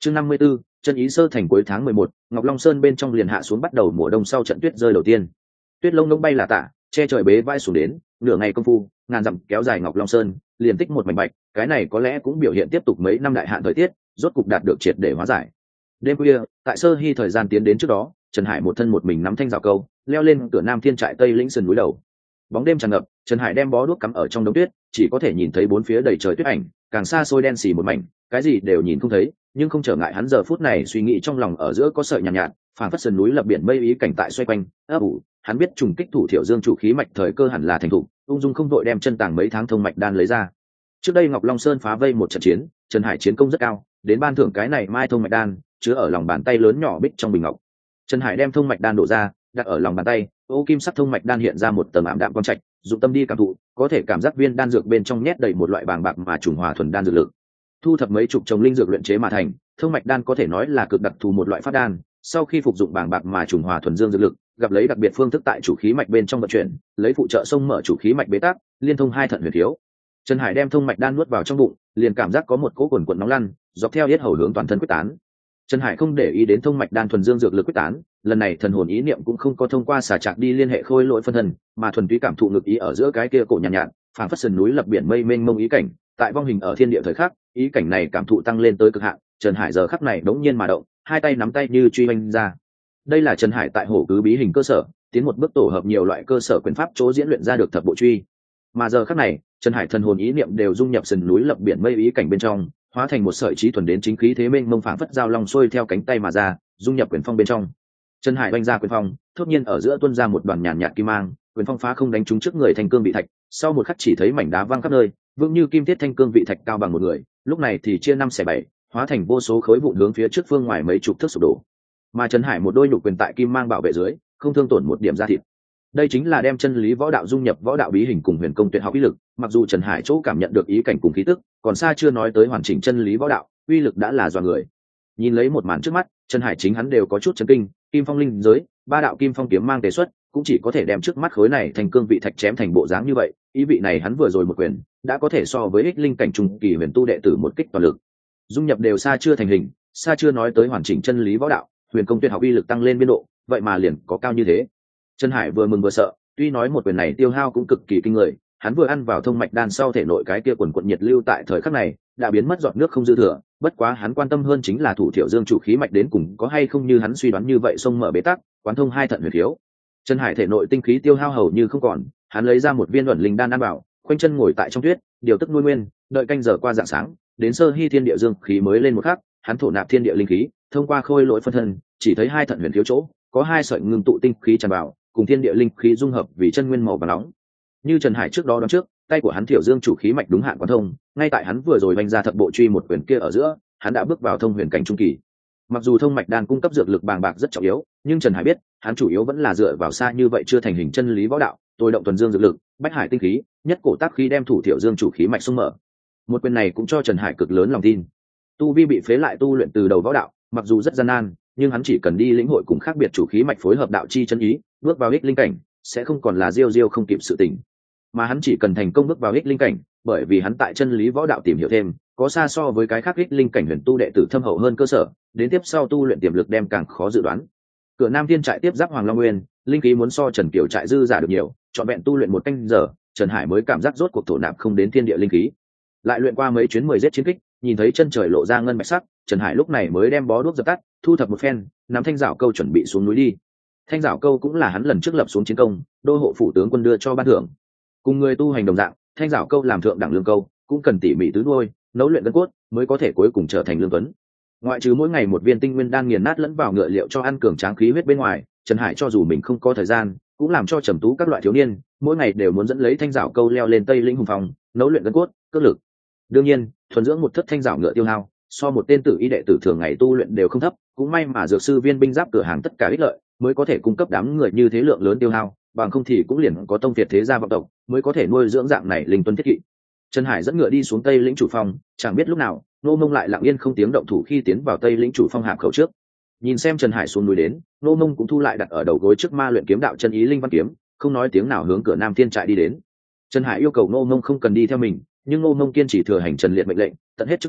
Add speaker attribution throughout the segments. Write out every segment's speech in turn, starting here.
Speaker 1: Chương 54, chân ý sơ thành cuối tháng 11, Ngọc Long Sơn bên trong liền hạ xuống bắt đầu mùa đông sau trận tuyết rơi đầu tiên. Tuyết lông đông bay là tả, che trời bế vai xuống đến, nửa ngày công phu, ngàn dặm kéo dài Ngọc Long Sơn, liền tích một mảnh bạch, cái này có lẽ cũng biểu hiện tiếp tục mấy năm đại hạn thời tiết, rốt cục đạt được triệt để hóa giải. Đêm khuya, tại sơ hy thời gian tiến đến trước đó, Trần Hải một thân một mình nắm thanh rào câu, leo lên cửa Nam Thiên trại tây lĩnh sườn núi đầu. Bóng đêm tràn ngập, Trần Hải đem bó đuốc cắm ở trong đống tuyết, chỉ có thể nhìn thấy bốn phía đầy trời tuyết ảnh, càng xa xôi đen xì một mảnh, cái gì đều nhìn không thấy, nhưng không trở ngại hắn giờ phút này suy nghĩ trong lòng ở giữa có sợi nhàn nhạt, phảng phất sườn núi lập biển mây ý cảnh tại xoay quanh, ấp ủ, hắn biết trùng kích thủ Thiệu Dương chủ khí mạch thời cơ hẳn là thành thục, ung dung không đội đem chân tàng mấy tháng thông mạch đan lấy ra. Trước đây Ngọc Long Sơn phá vây một trận chiến, Trần Hải chiến công rất cao, đến ban thưởng cái này mai thông mạch đan, chứa ở lòng bàn tay lớn nhỏ bích trong bình ngọc. Trần Hải đem thông mạch đan đổ ra, đặt ở lòng bàn tay, ô kim sắc thông mạch đan hiện ra một tầng ảm đạm quang trạch, dụng tâm đi cảm thụ, có thể cảm giác viên đan dược bên trong nhét đầy một loại bàng bạc mà trùng hòa thuần đan dược lực. Thu thập mấy chục trồng linh dược luyện chế mà thành, thông mạch đan có thể nói là cực đặc thù một loại pháp đan, sau khi phục dụng bàng bạc mà trùng hòa thuần dương dược lực, gặp lấy đặc biệt phương thức tại chủ khí mạch bên trong vận chuyển, lấy phụ trợ sông mở chủ khí mạch bế tắc, liên thông hai thận huyền thiếu. Trần Hải đem thông mạch đan nuốt vào trong bụng, liền cảm giác có một cỗ quần quần nóng lăn, dọc theo yết hầu hướng toàn thân quyết tán. Trần Hải không để ý đến thông mạch đan thuần dương dược lực quyết tán, lần này thần hồn ý niệm cũng không có thông qua xà trạc đi liên hệ khôi lỗi phân thân, mà thuần túy cảm thụ ngực ý ở giữa cái kia cổ nhàn nhạt, phảng phất sườn núi lập biển mây mênh mông ý cảnh, tại vong hình ở thiên địa thời khắc, ý cảnh này cảm thụ tăng lên tới cực hạn, Trần Hải giờ khắc này đống nhiên mà động, hai tay nắm tay như truy oanh ra. Đây là Trần Hải tại hổ cứ bí hình cơ sở, tiến một bước tổ hợp nhiều loại cơ sở quyền pháp chỗ diễn luyện ra được thập bộ truy. Mà giờ khắc này, Trần Hải thần hồn ý niệm đều dung nhập sườn núi lập biển mây ý cảnh bên trong, hóa thành một sợi trí thuần đến chính khí thế mênh mông phảng phất giao long xuôi theo cánh tay mà ra, dung nhập quyền phong bên trong. Trần Hải oanh ra quyền phong, thốt nhiên ở giữa tuôn ra một đoàn nhàn nhạt kim mang, quyền phong phá không đánh trúng trước người thanh cương vị thạch, sau một khắc chỉ thấy mảnh đá văng khắp nơi, vững như kim thiết thanh cương vị thạch cao bằng một người, lúc này thì chia năm xẻ bảy, hóa thành vô số khối vụn hướng phía trước phương ngoài mấy chục thước sụp đổ. Mà Trần Hải một đôi nhục quyền tại kim mang bảo vệ dưới, không thương tổn một điểm da thịt. Đây chính là đem chân lý võ đạo dung nhập võ đạo bí hình cùng huyền công tuyệt học uy lực, mặc dù Trần Hải chỗ cảm nhận được ý cảnh cùng khí tức, còn xa chưa nói tới hoàn chỉnh chân lý võ đạo, uy lực đã là dọa người. Nhìn lấy một màn trước mắt, Trần Hải chính hắn đều có chút chấn kinh, kim phong linh giới, ba đạo kim phong kiếm mang tế xuất, cũng chỉ có thể đem trước mắt khối này thành cương vị thạch chém thành bộ dáng như vậy, ý vị này hắn vừa rồi một quyền, đã có thể so với ích linh cảnh trung kỳ huyền tu đệ tử một kích toàn lực. Dung nhập đều xa chưa thành hình, xa chưa nói tới hoàn chỉnh chân lý võ đạo, huyền công tuyệt học uy lực tăng lên biên độ, vậy mà liền có cao như thế. Trần Hải vừa mừng vừa sợ, tuy nói một quyền này tiêu hao cũng cực kỳ kinh người, hắn vừa ăn vào thông mạch đan sau thể nội cái kia quần quật nhiệt lưu tại thời khắc này đã biến mất giọt nước không dư thừa, bất quá hắn quan tâm hơn chính là thủ Thiệu Dương chủ khí mạch đến cùng có hay không như hắn suy đoán như vậy xông mở bế tắc, quán thông hai thận huyền thiếu. Trần Hải thể nội tinh khí tiêu hao hầu như không còn, hắn lấy ra một viên ẩn linh đan ăn vào, khoanh chân ngồi tại trong tuyết, điều tức nuôi nguyên, đợi canh giờ qua rạng sáng, đến sơ hy thiên địa dương khí mới lên một khắc, hắn thổ nạp thiên địa linh khí, thông qua khôi lỗi phân thân, chỉ thấy hai thận huyền thiếu chỗ có hai sợi ngưng tụ tinh khí tràn vào, cùng thiên địa linh khí dung hợp vì chân nguyên màu vàng nóng. Như Trần Hải trước đó đoán trước, tay của hắn Thiệu Dương chủ khí mạch đúng hạn quán thông, ngay tại hắn vừa rồi vành ra thập bộ truy một quyền kia ở giữa, hắn đã bước vào thông huyền cảnh trung kỳ. Mặc dù thông mạch đan cung cấp dược lực bàng bạc rất trọng yếu, nhưng Trần Hải biết, hắn chủ yếu vẫn là dựa vào xa như vậy chưa thành hình chân lý võ đạo, tôi động thuần dương dược lực, bách hải tinh khí, nhất cổ tác khí đem thủ Thiệu Dương chủ khí mạch xung mở. Một quyền này cũng cho Trần Hải cực lớn lòng tin. Tu vi bị phế lại tu luyện từ đầu võ đạo, mặc dù rất gian nan, nhưng hắn chỉ cần đi lĩnh hội cùng khác biệt chủ khí mạch phối hợp đạo chi chân ý, bước vào ích linh cảnh, sẽ không còn là diêu không kịp sự tình. Mà hắn chỉ cần thành công bước vào ích linh cảnh, bởi vì hắn tại chân lý võ đạo tìm hiểu thêm, có xa so với cái khác ích linh cảnh huyền tu đệ tử thâm hậu hơn cơ sở, đến tiếp sau tu luyện tiềm lực đem càng khó dự đoán. Cửa Nam Thiên trại tiếp giáp Hoàng Long Nguyên, linh khí muốn so Trần Kiều trại dư giả được nhiều, trọn vẹn tu luyện một canh giờ, Trần Hải mới cảm giác rốt cuộc thổ nạp không đến thiên địa linh khí. Lại luyện qua mấy chuyến 10 giết chiến kích, nhìn thấy chân trời lộ ra ngân bạch sắc, Trần Hải lúc này mới đem bó đuốc dập tắt, thu thập một phen, nắm thanh giảo câu chuẩn bị xuống núi đi. Thanh giảo câu cũng là hắn lần trước lập xuống chiến công, đô hộ phủ tướng quân đưa cho ban thưởng. Cùng người tu hành đồng dạng, thanh giảo câu làm thượng đẳng lương câu, cũng cần tỉ mỉ tứ nuôi, nấu luyện gân cốt, mới có thể cuối cùng trở thành lương tuấn. Ngoại trừ mỗi ngày một viên tinh nguyên đan nghiền nát lẫn vào ngựa liệu cho ăn cường tráng khí huyết bên ngoài, Trần Hải cho dù mình không có thời gian, cũng làm cho trầm tú các loại thiếu niên, mỗi ngày đều muốn dẫn lấy thanh giảo câu leo lên Tây Lĩnh Hùng Phong, nấu luyện gân cốt, cước lực. Đương nhiên, thuần dưỡng một thất thanh giảo ngựa tiêu hao, so một tên tử y đệ tử thường ngày tu luyện đều không thấp, cũng may mà dược sư viên binh giáp cửa hàng tất cả ích lợi, mới có thể cung cấp đám người như thế lượng lớn tiêu hao, bằng không thì cũng liền có tông việt thế gia vọng tộc, mới có thể nuôi dưỡng dạng này linh tuân thiết kỵ. Trần Hải dẫn ngựa đi xuống Tây Lĩnh chủ phong, chẳng biết lúc nào, Nô Mông lại lặng yên không tiếng động thủ khi tiến vào Tây Lĩnh chủ phong hạp khẩu trước. Nhìn xem Trần Hải xuống núi đến, Nô Mông cũng thu lại đặt ở đầu gối trước ma luyện kiếm đạo chân ý linh văn kiếm, không nói tiếng nào hướng cửa Nam Thiên trại đi đến. Trần Hải yêu cầu Nô Mông không cần đi theo mình, nhưng Nô Mông kiên trì thừa hành Trần Liệt mệnh lệnh, tận hết chức vụ,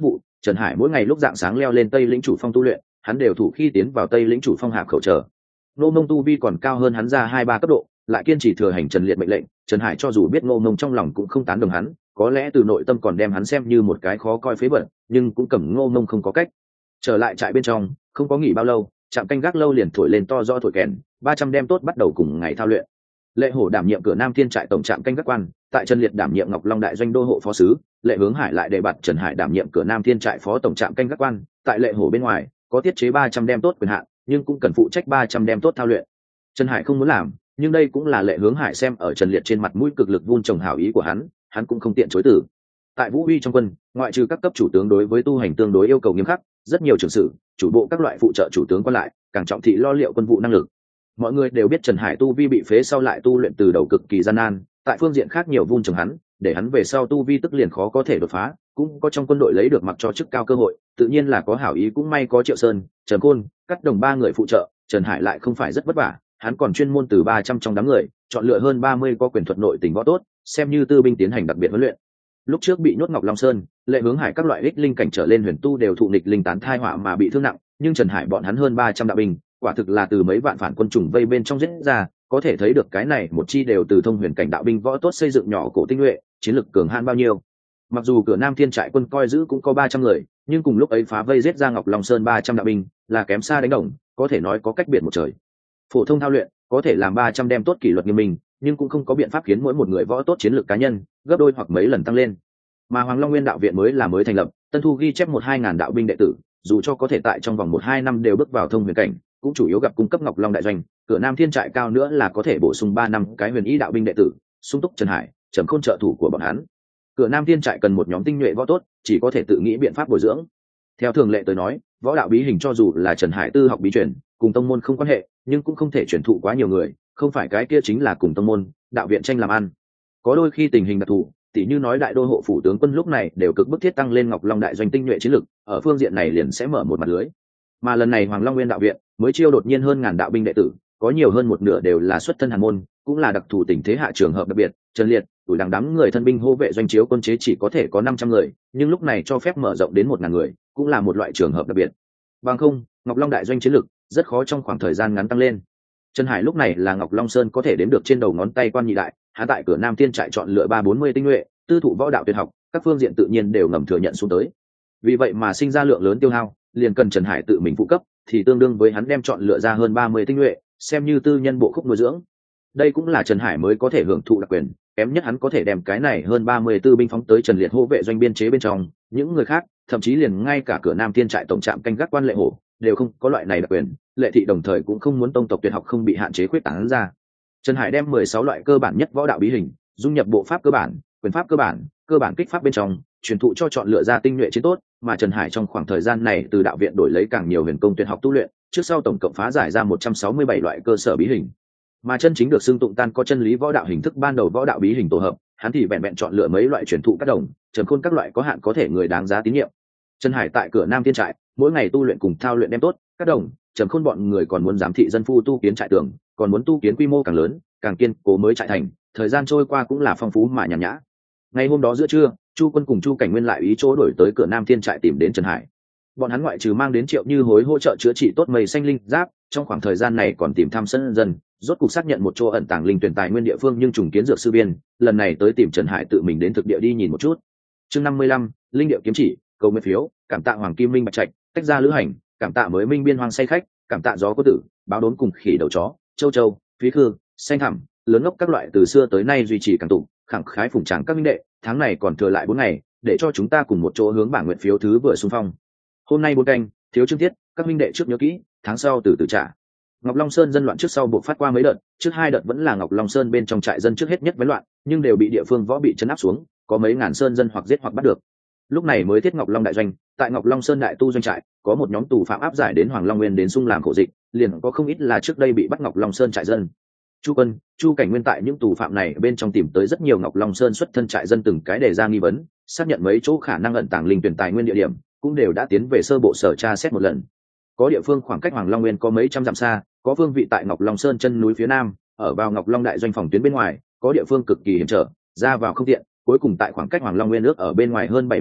Speaker 1: Trần Hải mỗi ngày lúc rạng sáng leo lên Tây Lĩnh Chủ Phong tu luyện, hắn đều thủ khi tiến vào Tây Lĩnh Chủ Phong hạp khẩu chờ. Ngô Mông tu vi còn cao hơn hắn ra 2-3 cấp độ, lại kiên trì thừa hành Trần Liệt mệnh lệnh, Trần Hải cho dù biết Ngô Mông trong lòng cũng không tán đồng hắn, có lẽ từ nội tâm còn đem hắn xem như một cái khó coi phế vật, nhưng cũng cầm Ngô Mông không có cách. Trở lại trại bên trong, không có nghỉ bao lâu, trạm canh gác lâu liền thổi lên to do thổi kèn, 300 đem tốt bắt đầu cùng ngày thao luyện. Lệ Hổ đảm nhiệm cửa Nam Thiên trại tổng trạm canh gác quan, tại Trần Liệt đảm nhiệm Ngọc Long đại doanh đô hộ phó sứ, Lệ Hướng Hải lại đề bạt Trần Hải đảm nhiệm cửa Nam Thiên trại phó tổng trạm canh gác quan, tại Lệ Hổ bên ngoài có tiết chế 300 đem tốt quyền hạn, nhưng cũng cần phụ trách 300 đem tốt thao luyện. Trần Hải không muốn làm, nhưng đây cũng là Lệ Hướng Hải xem ở Trần Liệt trên mặt mũi cực lực vun trồng hảo ý của hắn cũng không tiện chối từ. Tại Vũ Huy trong quân, ngoại trừ các cấp chủ tướng đối với tu hành tương đối yêu cầu nghiêm khắc, rất nhiều trưởng sự, chủ bộ các loại phụ trợ chủ tướng quan lại, càng trọng thị lo liệu quân vụ năng lực. Mọi người đều biết Trần Hải tu vi bị phế sau lại tu luyện từ đầu cực kỳ gian nan, tại phương diện khác nhiều vun trồng hắn, để hắn về sau tu vi tức liền khó có thể đột phá, cũng có trong quân đội lấy được mặc cho chức cao cơ hội, tự nhiên là có hảo ý cũng may có Triệu Sơn, Trần Côn, Cắt Đồng 3 người phụ trợ, Trần Hải lại không phải rất vất vả, hắn còn chuyên môn từ 300 trong đám người, chọn lựa hơn 30 có quyền thuật nội tình võ tốt, xem như tư binh tiến hành đặc biệt huấn luyện. Lúc trước bị nhốt Ngọc Long Sơn, Lệ Hướng Hải các loại ích linh cảnh trở lên huyền tu đều thụ nghịch linh tán thai họa mà bị thương nặng, nhưng Trần Hải bọn hắn hơn 300 đạo binh, quả thực là từ mấy vạn phản quân trùng vây bên trong giết ra, có thể thấy được cái này một chi đều từ thông huyền cảnh đạo binh võ tốt xây dựng nhỏ cổ tinh nhuệ, chiến lực cường hãn bao nhiêu. Mặc dù cửa Nam Thiên trại quân coi giữ cũng có 300 người, nhưng cùng lúc ấy phá vây giết ra Ngọc Long Sơn 300 đạo binh, là kém xa đánh đồng, có thể nói có cách biệt một trời. Phổ thông thao luyện, có thể làm 300 đem tốt kỷ luật nghiêm minh, nhưng cũng không có biện pháp khiến mỗi một người võ tốt chiến lược cá nhân gấp đôi hoặc mấy lần tăng lên. Mà Hoàng Long Nguyên đạo viện mới thành lập, tân thu ghi chép 1-2 ngàn đạo binh đệ tử, dù cho có thể tại trong vòng 1-2 năm đều bước vào thông huyền cảnh, cũng chủ yếu gặp cung cấp Ngọc Long đại doanh, cửa Nam Thiên trại cao nữa là có thể bổ sung 3 năm cái huyền ý đạo binh đệ tử, sung túc Trần Hải, Trầm Khôn trợ thủ của bọn hắn. Cửa Nam Thiên trại cần một nhóm tinh nhuệ võ tốt, chỉ có thể tự nghĩ biện pháp bồi dưỡng. Theo thường lệ tới nói, võ đạo bí hình cho dù là Trần Hải tư học bí truyền, cùng tông môn không quan hệ, nhưng cũng không thể truyền thụ quá nhiều người, không phải cái kia chính là cùng tông môn, đạo viện tranh làm ăn. Có đôi khi tình hình đặc thù, tỷ như nói đại đô hộ phủ tướng quân lúc này đều cực bức thiết tăng lên Ngọc Long đại doanh tinh nhuệ chiến lực, ở phương diện này liền sẽ mở một mặt lưới. Mà lần này Hoàng Long Nguyên đạo viện mới chiêu đột nhiên hơn ngàn đạo binh đệ tử, có nhiều hơn một nửa đều là xuất thân hàn môn, cũng là đặc thù tình thế hạ trường hợp đặc biệt. Trần Liệt, tuổi đằng đám người thân binh hô vệ doanh chiếu quân chế chỉ có thể có 500 người, nhưng lúc này cho phép mở rộng đến 1000 người, cũng là một loại trường hợp đặc biệt. Bằng không, Ngọc Long đại doanh chiến lực rất khó trong khoảng thời gian ngắn tăng lên. Trần Hải lúc này là Ngọc Long Sơn có thể đếm được trên đầu ngón tay quan nhị đại, hắn tại cửa Nam Thiên trại chọn lựa 340 tinh nhuệ, tư thụ võ đạo tuyệt học, các phương diện tự nhiên đều ngầm thừa nhận xuống tới. Vì vậy mà sinh ra lượng lớn tiêu hao, liền cần Trần Hải tự mình phụ cấp, thì tương đương với hắn đem chọn lựa ra hơn 30 tinh nhuệ, xem như tư nhân bộ khúc nuôi dưỡng. Đây cũng là Trần Hải mới có thể hưởng thụ đặc quyền, kém nhất hắn có thể đem cái này hơn 34 binh phóng tới Trần Liệt hô vệ doanh biên chế bên trong, những người khác, thậm chí liền ngay cả cửa Nam Thiên trại tổng trạm canh gác quan Lệ Hổ, đều không có loại này đặc quyền. Lệ thị đồng thời cũng không muốn tông tộc tuyệt học không bị hạn chế khuyết tán ra. Trần Hải đem 16 loại cơ bản nhất võ đạo bí hình, dung nhập bộ pháp cơ bản, quyền pháp cơ bản kích pháp bên trong, truyền thụ cho chọn lựa ra tinh nhuệ chiến tốt, mà Trần Hải trong khoảng thời gian này từ đạo viện đổi lấy càng nhiều huyền công tuyệt học tu luyện, trước sau tổng cộng phá giải ra 167 loại cơ sở bí hình. Mà chân chính được xưng tụng tan có chân lý võ đạo hình thức ban đầu võ đạo bí hình tổ hợp, hắn thì vẹn chọn lựa mấy loại truyền thụ các đồng, Trầm Khôn các loại có hạn có thể người đáng giá tín nhiệm. Trần Hải tại cửa Nam Thiên trại, mỗi ngày tu luyện cùng thao luyện đem tốt, các đồng, Trầm Khôn bọn người còn muốn giám thị dân phu tu kiến trại tường, còn muốn tu kiến quy mô càng lớn, càng kiên cố mới trại thành, thời gian trôi qua cũng là phong phú mà nhàn nhã. Ngày hôm đó giữa trưa, Chu Quân cùng Chu Cảnh Nguyên lại ý chỗ đổi tới cửa Nam Thiên trại tìm đến Trần Hải. Bọn hắn ngoại trừ mang đến Triệu Như Hối hỗ trợ chữa trị tốt mây xanh linh giáp, trong khoảng thời gian này còn tìm thăm sân dân, rốt cục xác nhận một chỗ ẩn tàng linh tuyển tài nguyên địa phương nhưng trùng kiến dược sư biên, lần này tới tìm Trần Hải tự mình đến thực địa đi nhìn một chút. Chương 55, linh địa kiếm chỉ, cầu nguyện phiếu, cảm tạ Hoàng Kim Minh Bạch Trạch, tách ra lữ hành, cảm tạ mới Minh Biên Hoang say khách, cảm tạ gió có tử, báo đốn cùng khỉ đầu chó, châu, phí khư, xanh thẳm, lớn ngốc các loại từ xưa tới nay duy trì càng tụng, khẳng khái phụng tráng các minh đệ, tháng này còn thừa lại 4 ngày, để cho chúng ta cùng một chỗ hướng bảng nguyện phiếu thứ vừa xung phong. Hôm nay 4 canh, thiếu chương tiết, các minh đệ trước nhớ kỹ, tháng sau từ từ trả. Ngọc Long Sơn dân loạn trước sau buộc phát qua mấy đợt, trước 2 đợt vẫn là Ngọc Long Sơn bên trong trại dân trước hết nhất với loạn, nhưng đều bị địa phương võ bị trấn áp xuống, có mấy ngàn sơn dân hoặc giết hoặc bắt được. Lúc này mới thiết Ngọc Long đại doanh, tại Ngọc Long Sơn đại tu doanh trại, có một nhóm tù phạm áp giải đến Hoàng Long Nguyên đến xung làm khổ dịch, liền có không ít là trước đây bị bắt Ngọc Long Sơn trại dân. Chu Quân, Chu Cảnh Nguyên tại những tù phạm này bên trong tìm tới rất nhiều Ngọc Long Sơn xuất thân trại dân từng cái đề ra nghi vấn, xác nhận mấy chỗ khả năng ẩn tàng linh tuyển tài nguyên địa điểm, cũng đều đã tiến về sơ bộ sở tra xét một lần. Có địa phương khoảng cách Hoàng Long Nguyên có mấy trăm dặm xa, có phương vị tại Ngọc Long Sơn chân núi phía nam, ở vào Ngọc Long đại doanh phòng tuyến bên ngoài, có địa phương cực kỳ hiểm trở, ra vào không tiện, cuối cùng tại khoảng cách Hoàng Long Nguyên nước ở bên ngoài hơn 70 dặm,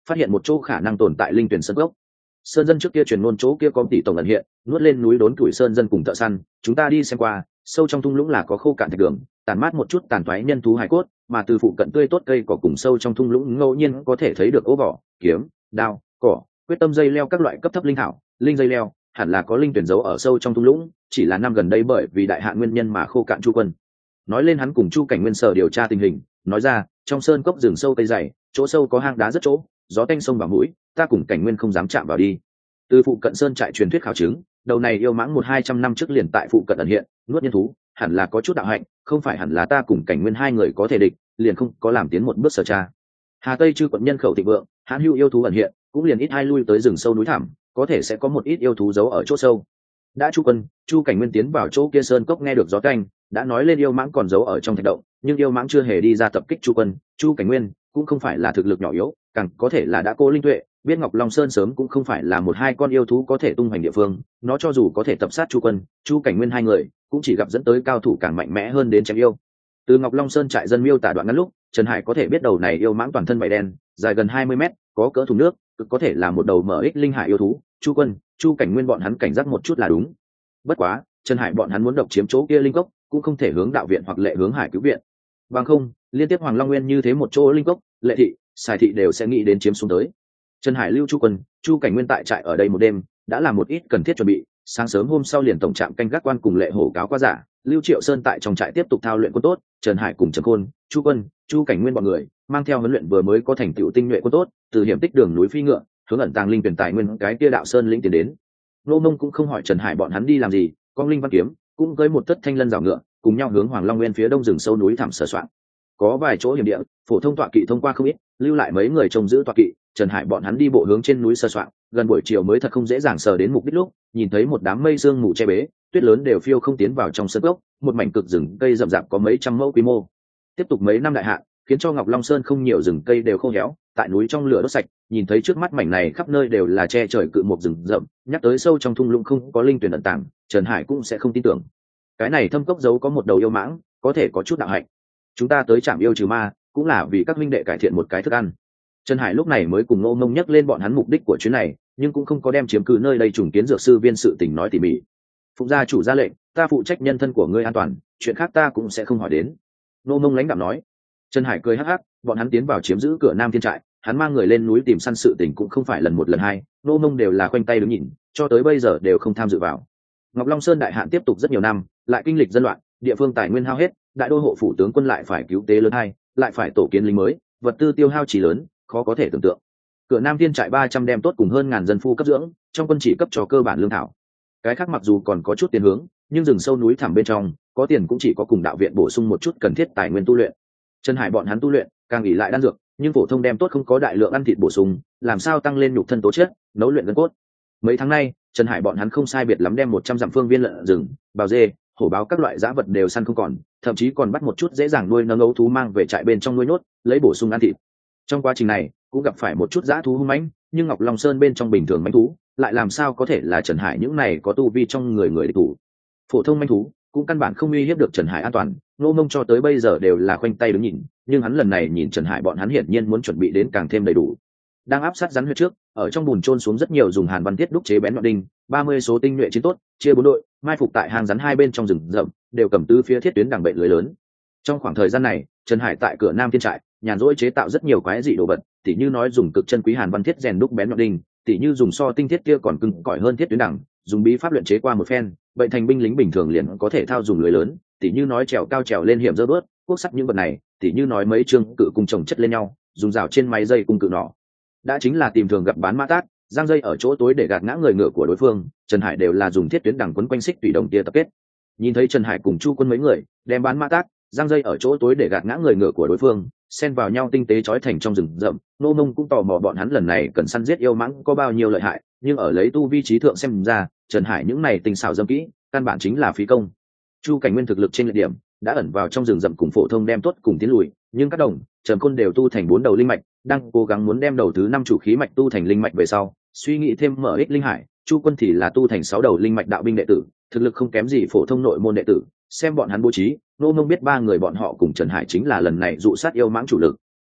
Speaker 1: phát hiện một chỗ khả năng tồn tại linh tuyển sơn gốc. Sơn dân trước kia truyền ngôn chỗ kia có tỷ tổng ẩn hiện, nuốt lên núi đốn tuổi sơn dân cùng thợ săn, chúng ta đi xem qua, sâu trong thung lũng là có khô cạn thạch đường, tàn mát một chút tàn toái nhân thú hài cốt, mà từ phụ cận tươi tốt cây cỏ cùng sâu trong thung lũng ngẫu nhiên có thể thấy được ố vỏ, kiếm, đao, cỏ, quyết tâm dây leo các loại cấp thấp linh thảo, linh dây leo, hẳn là có linh tuyển giấu ở sâu trong thung lũng, chỉ là năm gần đây bởi vì đại hạn nguyên nhân mà khô cạn. Chu Quân nói lên hắn cùng Chu Cảnh Nguyên sở điều tra tình hình, nói ra, trong sơn cốc rừng sâu cây dày, chỗ sâu có hang đá rất chỗ, gió tanh sông vào mũi, ta cùng Cảnh Nguyên không dám chạm vào đi. Từ phụ cận sơn trại truyền thuyết khảo chứng, đầu này yêu mãng 100-200 năm trước liền tại phụ cận ẩn hiện, nuốt nhân thú, hẳn là có chút đạo hạnh, không phải hẳn là ta cùng Cảnh Nguyên hai người có thể địch, liền không có làm tiến một bước sở tra. Hà Tây chư quận nhân khẩu thịnh vượng, hãn hữu yêu thú ẩn hiện, cũng liền ít ai lui tới rừng sâu núi thẳm, có thể sẽ có một ít yêu thú giấu ở chỗ sâu. Đã Chu Quân, Chu Cảnh Nguyên tiến vào chỗ kia sơn cốc nghe được gió canh, đã nói lên yêu mãng còn giấu ở trong thạch động, nhưng yêu mãng chưa hề đi ra tập kích Chu Quân, Chu Cảnh Nguyên, cũng không phải là thực lực nhỏ yếu, càng có thể là đã cố linh tuệ, biết Ngọc Long Sơn sớm cũng không phải là 1-2 con yêu thú có thể tung hoành địa phương, nó cho dù có thể tập sát Chu Quân, Chu Cảnh Nguyên hai người, cũng chỉ gặp dẫn tới cao thủ càng mạnh mẽ hơn đến chém yêu. Từ Ngọc Long Sơn trại dân miêu tả đoạn ngắn lúc, Trần Hải có thể biết đầu này yêu mãng toàn thân vảy đen, dài gần 20 mét, có cỡ thùng nước, cực có thể là một đầu mở ích linh hải yêu thú. Chu Quân, Chu Cảnh Nguyên bọn hắn cảnh giác một chút là đúng. Bất quá, Trần Hải bọn hắn muốn độc chiếm chỗ kia linh cốc, cũng không thể hướng đạo viện hoặc lệ hướng hải cứu viện. Bằng không, liên tiếp Hoàng Long Nguyên như thế một chỗ linh cốc, lệ thị, xài thị đều sẽ nghĩ đến chiếm xuống tới. Trần Hải lưu Chu Quân, Chu Cảnh Nguyên tại trại ở đây một đêm, đã làm một ít cần thiết chuẩn bị. Sáng sớm hôm sau liền tổng trạm canh gác quan cùng lệ hổ cáo qua giả, Lưu Triệu Sơn tại trong trại tiếp tục thao luyện quân tốt. Trần Hải cùng Trần Khôn, Chu Quân, Chu Cảnh Nguyên bọn người mang theo huấn luyện vừa mới có thành tựu tinh nhuệ quân tốt, từ hiểm tích đường núi phi ngựa, hướng ẩn tàng linh tuyển tài nguyên cái kia đạo sơn lĩnh tiến đến. Nô Mông cũng không hỏi Trần Hải bọn hắn đi làm gì, con linh văn kiếm cũng với một tất thanh lân rào ngựa, cùng nhau hướng Hoàng Long Nguyên phía đông rừng sâu núi thẳm sờ soạn. Có vài chỗ hiểm địa, phổ thông tọa kỵ thông qua không ít, lưu lại mấy người trông giữ tọa kỵ. Trần Hải bọn hắn đi bộ hướng trên núi sờ soạn, gần buổi chiều mới thật không dễ dàng sờ đến mục đích lúc, nhìn thấy một đám mây sương mù che bế, tuyết lớn đều phiêu không tiến vào trong sơn cốc, một mảnh cực rừng cây rậm rạp có mấy trăm mẫu quy mô. Tiếp tục mấy năm đại hạn, khiến cho Ngọc Long Sơn không nhiều rừng cây đều khô héo, tại núi trong lửa đốt sạch, nhìn thấy trước mắt mảnh này khắp nơi đều là che trời cự mục rừng rậm, nhắc tới sâu trong thung lũng không có linh tuyển ẩn tàng, Trần Hải cũng sẽ không tin tưởng. Cái này thâm cốc giấu có một đầu yêu mãng, có thể có chút đạo hạnh. Chúng ta tới trạm yêu trừ ma, cũng là vì các minh đệ cải thiện một cái thức ăn. Trần Hải lúc này mới cùng Ngô Mông nhắc lên bọn hắn mục đích của chuyến này, nhưng cũng không có đem chiếm cứ nơi đây trùng kiến dược sư viên sự tình nói tỉ mỉ. Phụng gia chủ ra lệnh, ta phụ trách nhân thân của ngươi an toàn, chuyện khác ta cũng sẽ không hỏi đến. Ngô Mông lãnh đạm nói. Trần Hải cười hắc hắc, bọn hắn tiến vào chiếm giữ cửa Nam Thiên trại, hắn mang người lên núi tìm săn sự tình cũng không phải lần một lần hai, Ngô Mông đều là khoanh tay đứng nhìn, cho tới bây giờ đều không tham dự vào. Ngọc Long Sơn đại hạn tiếp tục rất nhiều năm, lại kinh lịch dân loạn, địa phương tài nguyên hao hết, đại đô hộ phủ tướng quân lại phải cứu tế lớn hai, lại phải tổ kiến lính mới, vật tư tiêu hao chỉ lớn, khó có thể tưởng tượng. Cửa Nam Thiên trại 300 đem tốt cùng hơn ngàn dân phu cấp dưỡng, trong quân chỉ cấp cho cơ bản lương thảo. Cái khác mặc dù còn có chút tiền hướng, nhưng rừng sâu núi thẳm bên trong, có tiền cũng chỉ có cùng đạo viện bổ sung một chút cần thiết tài nguyên tu luyện. Trần Hải bọn hắn tu luyện, càng nghỉ lại đan dược, nhưng phổ thông đem tốt không có đại lượng ăn thịt bổ sung, làm sao tăng lên nhục thân tố chất, nấu luyện gân cốt. Mấy tháng nay, Trần Hải bọn hắn không sai biệt lắm đem 100 dặm phương viên lợn rừng, bào dê, hổ báo các loại dã vật đều săn không còn, thậm chí còn bắt một chút dễ dàng nuôi nấng ấu thú mang về trại bên trong nuôi nhốt, lấy bổ sung ăn thịt. Trong quá trình này, cũng gặp phải một chút dã thú hung mãnh, nhưng Ngọc Long Sơn bên trong bình thường mãnh thú, lại làm sao có thể là Trần Hải những này có tu vi trong người địch thủ. Phổ thông mãnh thú cũng căn bản không uy hiếp được Trần Hải an toàn, Ngô Mông cho tới bây giờ đều là khoanh tay đứng nhìn, nhưng hắn lần này nhìn Trần Hải bọn hắn hiển nhiên muốn chuẩn bị đến càng thêm đầy đủ. Đang áp sát rắn huyết trước, ở trong bùn trôn xuống rất nhiều dùng hàn văn thiết đúc chế bén nhọn đinh, 30 số tinh nhuệ chiến tốt, chia 4 đội, mai phục tại hang rắn hai bên trong rừng rậm, đều cầm tứ phía thiết tuyến đằng bệnh lưới lớn. Trong khoảng thời gian này, Trần Hải tại cửa Nam Thiên trại, nhàn rỗi chế tạo rất nhiều quái dị đồ vật, tỉ như nói dùng cực chân quý hàn văn thiết rèn đúc bén nhọn đinh, tỉ như dùng so tinh thiết kia còn cứng cỏi hơn thiết tuyến đằng, dùng bí pháp luyện chế qua một phen, bệnh thành binh lính bình thường liền có thể thao dùng lưới lớn, tỉ như nói trèo cao trèo lên hiểm dơ bớt, cuốc sắt những vật này, tỉ như nói mấy chương cự cùng chồng chất lên nhau, dùng rào trên máy dây cung cự nỏ. Đã chính là tìm thường gặp bán mã tát, giang dây ở chỗ tối để gạt ngã người ngựa của đối phương, Trần Hải đều là dùng thiết tuyến đằng quấn quanh xích tùy đồng tia tập kết. Nhìn thấy Trần Hải cùng Chu Quân mấy người đem bán mã tát, giang dây ở chỗ tối để gạt ngã người ngựa của đối phương, xen vào nhau tinh tế trói thành trong rừng rậm, Ngô Mông cũng tò mò bọn hắn lần này cần săn giết yêu mãng có bao nhiêu lợi hại, nhưng ở lấy tu vi trí thượng xem ra, Trần Hải những này tình xảo dâm kỹ, căn bản chính là phí công. Chu Cảnh Nguyên thực lực trên lệch điểm, đã ẩn vào trong rừng rậm cùng phổ thông đem tốt cùng tiến lùi, nhưng các đồng, Trầm Khôn đều tu thành 4 đầu linh mạch, đang cố gắng muốn đem đầu thứ 5 chủ khí mạch tu thành linh mạch về sau, suy nghĩ thêm mở ích linh hải. Chu Quân thì là tu thành 6 đầu linh mạch đạo binh đệ tử, thực lực không kém gì phổ thông nội môn đệ tử. Xem bọn hắn bố trí, Ngô Mông biết 3 người bọn họ cùng Trần Hải chính là lần này dụ sát yêu mãng chủ lực.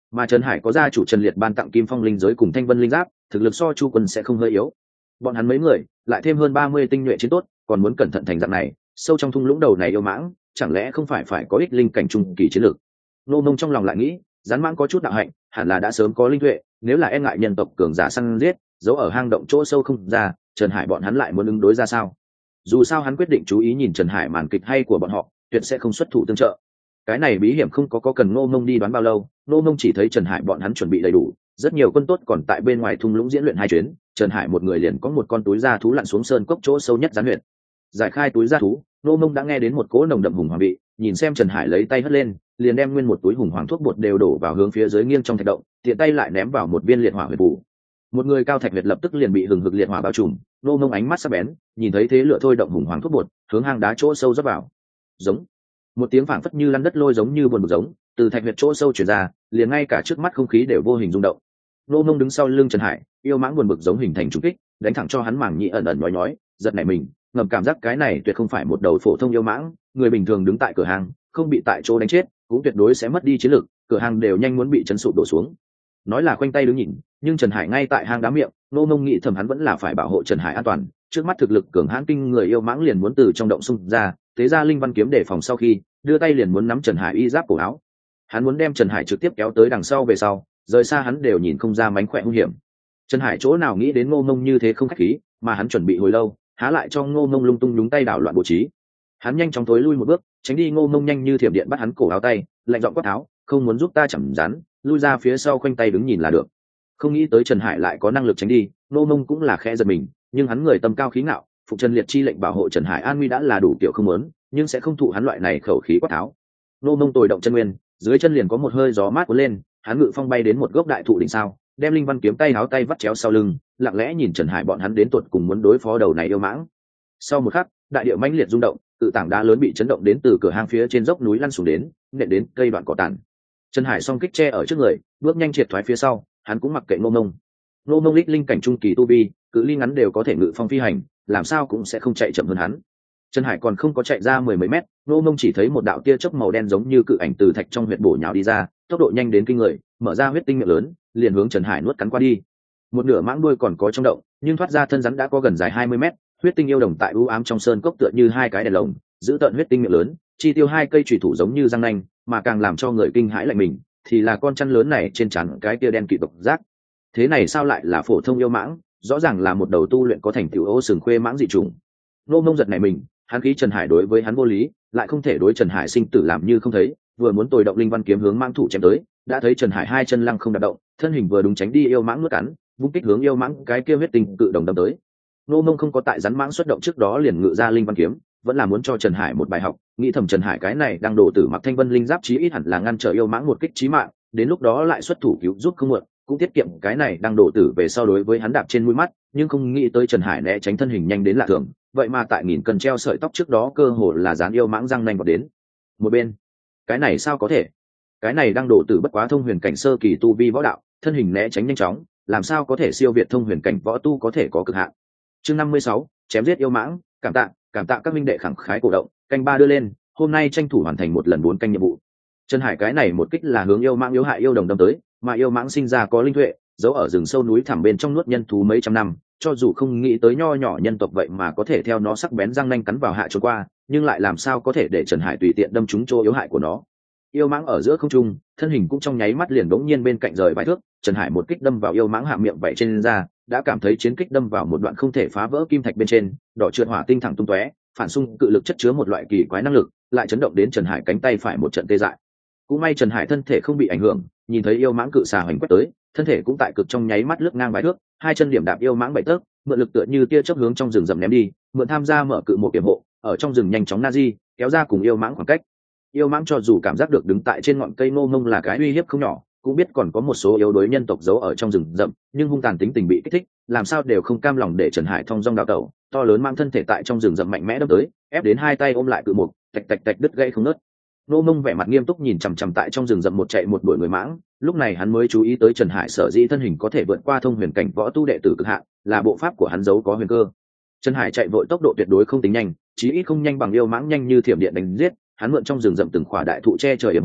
Speaker 1: mà Trần Hải có gia chủ Trần Liệt ban tặng Kim Phong linh giới cùng Thanh Vân linh giáp, thực lực so Chu Quân sẽ không hơi yếu. Bọn hắn mấy người lại thêm hơn 30 tinh nhuệ chiến tốt, còn muốn cẩn thận thành dạng này, sâu trong thung lũng đầu này yêu mãng, chẳng lẽ không phải có ích linh cảnh trung kỳ chiến lược? Nô Mông trong lòng lại nghĩ, rắn mãng có chút đạo hạnh, hẳn là đã sớm có linh tuệ, nếu là e ngại nhân tộc cường giả săn giết, giấu ở hang động chỗ sâu không ra, Trần Hải bọn hắn lại muốn ứng đối ra sao? Dù sao hắn quyết định chú ý nhìn Trần Hải màn kịch hay của bọn họ, tuyệt sẽ không xuất thủ tương trợ. Cái này bí hiểm không có cần Nô Mông đi đoán bao lâu, Nô Mông chỉ thấy Trần Hải bọn hắn chuẩn bị đầy đủ, rất nhiều quân tốt còn tại bên ngoài thung lũng diễn luyện 2 chuyến, Trần Hải một người liền có một con túi da thú lặn xuống sơn cốc chỗ sâu nhất gián huyệt. Giải khai túi da thú, Nô Mông đã nghe đến một cỗ nồng đậm hùng hoàng vị, nhìn xem Trần Hải lấy tay hất lên, liền đem nguyên một túi hùng hoàng thuốc bột đều đổ vào hướng phía dưới nghiêng trong thạch động, tiện tay lại ném vào một viên liệt hỏa huyệt phù. Một người cao thạch huyệt lập tức liền bị hừng hực liệt hỏa bao trùm, Nô Mông ánh mắt sắc bén, nhìn thấy thế lửa thôi động hùng hoàng thuốc bột, hướng hang đá chỗ sâu rót vào. Giống. Một tiếng phảng phất như lăn đất lôi giống như buồn bực giống, từ thạch huyệt chỗ sâu truyền ra, liền ngay cả trước mắt không khí đều vô hình rung động. Nô Mông đứng sau lưng Trần Hải, yêu mãng buồn bực giống hình thành trùng kích, đánh thẳng cho hắn mảng nhĩ ẩn ẩn nhói, giật nảy mình, ngầm cảm giác cái này tuyệt không phải một đầu phổ thông yêu mãng, người bình thường đứng tại cửa hàng, không bị tại chỗ đánh chết, cũng tuyệt đối sẽ mất đi chiến lực, cửa hàng đều nhanh muốn bị chấn sụp đổ xuống. Nói là khoanh tay đứng nhìn, nhưng Trần Hải ngay tại hang đá miệng, Nô Mông nghĩ thầm hắn vẫn là phải bảo hộ Trần Hải an toàn, trước mắt thực lực cường hãn kinh người yêu mãng liền muốn từ trong động xung ra, thế ra linh văn kiếm để phòng sau khi, đưa tay liền muốn nắm Trần Hải y giáp cổ áo. Hắn muốn đem Trần Hải trực tiếp kéo tới đằng sau về sau, rời xa hắn đều nhìn không ra mánh khỏe hung hiểm. Trần Hải chỗ nào nghĩ đến Ngô Mông như thế không khách khí, mà hắn chuẩn bị hồi lâu, há lại cho Ngô Mông lung tung nhúng tay đảo loạn bố trí. Hắn nhanh chóng thối lui một bước, tránh đi Ngô Mông nhanh như thiểm điện bắt hắn cổ áo tay, lạnh giọng quát tháo, không muốn giúp ta chẩm rắn, lui ra phía sau khoanh tay đứng nhìn là được. Không nghĩ tới Trần Hải lại có năng lực tránh đi, Ngô Mông cũng là khẽ giật mình, nhưng hắn người tâm cao khí ngạo, phục Trần Liệt chi lệnh bảo hộ Trần Hải an nguy đã là đủ kiểu không muốn, nhưng sẽ không thụ hắn loại này khẩu khí quát tháo. Ngô Mông tồi động chân nguyên, dưới chân liền có một hơi gió mát cuốn lên, hắn ngự phong bay đến một gốc đại thụ đỉnh sao, đem linh văn kiếm tay áo tay vắt chéo sau lưng, lặng lẽ nhìn Trần Hải bọn hắn đến tuột cùng muốn đối phó đầu này yêu mãng. Sau một khắc, đại địa mãnh liệt rung động, tự tảng đá lớn bị chấn động đến từ cửa hang phía trên dốc núi lăn xuống đến, nện đến cây đoạn cỏ tàn. Trần Hải song kích che ở trước người, bước nhanh triệt thoái phía sau, hắn cũng mặc kệ Ngô Mông. Ngô Mông lích linh cảnh trung kỳ tu vi, cự ly ngắn đều có thể ngự phong phi hành, làm sao cũng sẽ không chạy chậm hơn hắn. Trần Hải còn không có chạy ra 10 mấy mét, Ngô Mông chỉ thấy một đạo tia chớp màu đen giống như cự ảnh từ thạch trong huyệt bổ nhào đi ra, tốc độ nhanh đến kinh người, mở ra huyết tinh miệng lớn, liền hướng Trần Hải nuốt cắn qua đi. Một nửa mãng đuôi còn có trong động, nhưng thoát ra thân rắn đã có gần dài 20 mét, huyết tinh yêu đồng tại u ám trong sơn cốc tựa như 2 cái đèn lồng, giữ tận huyết tinh miệng lớn, chi tiêu 2 cây chùy thủ giống như răng nanh, mà càng làm cho người kinh hãi lạnh mình, thì là con chăn lớn này trên trán cái tia đen kịt độc giác. Thế này sao lại là phổ thông yêu mãng, rõ ràng là một đầu tu luyện có thành tựu ô sừng khuê mãng dị trùng. Ngô Mông giật này mình, hắn khí Trần Hải đối với hắn vô lý, lại không thể đối Trần Hải sinh tử làm như không thấy, vừa muốn tồi động linh văn kiếm hướng mãng thủ chém tới, đã thấy Trần Hải 2 chân lăng không đạp động, thân hình vừa đúng tránh đi yêu mãng nuốt cắn, vung kích hướng yêu mãng cái kia huyết tinh cự đồng đâm tới. Ngô Mông không có tại rắn mãng xuất động trước đó liền ngự ra linh văn kiếm, vẫn là muốn cho Trần Hải một bài học, nghĩ thầm Trần Hải cái này đang đổ tử mặc thanh vân linh giáp chí ít hẳn là ngăn trở yêu mãng một kích chí mạng, đến lúc đó lại xuất thủ cứu giúp không muộn, cũng tiết kiệm cái này đang đổ tử về sau đối với hắn đạp trên mũi mắt, nhưng không nghĩ tới Trần Hải né tránh thân hình nhanh đến lạ thường, vậy mà tại nghìn cân treo sợi tóc trước đó cơ hồ là dán yêu mãng răng nanh vào đến. Một bên, cái này sao có thể? Cái này đang đổ tử bất quá thông huyền cảnh sơ kỳ tu vi võ đạo, thân hình né tránh nhanh chóng, làm sao có thể siêu việt thông huyền cảnh võ tu có thể có cực hạn. Chương 56, chém giết yêu mãng, cảm tạ các minh đệ khẳng khái cổ động, canh 3 đưa lên, hôm nay tranh thủ hoàn thành một lần 4 canh nhiệm vụ. Trần Hải cái này một kích là hướng yêu mãng yếu hại yêu đồng đâm tới, mà yêu mãng sinh ra có linh tuệ, giấu ở rừng sâu núi thẳm bên trong nuốt nhân thú mấy trăm năm, cho dù không nghĩ tới nho nhỏ nhân tộc vậy mà có thể theo nó sắc bén răng nanh cắn vào hạ trốn qua, nhưng lại làm sao có thể để Trần Hải tùy tiện đâm trúng chỗ yếu hại của nó. Yêu mãng ở giữa không trung, thân hình cũng trong nháy mắt liền đống nhiên bên cạnh rời vài thước, Trần Hải một kích đâm vào yêu mãng hạ miệng vậy trên da, đã cảm thấy chiến kích đâm vào một đoạn không thể phá vỡ kim thạch bên trên, đỏ trượt hỏa tinh thẳng tung tóe, phản xung cự lực chất chứa một loại kỳ quái năng lực, lại chấn động đến Trần Hải cánh tay phải một trận tê dại. Cũng may Trần Hải thân thể không bị ảnh hưởng, nhìn thấy yêu mãng cự xà hoành quét tới, thân thể cũng tại cực trong nháy mắt lướt ngang vài thước, 2 chân điểm đạp yêu mãng 7 tấc, mượn lực tựa như tia chớp hướng trong rừng rậm ném đi, mượn tham gia mở cự một kiểm hộ, ở trong rừng nhanh chóng nazi, kéo ra cùng yêu mãng khoảng cách. Yêu mãng cho dù cảm giác được đứng tại trên ngọn cây Ngô Mông là cái uy hiếp không nhỏ, cũng biết còn có một số yếu đuối nhân tộc giấu ở trong rừng rậm, nhưng hung tàn tính tình bị kích thích, làm sao đều không cam lòng để Trần Hải thông dong đào tẩu, to lớn mang thân thể tại trong rừng rậm mạnh mẽ đâm tới, ép đến 2 tay ôm lại cự mục, tạch tạch tạch đứt gãy không ngớt. Ngô Mông vẻ mặt nghiêm túc nhìn chằm chằm tại trong rừng rậm một chạy một đuổi người mãng, lúc này hắn mới chú ý tới Trần Hải sở dĩ thân hình có thể vượt qua thông huyền cảnh võ tu đệ tử cực hạn, là bộ pháp của hắn giấu có huyền cơ. Trần Hải chạy vội tốc độ tuyệt đối không tính nhanh, chí ít không nhanh bằng yêu mãng nhanh như thiểm điện đánh giết, hắn mượn trong rừng rậm từng khỏa đại thụ che trời yểm hộ,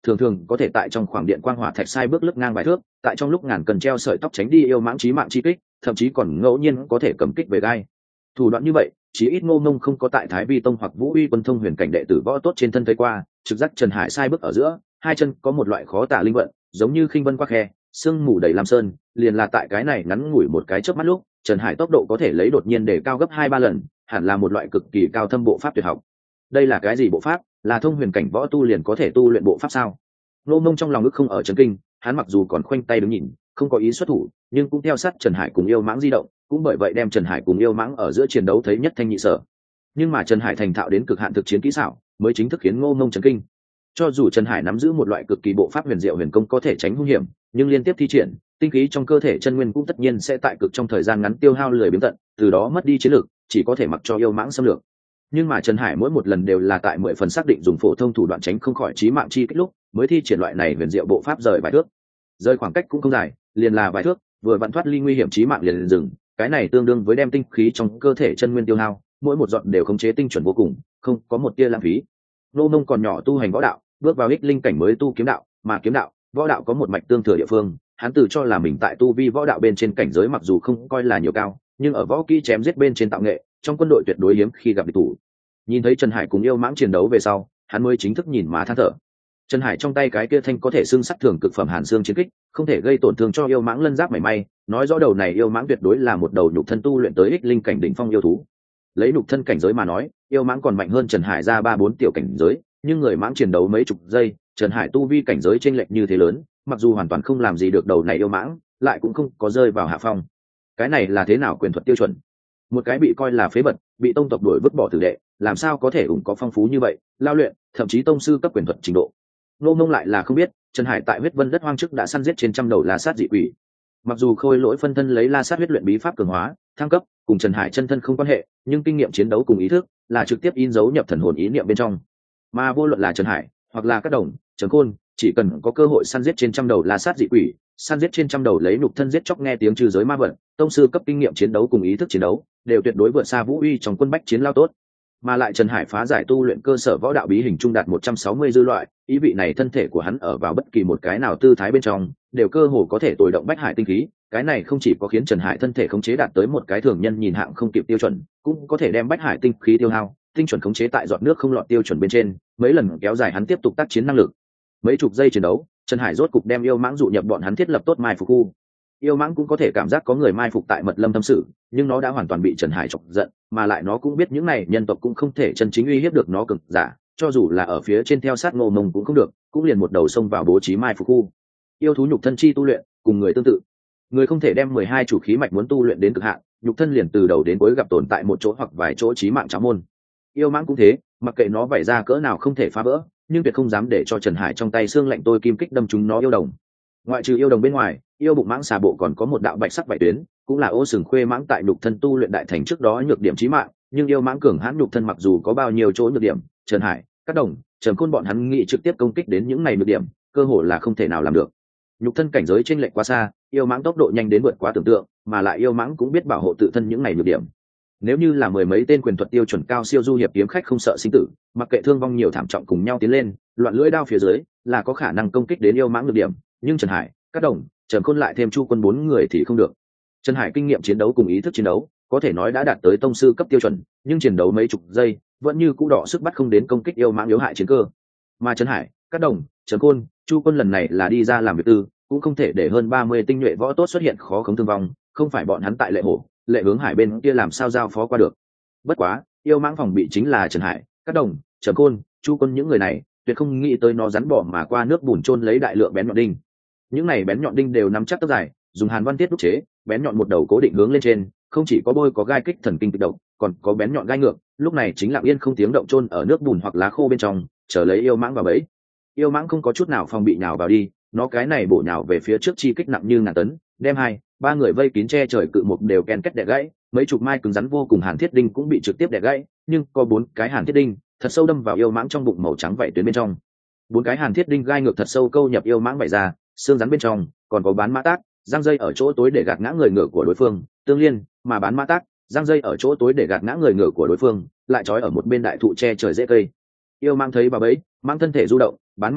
Speaker 1: thường thường có thể tại trong khoảng điện quang hỏa thạch sai bước lướt ngang vài thước, tại trong lúc ngàn cần treo sợi tóc tránh đi yêu mãng chí mạng chi kích, thậm chí còn ngẫu nhiên có thể cầm kích về gai. Thủ đoạn như vậy chỉ ít Ngô Ngông không có tại Thái Vi Tông hoặc Vũ Uy Quân Thông huyền cảnh đệ tử võ tốt trên thân thấy qua. Trực giác Trần Hải sai bước ở giữa, hai chân có một loại khó tả linh vận, giống như khinh vân qua khe, sương mù đầy lam sơn. Liền là tại cái này ngắn ngủi một cái chớp mắt lúc, Trần Hải tốc độ có thể lấy đột nhiên để cao gấp 2-3 lần, hẳn là một loại cực kỳ cao thâm bộ pháp tuyệt học. Đây là cái gì bộ pháp? Là thông huyền cảnh võ tu liền có thể tu luyện bộ pháp sao? Ngô Ngông trong lòng ức không ở chấn kinh, hắn mặc dù còn khoanh tay đứng nhìn, không có ý xuất thủ, nhưng cũng theo sát Trần Hải cùng yêu mãng di động, cũng bởi vậy đem Trần Hải cùng yêu mãng ở giữa chiến đấu thấy nhất thanh nhị sở. Nhưng mà Trần Hải thành thạo đến cực hạn thực chiến kỹ xảo, mới chính thức khiến Ngô Ngông chấn kinh. Cho dù Trần Hải nắm giữ một loại cực kỳ bộ pháp huyền diệu huyền công có thể tránh hung hiểm, nhưng liên tiếp thi triển, tinh khí trong cơ thể chân nguyên cũng tất nhiên sẽ tại cực trong thời gian ngắn tiêu hao lười biếng tận, từ đó mất đi chiến lực, chỉ có thể mặc cho yêu mãng xâm lược. Nhưng mà Trần Hải mỗi một lần đều là tại 10 phần xác định dùng phổ thông thủ đoạn tránh không khỏi chí mạng chi kích lúc, mới thi triển loại này huyền diệu bộ pháp rời vài thước. Rời khoảng cách cũng không dài, liền là vài thước, vừa vặn thoát ly nguy hiểm chí mạng liền dừng, cái này tương đương với đem tinh khí trong cơ thể chân nguyên tiêu hao, mỗi một giọt đều khống chế tinh chuẩn vô cùng, không có một tia lãng phí. Nô Nông còn nhỏ tu hành võ đạo, bước vào ích linh cảnh mới tu kiếm đạo, mà kiếm đạo, võ đạo có một mạch tương thừa địa phương, hắn tự cho là mình tại tu vi võ đạo bên trên cảnh giới mặc dù không coi là nhiều cao, nhưng ở võ kỹ chém giết bên trên tạo nghệ, trong quân đội tuyệt đối hiếm khi gặp địch thủ. Nhìn thấy Trần Hải cùng yêu mãng chiến đấu về sau, hắn mới chính thức nhìn má than thở. Trần Hải trong tay cái kia thanh có thể xương sắt thường cực phẩm hàn xương chiến kích, không thể gây tổn thương cho yêu mãng lân giáp mảy may, nói rõ đầu này yêu mãng tuyệt đối là một đầu nhục thân tu luyện tới ích linh cảnh đỉnh phong yêu thú. Lấy nhục thân cảnh giới mà nói, yêu mãng còn mạnh hơn Trần Hải ra 3-4 tiểu cảnh giới, nhưng người mãng chiến đấu mấy chục giây, Trần Hải tu vi cảnh giới chênh lệch như thế lớn, mặc dù hoàn toàn không làm gì được đầu này yêu mãng, lại cũng không có rơi vào hạ phong. Cái này là thế nào quyền thuật tiêu chuẩn? Một cái bị coi là phế vật, bị tông tộc đuổi vứt bỏ tử đệ, làm sao có thể ủng có phong phú như vậy, lao luyện, thậm chí tông sư cấp quyền thuật trình độ. Nô Mông lại là không biết, Trần Hải tại huyết vân đất hoang trước đã săn giết trên trăm đầu la sát dị quỷ. Mặc dù Khôi Lỗi phân thân lấy la sát huyết luyện bí pháp cường hóa, thăng cấp, cùng Trần Hải chân thân không quan hệ, nhưng kinh nghiệm chiến đấu cùng ý thức là trực tiếp in dấu nhập thần hồn ý niệm bên trong. Mà vô luận là Trần Hải, hoặc là các đồng, Trần Khôn, chỉ cần có cơ hội săn giết trên trăm đầu la sát dị quỷ, săn giết trên trăm đầu lấy nhục thân giết chóc nghe tiếng trừ giới ma vật, tông sư cấp kinh nghiệm chiến đấu cùng ý thức chiến đấu, đều tuyệt đối vượt xa Vũ Uy trong quân bách chiến lao tốt. Mà lại Trần Hải phá giải tu luyện cơ sở võ đạo bí hình trung đạt 160 dư loại, ý vị này thân thể của hắn ở vào bất kỳ một cái nào tư thái bên trong, đều cơ hồ có thể tồi động bách hải tinh khí, cái này không chỉ có khiến Trần Hải thân thể khống chế đạt tới một cái thường nhân nhìn hạng không kịp tiêu chuẩn, cũng có thể đem bách hải tinh khí tiêu hao, tinh chuẩn khống chế tại giọt nước không lọt tiêu chuẩn bên trên, mấy lần kéo dài hắn tiếp tục tác chiến năng lực. Mấy chục giây chiến đấu, Trần Hải rốt cục đem yêu mãng dụ nhập bọn hắn thiết lập tốt mai phục khu. Yêu mãng cũng có thể cảm giác có người mai phục tại mật lâm tâm sự, nhưng nó đã hoàn toàn bị Trần Hải chọc giận, mà lại nó cũng biết những này nhân tộc cũng không thể chân chính uy hiếp được nó cực giả, cho dù là ở phía trên theo sát Ngô Mông cũng không được, cũng liền một đầu xông vào bố trí mai phục khu. Yêu thú nhục thân chi tu luyện, cùng người tương tự. Người không thể đem 12 chủ khí mạch muốn tu luyện đến cực hạn, nhục thân liền từ đầu đến cuối gặp tồn tại một chỗ hoặc vài chỗ chí mạng cháo môn. Yêu mãng cũng thế, mặc kệ nó vảy ra cỡ nào không thể phá vỡ, nhưng tuyệt không dám để cho Trần Hải trong tay xương lạnh tôi kim kích đâm chúng nó yêu đồng. Ngoại trừ yêu đồng bên ngoài, yêu bụng mãng xà bộ còn có một đạo bạch sắc vảy tuyến, cũng là ô sừng khuê mãng tại nhục thân tu luyện đại thành trước đó nhược điểm chí mạng, nhưng yêu mãng cường hãn nhục thân mặc dù có bao nhiêu chỗ nhược điểm, Trần Hải, các đồng, Trần Khôn bọn hắn nghĩ trực tiếp công kích đến những này nhược điểm, cơ hội là không thể nào làm được. Nhục thân cảnh giới chênh lệch quá xa, yêu mãng tốc độ nhanh đến vượt quá tưởng tượng, mà lại yêu mãng cũng biết bảo hộ tự thân những này nhược điểm. Nếu như là mười mấy tên quyền thuật tiêu chuẩn cao siêu du hiệp kiếm khách không sợ sinh tử, mặc kệ thương vong nhiều thảm trọng cùng nhau tiến lên, loạn lưỡi đao phía dưới là có khả năng công kích đến yêu mãng nhược điểm, nhưng Trần Hải, các đồng, Trần Khôn lại thêm Chu Quân 4 người thì không được. Trần Hải kinh nghiệm chiến đấu cùng ý thức chiến đấu có thể nói đã đạt tới tông sư cấp tiêu chuẩn, nhưng chiến đấu mấy chục giây vẫn như cũ đỏ sức bắt không đến công kích yêu mãng yếu hại chiến cơ. Mà Trần Hải, các đồng, Trần Khôn, Chu Quân lần này là đi ra làm việc tư, cũng không thể để hơn 30 tinh nhuệ võ tốt xuất hiện khó khống thương vong, không phải bọn hắn tại Lệ Hổ, Lệ Hướng Hải bên kia làm sao giao phó qua được. Bất quá, yêu mãng phòng bị chính là Trần Hải, các đồng, Trần Khôn, Chu Quân những người này, tuyệt không nghĩ tới nó rắn bỏ mà qua nước bùn chôn lấy đại lượng bén nhọn đinh. Những này bén nhọn đinh đều nắm chắc tấc dài, dùng hàn văn tiết đúc chế, bén nhọn một đầu cố định hướng lên trên, không chỉ có bôi có gai kích thần kinh kịch độc, còn có bén nhọn gai ngược, lúc này chính lặng yên không tiếng động chôn ở nước bùn hoặc lá khô bên trong, chờ lấy yêu mãng vào bẫy. Yêu mãng không có chút nào phòng bị nhào vào đi, nó cái này bổ nhào về phía trước chi kích nặng như ngàn tấn, đem 2-3 người vây kín che trời cự mục đều ken kết đè gãy, mấy chục mai cứng rắn vô cùng hàn thiết đinh cũng bị trực tiếp đè gãy, nhưng có 4 cái hàn thiết đinh thật sâu đâm vào yêu mãng trong bụng màu trắng vảy tuyến bên trong. 4 cái hàn thiết đinh gai ngược thật sâu câu nhập yêu mãng vảy ra, xương rắn bên trong còn có bán mã tác, răng dây ở chỗ tối để gạt ngã người ngựa của đối phương, tương liên, mà bán mã tác, răng dây ở chỗ tối để gạt ngã người ngựa của đối phương, lại trói ở một bên đại thụ che trời rễ cây. Yêu mãng thấy bà bấy, mang thân thể du động, bán mã tác,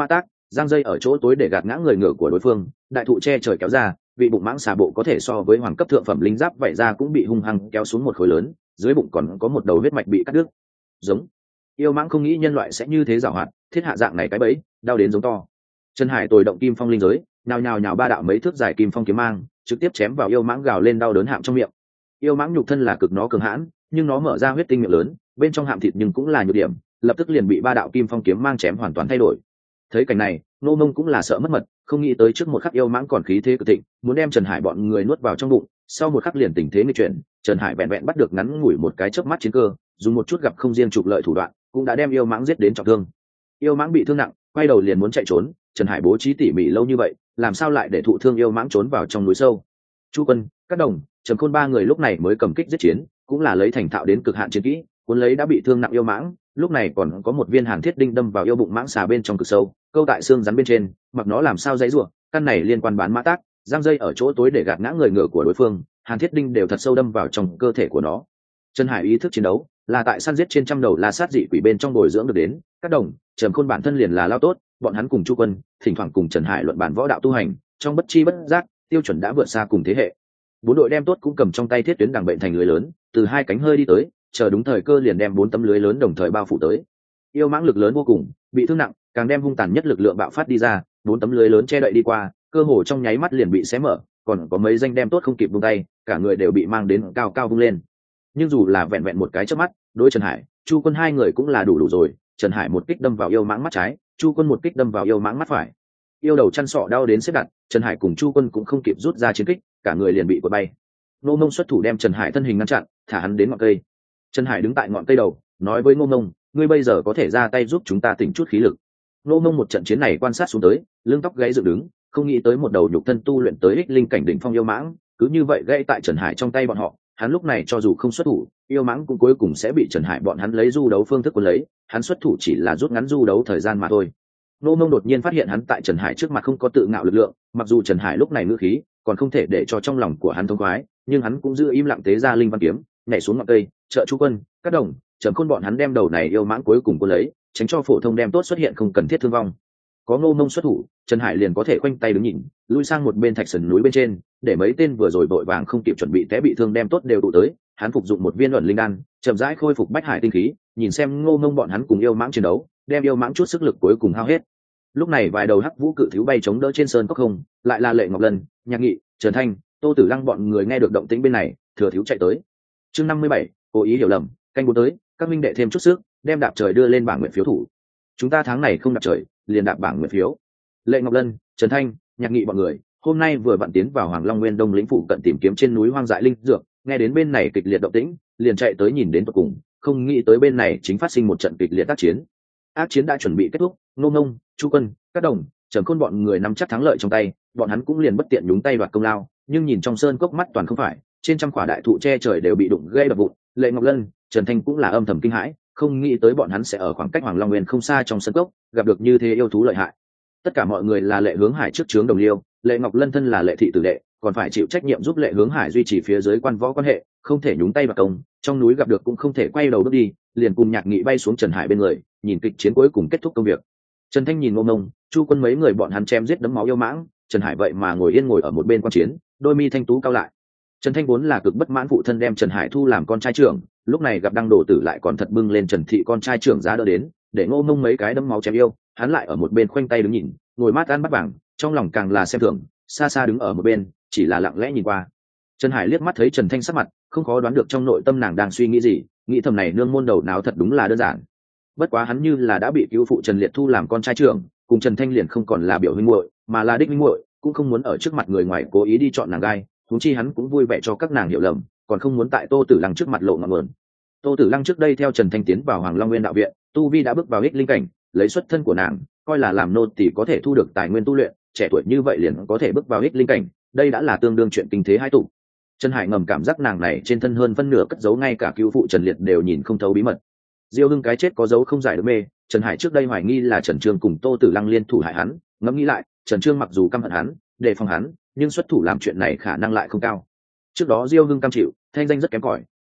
Speaker 1: giang dây ở chỗ tối để gạt ngã người ngựa của đối phương, đại thụ che trời kéo ra, vị bụng mãng xà bộ có thể so với hoàng cấp thượng phẩm linh giáp vậy ra cũng bị hung hăng kéo xuống một khối lớn, dưới bụng còn có một đầu huyết mạch bị cắt đứt. Giống. Yêu mãng không nghĩ nhân loại sẽ như thế giàu hoạt, thiết hạ dạng này cái bẫy, đau đến giống to. Trần Hải tồi động kim phong linh giới, nhào ba đạo mấy thước dài kim phong kiếm mang, trực tiếp chém vào yêu mãng gào lên đau đớn hạm trong miệng. Yêu mãng nhục thân là cực nó cường hãn, nhưng nó mở ra huyết tinh miệng lớn, bên trong hạm thịt nhưng cũng là nhược điểm, lập tức liền bị ba đạo kim phong kiếm mang chém hoàn toàn thay đổi. Thấy cảnh này, Ngô Mông cũng là sợ mất mật, không nghĩ tới trước một khắc yêu mãng còn khí thế cực thịnh, muốn đem Trần Hải bọn người nuốt vào trong bụng, sau một khắc liền tình thế nghịch chuyển, Trần Hải vẹn vẹn bắt được ngắn ngủi một cái chớp mắt chiến cơ, dùng một chút gặp không riêng trục lợi thủ đoạn, cũng đã đem yêu mãng giết đến trọng thương. Yêu mãng bị thương nặng, quay đầu liền muốn chạy trốn, Trần Hải bố trí tỉ mỉ lâu như vậy, làm sao lại để thụ thương yêu mãng trốn vào trong núi sâu. Chu Quân, Các Đồng, Trầm Khôn ba người lúc này mới cầm kích giết chiến, cũng là lấy thành thạo đến cực hạn chiến kỹ, cuốn lấy đã bị thương nặng yêu mãng, lúc này còn có một viên hàn thiết đinh đâm vào yêu bụng mãng xà bên trong cực sâu, câu tại xương rắn bên trên, mặc nó làm sao dãy rủa, căn này liên quan bán mã tác, giang dây ở chỗ tối để gạt ngã người ngựa của đối phương, hàn thiết đinh đều thật sâu đâm vào trong cơ thể của nó. Trần Hải ý thức chiến đấu là tại săn giết trên trăm đầu la sát dị quỷ bên trong bồi dưỡng được đến. Các Đồng, Trầm Khôn bản thân liền là lao tốt, bọn hắn cùng Chu Quân thỉnh thoảng cùng Trần Hải luận bàn võ đạo tu hành, trong bất chi bất giác tiêu chuẩn đã vượt xa cùng thế hệ. Bốn đội đem tốt cũng cầm trong tay thiết tuyến đằng bệnh thành lưới lớn, từ hai cánh hơi đi tới, chờ đúng thời cơ liền đem 4 tấm lưới lớn đồng thời bao phủ tới. Yêu mãng lực lớn vô cùng, bị thương nặng, càng đem hung tàn nhất lực lượng bạo phát đi ra, 4 tấm lưới lớn che đậy đi qua, cơ hồ trong nháy mắt liền bị xé mở, còn có mấy danh đem tốt không kịp buông tay, cả người đều bị mang đến cao cao vung lên. Nhưng dù là vẹn vẹn một cái chớp mắt, đối Trần Hải, Chu Quân hai người cũng là đủ rồi. Trần Hải một kích đâm vào yêu mãng mắt trái, Chu Quân một kích đâm vào yêu mãng mắt phải. Yêu đầu chăn sọ đau đến xếp đặt, Trần Hải cùng Chu Quân cũng không kịp rút ra chiến kích, cả người liền bị quật bay. Ngô Mông xuất thủ đem Trần Hải thân hình ngăn chặn, thả hắn đến ngọn cây. Trần Hải đứng tại ngọn cây đầu, nói với Ngô Mông, ngươi bây giờ có thể ra tay giúp chúng ta tỉnh chút khí lực. Ngô Mông một trận chiến này quan sát xuống tới, lưng tóc gãy dựng đứng, không nghĩ tới một đầu nhục thân tu luyện tới ích linh cảnh đỉnh phong yêu mãng, cứ như vậy gãy tại Trần Hải trong tay bọn họ. Hắn lúc này cho dù không xuất thủ, yêu mãng cũng cuối cùng sẽ bị Trần Hải bọn hắn lấy du đấu phương thức cuốn lấy, hắn xuất thủ chỉ là rút ngắn du đấu thời gian mà thôi. Ngô Mông đột nhiên phát hiện hắn tại Trần Hải trước mặt không có tự ngạo lực lượng, mặc dù Trần Hải lúc này ngữ khí còn không thể để cho trong lòng của hắn thông khoái, nhưng hắn cũng giữ im lặng tế ra linh văn kiếm, nhảy xuống ngọn cây, trợ Chu Quân, Các Đồng, Trầm Khôn bọn hắn đem đầu này yêu mãng cuối cùng cuốn lấy, tránh cho phổ thông đem tốt xuất hiện không cần thiết thương vong. Có Ngô Mông xuất thủ, Trần Hải liền có thể khoanh tay đứng nhìn, lui sang một bên thạch sườn núi bên trên, để mấy tên vừa rồi vội vàng không kịp chuẩn bị té bị thương đem tốt đều tụ tới, hắn phục dụng một viên luận linh đan, chậm rãi khôi phục bách hải tinh khí, nhìn xem Ngô Mông bọn hắn cùng yêu mãng chiến đấu, đem yêu mãng chút sức lực cuối cùng hao hết. Lúc này vài đầu hắc vũ cự thú bay chống đỡ trên sơn cốc không, lại là Lệ Ngọc Lân, Nhạc Nghị, Trần Thanh, Tô Tử Lăng bọn người nghe được động tĩnh bên này, thừa thiếu chạy tới. Chương 57, cố ý hiểu lầm, canh bốn tới, các minh đệ thêm chút sức, đem đạp trời đưa lên bảng nguyện phiếu thủ. Chúng ta tháng này không đạp trời, liền đạp bảng nguyện phiếu. Lệ Ngọc Lân, Trần Thanh, Nhạc Nghị bọn người, hôm nay vừa vặn tiến vào Hoàng Long Nguyên Đông lĩnh phụ cận tìm kiếm trên núi hoang dại linh dược, nghe đến bên này kịch liệt động tĩnh, liền chạy tới nhìn đến tận cùng, không nghĩ tới bên này chính phát sinh một trận kịch liệt tác chiến. Ác chiến đã chuẩn bị kết thúc, Ngô Mông, Chu Quân, Các Đồng, Trầm Khôn bọn người nắm chắc thắng lợi trong tay, bọn hắn cũng liền bất tiện nhúng tay đoạt công lao, nhưng nhìn trong sơn cốc mắt toàn không phải, trên trăm quả đại thụ che trời đều bị đụng gây đập vụn. Lệ Ngọc Lân, Trần Thanh cũng là âm thầm kinh hãi, không nghĩ tới bọn hắn sẽ ở khoảng cách Hoàng Long Nguyên không xa trong sơn cốc gặp được như thế yêu thú lợi hại. Tất cả mọi người là Lệ Hướng Hải trước trướng đồng liêu, Lệ Ngọc Lân thân là Lệ thị tử đệ, còn phải chịu trách nhiệm giúp Lệ Hướng Hải duy trì phía dưới quan võ quan hệ, không thể nhúng tay vào công, trong núi gặp được cũng không thể quay đầu bước đi, liền cùng Nhạc Nghị bay xuống Trần Hải bên người, nhìn kịch chiến cuối cùng kết thúc công việc. Trần Thanh nhìn Ngô Mông, Chu Quân mấy người bọn hắn chém giết đấm máu yêu mãng, Trần Hải vậy mà ngồi yên ngồi ở một bên quan chiến, đôi mi thanh tú cao lại. Trần Thanh vốn là cực bất mãn phụ thân đem Trần Hải thu làm con trai trưởng, lúc này gặp Đăng Đồ Tử lại còn thật bưng lên Trần thị con trai trưởng giá đỡ đến, để Ngô Mông mấy cái đấm máu chém yêu, hắn lại ở một bên khoanh tay đứng nhìn, ngồi mát ăn bắt vàng, trong lòng càng là xem thường, xa xa đứng ở một bên, chỉ là lặng lẽ nhìn qua. Trần Hải liếc mắt thấy Trần Thanh sắc mặt, không khó đoán được trong nội tâm nàng đang suy nghĩ gì, nghĩ thầm này nương môn đầu nào thật đúng là đơn giản. Bất quá hắn như là đã bị cứu phụ Trần Liệt thu làm con trai trưởng, cùng Trần Thanh liền không còn là biểu huynh muội, mà là đích huynh muội, cũng không muốn ở trước mặt người ngoài cố ý đi chọn nàng gai, huống chi hắn cũng vui vẻ cho các nàng hiểu lầm, còn không muốn tại Tô Tử Lăng trước mặt lộ ngọn nguồn. Tô Tử Lăng trước đây theo Trần Thanh tiến vào Hoàng Long Nguyên đạo viện, tu vi đã bước vào ích linh cảnh, lấy xuất thân của nàng, coi là làm nô tỳ có thể thu được tài nguyên tu luyện, trẻ tuổi như vậy liền có thể bước vào ích linh cảnh, đây đã là tương đương chuyện kinh thế hai tụ. Trần Hải ngầm cảm giác nàng này trên thân hơn phân nửa cất giấu ngay cả cứu phụ Trần Liệt đều nhìn không thấu bí mật. Diêu Hưng cái chết có dấu không giải được mê, Trần Hải trước đây hoài nghi là Trần Trương cùng Tô Tử Lăng liên thủ hại hắn, ngẫm nghĩ lại, Trần Trương mặc dù căm hận hắn, đề phòng hắn, nhưng xuất thủ làm chuyện này khả năng lại không cao. Trước đó Diêu Hưng cam chịu, thanh danh rất kém cỏi,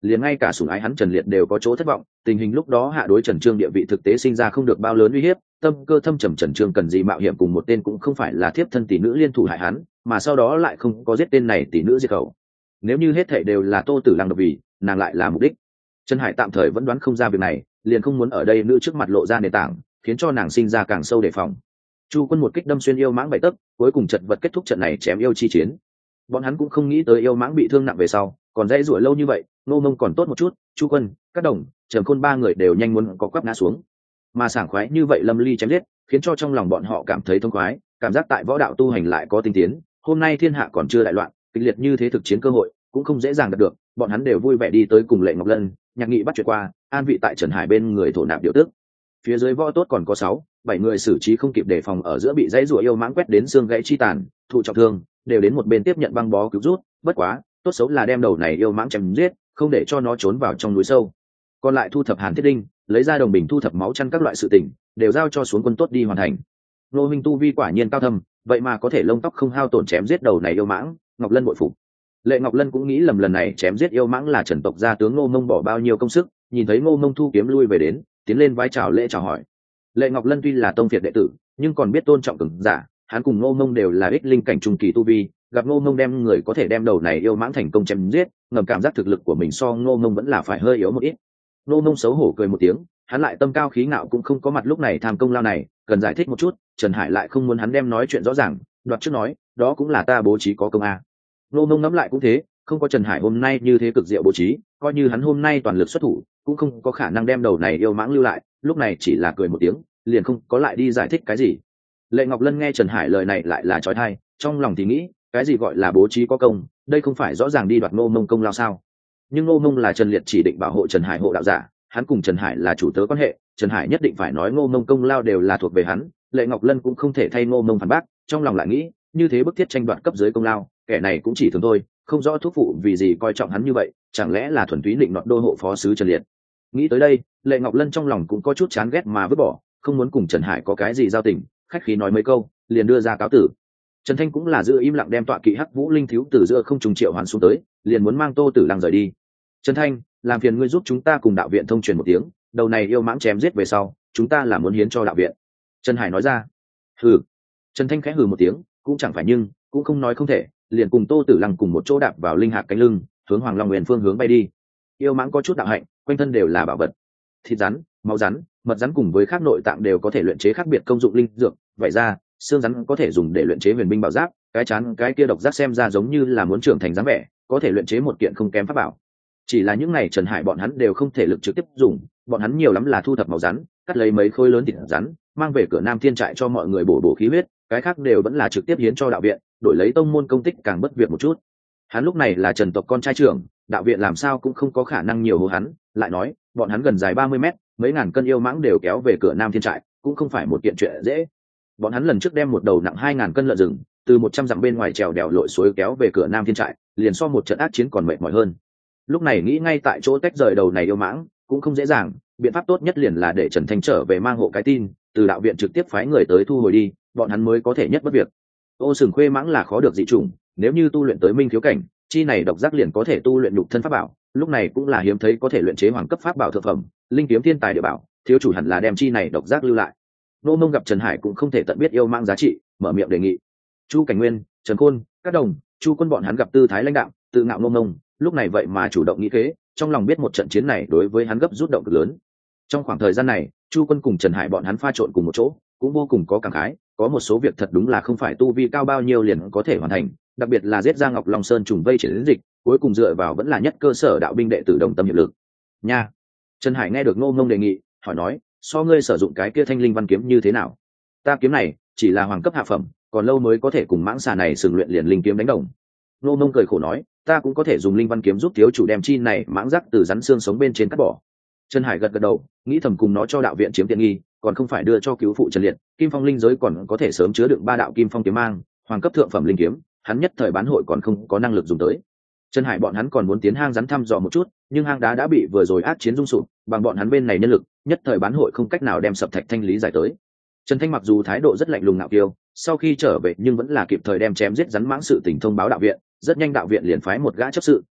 Speaker 1: liền ngay cả sủng ái hắn Trần Liệt đều có chỗ thất vọng. Tình hình lúc đó hạ đối Trần Trương địa vị thực tế sinh ra không được bao lớn uy hiếp, tâm cơ thâm trầm Trần Trương cần gì mạo hiểm cùng một tên cũng không phải là thiếp thân tỷ nữ liên thủ hại hắn, mà sau đó lại không có giết tên này tỷ nữ diệt khẩu. Nếu như hết thảy đều là Tô Tử Lăng độc vì, nàng lại là mục đích. Trần Hải tạm thời vẫn đoán không ra việc này, liền không muốn ở đây nữ trước mặt lộ ra nền tảng, khiến cho nàng sinh ra càng sâu đề phòng. Chu Quân một kích đâm xuyên yêu mãng bảy tấc, cuối cùng chật vật kết thúc trận này chém yêu chi chiến. Bọn hắn cũng không nghĩ tới yêu mãng bị thương nặng về sau, còn dãy rủa lâu như vậy, Ngô Mông còn tốt một chút, Chu Quân, các đồng, Trầm Khôn ba người đều nhanh muốn có quắp ngã xuống. Mà sảng khoái như vậy lâm ly chém giết, khiến cho trong lòng bọn họ cảm thấy thông khoái, cảm giác tại võ đạo tu hành lại có tinh tiến. Hôm nay thiên hạ còn chưa đại loạn, kịch liệt như thế thực chiến cơ hội cũng không dễ dàng đạt được, bọn hắn đều vui vẻ đi tới cùng Lệ Ngọc Lân, Nhạc Nghị bắt chuyện qua, an vị tại Trần Hải bên người thổ nạp điều tước. Phía dưới võ tốt còn có 6-7 người xử trí không kịp đề phòng ở giữa bị dãy rủa yêu mãng quét đến xương gãy chi tàn, thụ trọng thương, đều đến một bên tiếp nhận băng bó cứu rút, bất quá, tốt xấu là đem đầu này yêu mãng chém giết, không để cho nó trốn vào trong núi sâu. Còn lại thu thập Hàn Thiết Đinh, lấy ra đồng bình thu thập máu chăn các loại sự tình, đều giao cho xuống quân tốt đi hoàn thành. Nô Minh tu vi quả nhiên cao thâm, vậy mà có thể lông tóc không hao tổn chém giết đầu này yêu mãng, Ngọc Lân bội phục. Lệ Ngọc Lân cũng nghĩ lần này chém giết yêu mãng là Trần tộc gia tướng Ngô Mông bỏ bao nhiêu công sức, nhìn thấy Ngô Mông thu kiếm lui về đến, tiến lên vai chào lễ chào hỏi. Lệ Ngọc Lân tuy là tông phiệt đệ tử, nhưng còn biết tôn trọng cường giả, hắn cùng Ngô Mông đều là ích linh cảnh trung kỳ tu vi, gặp Ngô Mông đem người có thể đem đầu này yêu mãng thành công chém giết, ngầm cảm giác thực lực của mình so Ngô Mông vẫn là phải hơi yếu một ít. Ngô Mông xấu hổ cười một tiếng, hắn lại tâm cao khí ngạo cũng không có mặt lúc này tham công lao này, cần giải thích một chút, Trần Hải lại không muốn hắn đem nói chuyện rõ ràng, đoạt trước nói, đó cũng là ta bố trí có công a. Ngô Mông ngẫm lại cũng thế, không có Trần Hải hôm nay như thế cực diệu bố trí, coi như hắn hôm nay toàn lực xuất thủ, cũng không có khả năng đem đầu này yêu mãng lưu lại, lúc này chỉ là cười một tiếng, liền không có lại đi giải thích cái gì. Lệ Ngọc Lân nghe Trần Hải lời này lại là chói tai, trong lòng thì nghĩ, cái gì gọi là bố trí có công, đây không phải rõ ràng đi đoạt Ngô Mông công lao sao? Nhưng Ngô Mông là Trần Liệt chỉ định bảo hộ Trần Hải hộ đạo giả, hắn cùng Trần Hải là chủ tớ quan hệ, Trần Hải nhất định phải nói Ngô Mông công lao đều là thuộc về hắn, Lệ Ngọc Lân cũng không thể thay Ngô Mông phản bác, trong lòng lại nghĩ, như thế bức thiết tranh đoạt cấp dưới công lao, kẻ này cũng chỉ thường thôi, không rõ thuốc phụ vì gì coi trọng hắn như vậy, chẳng lẽ là thuần túy định nọt đô hộ phó sứ Trần Liệt. Nghĩ tới đây, Lệ Ngọc Lân trong lòng cũng có chút chán ghét mà vứt bỏ, không muốn cùng Trần Hải có cái gì giao tình, khách khí nói mấy câu, liền đưa ra cáo tử. Trần Thanh cũng là giữ im lặng đem tọa kỵ Hắc Vũ Linh thiếu từ giữa không trùng triệu hoàn xuống tới, liền muốn mang Tô Tử Lăng rời đi. Trần Thanh, làm phiền ngươi giúp chúng ta cùng đạo viện thông truyền một tiếng, đầu này yêu mãng chém giết về sau, chúng ta là muốn hiến cho đạo viện. Trần Hải nói ra. Hừ. Trần Thanh khẽ hừ một tiếng, cũng chẳng phải nhưng, cũng không nói không thể, liền cùng Tô Tử Lăng cùng một chỗ đạp vào linh hạc cánh lưng, hướng Hoàng Long Nguyên phương hướng bay đi. Yêu mãng có chút đạo hạnh, quanh thân đều là bảo vật, thịt rắn, máu rắn, mật rắn cùng với các nội tạng đều có thể luyện chế khác biệt công dụng linh dược, vậy ra, xương rắn có thể dùng để luyện chế huyền binh bảo giáp, cái chán cái kia độc giác xem ra giống như là muốn trưởng thành dáng vẻ, có thể luyện chế một kiện không kém pháp bảo. Chỉ là những này Trần Hải bọn hắn đều không thể lực trực tiếp dùng, bọn hắn nhiều lắm là thu thập máu rắn, cắt lấy mấy khối lớn thịt rắn, mang về cửa Nam Thiên trại cho mọi người bổ bổ khí huyết, cái khác đều vẫn là trực tiếp hiến cho đạo viện, đổi lấy tông môn công tích càng bất việc một chút. Hắn lúc này là Trần tộc con trai trưởng, đạo viện làm sao cũng không có khả năng nhiều hô hắn, lại nói, bọn hắn gần dài 30 mét, mấy ngàn cân yêu mãng đều kéo về cửa Nam Thiên trại, cũng không phải một kiện chuyện dễ. Bọn hắn lần trước đem một đầu nặng 2000 cân lợn rừng, từ 100 dặm bên ngoài trèo đèo lội suối kéo về cửa Nam Thiên trại, liền so một trận ác chiến còn mệt mỏi hơn. Lúc này nghĩ ngay tại chỗ tách rời đầu này yêu mãng, cũng không dễ dàng, biện pháp tốt nhất liền là để Trần Thanh trở về mang hộ cái tin, từ đạo viện trực tiếp phái người tới thu hồi đi, bọn hắn mới có thể nhất bất việc. Ô Sừng Khuê mãng là khó được dị chủng, nếu như tu luyện tới minh thiếu cảnh, chi này độc giác liền có thể tu luyện nhục thân pháp bảo, lúc này cũng là hiếm thấy có thể luyện chế hoàng cấp pháp bảo thượng phẩm, linh kiếm thiên tài địa bảo, thiếu chủ hẳn là đem chi này độc giác lưu lại. Nô Mông gặp Trần Hải cũng không thể tận biết yêu mang giá trị, mở miệng đề nghị. Chu Cảnh Nguyên, Trần Khôn, các đồng, Chu Quân bọn hắn gặp tư thái lãnh đạo, tự ngạo Nô Mông, lúc này vậy mà chủ động nghĩ kế, trong lòng biết một trận chiến này đối với hắn gấp rút động cực lớn. Trong khoảng thời gian này, Chu Quân cùng Trần Hải bọn hắn pha trộn cùng một chỗ, cũng vô cùng có cảm khái, có một số việc thật đúng là không phải tu vi cao bao nhiêu liền có thể hoàn thành, đặc biệt là giết ra Ngọc Long Sơn trùng vây chiến dịch, cuối cùng dựa vào vẫn là nhất cơ sở đạo binh đệ tử đồng tâm hiệp lực. Nha. Trần Hải nghe được Ngô Mông đề nghị, hỏi nói, so ngươi sử dụng cái kia thanh linh văn kiếm như thế nào? Ta kiếm này chỉ là hoàng cấp hạ phẩm, còn lâu mới có thể cùng mãng xà này sử luyện liền linh kiếm đánh đồng. Ngô Mông cười khổ nói, ta cũng có thể dùng linh văn kiếm giúp thiếu chủ đem chi này mãng rắc từ rắn xương sống bên trên cắt bỏ. Trần Hải gật gật đầu, nghĩ thầm cùng nó cho đạo viện chiếm tiện nghi, còn không phải đưa cho cứu phụ Trần Liệt, Kim Phong linh giới còn có thể sớm chứa đựng 3 đạo Kim Phong kiếm mang, hoàng cấp thượng phẩm linh kiếm, hắn nhất thời bán hội còn không có năng lực dùng tới. Trần Hải bọn hắn còn muốn tiến hang rắn thăm dò một chút, nhưng hang đá đã bị vừa rồi ác chiến rung sụp, bằng bọn hắn bên này nhân lực, nhất thời bán hội không cách nào đem sập thạch thanh lý giải tới. Trần Thanh mặc dù thái độ rất lạnh lùng ngạo kiêu, sau khi trở về nhưng vẫn là kịp thời đem chém giết rắn mãng sự tình thông báo đạo viện, rất nhanh đạo viện liền phái một gã chấp sự,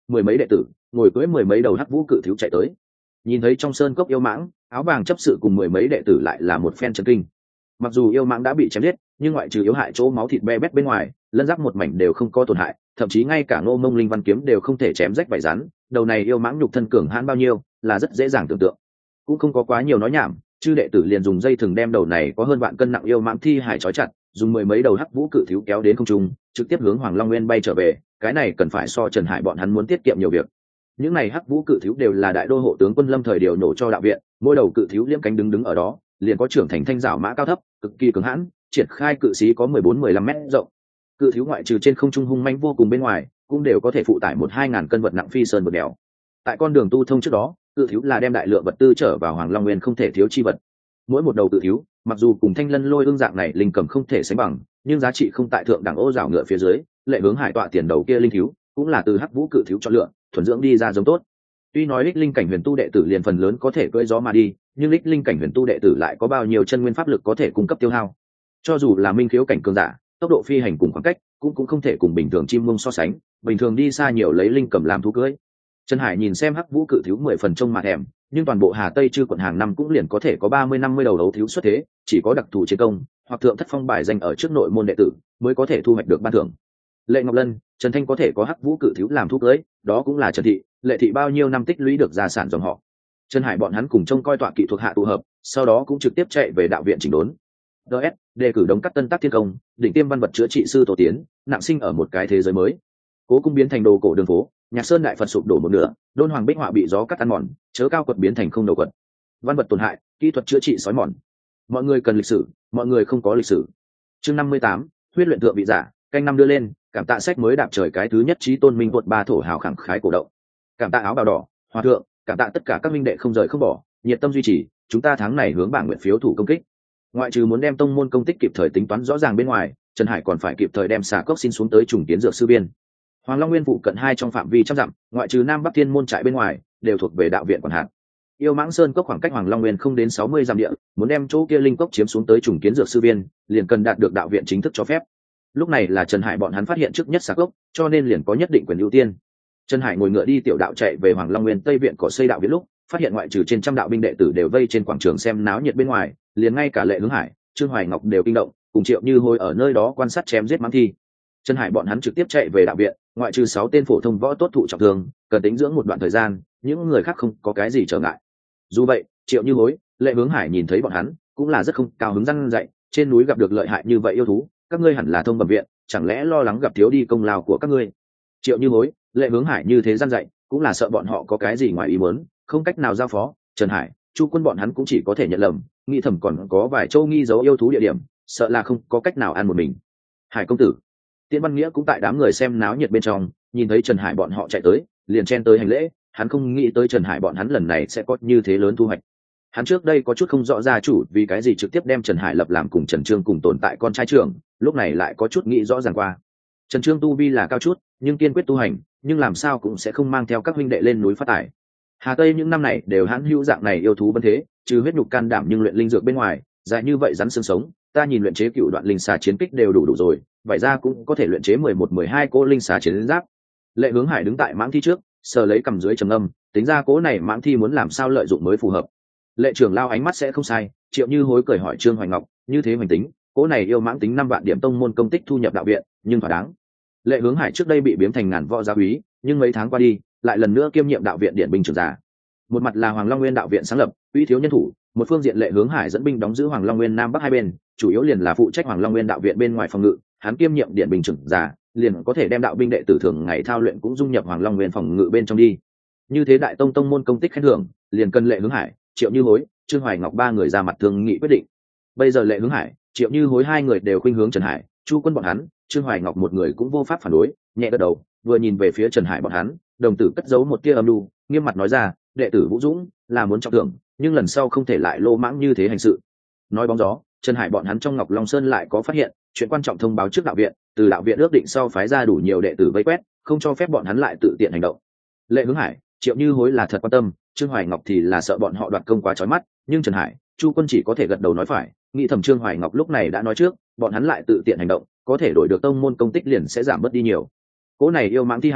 Speaker 1: mười mấy đệ tử ngồi cưỡi mười mấy đầu hắc vũ cự thiếu chạy tới. Nhìn thấy trong sơn cốc yêu mãng, áo vàng chấp sự cùng mười mấy đệ tử lại là một phen chấn kinh. Mặc dù yêu mãng đã bị chém giết, nhưng ngoại trừ yếu hại chỗ máu thịt be bét bên ngoài, lân giáp một mảnh đều không có tổn hại, thậm chí ngay cả Ngô Mông linh văn kiếm đều không thể chém rách vảy rắn. Đầu này yêu mãng nhục thân cường hãn bao nhiêu là rất dễ dàng tưởng tượng. Cũng không có quá nhiều nói nhảm, chư đệ tử liền dùng dây thừng đem đầu này có hơn vạn cân nặng yêu mãng thi hải trói chặt, dùng mười mấy đầu hắc vũ cự thiếu kéo đến không trung, trực tiếp hướng Hoàng Long Nguyên bay trở về. Cái này cần phải so Trần Hải bọn hắn muốn tiết kiệm nhiều việc. Những này hắc vũ cự thiếu đều là đại đô hộ tướng quân Lâm thời điều nổ cho đạo viện, mỗi đầu cự thiếu liếm cánh đứng ở đó, liền có trưởng thành thanh rảo mã cao thấp, cực kỳ cứng hãn, triển khai cự xí có 14-15 mét rộng. Cự thiếu ngoại trừ trên không trung hung manh vô cùng bên ngoài, cũng đều có thể phụ tải 1-2 ngàn cân vật nặng phi sơn vượt đèo. Tại con đường tu thông trước đó, cự thiếu là đem đại lượng vật tư trở vào Hoàng Long Nguyên không thể thiếu chi vật. Mỗi một đầu cự thiếu, mặc dù cùng Thanh Lân Lôi ương dạng này linh cầm không thể sánh bằng, nhưng giá trị không tại thượng đẳng ô rào ngựa phía dưới. Lệ Hướng Hải tọa tiền đầu kia linh thiếu, cũng là từ hắc vũ cự thiếu chọn lựa, thuần dưỡng đi ra giống tốt. Tuy nói đích linh cảnh huyền tu đệ tử liền phần lớn có thể cưỡi gió mà đi, nhưng đích linh cảnh huyền tu đệ tử lại có bao nhiêu chân nguyên pháp lực có thể cung cấp tiêu hao. Cho dù là minh khiếu cảnh cường giả, tốc độ phi hành cùng khoảng cách cũng không thể cùng bình thường chim mông so sánh, bình thường đi xa nhiều lấy linh cầm làm thú cưỡi. Trần Hải nhìn xem hắc vũ cự thiếu 10 phần trông mà thèm, nhưng toàn bộ Hà Tây Chư quận hàng năm cũng liền có thể có 30-50 đầu đấu thiếu xuất thế, chỉ có đặc thù chiến công hoặc thượng thất phong bài danh ở trước nội môn đệ tử mới có thể thu hoạch được ban thưởng. Lệ Ngọc Lân, Trần Thanh có thể có hắc vũ cự thiếu làm thú cưỡi, đó cũng là Trần thị, Lệ thị bao nhiêu năm tích lũy được gia sản dòng họ. Trần Hải bọn hắn cùng trông coi tọa kỵ thuộc hạ tụ hợp, sau đó cũng trực tiếp chạy về đạo viện chỉnh đốn. DS, đề cử đống cắt tân tác thiên công, đỉnh tiêm văn vật chữa trị sư tổ tiến, nặng sinh ở một cái thế giới mới. Cố cung biến thành đồ cổ đường phố, Nhạc Sơn đại Phật sụp đổ một nửa, đôn hoàng bích họa bị gió cắt ăn mòn, chớ cao quật biến thành không đầu quật. Văn vật tổn hại, kỹ thuật chữa trị sói mòn. Mọi người cần lịch sử, mọi người không có lịch sử. Chương 58, huyết luyện thượng vị giả, canh năm đưa lên, cảm tạ sách mới đạp trời cái thứ nhất chí tôn minh quật ba thổ hào khẳng khái cổ động. Cảm tạ áo bào đỏ, hòa thượng, cảm tạ tất cả các minh đệ không rời không bỏ, nhiệt tâm duy trì, chúng ta tháng này hướng bảng nguyện phiếu thủ công kích. Ngoại trừ muốn đem tông môn công tích kịp thời tính toán rõ ràng bên ngoài, Trần Hải còn phải kịp thời đem xà cốc xin xuống tới trùng kiến dược sư biên. Hoàng Long Nguyên phụ cận 2 trong phạm vi trăm dặm, ngoại trừ Nam Bắc Thiên môn trại bên ngoài, đều thuộc về đạo viện quản hạt. Yêu Mãng Sơn cốc khoảng cách Hoàng Long Nguyên không đến 60 dặm địa, muốn đem chỗ kia linh cốc chiếm xuống tới trùng kiến dược sư biên, liền cần đạt được đạo viện chính thức cho phép. Lúc này là Trần Hải bọn hắn phát hiện trước nhất xà cốc, cho nên liền có nhất định quyền ưu tiên. Trần Hải ngồi ngựa đi tiểu đạo chạy về Hoàng Long Nguyên Tây viện cỏ xây đạo viện lúc, phát hiện ngoại trừ trên trăm đạo binh đệ tử đều vây trên quảng trường xem náo nhiệt bên ngoài, liền ngay cả Lệ Hướng Hải, Trương Hoài Ngọc đều kinh động, cùng Triệu Như Hôi ở nơi đó quan sát chém giết mãng thi. Trần Hải bọn hắn trực tiếp chạy về đạo viện, ngoại trừ 6 tên phổ thông võ tốt thụ trọng thương, cần tính dưỡng một đoạn thời gian, những người khác không có cái gì trở ngại. Dù vậy, Triệu Như Hối, Lệ Hướng Hải nhìn thấy bọn hắn, cũng là rất không cao hứng răn dạy, trên núi gặp được lợi hại như vậy yêu thú, các ngươi hẳn là thông bẩm viện, chẳng lẽ lo lắng gặp thiếu đi công lao của các ngươi. Triệu Như Hối, Lệ Hướng Hải như thế răn dạy, cũng là sợ bọn họ có cái gì ngoài ý muốn, không cách nào giao phó. Trần Hải, Chu Quân bọn hắn cũng chỉ có thể nhận lầm, nghĩ thầm còn có vài châu nghi dấu yêu thú địa điểm, sợ là không có cách nào ăn một mình. Hải công tử, Tiễn Văn Nghĩa cũng tại đám người xem náo nhiệt bên trong, nhìn thấy Trần Hải bọn họ chạy tới, liền chen tới hành lễ. Hắn không nghĩ tới Trần Hải bọn hắn lần này sẽ có như thế lớn thu hoạch. Hắn trước đây có chút không rõ gia chủ vì cái gì trực tiếp đem Trần Hải lập làm cùng Trần Trương cùng tồn tại con trai trưởng, lúc này lại có chút nghĩ rõ ràng qua. Trần Trương tu vi là cao chút, nhưng kiên quyết tu hành, nhưng làm sao cũng sẽ không mang theo các huynh đệ lên núi phát tài. Hà Tây những năm này đều hãn hữu dạng này yêu thú bấn thế, trừ huyết nhục can đảm nhưng luyện linh dược bên ngoài, dài như vậy rắn xương sống, ta nhìn luyện chế cựu đoạn linh xà chiến kích đều đủ rồi, vậy ra cũng có thể luyện chế 11-12 cỗ linh xà chiến giáp. Lệ Hướng Hải đứng tại mãng thi trước, sờ lấy cầm dưới trầm âm, tính ra cỗ này mãng thi muốn làm sao lợi dụng mới phù hợp. Lệ trưởng lao ánh mắt sẽ không sai, Triệu Như Hối cười hỏi Trương Hoài Ngọc, như thế hoành tính, cỗ này yêu mãng tính 5 vạn điểm tông môn công tích thu nhập đạo viện, nhưng thỏa đáng. Lệ Hướng Hải trước đây bị biếm thành ngàn võ gia úy, nhưng mấy tháng qua đi, lại lần nữa kiêm nhiệm đạo viện điện binh trưởng giả. Một mặt là Hoàng Long Nguyên đạo viện sáng lập, uy thiếu nhân thủ, một phương diện Lệ Hướng Hải dẫn binh đóng giữ Hoàng Long Nguyên Nam Bắc hai bên, chủ yếu liền là phụ trách Hoàng Long Nguyên đạo viện bên ngoài phòng ngự, hắn kiêm nhiệm điện binh trưởng giả, liền có thể đem đạo binh đệ tử thường ngày thao luyện cũng dung nhập Hoàng Long Nguyên phòng ngự bên trong đi. Như thế đại tông tông môn công tích khen thưởng, liền cần Lệ Hướng Hải, Triệu Như Hối, Trương Hoài Ngọc ba người ra mặt thương nghị quyết định. Bây giờ Lệ Hướng Hải, Triệu Như Hối hai người đều khuynh hướng Trần Hải, Chu Quân bọn hắn, Trương Hoài Ngọc một người cũng vô pháp phản đối, nhẹ gật đầu, vừa nhìn về phía Trần Hải bọn hắn, đồng tử cất giấu một tia âm lưu, nghiêm mặt nói ra, đệ tử Vũ Dũng là muốn trọng thưởng, nhưng lần sau không thể lại lô mãng như thế hành sự. Nói bóng gió, Trần Hải bọn hắn trong Ngọc Long Sơn lại có phát hiện, chuyện quan trọng thông báo trước đạo viện, từ đạo viện ước định sau phái ra đủ nhiều đệ tử vây quét, không cho phép bọn hắn lại tự tiện hành động. Lệ Hướng Hải, Triệu Như Hối là thật quan tâm, Trương Hoài Ngọc thì là sợ bọn họ đoạt công quá chói mắt, nhưng Trần Hải, Chu Quân chỉ có thể gật đầu nói phải, nghĩ thầm Trương Hoài Ngọc lúc này đã nói trước, bọn hắn lại tự tiện hành động, có thể đổi được tông môn công tích liền sẽ giảm bớt đi nhiều. Cố này yêu mãng thi hải,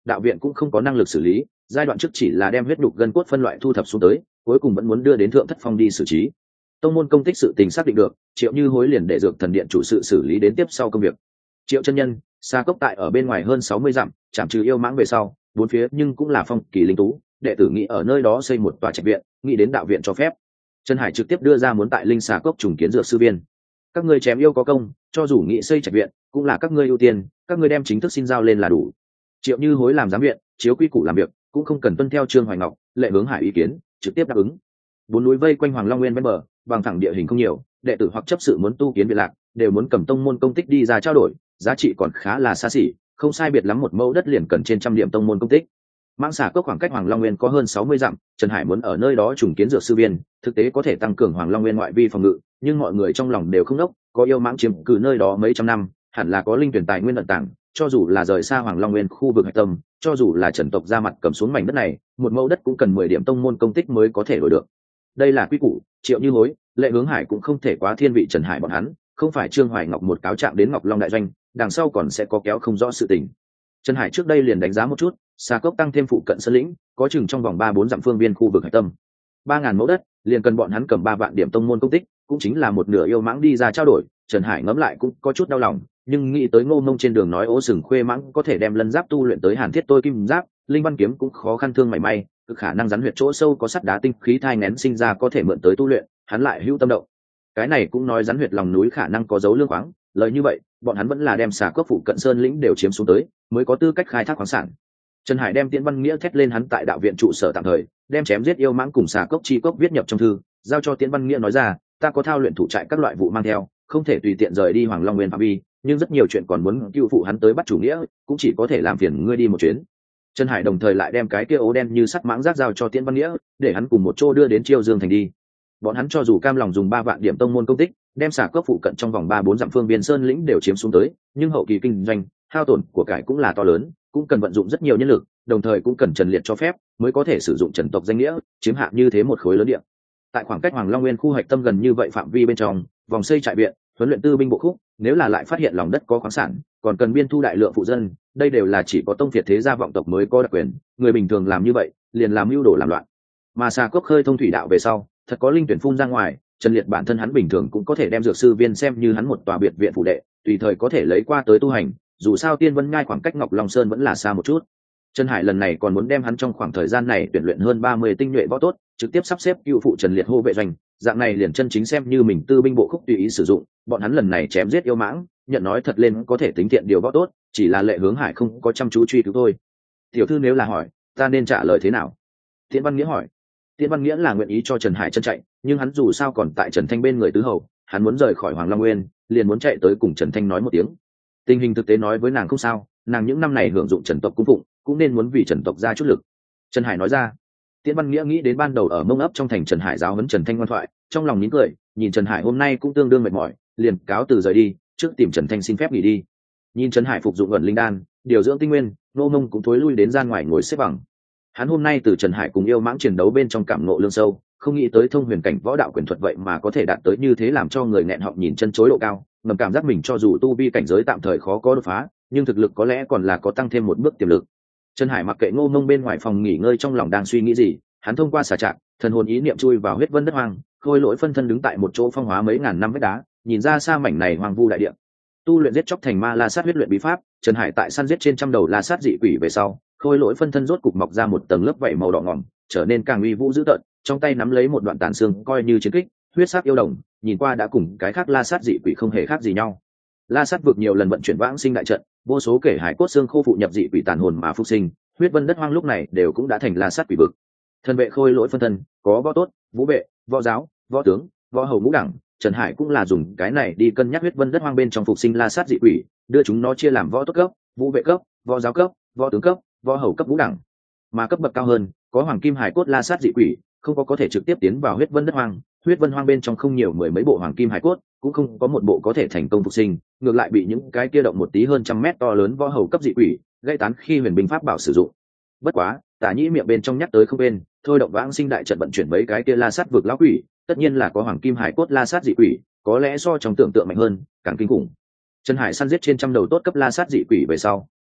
Speaker 1: đạo viện cũng không có năng lực xử lý, giai đoạn trước chỉ là đem huyết nhục gân cốt phân loại thu thập xuống tới, cuối cùng vẫn muốn đưa đến thượng thất phong đi xử trí. Tông môn công tích sự tình xác định được, Triệu Như Hối liền để dược thần điện chủ sự xử lý đến tiếp sau công việc. Triệu chân nhân, xa cốc tại ở bên ngoài hơn 60 dặm, chạm trừ yêu mãng về sau, bốn phía nhưng cũng là phong kỳ linh tú, đệ tử nghĩ ở nơi đó xây một tòa trạch viện, nghĩ đến đạo viện cho phép. Trần Hải trực tiếp đưa ra muốn tại linh xà cốc trùng kiến dược sư viên. Các ngươi chém yêu có công, cho dù nghĩ xây trạch viện, cũng là các ngươi ưu tiên, các ngươi đem chính thức xin giao lên là đủ. Triệu Như Hối làm giám viện, chiếu quy củ làm việc, cũng không cần tuân theo Trương Hoài Ngọc, Lệ Hướng Hải ý kiến, trực tiếp đáp ứng. Bốn núi vây quanh Hoàng Long Nguyên ven bờ, bằng thẳng địa hình không nhiều, đệ tử hoặc chấp sự muốn tu kiến viện lạc, đều muốn cầm tông môn công tích đi ra trao đổi, giá trị còn khá là xa xỉ, không sai biệt lắm một mẫu đất liền cần trên trăm điểm tông môn công tích. Mãng xà cốc khoảng cách Hoàng Long Nguyên có hơn 60 dặm, Trần Hải muốn ở nơi đó trùng kiến dược sư viên, thực tế có thể tăng cường Hoàng Long Nguyên ngoại vi phòng ngự, nhưng mọi người trong lòng đều không đốc, có yêu mãng chiếm cứ nơi đó mấy trăm năm, hẳn là có linh tuyển tài nguyên ẩn tàng, cho dù là rời xa Hoàng Long Nguyên khu vực hạch tâm, cho dù là Trần tộc ra mặt cầm xuống mảnh đất này, một mẫu đất cũng cần 10 điểm tông môn công tích mới có thể đổi được. Đây là quy củ, Triệu Như Hối, Lệ Hướng Hải cũng không thể quá thiên vị Trần Hải bọn hắn, không phải Trương Hoài Ngọc một cáo trạng đến Ngọc Long đại doanh, đằng sau còn sẽ có kéo không rõ sự tình. Trần Hải trước đây liền đánh giá một chút, xà cốc tăng thêm phụ cận sơn lĩnh, có chừng trong vòng 3-4 dặm phương viên khu vực hạch tâm. 3000 mẫu đất, liền cần bọn hắn cầm 3 vạn điểm tông môn công tích, cũng chính là một nửa yêu mãng đi ra trao đổi. Trần Hải ngẫm lại cũng có chút đau lòng, nhưng nghĩ tới Ngô Mông trên đường nói ố sừng khuê mãng có thể đem lân giáp tu luyện tới hàn thiết tôi kim giáp, linh văn kiếm cũng khó khăn thương mảy may, cực khả năng rắn huyệt chỗ sâu có sắt đá tinh khí thai nén sinh ra có thể mượn tới tu luyện, hắn lại hữu tâm động. Cái này cũng nói rắn huyệt lòng núi khả năng có dấu lương khoáng, lời như vậy, bọn hắn vẫn là đem xà cốc phụ cận sơn lĩnh đều chiếm xuống tới, mới có tư cách khai thác khoáng sản. Trần Hải đem Tiễn Văn Nghĩa thét lên hắn tại đạo viện trụ sở tạm thời, đem chém giết yêu mãng cùng xà cốc chi cốc viết nhập trong thư, giao cho Tiễn Văn Nghĩa nói ra, ta có thao luyện thủ trại các loại vụ mang theo, không thể tùy tiện rời đi Hoàng Long Nguyên phạm vi, nhưng rất nhiều chuyện còn muốn cứu phụ hắn tới bắt chủ nghĩa, cũng chỉ có thể làm phiền ngươi đi một chuyến. Trần Hải đồng thời lại đem cái kia ố đen như sắt mãng rác giao cho Tiễn Văn Nghĩa, để hắn cùng một chỗ đưa đến Chiêu Dương thành đi. Bọn hắn cho dù cam lòng dùng 3 vạn điểm tông môn công tích, đem xà cốc phụ cận trong vòng 3-4 dặm phương biên sơn lĩnh đều chiếm xuống tới, nhưng hậu kỳ kinh doanh, hao tổn của cải cũng là to lớn, cũng cần vận dụng rất nhiều nhân lực, đồng thời cũng cần Trần Liệt cho phép, mới có thể sử dụng Trần tộc danh nghĩa, chiếm hạ như thế một khối lớn địa. Tại khoảng cách Hoàng Long Nguyên khu hạch tâm gần như vậy phạm vi bên trong, vòng xây trại viện, huấn luyện tư binh bộ khúc, nếu là lại phát hiện lòng đất có khoáng sản, còn cần biên thu đại lượng phụ dân, đây đều là chỉ có tông phiệt thế gia vọng tộc mới có đặc quyền, người bình thường làm như vậy, liền làm mưu đồ làm loạn. Mà xà cốc khơi thông thủy đạo về sau, thật có linh tuyển phun ra ngoài, Trần Liệt bản thân hắn bình thường cũng có thể đem dược sư viên xem như hắn một tòa biệt viện phụ đệ, tùy thời có thể lấy qua tới tu hành, dù sao Tiên Vân Nhai khoảng cách Ngọc Long Sơn vẫn là xa một chút. Trần Hải lần này còn muốn đem hắn trong khoảng thời gian này tuyển luyện hơn 30 tinh nhuệ võ tốt, trực tiếp sắp xếp cựu phụ Trần Liệt hô vệ doanh, dạng này liền chân chính xem như mình tư binh bộ khúc tùy ý sử dụng, bọn hắn lần này chém giết yêu mãng, nhận nói thật lên có thể tính thiện điều võ tốt, chỉ là Lệ Hướng Hải không có chăm chú truy cứu thôi. Tiểu thư nếu là hỏi, ta nên trả lời thế nào? Tiễn Văn Nghĩa hỏi. Tiễn Văn Nghĩa là nguyện ý cho Trần Hải chân chạy, nhưng hắn dù sao còn tại Trần Thanh bên người tứ hầu, hắn muốn rời khỏi Hoàng Long Nguyên, liền muốn chạy tới cùng Trần Thanh nói một tiếng. Tình hình thực tế nói với nàng không sao, nàng những năm này hưởng dụng Trần tộc cung phụng, cũng nên muốn vì Trần tộc ra chút lực. Trần Hải nói ra. Tiễn Văn Nghĩa nghĩ đến ban đầu ở Mông ấp trong thành Trần Hải giáo huấn Trần Thanh ngoan thoại, trong lòng nín cười, nhìn Trần Hải hôm nay cũng tương đương mệt mỏi, liền cáo từ rời đi, trước tìm Trần Thanh xin phép nghỉ đi. Nhìn Trần Hải phục dụng ẩn linh đan, điều dưỡng tinh nguyên, Nô Mông cũng thối lui đến gian ngoài ngồi xếp bằng. Hắn hôm nay từ Trần Hải cùng yêu mãng chiến đấu bên trong cảm ngộ lương sâu, không nghĩ tới thông huyền cảnh võ đạo quyền thuật vậy mà có thể đạt tới như thế, làm cho người nghẹn họng nhìn chân chối độ cao, ngầm cảm giác mình cho dù tu vi cảnh giới tạm thời khó có đột phá, nhưng thực lực có lẽ còn là có tăng thêm một bước tiềm lực. Trần Hải mặc kệ Ngô Mông bên ngoài phòng nghỉ ngơi trong lòng đang suy nghĩ gì, hắn thông qua xà trạng, thần hồn ý niệm chui vào huyết vân đất hoang, khôi lỗi phân thân đứng tại một chỗ phong hóa mấy ngàn năm vách đá, nhìn ra xa mảnh này hoang vu đại địa. Tu luyện giết chóc thành ma la sát huyết luyện bí pháp, Trần Hải tại săn giết trên trăm đầu la sát dị quỷ về sau, khôi lỗi phân thân rốt cục mọc ra một tầng lớp vảy màu đỏ ngòm, trở nên càng uy vũ dữ tợn, trong tay nắm lấy một đoạn tàn xương coi như chiến kích, huyết sắc yêu đồng, nhìn qua đã cùng cái khác la sát dị quỷ không hề khác gì nhau. La sát vực nhiều lần vận chuyển vãng sinh đại trận, vô số kể hải cốt xương khô phụ nhập dị quỷ tàn hồn mà phục sinh, huyết vân đất hoang lúc này đều cũng đã thành la sát quỷ vực. Thân vệ khôi lỗi phân thân, có võ tốt, vũ vệ, võ giáo, võ tướng, võ hầu ngũ đẳng, Trần Hải cũng là dùng cái này đi cân nhắc huyết vân đất hoang bên trong phục sinh la sát dị quỷ, đưa chúng nó chia làm võ tốt cấp, vũ vệ cấp, võ giáo cấp, võ tướng cấp, võ hầu cấp ngũ đẳng. Mà cấp bậc cao hơn, có hoàng kim hải cốt la sát dị quỷ, không có thể trực tiếp tiến vào huyết vân đất hoang, huyết vân hoang bên trong không nhiều mười mấy bộ hoàng kim hải cốt, cũng không có một bộ có thể thành công phục sinh, ngược lại bị những cái kia động một tí hơn trăm mét to lớn võ hầu cấp dị quỷ gây tán khi huyền binh pháp bảo sử dụng. Bất quá, Tả Nhĩ miệng bên trong nhắc tới không bên, thôi động vãng sinh đại trận vận chuyển mấy cái kia la sát vực lão quỷ, tất nhiên là có hoàng kim hải cốt la sát dị quỷ, có lẽ so trong tưởng tượng mạnh hơn, càng kinh khủng. Trần Hải săn giết trên trăm đầu tốt cấp la sát dị quỷ về sau,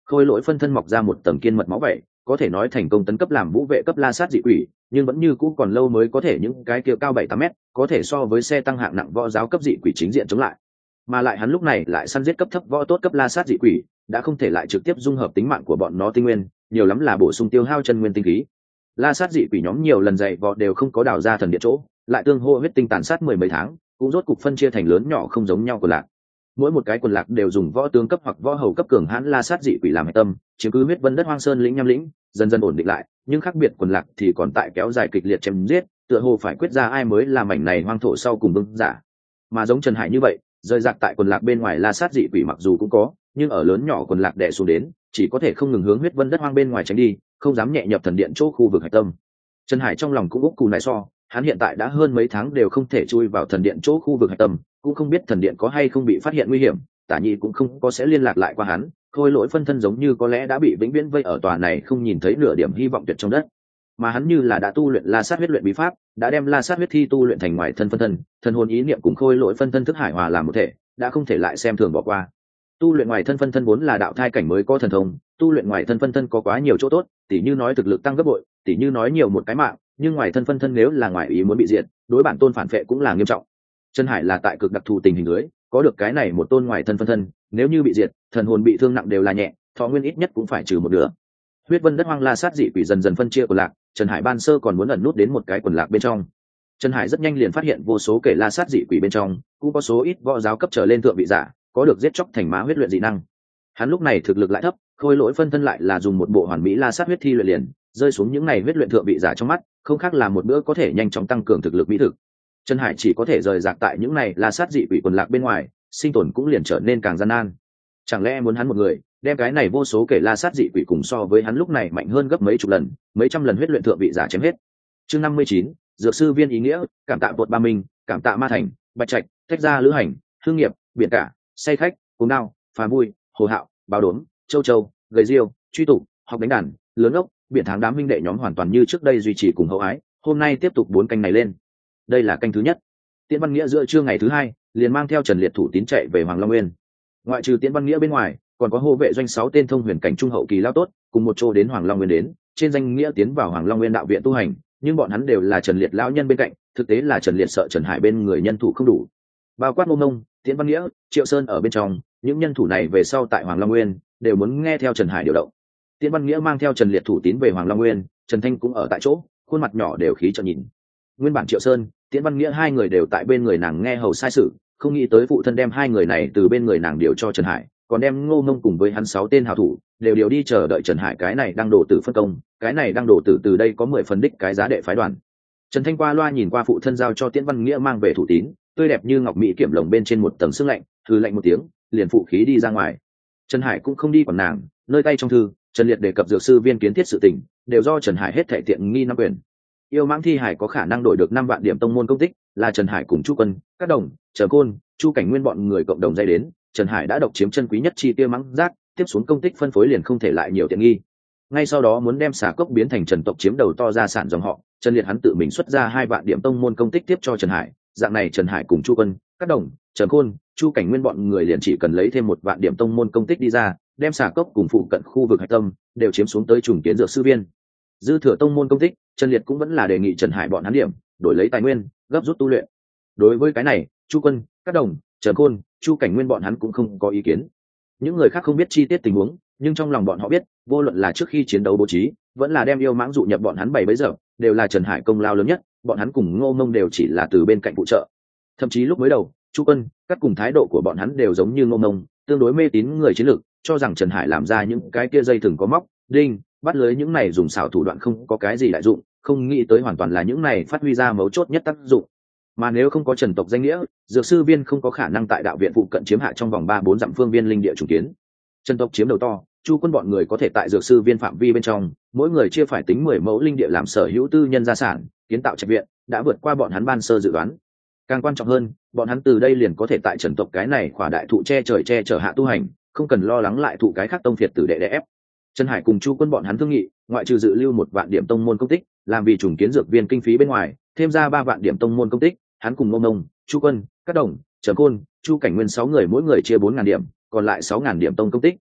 Speaker 1: khôi lỗi phân thân mọc ra một tầng kiên mật máu vậy, có thể nói thành công tấn cấp làm vũ vệ cấp la sát dị quỷ, nhưng vẫn như cũ còn lâu mới có thể những cái kia cao 7-8 mét, có thể so với xe tăng hạng nặng võ giáo cấp dị quỷ chính diện chống lại. Mà lại hắn lúc này lại săn giết cấp thấp võ tốt cấp la sát dị quỷ, đã không thể lại trực tiếp dung hợp tính mạng của bọn nó tinh nguyên, nhiều lắm là bổ sung tiêu hao chân nguyên tinh khí. La sát dị quỷ nhóm nhiều lần dày vò đều không có đào ra thần địa chỗ, lại tương hô huyết tinh tàn sát mười mấy tháng, cũng rốt cục phân chia thành lớn nhỏ không giống nhau quần lạc. Mỗi một cái quần lạc đều dùng võ tướng cấp hoặc võ hầu cấp cường hãn la sát dị quỷ làm hệ tâm, chiếm cứ huyết vân đất hoang sơn lĩnh nham lĩnh, dần dần ổn định lại, nhưng khác biệt quần lạc thì còn tại kéo dài kịch liệt chém giết, tựa hồ phải quyết ra ai mới là mảnh này hoang thổ sau cùng vương giả. Mà giống Trần Hải như vậy, rơi rạc tại quần lạc bên ngoài la sát dị quỷ mặc dù cũng có, nhưng ở lớn nhỏ quần lạc đè xuống đến, chỉ có thể không ngừng hướng huyết vân đất hoang bên ngoài tránh đi, không dám nhẹ nhập thần điện chỗ khu vực hạch tâm. Trần Hải trong lòng cũng úc cù này so, hắn hiện tại đã hơn mấy tháng đều không thể chui vào thần điện chỗ khu vực hạch tâm, cũng không biết thần điện có hay không bị phát hiện nguy hiểm, Tả Nhi cũng không có sẽ liên lạc lại qua hắn, khôi lỗi phân thân giống như có lẽ đã bị vĩnh viễn vây ở tòa này không nhìn thấy nửa điểm hy vọng tuyệt trong đất. Mà hắn như là đã tu luyện la sát huyết luyện bí pháp, đã đem la sát huyết thi tu luyện thành ngoài thân phân thân, thần hồn ý niệm cùng khôi lỗi phân thân thức hải hòa làm một thể, đã không thể lại xem thường bỏ qua. Tu luyện ngoài thân phân thân vốn là đạo thai cảnh mới có thần thông, tu luyện ngoài thân phân thân có quá nhiều chỗ tốt, tỉ như nói thực lực tăng gấp bội, tỉ như nói nhiều một cái mạng, nhưng ngoài thân phân thân nếu là ngoài ý muốn bị diệt, đối bản tôn phản vệ cũng là nghiêm trọng. Trần Hải là tại cực đặc thù tình hình dưới, có được cái này một tôn ngoài thân phân thân, nếu như bị diệt, thần hồn bị thương nặng đều là nhẹ, thọ nguyên ít nhất cũng phải trừ một nửa. Huyết vân đất hoang la sát dị quỷ dần dần phân chia quần lạc, Trần Hải ban sơ còn muốn ẩn nút đến một cái quần lạc bên trong. Trần Hải rất nhanh liền phát hiện vô số kẻ la sát dị quỷ bên trong, cũng có số ít võ giáo cấp trở lên thượng vị giả, có được giết chóc thành má huyết luyện dị năng. Hắn lúc này thực lực lại thấp, khôi lỗi phân thân lại là dùng một bộ hoàn mỹ la sát huyết thi luyện liền, rơi xuống những này huyết luyện thượng vị giả trong mắt, không khác là một bữa có thể nhanh chóng tăng cường thực lực mỹ thực. Trần Hải chỉ có thể rời rạc tại những này la sát dị quỷ quần lạc bên ngoài, sinh tồn cũng liền trở nên càng gian nan. Chẳng lẽ muốn hắn một người đem cái này vô số kẻ la sát dị quỷ cùng so với hắn lúc này mạnh hơn gấp mấy chục lần, mấy trăm lần huyết luyện thượng vị giả chém hết. Chương 59, dược sư viên ý nghĩa, cảm tạ bột ba minh, cảm tạ ma thành, bạch trạch, thách gia lữ hành, hương nghiệp, biển cả, say khách, cuồng đao, phá vui, hồ hạo, báo đốn, châu châu, gầy diêu, truy tụ, học đánh đàn, lớn ốc, biển tháng đám minh đệ nhóm hoàn toàn như trước đây duy trì cùng hậu ái, hôm nay tiếp tục 4 canh này lên. Đây là canh thứ nhất. Tiễn Văn Nghĩa giữa trưa ngày thứ hai, liền mang theo Trần Liệt thủ tín chạy về Hoàng Long Nguyên. Ngoại trừ Tiễn Văn Nghĩa bên ngoài, còn có hộ vệ doanh 6 tên thông huyền cảnh trung hậu kỳ lao tốt, cùng một chỗ đến Hoàng Long Nguyên đến, trên danh nghĩa tiến vào Hoàng Long Nguyên đạo viện tu hành, nhưng bọn hắn đều là Trần Liệt lão nhân bên cạnh, thực tế là Trần Liệt sợ Trần Hải bên người nhân thủ không đủ. Bao quát Ngô Mông, Tiễn Văn Nghĩa, Triệu Sơn ở bên trong, những nhân thủ này về sau tại Hoàng Long Nguyên đều muốn nghe theo Trần Hải điều động. Tiễn Văn Nghĩa mang theo Trần Liệt thủ tín về Hoàng Long Nguyên, Trần Thanh cũng ở tại chỗ, khuôn mặt nhỏ đều khí trợn nhìn. Nguyên bản Triệu Sơn, Tiễn Văn Nghĩa hai người đều tại bên người nàng nghe hầu sai sự, không nghĩ tới phụ thân đem hai người này từ bên người nàng điều cho Trần Hải, còn đem Ngô Mông cùng với hắn 6 tên hảo thủ đều điều đi chờ đợi Trần Hải cái này đang đổ tử phân công, cái này đang đổ tử từ đây có 10 phần đích cái giá đệ phái đoàn. Trần Thanh qua loa nhìn qua phụ thân giao cho Tiễn Văn Nghĩa mang về thủ tín, tươi đẹp như ngọc mỹ kiểm lồng bên trên một tầng sương lạnh, thư lạnh một tiếng, liền phụ khí đi ra ngoài. Trần Hải cũng không đi quản nàng, nơi tay trong thư, Trần Liệt đề cập dược sư viên kiến thiết sự tình, đều do Trần Hải hết thảy tiện nghi nắm quyền. Yêu mãng thi hải có khả năng đổi được 5 vạn điểm tông môn công tích, là Trần Hải cùng Chu Quân, các đồng, Trở Côn, Chu Cảnh Nguyên bọn người cộng đồng dây đến, Trần Hải đã độc chiếm chân quý nhất chi tiêu mãng giác, tiếp xuống công tích phân phối liền không thể lại nhiều tiện nghi. Ngay sau đó muốn đem xà cốc biến thành Trần tộc chiếm đầu to gia sản dòng họ, Trần Liệt hắn tự mình xuất ra 2 vạn điểm tông môn công tích tiếp cho Trần Hải, dạng này Trần Hải cùng Chu Quân, các đồng, Trở Côn, Chu Cảnh Nguyên bọn người liền chỉ cần lấy thêm 1 vạn điểm tông môn công tích đi ra, đem xà cốc cùng phụ cận khu vực hạch tâm đều chiếm xuống tới trùng kiến dược sư viên. Dư thừa tông môn công tích, Trần Liệt cũng vẫn là đề nghị Trần Hải bọn hắn điểm, đổi lấy tài nguyên, gấp rút tu luyện. Đối với cái này, Chu Quân, các đồng, Trần Côn, Chu Cảnh Nguyên bọn hắn cũng không có ý kiến. Những người khác không biết chi tiết tình huống, nhưng trong lòng bọn họ biết, vô luận là trước khi chiến đấu bố trí, vẫn là đem yêu mãng dụ nhập bọn hắn 7 bấy giờ, đều là Trần Hải công lao lớn nhất, bọn hắn cùng Ngô Mông đều chỉ là từ bên cạnh phụ trợ. Thậm chí lúc mới đầu, Chu Quân, các cùng thái độ của bọn hắn đều giống như Ngô Mông, tương đối mê tín người chiến lược, cho rằng Trần Hải làm ra những cái kia dây thừng có móc, đinh, bắt lưới những này dùng xảo thủ đoạn không có cái gì đại dụng, không nghĩ tới hoàn toàn là những này phát huy ra mấu chốt nhất tác dụng. Mà nếu không có Trần tộc danh nghĩa, dược sư viên không có khả năng tại đạo viện phụ cận chiếm hạ trong vòng 3-4 dặm phương viên linh địa trùng kiến. Trần tộc chiếm đầu to, Chu Quân bọn người có thể tại dược sư viên phạm vi bên trong, mỗi người chia phải tính 10 mẫu linh địa làm sở hữu tư nhân gia sản, kiến tạo trạch viện, đã vượt qua bọn hắn ban sơ dự đoán. Càng quan trọng hơn, bọn hắn từ đây liền có thể tại Trần tộc cái này khỏa đại thụ che trời che chở hạ tu hành, không cần lo lắng lại thụ cái khác tông phiệt tử đệ đè ép. Trần Hải cùng Chu Quân bọn hắn thương nghị, ngoại trừ dự lưu 1 vạn điểm tông môn công tích, làm vì trùng kiến dược viên kinh phí bên ngoài, thêm ra 3 vạn điểm tông môn công tích, hắn cùng Ngô Mông, Chu Quân, các đồng, Trần Côn, Chu Cảnh Nguyên 6 người mỗi người chia 4.000 điểm, còn lại 6.000 điểm tông công tích,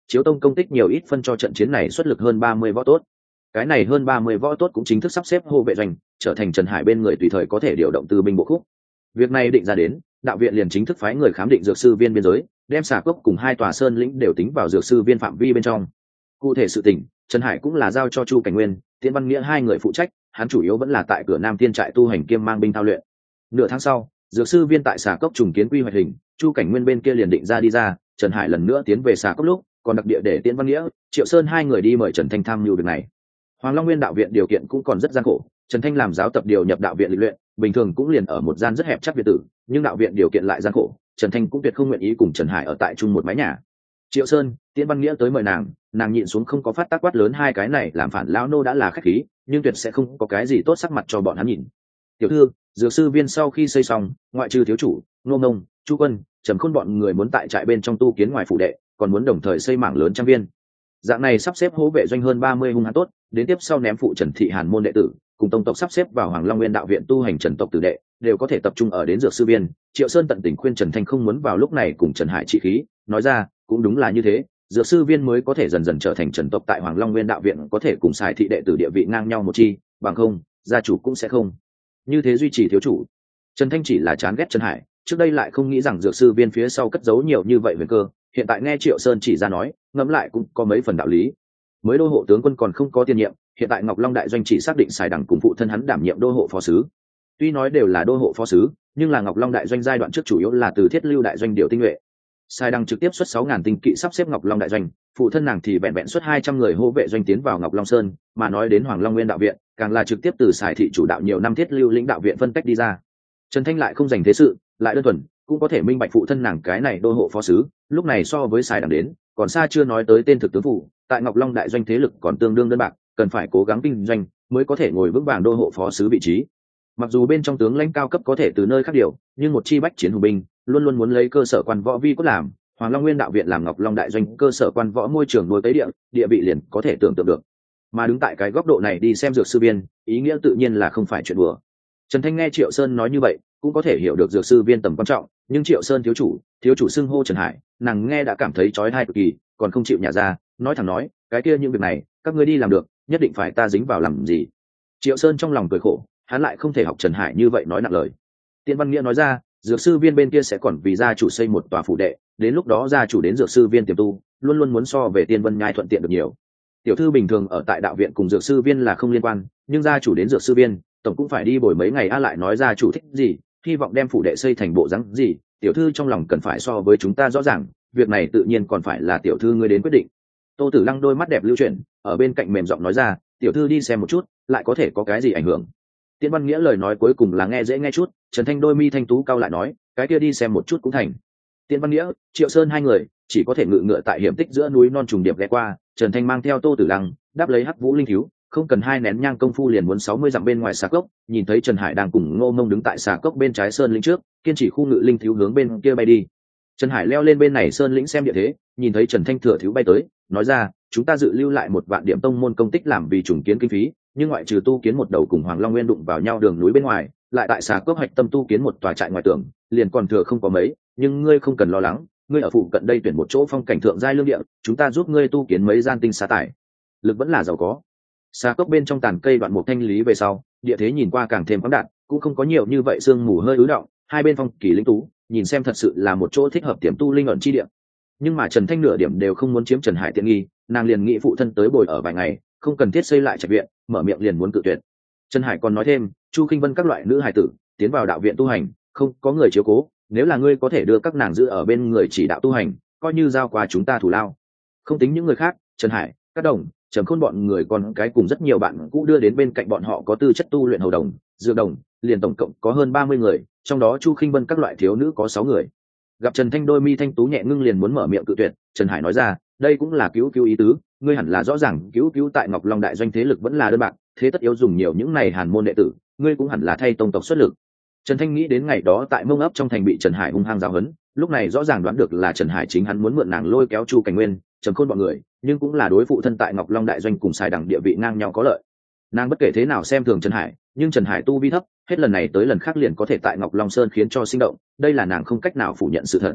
Speaker 1: Chiếu Tông công tích nhiều ít phân cho trận chiến này xuất lực hơn 30 võ tốt. Cái này hơn 30 võ tốt cũng chính thức sắp xếp hộ vệ doanh, trở thành Trần Hải bên người tùy thời có thể điều động từ binh bộ khúc. Việc này định ra đến, đạo viện liền chính thức phái người khám định dược sư viên biên giới, đem Xà Cốc cùng 2 tòa sơn lĩnh đều tính vào dược sư viên phạm vi bên trong. Cụ thể sự tình, Trần Hải cũng là giao cho Chu Cảnh Nguyên, Tiễn Văn Nghĩa 2 người phụ trách, hắn chủ yếu vẫn là tại cửa Nam Tiên trại tu hành kiêm mang binh thao luyện. Nửa tháng sau, dược sư viên tại Xà Cốc trùng kiến quy hoạch hình, Chu Cảnh Nguyên bên kia liền định ra đi ra, Trần Hải lần nữa tiến về Xà Cốc lúc, còn đặc địa để Tiễn Văn Nghĩa, Triệu Sơn 2 người đi mời Trần Thanh tham mưu việc này. Hoàng Long Nguyên đạo viện điều kiện cũng còn rất gian khổ, Trần Thanh làm giáo tập điều nhập đạo viện lịch luyện, bình thường cũng liền ở một gian rất hẹp chắc biệt tử, nhưng đạo viện điều kiện lại gian khổ, Trần Thanh cũng tuyệt không nguyện ý cùng Trần Hải ở tại chung một mái nhà. Triệu Sơn, Tiễn Văn Nghĩa tới mời nàng nhịn xuống không có phát tác quát lớn hai cái này làm phản lão nô đã là khách khí, nhưng tuyệt sẽ không có cái gì tốt sắc mặt cho bọn hắn nhìn. Tiểu thư, dược sư viên sau khi xây xong, ngoại trừ thiếu chủ, Ngô Ngông, Chu Quân, Trầm Khôn bọn người muốn tại trại bên trong tu kiến ngoài phủ đệ, còn muốn đồng thời xây mảng lớn trang viên. Dạng này sắp xếp hố vệ doanh hơn 30 hung hãn tốt, đến tiếp sau ném phụ Trần Thị Hàn môn đệ tử, cùng tông tộc sắp xếp vào Hoàng Long Nguyên đạo viện tu hành Trần tộc tử đệ, đều có thể tập trung ở đến dược sư viên. Triệu Sơn tận tình khuyên Trần Thanh không muốn vào lúc này cùng Trần Hải trị khí, nói ra, cũng đúng là như thế, dược sư viên mới có thể dần dần trở thành Trần tộc tại Hoàng Long Nguyên đạo viện có thể cùng xài thị đệ tử địa vị ngang nhau một chi, bằng không, gia chủ cũng sẽ không như thế duy trì thiếu chủ. Trần Thanh chỉ là chán ghét Trần Hải, trước đây lại không nghĩ rằng dược sư viên phía sau cất giấu nhiều như vậy huyền cơ, hiện tại nghe Triệu Sơn chỉ ra nói, ngẫm lại cũng có mấy phần đạo lý. Mới đô hộ tướng quân còn không có tiền nhiệm, hiện tại Ngọc Long đại doanh chỉ xác định xài đẳng cùng phụ thân hắn đảm nhiệm đô hộ phó sứ. Tuy nói đều là đô hộ phó sứ, nhưng là Ngọc Long đại doanh giai đoạn trước chủ yếu là từ Thiết Lưu đại doanh điều tinh nhuệ. Xài đẳng trực tiếp xuất 6.000 tinh kỵ sắp xếp Ngọc Long đại doanh, phụ thân nàng thì vẹn vẹn xuất 200 người hô vệ doanh tiến vào Ngọc Long Sơn, mà nói đến Hoàng Long Nguyên đạo viện, càng là trực tiếp từ xài thị chủ đạo nhiều năm Thiết Lưu lĩnh đạo viện phân tách đi ra. Trần Thanh lại không dành thế sự, lại đơn thuần, cũng có thể minh bạch phụ thân nàng cái này đô hộ phó sứ, lúc này so với xài đẳng đến, còn xa chưa nói tới tên thực tướng phủ, tại Ngọc Long đại doanh thế lực còn tương đương đơn bạc, cần phải cố gắng kinh doanh mới có thể ngồi vững vàng đô hộ phó sứ vị trí. Mặc dù bên trong tướng lãnh cao cấp có thể từ nơi khác điều, nhưng một chi bách chiến hùng binh luôn luôn muốn lấy cơ sở quan võ vi cốt làm, Hoàng Long Nguyên đạo viện làm Ngọc Long đại doanh cơ sở quan võ môi trường nuôi cấy địa vị liền có thể tưởng tượng được. Mà đứng tại cái góc độ này đi xem dược sư viên, ý nghĩa tự nhiên là không phải chuyện đùa. Trần Thanh nghe Triệu Sơn nói như vậy, cũng có thể hiểu được dược sư viên tầm quan trọng, nhưng Triệu Sơn thiếu chủ xưng hô Trần Hải, nàng nghe đã cảm thấy chói tai cực kỳ, còn không chịu nhả ra, nói thẳng nói, cái kia những việc này, các ngươi đi làm được, nhất định phải ta dính vào làm gì? Triệu Sơn trong lòng cười khổ, hắn lại không thể học Trần Hải như vậy nói nặng lời. Tiễn Văn Nghĩa nói ra, dược sư viên bên kia sẽ còn vì gia chủ xây một tòa phủ đệ, đến lúc đó gia chủ đến dược sư viên tiềm tu, luôn luôn muốn so về Tiên Vân Nhai thuận tiện được nhiều. Tiểu thư bình thường ở tại đạo viện cùng dược sư viên là không liên quan, nhưng gia chủ đến dược sư viên, tổng cũng phải đi bồi mấy ngày lại nói gia chủ thích gì, hy vọng đem phủ đệ xây thành bộ dáng gì, tiểu thư trong lòng cần phải so với chúng ta rõ ràng, việc này tự nhiên còn phải là tiểu thư ngươi đến quyết định. Tô Tử Lăng đôi mắt đẹp lưu chuyển, ở bên cạnh mềm giọng nói ra, tiểu thư đi xem một chút, lại có thể có cái gì ảnh hưởng. Tiễn Văn Nghĩa lời nói cuối cùng là nghe dễ nghe chút, Trần Thanh đôi mi thanh tú cao lại nói, cái kia đi xem một chút cũng thành. Tiễn Văn Nghĩa, Triệu Sơn hai người chỉ có thể ngự ngựa tại hiểm tích giữa núi non trùng điệp ghé qua, Trần Thanh mang theo Tô Tử Lăng, đáp lấy Hắc Vũ linh thiếu, không cần 2 nén nhang công phu liền muốn 60 dặm bên ngoài xà cốc, nhìn thấy Trần Hải đang cùng Ngô Mông đứng tại xà cốc bên trái sơn lĩnh trước, kiên chỉ khu ngự linh thiếu hướng bên kia bay đi. Trần Hải leo lên bên này sơn lĩnh xem địa thế, nhìn thấy Trần Thanh thừa thiếu bay tới, nói ra, chúng ta dự lưu lại 1 vạn điểm tông môn công tích làm vì trùng kiến kinh phí, nhưng ngoại trừ tu kiến một đầu cùng Hoàng Long Nguyên đụng vào nhau đường núi bên ngoài, lại tại xà cốc hạch tâm tu kiến một tòa trại ngoài tường, liền còn thừa không có mấy, nhưng ngươi không cần lo lắng, ngươi ở phụ cận đây tuyển một chỗ phong cảnh thượng giai lương địa, chúng ta giúp ngươi tu kiến mấy gian tinh xá tải, lực vẫn là giàu có. Xà cốc bên trong tàn cây đoạn một thanh lý về sau, địa thế nhìn qua càng thêm khoáng đạt, cũng không có nhiều như vậy sương mù hơi ứ động, hai bên phong kỳ linh tú, nhìn xem thật sự là một chỗ thích hợp tiềm tu linh ẩn chi địa. Nhưng mà Trần Thanh nửa điểm đều không muốn chiếm Trần Hải tiện nghi, nàng liền nghĩ phụ thân tới bồi ở vài ngày, không cần thiết xây lại trạch viện, mở miệng liền muốn cự tuyệt. Trần Hải còn nói thêm, Chu Kinh Vân các loại nữ hài tử tiến vào đạo viện tu hành, không có người chiếu cố, nếu là ngươi có thể đưa các nàng giữ ở bên người chỉ đạo tu hành, coi như giao qua chúng ta thủ lao. Không tính những người khác, Trần Hải, các đồng, Trầm Khôn bọn người còn cái cùng rất nhiều bạn cũ đưa đến bên cạnh bọn họ có tư chất tu luyện hầu đồng, dược đồng, liền tổng cộng có hơn 30 người, trong đó Chu Kinh Vân các loại thiếu nữ có 6 người. Gặp Trần Thanh đôi mi thanh tú nhẹ ngưng liền muốn mở miệng cự tuyệt, Trần Hải nói ra, đây cũng là cứu ý tứ, ngươi hẳn là rõ ràng cứu tại Ngọc Long đại doanh thế lực vẫn là đơn bạc, thế tất yếu dùng nhiều những này Hàn môn đệ tử, ngươi cũng hẳn là thay tông tộc xuất lực. Trần Thanh nghĩ đến ngày đó tại Mông ấp trong thành bị Trần Hải hung hăng giáo huấn, lúc này rõ ràng đoán được là Trần Hải chính hắn muốn mượn nàng lôi kéo Chu Cảnh Nguyên, Trầm Khôn bọn người, nhưng cũng là đối phụ thân tại Ngọc Long đại doanh cùng xài đẳng địa vị ngang nhau có lợi. Nàng bất kể thế nào xem thường Trần Hải, nhưng Trần Hải tu vi thấp, hết lần này tới lần khác liền có thể tại Ngọc Long Sơn khiến cho sinh động, đây là nàng không cách nào phủ nhận sự thật.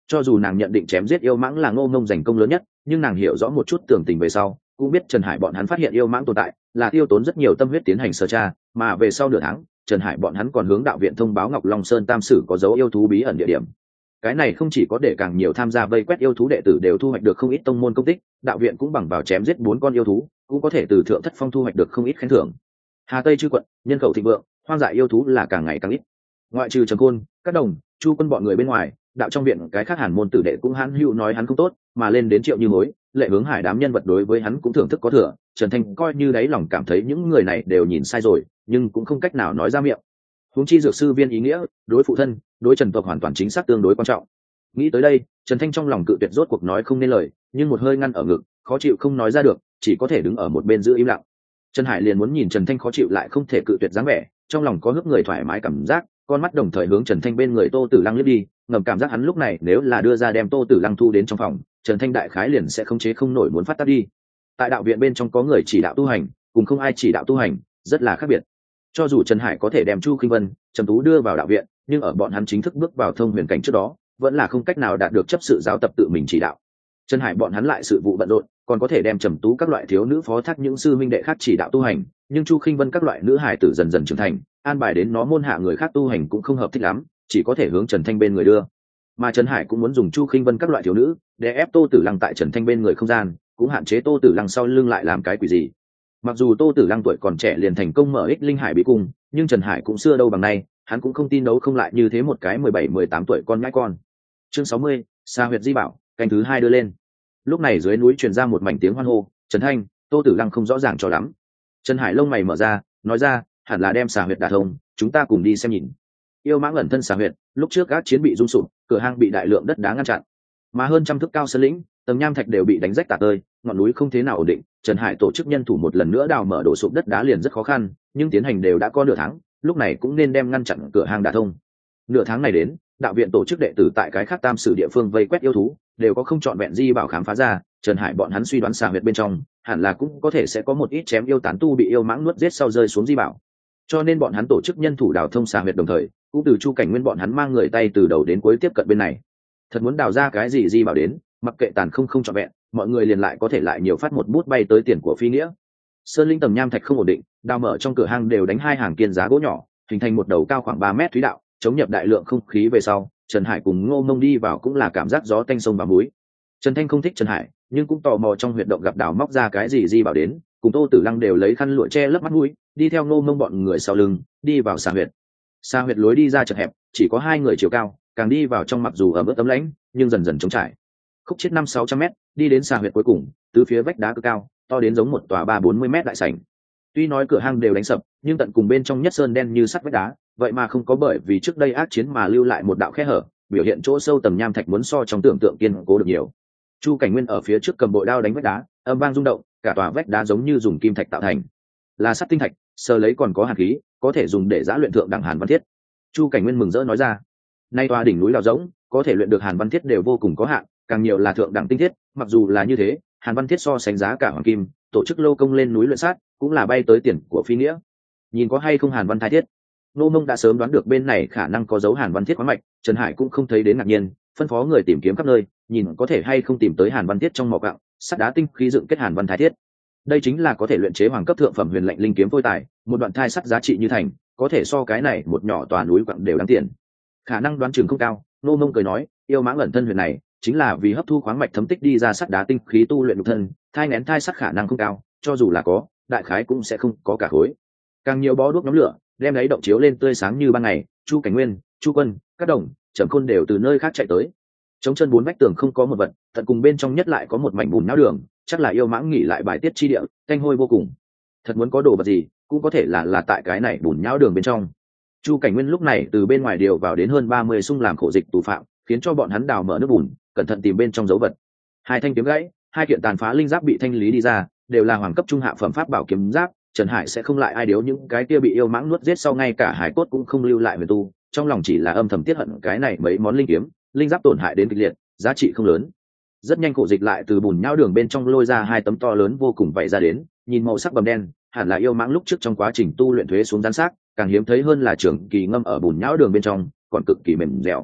Speaker 1: Cho dù nàng nhận định chém giết yêu mãng là Ngô Mông giành công lớn nhất, nhưng nàng hiểu rõ một chút tường tình về sau, cũng biết Trần Hải bọn hắn phát hiện yêu mãng tồn tại là tiêu tốn rất nhiều tâm huyết tiến hành điều tra, mà về sau nửa tháng, Trần Hải bọn hắn còn hướng đạo viện thông báo Ngọc Long Sơn Tam Sử có dấu yêu thú bí ẩn địa điểm. Cái này không chỉ có để càng nhiều tham gia vây quét yêu thú đệ tử đều thu hoạch được không ít tông môn công tích, đạo viện cũng bằng vào chém giết 4 con yêu thú, cũng có thể từ thượng thất phong thu hoạch được không ít khen thưởng. Hà Tây chư quận, nhân khẩu thịnh vượng, hoang dại yêu thú là càng ngày càng ít. Ngoại trừ Trần Côn, các đồng, Chu Quân bọn người bên ngoài, đạo trong viện cái khác Hàn môn tử đệ cũng hãn hữu nói hắn không tốt, mà lên đến Triệu Như Hối, Lệ Hướng Hải đám nhân vật đối với hắn cũng thưởng thức có thừa. Trần Thanh coi như đáy lòng cảm thấy những người này đều nhìn sai rồi, nhưng cũng không cách nào nói ra miệng. Huống chi dược sư viên ý nghĩa, đối phụ thân, đối Trần tộc hoàn toàn chính xác tương đối quan trọng. Nghĩ tới đây, Trần Thanh trong lòng cự tuyệt rốt cuộc nói không nên lời, nhưng một hơi ngăn ở ngực, khó chịu không nói ra được, chỉ có thể đứng ở một bên giữ im lặng. Trần Hải liền muốn nhìn Trần Thanh khó chịu lại không thể cự tuyệt dáng vẻ, trong lòng có hức người thoải mái cảm giác, con mắt đồng thời hướng Trần Thanh bên người Tô Tử Lăng liếc đi, ngầm cảm giác hắn lúc này nếu là đưa ra đem Tô Tử Lăng thu đến trong phòng, Trần Thanh đại khái liền sẽ không chế không nổi muốn phát tác đi. Tại đạo viện bên trong có người chỉ đạo tu hành, cùng không ai chỉ đạo tu hành, rất là khác biệt. Cho dù Trần Hải có thể đem Chu Khinh Vân, Trầm Tú đưa vào đạo viện, nhưng ở bọn hắn chính thức bước vào thông huyền cảnh trước đó, vẫn là không cách nào đạt được chấp sự giáo tập tự mình chỉ đạo. Trần Hải bọn hắn lại sự vụ bận rộn, còn có thể đem Trầm Tú các loại thiếu nữ phó thác những sư minh đệ khác chỉ đạo tu hành, nhưng Chu Khinh Vân các loại nữ hải tử dần dần trưởng thành, an bài đến nó môn hạ người khác tu hành cũng không hợp thích lắm, chỉ có thể hướng Trần Thanh bên người đưa. Mà Trần Hải cũng muốn dùng Chu Khinh Vân các loại thiếu nữ để ép Tô Tử Lăng tại Trần Thanh bên người không gian, cũng hạn chế Tô Tử Lăng sau lưng lại làm cái quỷ gì. Mặc dù Tô Tử Lăng tuổi còn trẻ liền thành công mở ích linh hải bí cung, nhưng Trần Hải cũng xưa đâu bằng nay, hắn cũng không tin đấu không lại như thế một cái 17-18 tuổi con nhãi con. Chương 60, Sa huyệt di bảo, canh thứ 2 đưa lên. Lúc này dưới núi truyền ra một mảnh tiếng hoan hô, Trần Thanh, Tô Tử Lăng không rõ ràng cho lắm. Trần Hải lông mày mở ra, nói ra, hẳn là đem xà huyệt đả thông, chúng ta cùng đi xem nhìn. Yêu mãng ẩn thân xà huyệt, lúc trước các chiến bị rung sụp, cửa hang bị đại lượng đất đá ngăn chặn, mà hơn trăm thước cao sơn lĩnh, tầng nham thạch đều bị đánh rách tả tơi, ngọn núi không thế nào ổn định. Trần Hải tổ chức nhân thủ một lần nữa đào mở đổ sụp đất đá liền rất khó khăn, nhưng tiến hành đều đã có nửa tháng, lúc này cũng nên đem ngăn chặn cửa hang đả thông. Nửa tháng này đến, đạo viện tổ chức đệ tử tại cái khác tam sử địa phương vây quét yêu thú, đều có không chọn vẹn di bảo khám phá ra. Trần Hải bọn hắn suy đoán xà huyệt bên trong hẳn là cũng có thể sẽ có một ít chém yêu tán tu bị yêu mãng nuốt giết sau rơi xuống di bảo, cho nên bọn hắn tổ chức nhân thủ đào thông xà huyệt, đồng thời cũng từ Chu Cảnh Nguyên bọn hắn mang người tay từ đầu đến cuối tiếp cận bên này. Thật muốn đào ra cái gì di bảo đến, mặc kệ tàn không trọn vẹn, mọi người liền lại có thể lại nhiều phát một bút bay tới tiền của phi nghĩa. Sơn linh tầng nham thạch không ổn định, đào mở trong cửa hang đều đánh 2 hàng kiên giá gỗ nhỏ, hình thành một đầu cao khoảng 3 mét thúy đạo, chống nhập đại lượng không khí về sau. Trần Hải cùng Ngô Mông đi vào cũng là cảm giác gió tanh sông và muối. Trần Thanh không thích Trần Hải, nhưng cũng tò mò trong huyệt động gặp đào móc ra cái gì di bảo đến, cùng Tô Tử Lăng đều lấy khăn lụa che lấp mắt mũi, đi theo Ngô Mông bọn người sau lưng đi vào xà huyệt. Xà huyệt lối đi ra chật hẹp, chỉ có 2 người chiều cao, càng đi vào trong mặc dù ở mức tấm lãnh, nhưng dần dần trống trải. Khúc chết 500-600 mét, đi đến xà huyệt cuối cùng, tứ phía vách đá cực cao, to đến giống một tòa 30-40 mét đại sảnh. Tuy nói cửa hang đều đánh sập, nhưng tận cùng bên trong nhất sơn đen như sắt vách đá, vậy mà không có bởi vì trước đây ác chiến mà lưu lại một đạo khe hở, biểu hiện chỗ sâu tầng nham thạch muốn so trong tưởng tượng kiên cố được nhiều. Chu Cảnh Nguyên ở phía trước cầm bội đao đánh vách đá, âm vang rung động, cả tòa vách đá giống như dùng kim thạch tạo thành, là sắt tinh thạch, sờ lấy còn có hàn khí, có thể dùng để giã luyện thượng đẳng hàn văn thiết. Chu Cảnh Nguyên mừng rỡ nói ra, nay tòa đỉnh núi đào rỗng, có thể luyện được hàn văn thiết đều vô cùng có hạn, càng nhiều là thượng đẳng tinh thiết. Mặc dù là như thế, hàn văn thiết so sánh giá cả hoàng kim, tổ chức lô công lên núi luyện sát cũng là bay tới tiền của phi nghĩa. Nhìn có hay không hàn văn thái thiết. Nô Mông đã sớm đoán được bên này khả năng có dấu hàn văn thiết khoáng mạch, Trần Hải cũng không thấy đến ngạc nhiên, phân phó người tìm kiếm khắp nơi, nhìn có thể hay không tìm tới hàn văn thiết trong mỏ quặng, sắt đá tinh khí dựng kết hàn văn thái thiết. Đây chính là có thể luyện chế hoàng cấp thượng phẩm huyền lệnh linh kiếm phôi tài, một đoạn thai sắt giá trị như thành, có thể so cái này một nhỏ tòa núi quặng đều đáng tiền. Khả năng đoán chừng không cao, Nô Mông cười nói, yêu mãng ẩn thân huyền này chính là vì hấp thu khoáng mạch thấm tích đi ra sắt đá tinh khí tu luyện nhục thân, thai nghén thai sắt khả năng không cao, cho dù là có, đại khái cũng sẽ không có cả khối. Càng nhiều bó đuốc nhóm lửa, đem lấy động chiếu lên tươi sáng như ban ngày. Chu Cảnh Nguyên, Chu Quân, các đồng, Trầm Khôn đều từ nơi khác chạy tới. Chống chân 4 vách tường không có một vật, tận cùng bên trong nhất lại có một mảnh bùn nhão đường, chắc là yêu mãng nghỉ lại bài tiết chi địa, tanh hôi vô cùng. Thật muốn có đồ vật gì, cũng có thể là tại cái này bùn nhão đường bên trong. Chu Cảnh Nguyên lúc này từ bên ngoài điều vào đến hơn 30 xung làm khổ dịch tù phạm, khiến cho bọn hắn đào mở nước bùn, cẩn thận tìm bên trong dấu vật. 2 thanh kiếm gãy, 2 kiện tàn phá linh giáp bị thanh lý đi ra, đều là hoàng cấp trung hạ phẩm pháp bảo kiếm giáp. Trần Hải sẽ không lại ai điếu những cái kia bị yêu mãng nuốt giết sau ngay cả hải cốt cũng không lưu lại về tu, trong lòng chỉ là âm thầm tiết hận cái này mấy món linh kiếm, linh giáp tổn hại đến kịch liệt, giá trị không lớn. Rất nhanh cổ dịch lại từ bùn nhão đường bên trong lôi ra 2 tấm to lớn vô cùng vảy ra đến, nhìn màu sắc bầm đen, hẳn là yêu mãng lúc trước trong quá trình tu luyện thuế xuống rắn xác, càng hiếm thấy hơn là trưởng kỳ ngâm ở bùn nhão đường bên trong, còn cực kỳ mềm dẻo.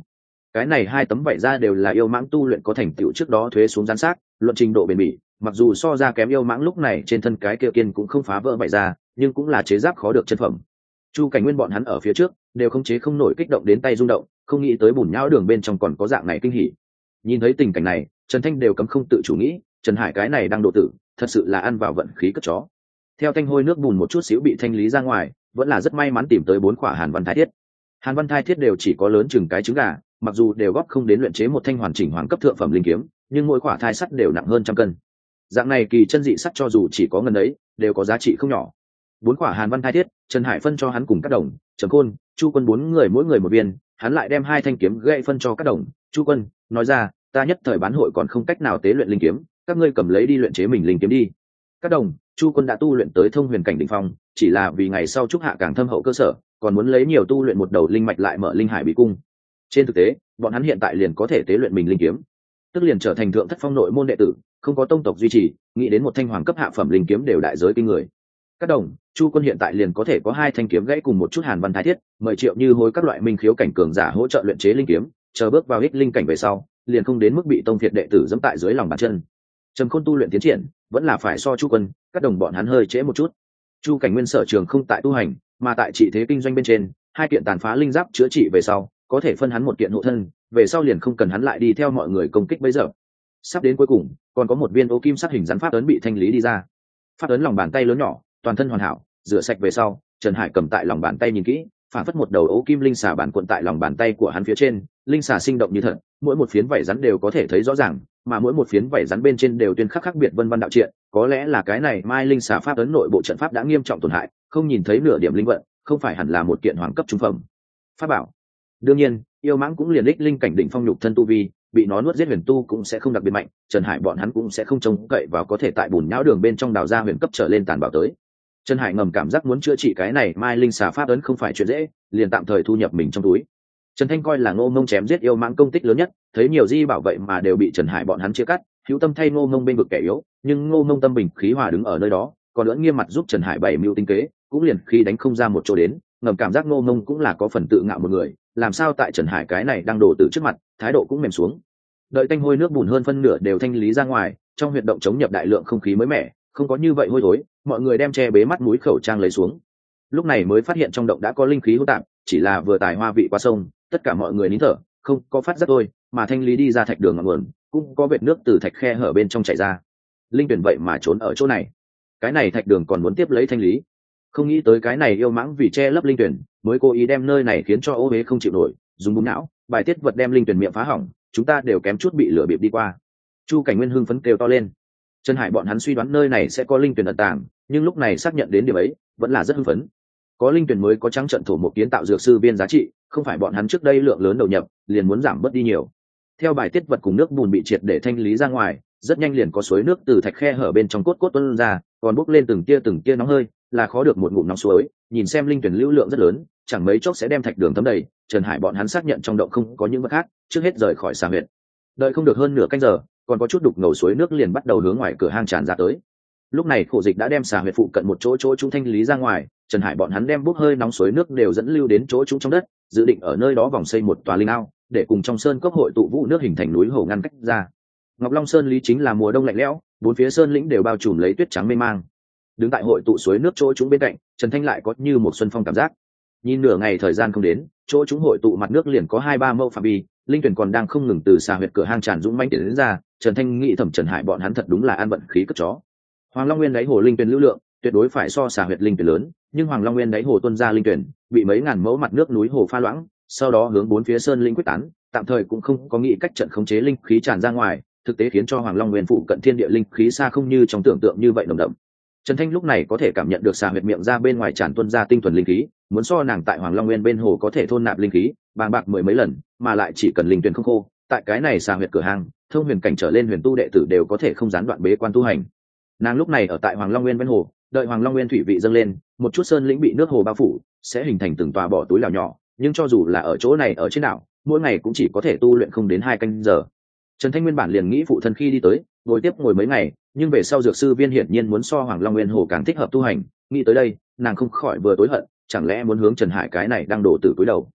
Speaker 1: Cái này hai tấm vảy da đều là yêu mãng tu luyện có thành tựu trước đó thuế xuống gián sát, luận trình độ bền bỉ, mặc dù so ra kém yêu mãng lúc này trên thân cái kia kiên cũng không phá vỡ vảy da, nhưng cũng là chế giáp khó được chân phẩm. Chu Cảnh Nguyên bọn hắn ở phía trước đều không chế không nổi kích động đến tay rung động, không nghĩ tới bùn nhão đường bên trong còn có dạng này kinh hỉ. Nhìn thấy tình cảnh này, Trần Thanh đều cấm không tự chủ nghĩ, Trần Hải cái này đang độ tử, thật sự là ăn vào vận khí cất chó. Theo thanh hôi nước bùn một chút xíu bị thanh lý ra ngoài, vẫn là rất may mắn tìm tới 4 quả Hàn Văn Thai Thiết. Hàn Văn Thai Thiết đều chỉ có lớn chừng cái trứng gà, mặc dù đều góp không đến luyện chế một thanh hoàn chỉnh hoàng cấp thượng phẩm linh kiếm, nhưng mỗi quả thai sắt đều nặng hơn 100 cân. Dạng này kỳ chân dị sắt cho dù chỉ có ngần ấy, đều có giá trị không nhỏ. 4 quả Hàn Văn Thai Thiết, Trần Hải phân cho hắn cùng các đồng, Trầm Khôn, Chu Quân 4 người mỗi người một viên, hắn lại đem 2 thanh kiếm gậy phân cho các đồng, Chu Quân, nói ra, ta nhất thời bán hội còn không cách nào tế luyện linh kiếm, các ngươi cầm lấy đi luyện chế mình linh kiếm đi. Các đồng, Chu Quân đã tu luyện tới thông huyền cảnh đỉnh phong, chỉ là vì ngày sau trúc hạ càng thâm hậu cơ sở, còn muốn lấy nhiều tu luyện một đầu linh mạch lại mở linh hải bí cung. Trên thực tế, bọn hắn hiện tại liền có thể tế luyện mình linh kiếm, tức liền trở thành thượng thất phong nội môn đệ tử, không có tông tộc duy trì, nghĩ đến một thanh hoàng cấp hạ phẩm linh kiếm đều đại giới kinh người. Các đồng, Chu Quân hiện tại liền có thể có 2 thanh kiếm gãy cùng một chút Hàn Văn Thái Thiết, 10 triệu như hối các loại minh khiếu cảnh cường giả hỗ trợ luyện chế linh kiếm, chờ bước vào ích linh cảnh về sau, liền không đến mức bị tông thiệt đệ tử giẫm tại dưới lòng bàn chân. Trầm Khôn tu luyện tiến triển, vẫn là phải so Chu Quân, các đồng bọn hắn hơi trễ một chút. Chu Cảnh Nguyên sở trường không tại tu hành, mà tại trị thế kinh doanh bên trên, 2 kiện tàn phá linh giáp chữa trị về sau, có thể phân hắn 1 kiện hộ thân, về sau liền không cần hắn lại đi theo mọi người công kích bây giờ. Sắp đến cuối cùng, còn có một viên ô kim sắc hình rắn pháp ấn bị thanh lý đi ra. Pháp ấn lòng bàn tay lớn nhỏ, toàn thân hoàn hảo, rửa sạch về sau, Trần Hải cầm tại lòng bàn tay nhìn kỹ, phản phất một đầu ấu kim linh xà bản cuộn tại lòng bàn tay của hắn phía trên, linh xà sinh động như thật, mỗi một phiến vảy rắn đều có thể thấy rõ ràng, mà mỗi một phiến vảy rắn bên trên đều tuyên khắc khác biệt vân văn đạo triện, có lẽ là cái này mai linh xà pháp ấn nội bộ trận pháp đã nghiêm trọng tổn hại, không nhìn thấy nửa điểm linh vận, không phải hẳn là một kiện hoàng cấp trung phẩm pháp bảo. Đương nhiên, yêu mãng cũng liền đích linh cảnh đỉnh phong nhục thân tu vi, bị nó nuốt giết huyền tu cũng sẽ không đặc biệt mạnh, Trần Hải bọn hắn cũng sẽ không trông cậy vào có thể tại bùn nhão đường bên trong đào ra huyền cấp trở lên tàn bảo tới. Trần Hải ngầm cảm giác muốn chữa trị cái này mai linh xà pháp ấn không phải chuyện dễ, liền tạm thời thu nhập mình trong túi. Trần Thanh coi là Ngô Mông chém giết yêu mãng công tích lớn nhất, thấy nhiều di bảo vậy mà đều bị Trần Hải bọn hắn chia cắt, hữu tâm thay Ngô Mông bên vực kẻ yếu, nhưng Ngô Mông tâm bình khí hòa đứng ở nơi đó, còn lẫn nghiêm mặt giúp Trần Hải bày mưu tinh kế, cũng liền khi đánh không ra một chỗ đến, ngầm cảm giác Ngô Mông cũng là có phần tự ngạo một người, làm sao tại Trần Hải cái này đang đổ từ trước mặt, thái độ cũng mềm xuống. Đợi tanh hôi nước bùn hơn phân nửa đều thanh lý ra ngoài, trong huyệt động chống nhập đại lượng không khí mới mẻ, không có như vậy hôi thối, mọi người đem che bế mắt mũi khẩu trang lấy xuống. Lúc này mới phát hiện trong động đã có linh khí hỗn tạp, chỉ là vừa tài hoa vị qua sông, tất cả mọi người nín thở, không có phát giác thôi, mà thanh lý đi ra thạch đường ngọn nguồn, cũng có vệt nước từ thạch khe hở bên trong chảy ra. Linh tuyển vậy mà trốn ở chỗ này, cái này thạch đường còn muốn tiếp lấy thanh lý. Không nghĩ tới cái này yêu mãng vì che lấp linh tuyển, mới cố ý đem nơi này khiến cho ô uế không chịu nổi, dùng búng não, bài tiết vật đem linh tuyển miệng phá hỏng, chúng ta đều kém chút bị lửa bịp đi qua. Chu Cảnh Nguyên hưng phấn kêu to lên. Trần Hải bọn hắn suy đoán nơi này sẽ có linh tuyển ẩn tàng, nhưng lúc này xác nhận đến điểm ấy, vẫn là rất hưng phấn. Có linh tuyển mới có trắng trận thổ một kiến tạo dược sư viên giá trị, không phải bọn hắn trước đây lượng lớn đầu nhập, liền muốn giảm bớt đi nhiều. Theo bài tiết vật cùng nước bùn bị triệt để thanh lý ra ngoài, rất nhanh liền có suối nước từ thạch khe hở bên trong cốt tuôn ra, còn bốc lên từng tia nóng hơi, là khó được một ngụm nóng suối. Nhìn xem linh tuyển lưu lượng rất lớn, chẳng mấy chốc sẽ đem thạch đường thấm đầy. Trần Hải bọn hắn xác nhận trong động không có những vật khác, trước hết rời khỏi xà huyệt. Đợi không được hơn nửa canh giờ, còn có chút đục ngầu suối nước liền bắt đầu hướng ngoài cửa hang tràn ra tới. Lúc này khổ dịch đã đem xà huyệt phụ cận một chỗ chúng thanh lý ra ngoài, Trần Hải bọn hắn đem bốc hơi nóng suối nước đều dẫn lưu đến chỗ chúng trong đất, dự định ở nơi đó vòng xây một tòa linh ao, để cùng trong sơn cốc hội tụ vũ nước hình thành núi hồ ngăn cách ra. Ngọc Long Sơn lý chính là mùa đông lạnh lẽo, bốn phía sơn lĩnh đều bao trùm lấy tuyết trắng mê mang. Đứng tại hội tụ suối nước chỗ chúng bên cạnh, Trần Thanh lại có như một xuân phong cảm giác. Nhìn nửa ngày thời gian không đến, chỗ chúng hội tụ mặt nước liền có 2-3 mẫu phạm vi, linh tuyển còn đang không ngừng từ xà huyệt cửa hang tràn dũng mãnh tiến đến ra. Trần Thanh nghĩ thầm Trần Hải bọn hắn thật đúng là an vận khí cất chó. Hoàng Long Nguyên đáy hồ linh tuyển lưu lượng tuyệt đối phải so xà huyệt linh tuyển lớn, nhưng Hoàng Long Nguyên đáy hồ tuôn ra linh tuyển bị mấy ngàn mẫu mặt nước núi hồ pha loãng, sau đó hướng bốn phía sơn linh quyết tán, tạm thời cũng không có nghĩ cách trận khống chế linh khí tràn ra ngoài, thực tế khiến cho Hoàng Long Nguyên phụ cận thiên địa linh khí xa không như trong tưởng tượng như vậy nồng đậm. Trần Thanh lúc này có thể cảm nhận được xà huyệt miệng ra bên ngoài tràn tuôn ra tinh thuần linh khí, muốn so nàng tại Hoàng Long Nguyên bên hồ có thể thôn nạp linh khí bàng bạc mười mấy lần, mà lại chỉ cần linh tuyển không khô, tại cái này xà huyệt cửa hang, thông huyền cảnh trở lên huyền tu đệ tử đều có thể không gián đoạn bế quan tu hành. Nàng lúc này ở tại Hoàng Long Nguyên bên hồ, đợi Hoàng Long Nguyên thủy vị dâng lên, một chút sơn lĩnh bị nước hồ bao phủ, sẽ hình thành từng tòa bỏ túi lào nhỏ, nhưng cho dù là ở chỗ này ở trên đảo, mỗi ngày cũng chỉ có thể tu luyện không đến 2 canh giờ. Trần Thanh nguyên bản liền nghĩ phụ thân khi đi tới, ngồi mấy ngày, nhưng về sau dược sư viên hiển nhiên muốn so Hoàng Long Nguyên hồ càng thích hợp tu hành, nghĩ tới đây, nàng không khỏi vừa tối hận, chẳng lẽ muốn hướng Trần Hải cái này đang đổ từ túi đầu.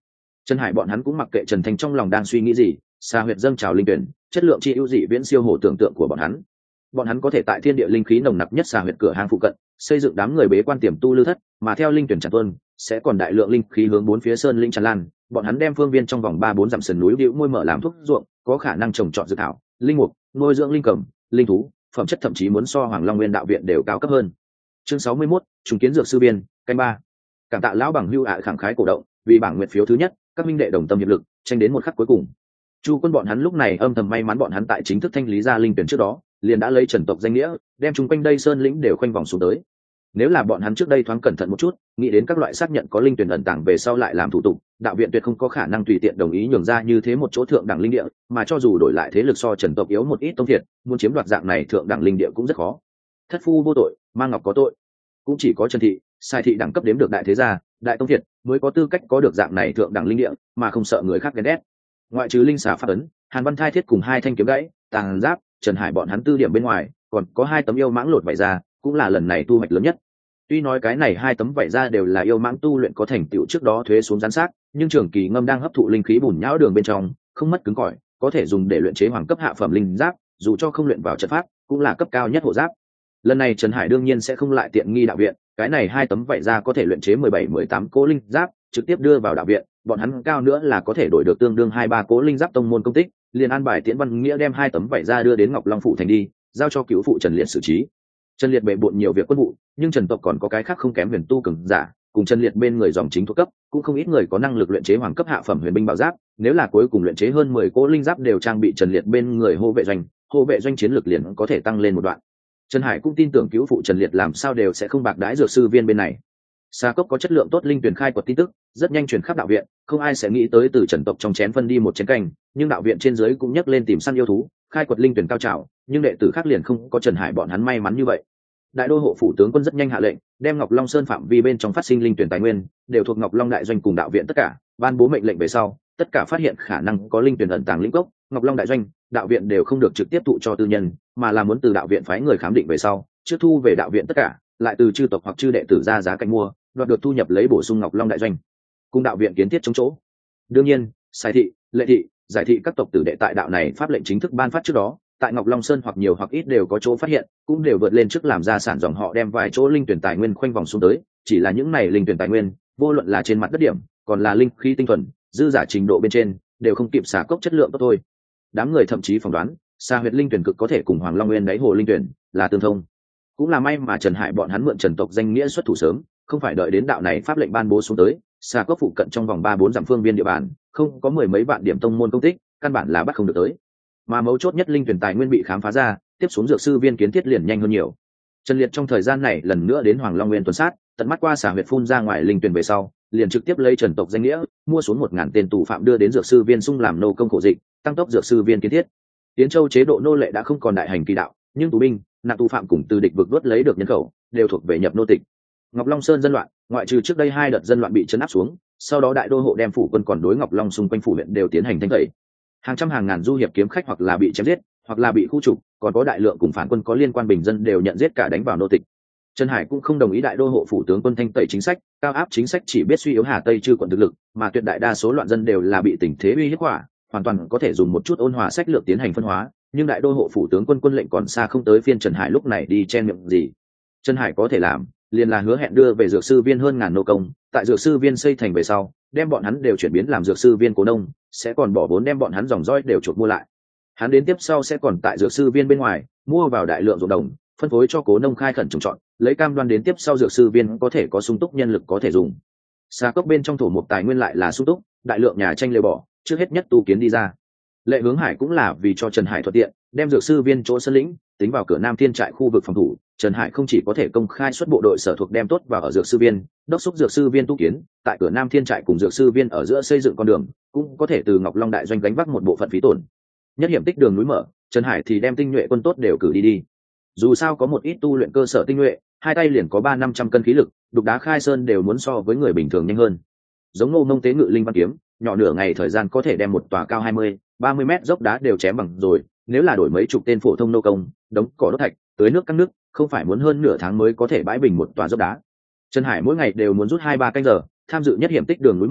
Speaker 1: Trần Hải bọn hắn cũng mặc kệ Trần Thành trong lòng đang suy nghĩ gì, Sa huyệt dâng trào linh tuyển, chất lượng chi ưu dị viễn siêu hồ tưởng tượng của bọn hắn. Bọn hắn có thể tại thiên địa linh khí nồng nặc nhất Sa huyệt cửa hang phụ cận, xây dựng đám người bế quan tiềm tu lưu thất, mà theo linh tuyển tràn tuôn, sẽ còn đại lượng linh khí hướng bốn phía sơn linh tràn lan. Bọn hắn đem phương viên trong vòng 3-4 dặm sườn núi bĩu môi mở làm thuốc ruộng, có khả năng trồng trọt dược thảo, linh mục, nuôi dưỡng linh cầm, linh thú, phẩm chất thậm chí muốn so Hoàng Long Nguyên đạo viện đều cao cấp hơn. Chương 61, trùng kiến dược sư biên, canh 3. Cảm tạ lão bằng hưu ạ khẳng khái cổ động, vì bảng nguyện phiếu thứ nhất, các minh đệ đồng tâm hiệp lực, tranh đến một khắc cuối cùng. Chu Quân bọn hắn lúc này âm thầm may mắn bọn hắn tại chính thức thanh lý ra linh tuyển trước đó, liền đã lấy Trần tộc danh nghĩa, đem chúng quanh đây sơn lĩnh đều khoanh vòng xuống tới. Nếu là bọn hắn trước đây thoáng cẩn thận một chút, nghĩ đến các loại xác nhận có linh tuyển ẩn tàng về sau lại làm thủ tục, đạo viện tuyệt không có khả năng tùy tiện đồng ý nhường ra như thế một chỗ thượng đẳng linh địa, mà cho dù đổi lại thế lực so Trần tộc yếu một ít tông thiệt, muốn chiếm đoạt dạng này thượng đẳng linh địa cũng rất khó. Thất phu vô tội, mang ngọc có tội. Cũng chỉ có Trần thị, Sai thị đẳng cấp đếm được đại thế gia, đại tông thiệt mới có tư cách có được dạng này thượng đẳng linh địa, mà không sợ người khác ghen ghét. Ngoại trừ linh xà pháp ấn, Hàn Văn Thai thiết cùng 2 thanh kiếm gãy, tàng giáp, Trần Hải bọn hắn tư điểm bên ngoài, còn có 2 tấm yêu mãng lột vảy ra, cũng là lần này thu hoạch lớn nhất. Tuy nói cái này 2 tấm vảy ra đều là yêu mãng tu luyện có thành tựu trước đó thuế xuống gián sát, nhưng trường kỳ ngâm đang hấp thụ linh khí bùn nhão đường bên trong, không mất cứng cỏi, có thể dùng để luyện chế hoàng cấp hạ phẩm linh giáp, dù cho không luyện vào trận pháp, cũng là cấp cao nhất hộ giáp. Lần này Trần Hải đương nhiên sẽ không lại tiện nghi đạo viện, cái này 2 tấm vảy ra có thể luyện chế 17-18 cố linh giáp, trực tiếp đưa vào đạo viện, bọn hắn cao nữa là có thể đổi được tương đương 2-3 cố linh giáp tông môn công tích, liền an bài Tiễn Văn Nghĩa đem 2 tấm vảy ra đưa đến Ngọc Long phủ thành đi, giao cho cứu phụ Trần Liệt xử trí. Trần Liệt bệ bội nhiều việc quân vụ, nhưng Trần tộc còn có cái khác không kém huyền tu cường giả, cùng Trần Liệt bên người dòng chính thuộc cấp, cũng không ít người có năng lực luyện chế hoàng cấp hạ phẩm huyền binh bảo giáp, nếu là cuối cùng luyện chế hơn 10 cố linh giáp đều trang bị Trần Liệt bên người hô vệ doanh chiến lược liền có thể tăng lên một đoạn. Trần Hải cũng tin tưởng cứu phụ Trần Liệt làm sao đều sẽ không bạc đãi dược sư viên bên này. Sa cốc có chất lượng tốt linh tuyển khai quật tin tức, rất nhanh truyền khắp đạo viện, không ai sẽ nghĩ tới từ Trần tộc trong chén phân đi một chén canh, nhưng đạo viện trên dưới cũng nhắc lên tìm săn yêu thú, khai quật linh tuyển cao trào, nhưng đệ tử khác liền không có Trần Hải bọn hắn may mắn như vậy. Đại đô hộ phủ tướng quân rất nhanh hạ lệnh, đem Ngọc Long Sơn phạm vi bên trong phát sinh linh tuyển tài nguyên đều thuộc Ngọc Long đại doanh cùng đạo viện tất cả, ban bố mệnh lệnh về sau, tất cả phát hiện khả năng có linh tuyển ẩn tàng lĩnh cốc, Ngọc Long đại doanh, đạo viện đều không được trực tiếp thụ cho tư nhân, mà là muốn từ đạo viện phái người khám định về sau, trước thu về đạo viện tất cả, lại từ chư tộc hoặc chư đệ tử ra giá cạnh mua, đoạt được thu nhập lấy bổ sung Ngọc Long đại doanh, cùng đạo viện kiến thiết chống chỗ. Đương nhiên, Sai thị, Lệ thị, Giải thị các tộc tử đệ tại đạo này pháp lệnh chính thức ban phát trước đó, tại Ngọc Long Sơn hoặc nhiều hoặc ít đều có chỗ phát hiện, cũng đều vượt lên trước làm ra sản dòng họ đem vài chỗ linh tuyển tài nguyên khoanh vòng xuống tới, chỉ là những này linh tuyển tài nguyên, vô luận là trên mặt đất điểm, còn là linh khí tinh thuần, dư giả trình độ bên trên, đều không kịp xả cốc chất lượng tốt thôi. Đám người thậm chí phỏng đoán, Sa huyệt linh tuyển cực có thể cùng Hoàng Long Nguyên đáy hồ linh tuyển là tương thông. Cũng là may mà Trần Hải bọn hắn mượn Trần tộc danh nghĩa xuất thủ sớm, không phải đợi đến đạo này pháp lệnh ban bố xuống tới, Sa cốc phụ cận trong vòng 3-4 dặm phương viên địa bàn, không có 10 mấy vạn điểm tông môn công tích, căn bản là bắt không được tới. Mà mấu chốt nhất linh tuyển tài nguyên bị khám phá ra, tiếp xuống dược sư viên kiến thiết liền nhanh hơn nhiều. Trần Liệt trong thời gian này lần nữa đến Hoàng Long Nguyên tuần sát, tận mắt qua xả huyệt phun ra ngoài linh tuyển về sau, liền trực tiếp lấy Trần tộc danh nghĩa, mua xuống 1000 tên tù phạm đưa đến dược sư viên sung làm nô công khổ dịch, tăng tốc dược sư viên kiến thiết. Tiến Châu chế độ nô lệ đã không còn đại hành kỳ đạo, nhưng tù binh, nạp tù phạm cùng từ địch vực đuốt lấy được nhân khẩu, đều thuộc về nhập nô tịch. Ngọc Long Sơn dân loạn, ngoại trừ trước đây 2 đợt dân loạn bị trấn áp xuống, sau đó đại đô hộ đem phủ quân còn đối Ngọc Long xung quanh phủ huyện đều tiến hành thanh tẩy. Hàng trăm hàng ngàn du hiệp kiếm khách hoặc là bị chém giết, hoặc là bị khu trục, còn có đại lượng cùng phản quân có liên quan bình dân đều nhận giết cả đánh vào nô tịch. Trần Hải cũng không đồng ý đại đô hộ phủ tướng quân thanh tẩy chính sách, cao áp chính sách chỉ biết suy yếu Hà Tây chư quận thực lực, mà tuyệt đại đa số loạn dân đều là bị tình thế uy hiếp hỏa, hoàn toàn có thể dùng một chút ôn hòa sách lược tiến hành phân hóa, nhưng đại đô hộ phủ tướng quân quân lệnh còn xa không tới phiên Trần Hải lúc này đi chen miệng gì. Trần Hải có thể làm, liền là hứa hẹn đưa về dược sư viên hơn 1000 nô công, tại dược sư viên xây thành về sau, đem bọn hắn đều chuyển biến làm dược sư viên cố nông, sẽ còn bỏ vốn đem bọn hắn dòng dõi đều chuộc mua lại. Hắn đến tiếp sau sẽ còn tại dược sư viên bên ngoài mua vào đại lượng ruộng đồng, phân phối cho cố nông khai khẩn trồng trọt, lấy cam đoan đến tiếp sau dược sư viên có thể có sung túc nhân lực có thể dùng. Sa cốc bên trong thổ mục tài nguyên lại là sung túc, đại lượng nhà tranh lều bỏ, trước hết nhất tu kiến đi ra. Lệ Hướng Hải cũng là vì cho Trần Hải thuận tiện, đem dược sư viên chỗ sơn lĩnh tính vào cửa Nam Thiên trại khu vực phòng thủ. Trần Hải không chỉ có thể công khai xuất bộ đội sở thuộc đem tốt vào ở dược sư viên, đốc thúc dược sư viên tu kiến, tại cửa Nam Thiên trại cùng dược sư viên ở giữa xây dựng con đường, cũng có thể từ Ngọc Long đại doanh gánh vác một bộ phận phí tổn. Nhất hiểm tích đường núi mở, Trần Hải thì đem tinh nhuệ quân tốt đều cử đi. Dù sao có một ít tu luyện cơ sở tinh nhuệ, hai tay liền có 300-500 cân khí lực, đục đá khai sơn đều muốn so với người bình thường nhanh hơn. Giống Ngô Mông tế ngự linh văn kiếm, nhỏ nửa ngày thời gian có thể đem một tòa cao 20-30 mét dốc đá đều chém bằng rồi, nếu là đổi mấy chục tên phổ thông nô công, đống cỏ đốt thạch, tưới nước căng nước, không phải muốn hơn nửa tháng mới có thể bãi bình một tòa dốc đá. Trần Hải mỗi ngày đều muốn rút 2-3 canh giờ, tham dự nhất hiểm tích đường núi mở,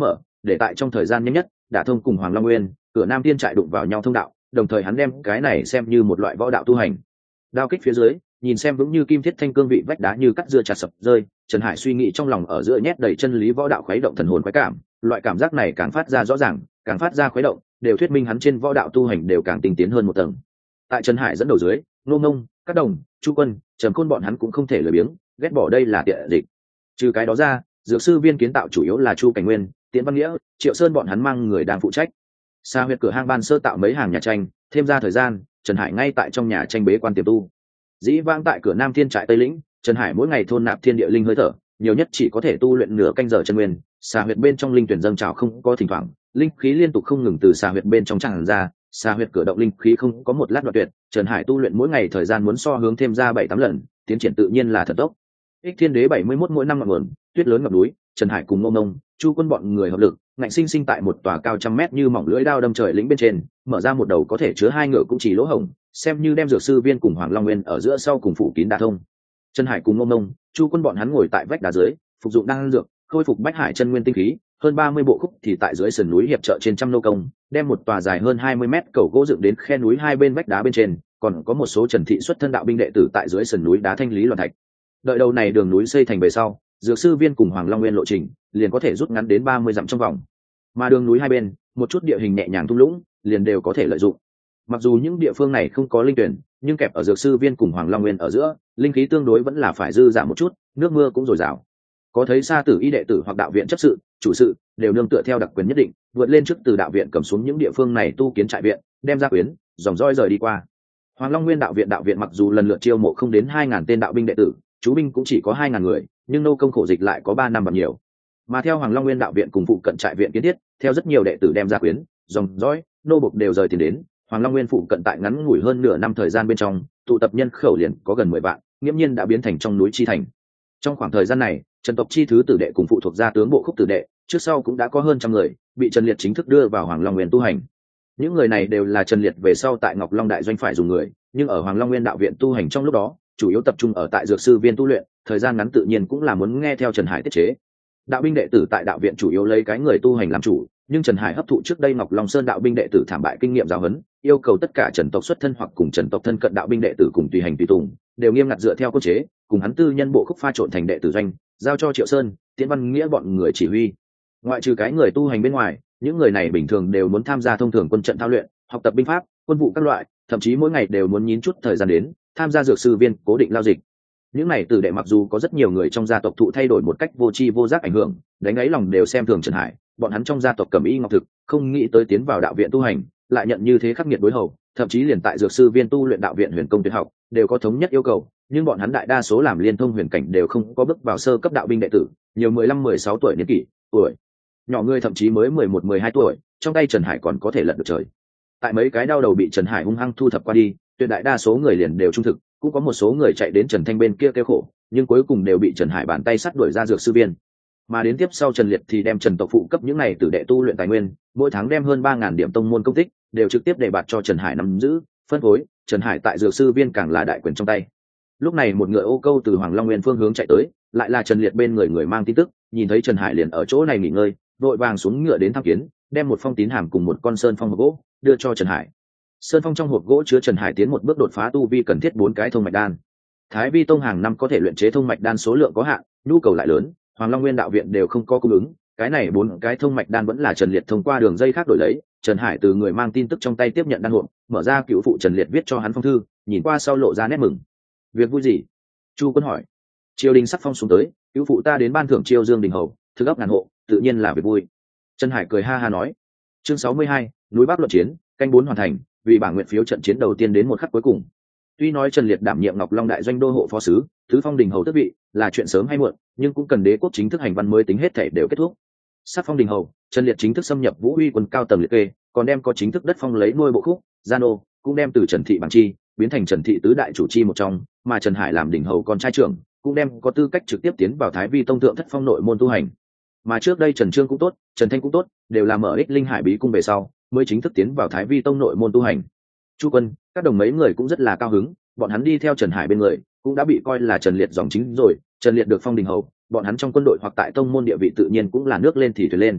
Speaker 1: để tại trong thời gian nhanh nhất đả thông cùng Hoàng Long Nguyên, Cửa Nam Thiên trại đụng vào nhau thông đạo, đồng thời hắn đem cái này xem như một loại võ đạo tu hành. Đao kích phía dưới, nhìn xem vững như kim thiết thanh cương vị vách đá như cắt dưa chặt sập rơi, Trần Hải suy nghĩ trong lòng ở giữa nhét đầy chân lý võ đạo khuấy động thần hồn khoái cảm, loại cảm giác này càng phát ra rõ ràng, càng phát ra khuấy động, đều thuyết minh hắn trên võ đạo tu hành đều càng tinh tiến hơn một tầng. Tại Trần Hải dẫn đầu dưới, Ngô Ngông, Các Đồng, Chu Quân, Trầm Khôn bọn hắn cũng không thể lười biếng, ghét bỏ đây là tiện dịch. Trừ cái đó ra, dược sư viên kiến tạo chủ yếu là Chu Cảnh Nguyên, Tiễn Văn Nghĩa, Triệu Sơn bọn hắn mang người đang phụ trách. Sa huyệt cửa hang ban sơ tạo mấy hàng nhà tranh, thêm ra thời gian, Trần Hải ngay tại trong nhà tranh bế quan tiềm tu. Dĩ vãng tại Cửa Nam Thiên trại Tây lĩnh, Trần Hải mỗi ngày thôn nạp thiên địa linh hơi thở, nhiều nhất chỉ có thể tu luyện nửa canh giờ chân nguyên. Sa huyệt bên trong linh tuyển dâng trào không có thỉnh thoảng, linh khí liên tục không ngừng từ sa huyệt bên trong tràn ra, sa huyệt cửa động linh khí không có một lát đoạn tuyệt. Trần Hải tu luyện mỗi ngày thời gian muốn so hướng thêm ra 7-8 lần, tiến triển tự nhiên là thật tốc. Ích Thiên Đế 71 mỗi năm ngọn nguồn, tuyết lớn ngập núi, Trần Hải cùng Ngô Ngông, Chu Quân bọn người hợp lực, ngạnh sinh sinh tại một tòa cao trăm mét như mỏng lưỡi đao đâm trời lĩnh bên trên, mở ra một đầu có thể chứa 2 ngựa cũng chỉ lỗ hổng, xem như đem dược sư viên cùng Hoàng Long Nguyên ở giữa sau cùng phủ kín đả thông. Trần Hải cùng Ngô Ngông, Chu Quân bọn hắn ngồi tại vách đá dưới, phục dụng đan dược, khôi phục bách hải chân nguyên tinh khí, hơn 30 bộ khúc thì tại dưới sườn núi hiệp trợ trên trăm nô công, đem một tòa dài hơn 20 mét cầu gỗ dựng đến khe núi hai bên vách đá bên trên, còn có một số Trần thị xuất thân đạo binh đệ tử tại dưới sườn núi đá thanh lý loạn thạch. Đợi đầu này đường núi xây thành về sau, dược sư viên cùng Hoàng Long Nguyên lộ trình liền có thể rút ngắn đến 30 dặm trong vòng. Mà đường núi hai bên, một chút địa hình nhẹ nhàng thung lũng, liền đều có thể lợi dụng. Mặc dù những địa phương này không có linh tuyển, nhưng kẹp ở dược sư viên cùng Hoàng Long Nguyên ở giữa, linh khí tương đối vẫn là phải dư dả một chút, nước mưa cũng dồi dào. Có thấy Sa Tử y đệ tử hoặc đạo viện chấp sự, chủ sự đều nương tựa theo đặc quyền nhất định, vượt lên trước từ đạo viện cầm xuống những địa phương này tu kiến trại viện, đem ra quyến, dòng roi rời đi qua. Hoàng Long Nguyên đạo viện mặc dù lần lượt chiêu mộ không đến 2.000 tên đạo binh đệ tử, chú binh cũng chỉ có 2.000 người, nhưng nô công khổ dịch lại có 3 năm bằng nhiều. Mà theo Hoàng Long Nguyên đạo viện cùng phụ cận trại viện kiến thiết, theo rất nhiều đệ tử đem ra quyến, dòng dõi, nô bộc đều rời tiền đến, Hoàng Long Nguyên phụ cận tại ngắn ngủi hơn nửa năm thời gian bên trong, tụ tập nhân khẩu liền có gần 10 vạn, nghiễm nhiên đã biến thành trong núi chi thành. Trong khoảng thời gian này, Trần tộc chi thứ tử đệ cùng phụ thuộc gia tướng bộ khúc tử đệ, trước sau cũng đã có hơn trăm người bị Trần Liệt chính thức đưa vào Hoàng Long Nguyên tu hành. Những người này đều là Trần Liệt về sau tại Ngọc Long đại doanh phải dùng người, nhưng ở Hoàng Long Nguyên đạo viện tu hành trong lúc đó, chủ yếu tập trung ở tại dược sư viên tu luyện, thời gian ngắn tự nhiên cũng là muốn nghe theo Trần Hải tiết chế. Đạo binh đệ tử tại đạo viện chủ yếu lấy cái người tu hành làm chủ, nhưng Trần Hải hấp thụ trước đây Ngọc Long Sơn đạo binh đệ tử thảm bại kinh nghiệm giáo huấn, yêu cầu tất cả Trần tộc xuất thân hoặc cùng Trần tộc thân cận đạo binh đệ tử cùng tùy hành tùy tùng, đều nghiêm ngặt dựa theo cốt chế, cùng hắn tư nhân bộ khúc pha trộn thành đệ tử doanh, giao cho Triệu Sơn, Tiễn Văn Nghĩa bọn người chỉ huy. Ngoại trừ cái người tu hành bên ngoài, những người này bình thường đều muốn tham gia thông thường quân trận thao luyện, học tập binh pháp, quân vụ các loại, thậm chí mỗi ngày đều muốn nhín chút thời gian đến tham gia dược sư viên cố định lao dịch. Những này tử đệ mặc dù có rất nhiều người trong gia tộc thụ thay đổi một cách vô tri vô giác ảnh hưởng, đánh ấy lòng đều xem thường Trần Hải, bọn hắn trong gia tộc cẩm y ngọc thực, không nghĩ tới tiến vào đạo viện tu hành, lại nhận như thế khắc nghiệt đối hầu, thậm chí liền tại dược sư viên tu luyện đạo viện huyền công tuyệt học, đều có thống nhất yêu cầu, nhưng bọn hắn đại đa số làm liên thông huyền cảnh đều không có bước vào sơ cấp đạo binh đệ tử, nhiều 15-16 tuổi niên kỷ, tuổi nhỏ người thậm chí mới 11-12 tuổi, trong tay Trần Hải còn có thể lật được trời. Tại mấy cái đau đầu bị Trần Hải hung hăng thu thập qua đi, tuyệt đại đa số người liền đều trung thực, cũng có một số người chạy đến Trần Thanh bên kia kêu khổ, nhưng cuối cùng đều bị Trần Hải bàn tay sắt đuổi ra dược sư viên. Mà đến tiếp sau Trần Liệt thì đem Trần tộc phụ cấp những này tử đệ tu luyện tài nguyên, mỗi tháng đem hơn 3.000 điểm tông môn công tích, đều trực tiếp đề bạt cho Trần Hải nắm giữ, phân phối, Trần Hải tại dược sư viên càng là đại quyền trong tay. Lúc này một ngựa ô câu từ Hoàng Long Nguyên phương hướng chạy tới, lại là Trần Liệt bên người người mang tin tức, nhìn thấy Trần Hải liền ở chỗ này nghỉ ngơi, vội vàng xuống ngựa đến thăm kiến, đem một phong tín hàm cùng một con sơn phong hộp gỗ đưa cho Trần Hải. Sơn phong trong hộp gỗ chứa Trần Hải tiến một bước đột phá tu vi cần thiết 4 cái thông mạch đan. Thái Vi tông hàng năm có thể luyện chế thông mạch đan số lượng có hạn, nhu cầu lại lớn, Hoàng Long Nguyên đạo viện đều không có cung ứng, cái này 4 cái thông mạch đan vẫn là Trần Liệt thông qua đường dây khác đổi lấy. Trần Hải từ người mang tin tức trong tay tiếp nhận đan hộp, mở ra cựu phụ Trần Liệt viết cho hắn phong thư, nhìn qua sau lộ ra nét mừng. Việc vui gì? Chu Quân hỏi. Triều đình sắc phong xuống tới, cựu phụ ta đến ban thưởng Triều Dương đình hầu, thực ấp ngàn hộ, tự nhiên là việc vui. Trần Hải cười ha ha nói. Chương 62, núi Bắc luận chiến, canh 4 hoàn thành, vì bảng nguyện phiếu trận chiến đầu tiên đến một khắc cuối cùng. Tuy nói Trần Liệt đảm nhiệm Ngọc Long đại doanh đô hộ phó sứ, thứ phong đình hầu tước vị là chuyện sớm hay muộn, nhưng cũng cần đế quốc chính thức hành văn mới tính hết thể đều kết thúc. Sắc phong đình hầu, Trần Liệt chính thức xâm nhập Vũ Uy quân cao tầng liệt kê, còn đem có chính thức đất phong lấy nuôi bộ khúc, gia nô, cũng đem từ Trần thị bằng chi biến thành Trần thị tứ đại chủ chi một trong, mà Trần Hải làm đình hầu con trai trưởng, cũng đem có tư cách trực tiếp tiến vào Thái Vi tông thượng thất phong nội môn tu hành. Mà trước đây Trần Trương cũng tốt, Trần Thanh cũng tốt, đều là mở ích linh hải bí cung về sau, mới chính thức tiến vào Thái Vi tông nội môn tu hành. Chu Quân, các đồng mấy người cũng rất là cao hứng, bọn hắn đi theo Trần Hải bên người, cũng đã bị coi là Trần Liệt dòng chính rồi, Trần Liệt được phong đình hầu, bọn hắn trong quân đội hoặc tại tông môn địa vị tự nhiên cũng là nước lên thì thuyền lên.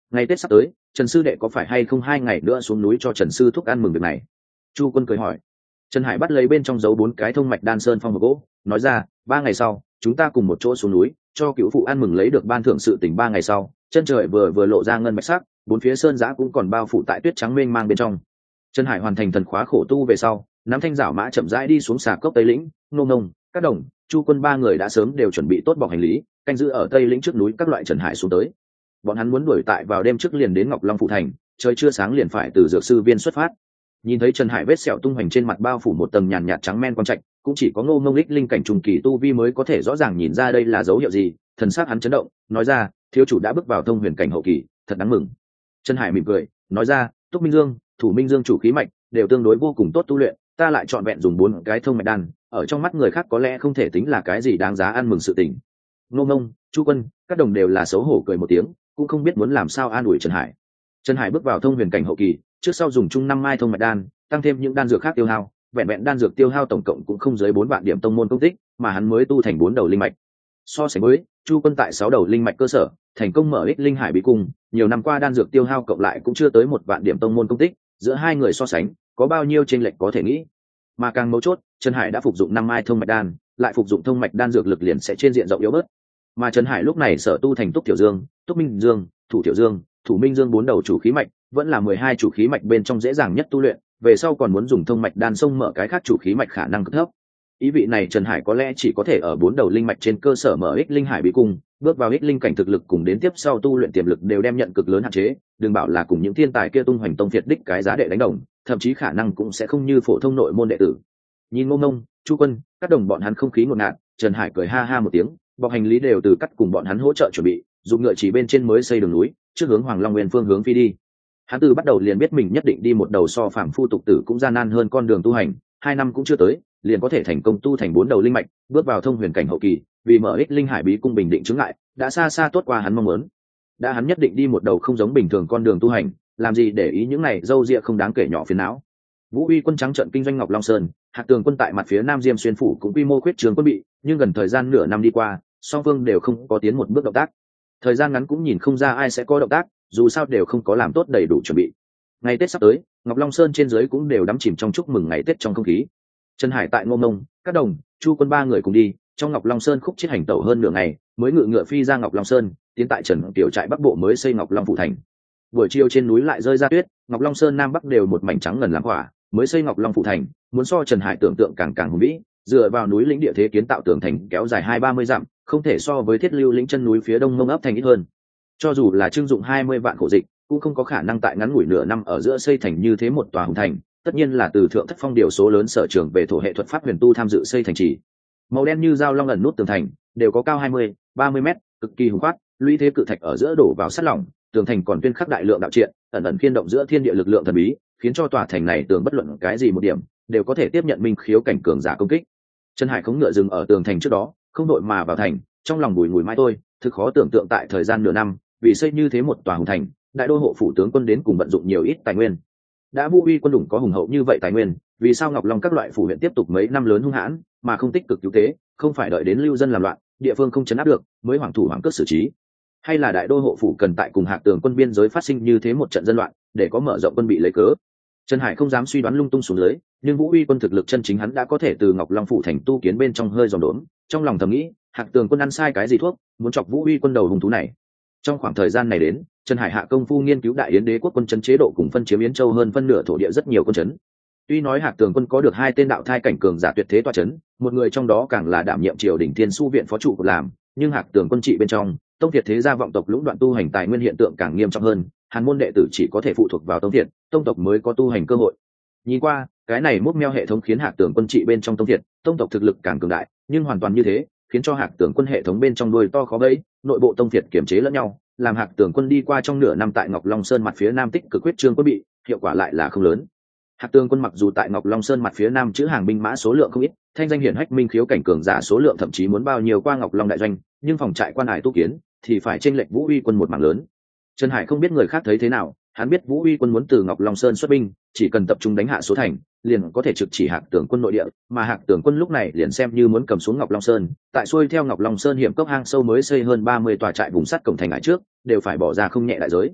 Speaker 1: Ngày Tết sắp tới, Trần sư đệ có phải hay không 2 ngày nữa xuống núi cho Trần sư thúc ăn mừng việc này? Chu Quân cười hỏi. Trần Hải bắt lấy bên trong dấu 4 cái thông mạch đan sơn phong hộp gỗ, nói ra, 3 ngày sau, chúng ta cùng một chỗ xuống núi, cho cựu phụ ăn mừng lấy được ban thưởng sự tình. 3 ngày sau, chân trời vừa lộ ra ngân bạch sắc, bốn phía sơn giã cũng còn bao phủ tại tuyết trắng mênh mang bên trong. Trần Hải hoàn thành thần khóa khổ tu về sau, nắm thanh giảo mã chậm rãi đi xuống xà cốc Tây Lĩnh, Ngô Ngông, các đồng, Chu Quân 3 người đã sớm đều chuẩn bị tốt bọc hành lý, canh giữ ở Tây Lĩnh trước núi các loại. Trần Hải xuống tới. Bọn hắn muốn đuổi tại vào đêm trước liền đến Ngọc Long phụ thành, trời chưa sáng liền phải từ dược sư viên xuất phát. Nhìn thấy Trần Hải vết sẹo tung hoành trên mặt bao phủ một tầng nhàn nhạt trắng men quang trạch, cũng chỉ có Ngô Ngông lích linh cảnh trùng kỳ tu vi mới có thể rõ ràng nhìn ra đây là dấu hiệu gì. Thần sắc hắn chấn động, nói ra, thiếu chủ đã bước vào thông huyền cảnh hậu kỳ, thật đáng mừng. Trần Hải mỉm cười, nói ra, Túc Minh Dương, Thủ Minh Dương chủ khí mạch đều tương đối vô cùng tốt tu luyện, ta lại chọn vẹn dùng 4 cái thông mạch đan, ở trong mắt người khác có lẽ không thể tính là cái gì đáng giá ăn mừng sự tình. Ngô Ngông, Chu Quân, các đồng đều là xấu hổ cười một tiếng, cũng không biết muốn làm sao an ủi Trần Hải. Trần Hải bước vào thông huyền cảnh hậu kỳ, trước sau dùng chung 5 mai thông mạch đan, tăng thêm những đan dược khác tiêu hao, vẹn đan dược tiêu hao tổng cộng cũng không dưới 4 vạn điểm tông môn công tích, mà hắn mới tu thành 4 đầu linh mạch. So sánh với Chu Quân tại 6 đầu linh mạch cơ sở, thành công mở ích linh hải bí cung, nhiều năm qua đan dược tiêu hao cộng lại cũng chưa tới 1 vạn điểm tông môn công tích, giữa 2 người so sánh, có bao nhiêu chênh lệch có thể nghĩ. Mà càng mấu chốt, Trần Hải đã phục dụng 5 mai thông mạch đan, lại phục dụng thông mạch đan dược lực liền sẽ trên diện rộng yếu bớt. Mà Trần Hải lúc này sở tu thành Túc Tiểu Dương, Túc Minh Dương, Thủ Tiểu Dương, Thủ Minh Dương 4 đầu chủ khí mạch, vẫn là 12 chủ khí mạch bên trong dễ dàng nhất tu luyện, về sau còn muốn dùng thông mạch đan xông mở cái khác chủ khí mạch khả năng cực thấp. Ý vị này Trần Hải có lẽ chỉ có thể ở 4 đầu linh mạch trên cơ sở mở ích linh hải bí cung, bước vào ích linh cảnh thực lực cùng đến tiếp sau tu luyện tiềm lực đều đem nhận cực lớn hạn chế, đừng bảo là cùng những thiên tài kia tung hoành tông phiệt đích cái giá đệ đánh đồng, thậm chí khả năng cũng sẽ không như phổ thông nội môn đệ tử. Nhìn Ngô Ngông, Chu Quân, các đồng bọn hắn không khí ngột ngạt, Trần Hải cười ha ha một tiếng, bọc hành lý đều từ cắt cùng bọn hắn hỗ trợ chuẩn bị, dùng ngựa chỉ bên trên mới xây đường núi, trước hướng Hoàng Long Nguyên phương hướng phi đi. Hắn từ bắt đầu liền biết mình nhất định đi một đầu so phàm phu tục tử cũng gian nan hơn con đường tu hành, 2 năm cũng chưa tới, liền có thể thành công tu thành 4 đầu linh mạch, bước vào thông huyền cảnh hậu kỳ, vì mở ích linh hải bí cung bình định chứng ngại, đã xa xa tốt qua hắn mong muốn. Đã hắn nhất định đi một đầu không giống bình thường con đường tu hành, làm gì để ý những này dâu dịa không đáng kể nhỏ phiền não. Vũ Uy quân trắng trận kinh doanh Ngọc Long Sơn, Hạc Tường quân tại mặt phía Nam Diêm Xuyên phủ cũng quy mô khuyết trương quân bị, nhưng gần thời gian nửa năm đi qua, song phương đều không có tiến một bước động tác. Thời gian ngắn cũng nhìn không ra ai sẽ có động tác, dù sao đều không có làm tốt đầy đủ chuẩn bị. Ngày Tết sắp tới, Ngọc Long Sơn trên dưới cũng đều đắm chìm trong chúc mừng ngày Tết trong không khí. Trần Hải tại Ngô Ngông, các đồng, Chu Quân 3 người cùng đi, trong Ngọc Long Sơn khúc chiết hành tẩu hơn nửa ngày, mới ngự ngựa phi ra Ngọc Long Sơn, tiến tại Trần Tiểu trại Bắc Bộ mới xây Ngọc Long phủ thành. Buổi chiều trên núi lại rơi ra tuyết, Ngọc Long Sơn Nam Bắc đều một mảnh trắng ngần lãng hỏa, mới xây Ngọc Long phủ thành, muốn so Trần Hải tưởng tượng càng hùng vĩ, dựa vào núi lĩnh địa thế kiến tạo tường thành kéo dài 20-30 dặm, không thể so với Thiết Lưu lĩnh chân núi phía đông Ngông ấp thành ít hơn. Cho dù là trưng dụng 20 vạn khổ dịch, cũng không có khả năng tại ngắn ngủi nửa năm ở giữa xây thành như thế một tòa hùng thành, tất nhiên là từ thượng thất phong điều số lớn sở trường về thổ hệ thuật pháp huyền tu tham dự xây thành trì. Màu đen như dao long ẩn nút tường thành, đều có cao 20-30 mét, cực kỳ hùng khoát, lũy thế cự thạch ở giữa đổ vào sắt lỏng, tường thành còn tuyên khắc đại lượng đạo triện, ẩn khiên động giữa thiên địa lực lượng thần bí, khiến cho tòa thành này tường bất luận cái gì một điểm đều có thể tiếp nhận minh khiếu cảnh cường giả công kích. Trần Hải khống ngựa dừng ở tường thành trước đó, không đội mà vào thành, trong lòng bùi ngùi mãi thôi, thực khó tưởng tượng tại thời gian nửa năm, vì xây như thế một tòa hùng thành, đại đô hộ phủ tướng quân đến cùng vận dụng nhiều ít tài nguyên. Đã Vũ Uy quân đủng có hùng hậu như vậy tài nguyên, vì sao Ngọc Long các loại phủ huyện tiếp tục mấy năm lớn hung hãn, mà không tích cực cứu tế, không phải đợi đến lưu dân làm loạn, địa phương không chấn áp được, mới hoàng thủ hoàng cước xử trí? Hay là đại đô hộ phủ cần tại cùng Hạc Tường quân biên giới phát sinh như thế một trận dân loạn, để có mở rộng quân bị lấy cớ? Trần Hải không dám suy đoán lung tung xuống dưới, nhưng Vũ Uy quân thực lực chân chính hắn đã có thể từ Ngọc Long phủ thành tu kiến bên trong hơi dòm đốn, trong lòng thầm nghĩ, Hạc Tường quân ăn sai cái gì thuốc, muốn chọc Vũ Uy quân đầu hung thú này. Trong khoảng thời gian này đến, Trần Hải hạ công phu nghiên cứu đại yến đế quốc quân trấn chế độ cùng phân chiếm Yến Châu hơn phân nửa thổ địa rất nhiều quân trấn. Tuy nói Hạc Tường quân có được 2 tên đạo thai cảnh cường giả tuyệt thế tọa trấn, một người trong đó càng là đảm nhiệm triều đình Thiên Su viện phó trụ của làm, nhưng Hạc Tường quân trị bên trong, tông thiệt thế gia vọng tộc lũng đoạn tu hành tài nguyên hiện tượng càng nghiêm trọng hơn, Hàn môn đệ tử chỉ có thể phụ thuộc vào tông thiệt, tông tộc mới có tu hành cơ hội. Nhìn qua, cái này múc meo hệ thống khiến Hạc Tường quân trị bên trong tông thiệt, tông tộc thực lực càng cường đại, nhưng hoàn toàn như thế, khiến cho Hạc Tường quân hệ thống bên trong đuôi to khó bẫy, nội bộ tông thiệt kiểm chế lẫn nhau, làm Hạc Tường quân đi qua trong nửa năm tại Ngọc Long Sơn mặt phía Nam tích cực huyết trương quân bị, hiệu quả lại là không lớn. Hạc Tường quân mặc dù tại Ngọc Long Sơn mặt phía Nam chữ hàng binh mã số lượng không ít, thanh danh hiển hách minh khiếu cảnh cường giả số lượng thậm chí muốn bao nhiêu qua Ngọc Long đại doanh, nhưng phòng trại quan hải tu kiến thì phải chênh lệch Vũ Uy quân một mảng lớn. Trần Hải không biết người khác thấy thế nào, hắn biết Vũ Uy quân muốn từ Ngọc Long Sơn xuất binh, chỉ cần tập trung đánh hạ số thành, liền có thể trực chỉ Hạc Tường quân nội địa, mà Hạc Tường quân lúc này liền xem như muốn cầm xuống Ngọc Long Sơn, tại xuôi theo Ngọc Long Sơn hiểm cốc hang sâu mới xây hơn 30 tòa trại vùng sắt cổng thành lại trước, đều phải bỏ ra không nhẹ đại giới.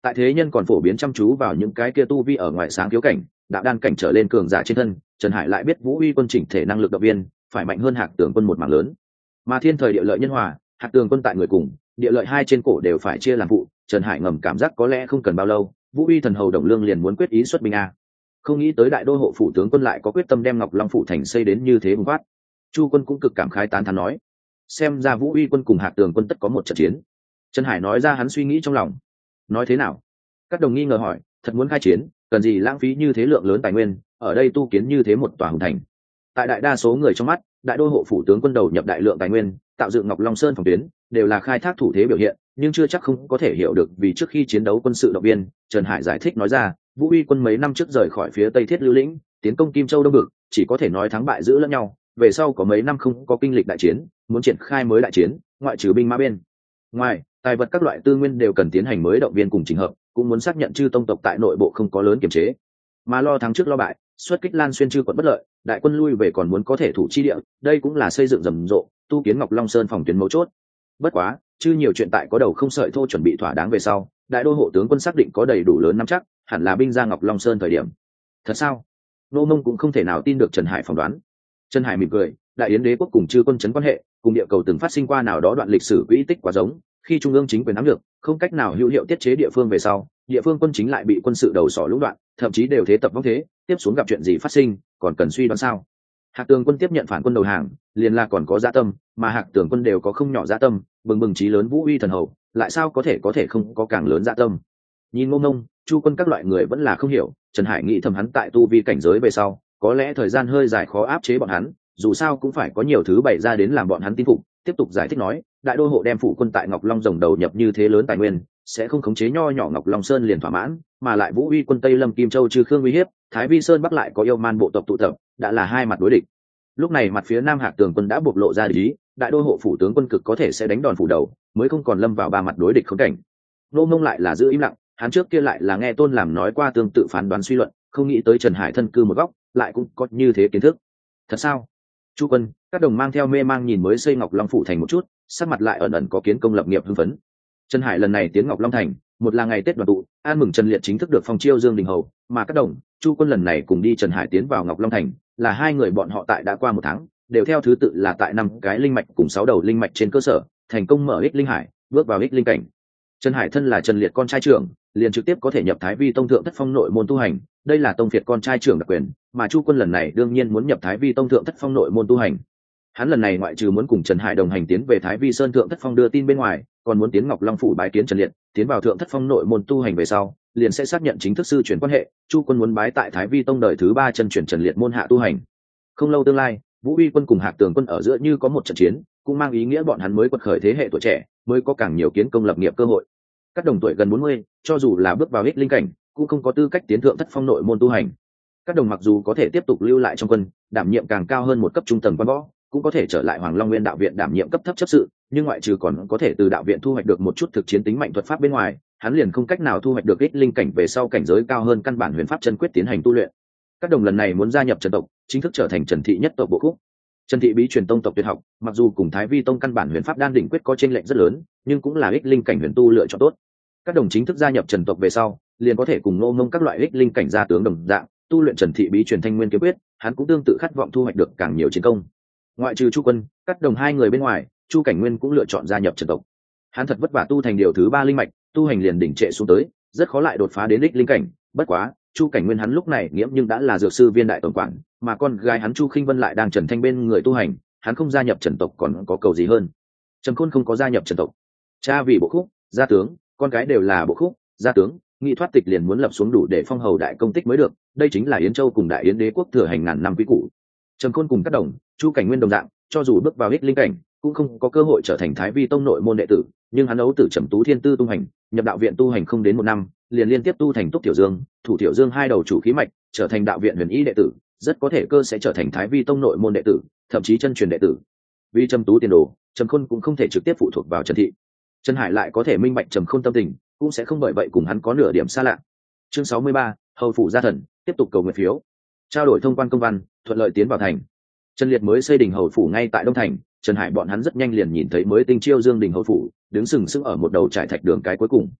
Speaker 1: tại thế nhân còn phổ biến chăm chú vào những cái kia tu vi ở ngoài sáng thiếu cảnh, đạo đan cảnh trở lên cường giả trên thân, Trần Hải lại biết Vũ Uy quân chỉnh thể năng lực động viên phải mạnh hơn Hạc Tường quân một mảng lớn. Mà thiên thời địa lợi nhân hòa, Hạc Tường quân tại người cùng, địa lợi hai trên cổ đều phải chia làm phụ, Trần Hải ngầm cảm giác có lẽ không cần bao lâu, Vũ Uy thần hầu Đồng Lương liền muốn quyết ý xuất binh a. Không nghĩ tới đại đô hộ phủ tướng quân lại có quyết tâm đem Ngọc Long phủ thành xây đến như thế bùng phát. Chu quân cũng cực cảm khái tán thán nói, xem ra Vũ Uy quân cùng Hạc Tường quân tất có một trận chiến. Trần Hải nói ra hắn suy nghĩ trong lòng. Nói thế nào? Các đồng nghi ngờ hỏi, thật muốn khai chiến, cần gì lãng phí như thế lượng lớn tài nguyên, ở đây tu kiến như thế một tòa hùng thành. Tại đại đa số người trong mắt, đại đô hộ phủ tướng quân đầu nhập đại lượng tài nguyên, tạo dựng Ngọc Long Sơn phòng tuyến, đều là khai thác thủ thế biểu hiện, nhưng chưa chắc không có thể hiểu được vì trước khi chiến đấu quân sự động viên. Trần Hải giải thích nói ra, Vũ Uy quân mấy năm trước rời khỏi phía Tây Thiết Lưu lĩnh, tiến công Kim Châu Đông Bực, chỉ có thể nói thắng bại giữ lẫn nhau, về sau có mấy năm không có kinh lịch đại chiến, muốn triển khai mới đại chiến, ngoại trừ binh mã bên ngoài, tài vật các loại tư nguyên đều cần tiến hành mới động viên cùng chỉnh hợp, cũng muốn xác nhận chư tông tộc tại nội bộ không có lớn kiềm chế, mà lo thắng trước lo bại, xuất kích Lan Xuyên chư quận bất lợi, đại quân lui về còn muốn có thể thủ chi địa, đây cũng là xây dựng rầm rộ, tu kiến Ngọc Long Sơn phòng tuyến mấu chốt. Bất quá, chư nhiều chuyện tại có đầu không sợi thô chuẩn bị thỏa đáng về sau, đại đô hộ tướng quân xác định có đầy đủ lớn nắm chắc, hẳn là binh ra Ngọc Long Sơn thời điểm. Thật sao? Nô Mông cũng không thể nào tin được Trần Hải phỏng đoán. Trần Hải mỉm cười, đại yến đế quốc cùng chư quân chấn quan hệ, cùng địa cầu từng phát sinh qua nào đó đoạn lịch sử quỹ tích quá giống, khi trung ương chính quyền nắm được, không cách nào hữu hiệu tiết chế địa phương về sau, địa phương quân chính lại bị quân sự đầu sỏ lũng đoạn, thậm chí đều thế tập vong thế, tiếp xuống gặp chuyện gì phát sinh, còn cần suy đoán sao? Hạc Tường quân tiếp nhận phản quân đầu hàng, liền là còn có dạ tâm, mà Hạc Tường quân đều có không nhỏ dạ tâm, bừng bừng chí lớn Vũ Uy thần hầu, lại sao có thể không có càng lớn dạ tâm? Nhìn Ngô Ngông, Chu quân các loại người vẫn là không hiểu, Trần Hải nghĩ thầm hắn tại tu vi cảnh giới về sau, có lẽ thời gian hơi dài khó áp chế bọn hắn, dù sao cũng phải có nhiều thứ bày ra đến làm bọn hắn tin phục. Tiếp tục giải thích nói, đại đô hộ đem phụ quân tại Ngọc Long rồng đầu nhập như thế lớn tài nguyên, sẽ không khống chế nho nhỏ Ngọc Long Sơn liền thỏa mãn, mà lại Vũ Uy quân Tây Lâm Kim Châu trừ Khương uy hiếp, Thái Vi Sơn bắc lại có yêu man bộ tộc tụ tập, đã là hai mặt đối địch. Lúc này mặt phía Nam Hạc Tường quân đã bộc lộ ra ý, đại đô hộ phủ tướng quân cực có thể sẽ đánh đòn phủ đầu, mới không còn lâm vào ba mặt đối địch khốn cảnh. Nô Mông lại là giữ im lặng, hắn trước kia lại là nghe Tôn làm nói qua tương tự phán đoán suy luận, không nghĩ tới Trần Hải thân cư một góc, lại cũng có như thế kiến thức. Thật sao? Chu quân, các đồng mang theo mê mang nhìn mới xây Ngọc Long phủ thành một chút, sắc mặt lại ẩn ẩn có kiến công lập nghiệp hưng phấn. Trần Hải lần này tiến Ngọc Long thành, một là ngày Tết đoàn tụ, an mừng Trần Liệt chính thức được phong chiêu Dương Đình hầu, mà các đồng, Chu quân lần này cùng đi Trần Hải tiến vào Ngọc Long thành, là hai người bọn họ tại đã qua một tháng, đều theo thứ tự là tại 5 cái linh mạch cùng 6 đầu linh mạch trên cơ sở, thành công mở ích linh hải, bước vào ích linh cảnh. Trần Hải thân là Trần Liệt con trai trưởng, liền trực tiếp có thể nhập Thái Vi tông thượng thất phong nội môn tu hành, đây là tông phiệt con trai trưởng đặc quyền, mà Chu quân lần này đương nhiên muốn nhập Thái Vi tông thượng thất phong nội môn tu hành. Hắn lần này ngoại trừ muốn cùng Trần Hải đồng hành tiến về Thái Vi Sơn thượng thất phong đưa tin bên ngoài, còn muốn tiến Ngọc Long phủ bái kiến Trần Liệt, tiến vào thượng thất phong nội môn tu hành về sau, liền sẽ xác nhận chính thức sư chuyển quan hệ. Chu quân muốn bái tại Thái Vi tông đời thứ 3 chân chuyển Trần Liệt môn hạ tu hành. Không lâu tương lai, Vũ Uy quân cùng Hạc Tường quân ở giữa như có một trận chiến, cũng mang ý nghĩa bọn hắn mới quật khởi thế hệ tuổi trẻ, mới có càng nhiều kiến công lập nghiệp cơ hội. Các đồng tuổi gần 40, cho dù là bước vào ích linh cảnh, cũng không có tư cách tiến thượng thất phong nội môn tu hành. Các đồng mặc dù có thể tiếp tục lưu lại trong quân, đảm nhiệm càng cao hơn một cấp trung tầng quan võ, cũng có thể trở lại Hoàng Long Nguyên đạo viện đảm nhiệm cấp thấp chấp sự, nhưng ngoại trừ còn có thể từ đạo viện thu hoạch được một chút thực chiến tính mạnh thuật pháp bên ngoài, hắn liền không cách nào thu hoạch được ích linh cảnh về sau cảnh giới cao hơn căn bản huyền pháp chân quyết tiến hành tu luyện. Các đồng lần này muốn gia nhập Trần tộc, chính thức trở thành Trần thị nhất tộc bộ khúc. Trần thị bí truyền tông tộc tuyệt học, mặc dù cùng Thái Vi tông căn bản huyền pháp đan đỉnh quyết có chênh lệch rất lớn, nhưng cũng là ích linh cảnh huyền tu lựa chọn tốt. Các đồng chính thức gia nhập Trần tộc về sau, liền có thể cùng Ngô Ngông các loại ích linh cảnh gia tướng đồng dạng, tu luyện Trần thị bí truyền thanh nguyên kiếm quyết, hắn cũng tương tự khát vọng thu hoạch được càng nhiều chiến công. Ngoại trừ Chu quân, các đồng hai người bên ngoài, Chu Cảnh Nguyên cũng lựa chọn gia nhập Trần tộc. Hắn thật vất vả tu thành điều thứ 3 linh mạch, tu hành liền đỉnh trệ xuống tới, rất khó lại đột phá đến ích linh cảnh. Bất quá, Chu Cảnh Nguyên hắn lúc này nghiễm nhưng đã là dược sư viên đại tổng quản, mà con gái hắn Chu Khinh Vân lại đang Trần Thanh bên người tu hành, hắn không gia nhập Trần tộc còn có cầu gì hơn. Trầm Khôn không có gia nhập Trần tộc, cha vì bộ khúc, gia tướng, con cái đều là bộ khúc, gia tướng, nghị thoát tịch liền muốn lập xuống đủ để phong hầu đại công tích mới được, đây chính là Yến Châu cùng Đại Yến đế quốc thừa hành ngàn năm quý cũ. Trầm Khôn cùng các đồng, Chu Cảnh Nguyên đồng dạng, cho dù bước vào ích linh cảnh, cũng không có cơ hội trở thành Thái Vi tông nội môn đệ tử, nhưng hắn ấu tử Trầm Tú Thiên Tư tu hành, nhập đạo viện tu hành không đến 1 năm, liền liên tiếp tu thành Túc Tiểu Dương, Thủ Tiểu Dương hai đầu chủ khí mạch, trở thành đạo viện huyền y đệ tử, rất có thể cơ sẽ trở thành Thái Vi tông nội môn đệ tử, thậm chí chân truyền đệ tử. Vì Trầm Tú tiền đồ, Trầm Khôn cũng không thể trực tiếp phụ thuộc vào Trần thị. Trần Hải lại có thể minh bạch Trầm Khôn tâm tình, cũng sẽ không bởi vậy cùng hắn có nửa điểm xa lạ. Chương 63, hầu phủ gia thần, tiếp tục cầu nguyện phiếu. Trao đổi thông quan công văn, thuận lợi tiến vào thành. Trần Liệt mới xây đình hầu phủ ngay tại Đông Thành, Trần Hải bọn hắn rất nhanh liền nhìn thấy mới tinh chiêu Dương đình hầu phủ, đứng sừng sững ở một đầu trải thạch đường cái cuối cùng.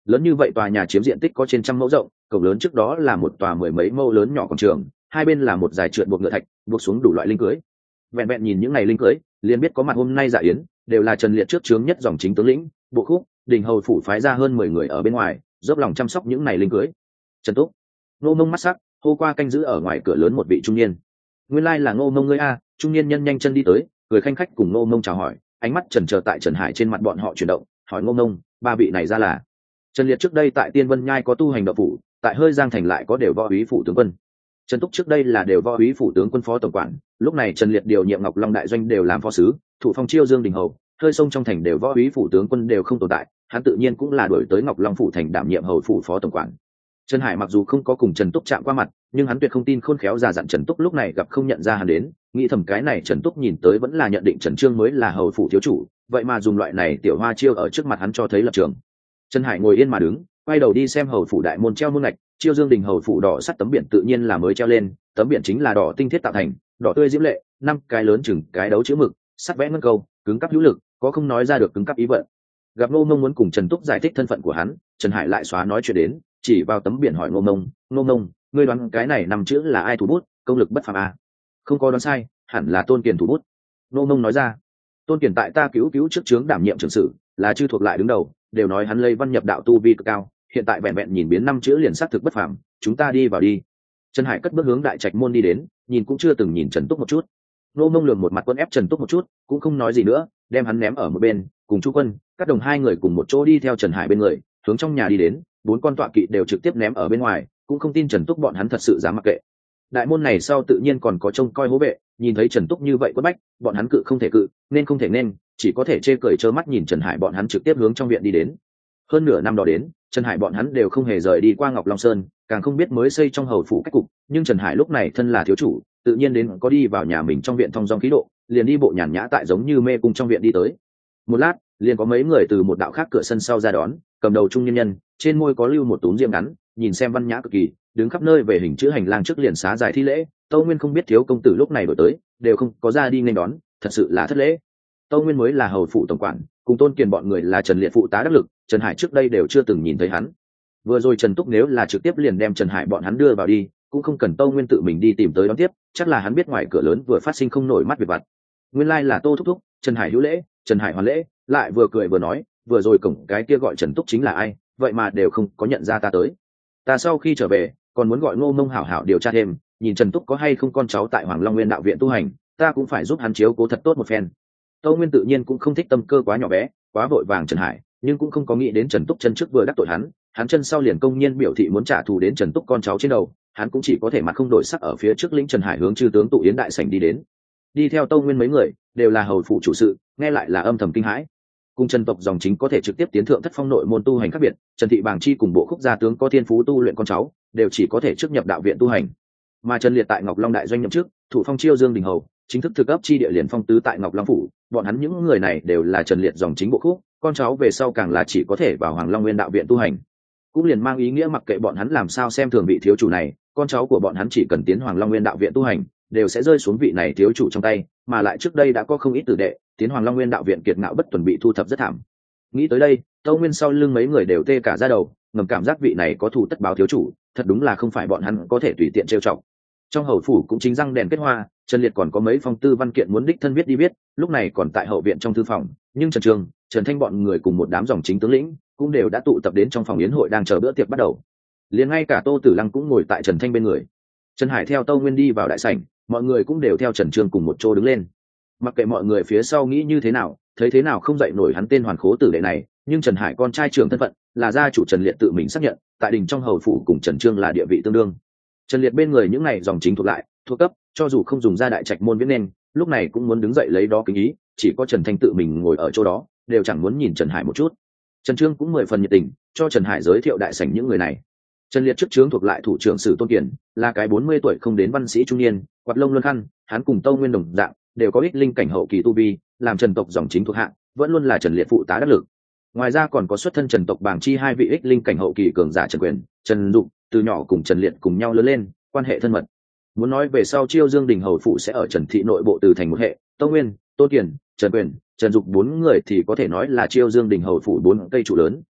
Speaker 1: Lớn như vậy tòa nhà chiếm diện tích có trên 100 mẫu rộng, cổng lớn trước đó là một tòa 10 mấy mẫu lớn nhỏ quảng trường, hai bên là một dải trượt buộc ngựa thạch, buộc xuống đủ loại linh cưới. Vẹn vẹn nhìn những ngày linh cưới, liền biết có mặt hôm nay dạ yến, đều là Trần Liệt trước trướng nhất dòng chính tướng lĩnh, bộ khúc, đình hầu phủ phái ra hơn 10 người ở bên ngoài, dốc lòng chăm sóc những ngày linh cưới. Trần Túc, Ngô Mông mắt sắc, hô qua canh giữ ở ngoài cửa lớn một vị trung niên. Nguyên lai là Ngô Mông ngươi a. Trung niên nhân nhanh chân đi tới, cười khanh khách cùng Ngô Mông chào hỏi, ánh mắt chần chờ tại Trần Hải trên mặt bọn họ chuyển động, hỏi Ngô Mông, ba vị này ra là? Trần Liệt trước đây tại Tiên Vân Nhai có tu hành đạo phủ, tại Hơi Giang thành lại có đều võ úy phủ tướng quân. Trần Túc trước đây là đều võ úy phủ tướng quân phó tổng quản, lúc này Trần Liệt điều nhiệm Ngọc Long đại doanh đều làm phó sứ, thủ phong Chiêu Dương đình hầu, Hơi Sông trong thành đều võ úy phủ tướng quân đều không tồn tại, hắn tự nhiên cũng là đổi tới Ngọc Long phủ thành đảm nhiệm hầu phủ phó tổng quản. Trần Hải mặc dù không có cùng Trần Túc chạm qua mặt, nhưng hắn tuyệt không tin khôn khéo già dặn Trần Túc lúc này gặp không nhận ra hắn đến, nghĩ thầm cái này Trần Túc nhìn tới vẫn là nhận định Trần Trương mới là hầu phủ thiếu chủ, vậy mà dùng loại này tiểu hoa chiêu ở trước mặt hắn cho thấy lập trường. Trần Hải ngồi yên mà đứng, quay đầu đi xem hầu phủ đại môn treo muôn ngạch, Chiêu Dương đình hầu phủ đỏ sắt tấm biển tự nhiên là mới treo lên, tấm biển chính là đỏ tinh thiết tạo thành, đỏ tươi diễm lệ, 5 cái lớn chừng cái đấu chữ mực, sắt vẽ ngân câu, cứng cáp hữu lực, có không nói ra được cứng cáp ý vận. Gặp Ngô Mông muốn cùng Trần Túc giải thích thân phận của hắn, Trần Hải lại xóa nói chuyện đến, chỉ vào tấm biển hỏi Ngô Mông, ngươi đoán cái này 5 chữ là ai thủ bút, công lực bất phàm à? Không có đoán sai, hẳn là Tôn Kiền thủ bút. Ngô Mông nói ra, Tôn Kiền tại ta cứu trước trướng đảm nhiệm trưởng sử, là chư thuộc lại đứng đầu, đều nói hắn lây văn nhập đạo tu vi cực cao, hiện tại vẹn vẹn nhìn biến 5 chữ liền xác thực bất phàm, chúng ta đi vào đi. Trần Hải cất bước hướng đại trạch môn đi đến, nhìn cũng chưa từng nhìn Trần Túc một chút. Ngô Mông lườm một mặt quân ép Trần Túc một chút, cũng không nói gì nữa, đem hắn ném ở một bên, cùng Chu Quân, các đồng hai người cùng một chỗ đi theo Trần Hải bên người, hướng trong nhà đi đến, 4 con tọa kỵ đều trực tiếp ném ở bên ngoài, cũng không tin Trần Túc bọn hắn thật sự dám mặc kệ. Đại môn này sau tự nhiên còn có trông coi hố vệ, nhìn thấy Trần Túc như vậy quất bách, bọn hắn cự không thể cự, nên không thể nên, chỉ có thể chê cười trơ mắt nhìn Trần Hải bọn hắn trực tiếp hướng trong viện đi đến. Hơn nửa năm đó đến, Trần Hải bọn hắn đều không hề rời đi qua Ngọc Long Sơn, càng không biết mới xây trong hầu phủ cách cục, nhưng Trần Hải lúc này thân là thiếu chủ, tự nhiên đến có đi vào nhà mình trong viện thong dong khí độ, liền đi bộ nhàn nhã tại giống như mê cung trong viện đi tới. Một lát, liền có mấy người từ một đạo khác cửa sân sau ra đón, cầm đầu trung nhân nhân, trên môi có lưu một túm diêm ngắn, nhìn xem văn nhã cực kỳ, đứng khắp nơi về hình chữ hành lang trước liền xá dài thi lễ. Tâu Nguyên không biết thiếu công tử lúc này đổi tới, đều không có ra đi nên đón, thật sự là thất lễ. Tâu Nguyên mới là hầu phụ tổng quản, cùng Tôn Kiền bọn người là Trần Liệt phụ tá đắc lực, Trần Hải trước đây đều chưa từng nhìn thấy hắn. Vừa rồi Trần Túc nếu là trực tiếp liền đem Trần Hải bọn hắn đưa vào đi, cũng không cần Tâu Nguyên tự mình đi tìm tới đón tiếp, chắc là hắn biết ngoài cửa lớn vừa phát sinh không nổi mắt việc vặt. Nguyên lai là Tô thúc thúc, Trần Hải hữu lễ, Trần Hải hoàn lễ, lại vừa cười vừa nói, vừa rồi cổng cái kia gọi Trần Túc chính là ai, vậy mà đều không có nhận ra ta tới. Ta sau khi trở về, còn muốn gọi Ngô Mông hảo hảo điều tra thêm, nhìn Trần Túc có hay không con cháu tại Hoàng Long Nguyên đạo viện tu hành, ta cũng phải giúp hắn chiếu cố thật tốt một phen. Tâu Nguyên tự nhiên cũng không thích tâm cơ quá nhỏ bé, quá vội vàng Trần Hải, nhưng cũng không có nghĩ đến Trần Túc chân trước vừa đắc tội hắn chân sau liền công nhiên biểu thị muốn trả thù đến Trần Túc con cháu trên đầu, hắn cũng chỉ có thể mặt không đổi sắc ở phía trước lĩnh Trần Hải hướng chư tướng tụ yến đại sảnh đi đến. Đi theo Tâu Nguyên mấy người đều là hầu phụ chủ sự, nghe lại là âm thầm kinh hãi. Cùng Trần tộc dòng chính có thể trực tiếp tiến thượng thất phong nội môn tu hành khác biệt, Trần thị bàng chi cùng bộ khúc gia tướng có thiên phú tu luyện con cháu, đều chỉ có thể trước nhập đạo viện tu hành. Mà Trần Liệt tại Ngọc Long đại doanh nhậm chức, thủ phong Chiêu Dương đình hầu, chính thức thực ấp chi địa liền phong tứ tại Ngọc Long phủ, bọn hắn những người này đều là Trần Liệt dòng chính bộ khúc, con cháu về sau càng là chỉ có thể vào Hoàng Long Nguyên đạo viện tu hành. Cũng liền mang ý nghĩa mặc kệ bọn hắn làm sao xem thường vị thiếu chủ này, con cháu của bọn hắn chỉ cần tiến Hoàng Long Nguyên đạo viện tu hành, đều sẽ rơi xuống vị này thiếu chủ trong tay, mà lại trước đây đã có không ít tử đệ tiến Hoàng Long Nguyên đạo viện kiệt ngạo bất tuần bị thu thập rất thảm. Nghĩ tới đây, Tâu Nguyên sau lưng mấy người đều tê cả da đầu, ngầm cảm giác vị này có thù tất báo thiếu chủ, thật đúng là không phải bọn hắn có thể tùy tiện trêu chọc. Trong hầu phủ cũng chính răng đèn kết hoa, Trần Liệt còn có mấy phong tư văn kiện muốn đích thân viết đi viết, lúc này còn tại hậu viện trong thư phòng, nhưng Trần Trường, Trần Thanh bọn người cùng một đám dòng chính tướng lĩnh cũng đều đã tụ tập đến trong phòng yến hội đang chờ bữa tiệc bắt đầu. Liền ngay cả Tô Tử Lăng cũng ngồi tại Trần Thanh bên người. Trần Hải theo Tâu Nguyên đi vào đại sảnh, mọi người cũng đều theo Trần Trường cùng một chỗ đứng lên. Mặc kệ mọi người phía sau nghĩ như thế nào, thấy thế nào không dậy nổi hắn tên hoàn khố tử đệ này, nhưng Trần Hải con trai trưởng thân phận là gia chủ Trần Liệt tự mình xác nhận, tại đình trong hầu phủ cùng Trần Trương là địa vị tương đương. Trần Liệt bên người những này dòng chính thuộc lại, thuộc cấp, cho dù không dùng ra đại trạch môn viết nên, lúc này cũng muốn đứng dậy lấy đó kính ý, chỉ có Trần Thanh tự mình ngồi ở chỗ đó, đều chẳng muốn nhìn Trần Hải một chút. Trần Trương cũng 10 phần nhiệt tình, cho Trần Hải giới thiệu đại sảnh những người này. Trần Liệt trước trướng thuộc lại thủ trưởng sử Tôn Kiền, là cái 40 tuổi không đến văn sĩ trung niên, quạt lông luân khăn, hắn cùng Tâu Nguyên đồng dạng, đều có ích linh cảnh hậu kỳ tu vi, làm Trần tộc dòng chính thuộc hạng, vẫn luôn là Trần Liệt phụ tá đắc lực. Ngoài ra còn có xuất thân Trần tộc bảng chi 2 vị ích linh cảnh hậu kỳ cường giả Trần Quyền, Trần Dụng, từ nhỏ cùng Trần Liệt cùng nhau lớn lên, quan hệ thân mật. Muốn nói về sau Chiêu Dương đình hầu phụ sẽ ở Trần thị nội bộ từ thành một hệ, Tâu Nguyên, Tôn Kiền, Trần Quyền, Trần Dục 4 người thì có thể nói là Chiêu Dương đình hầu phụ 4 cây trụ lớn,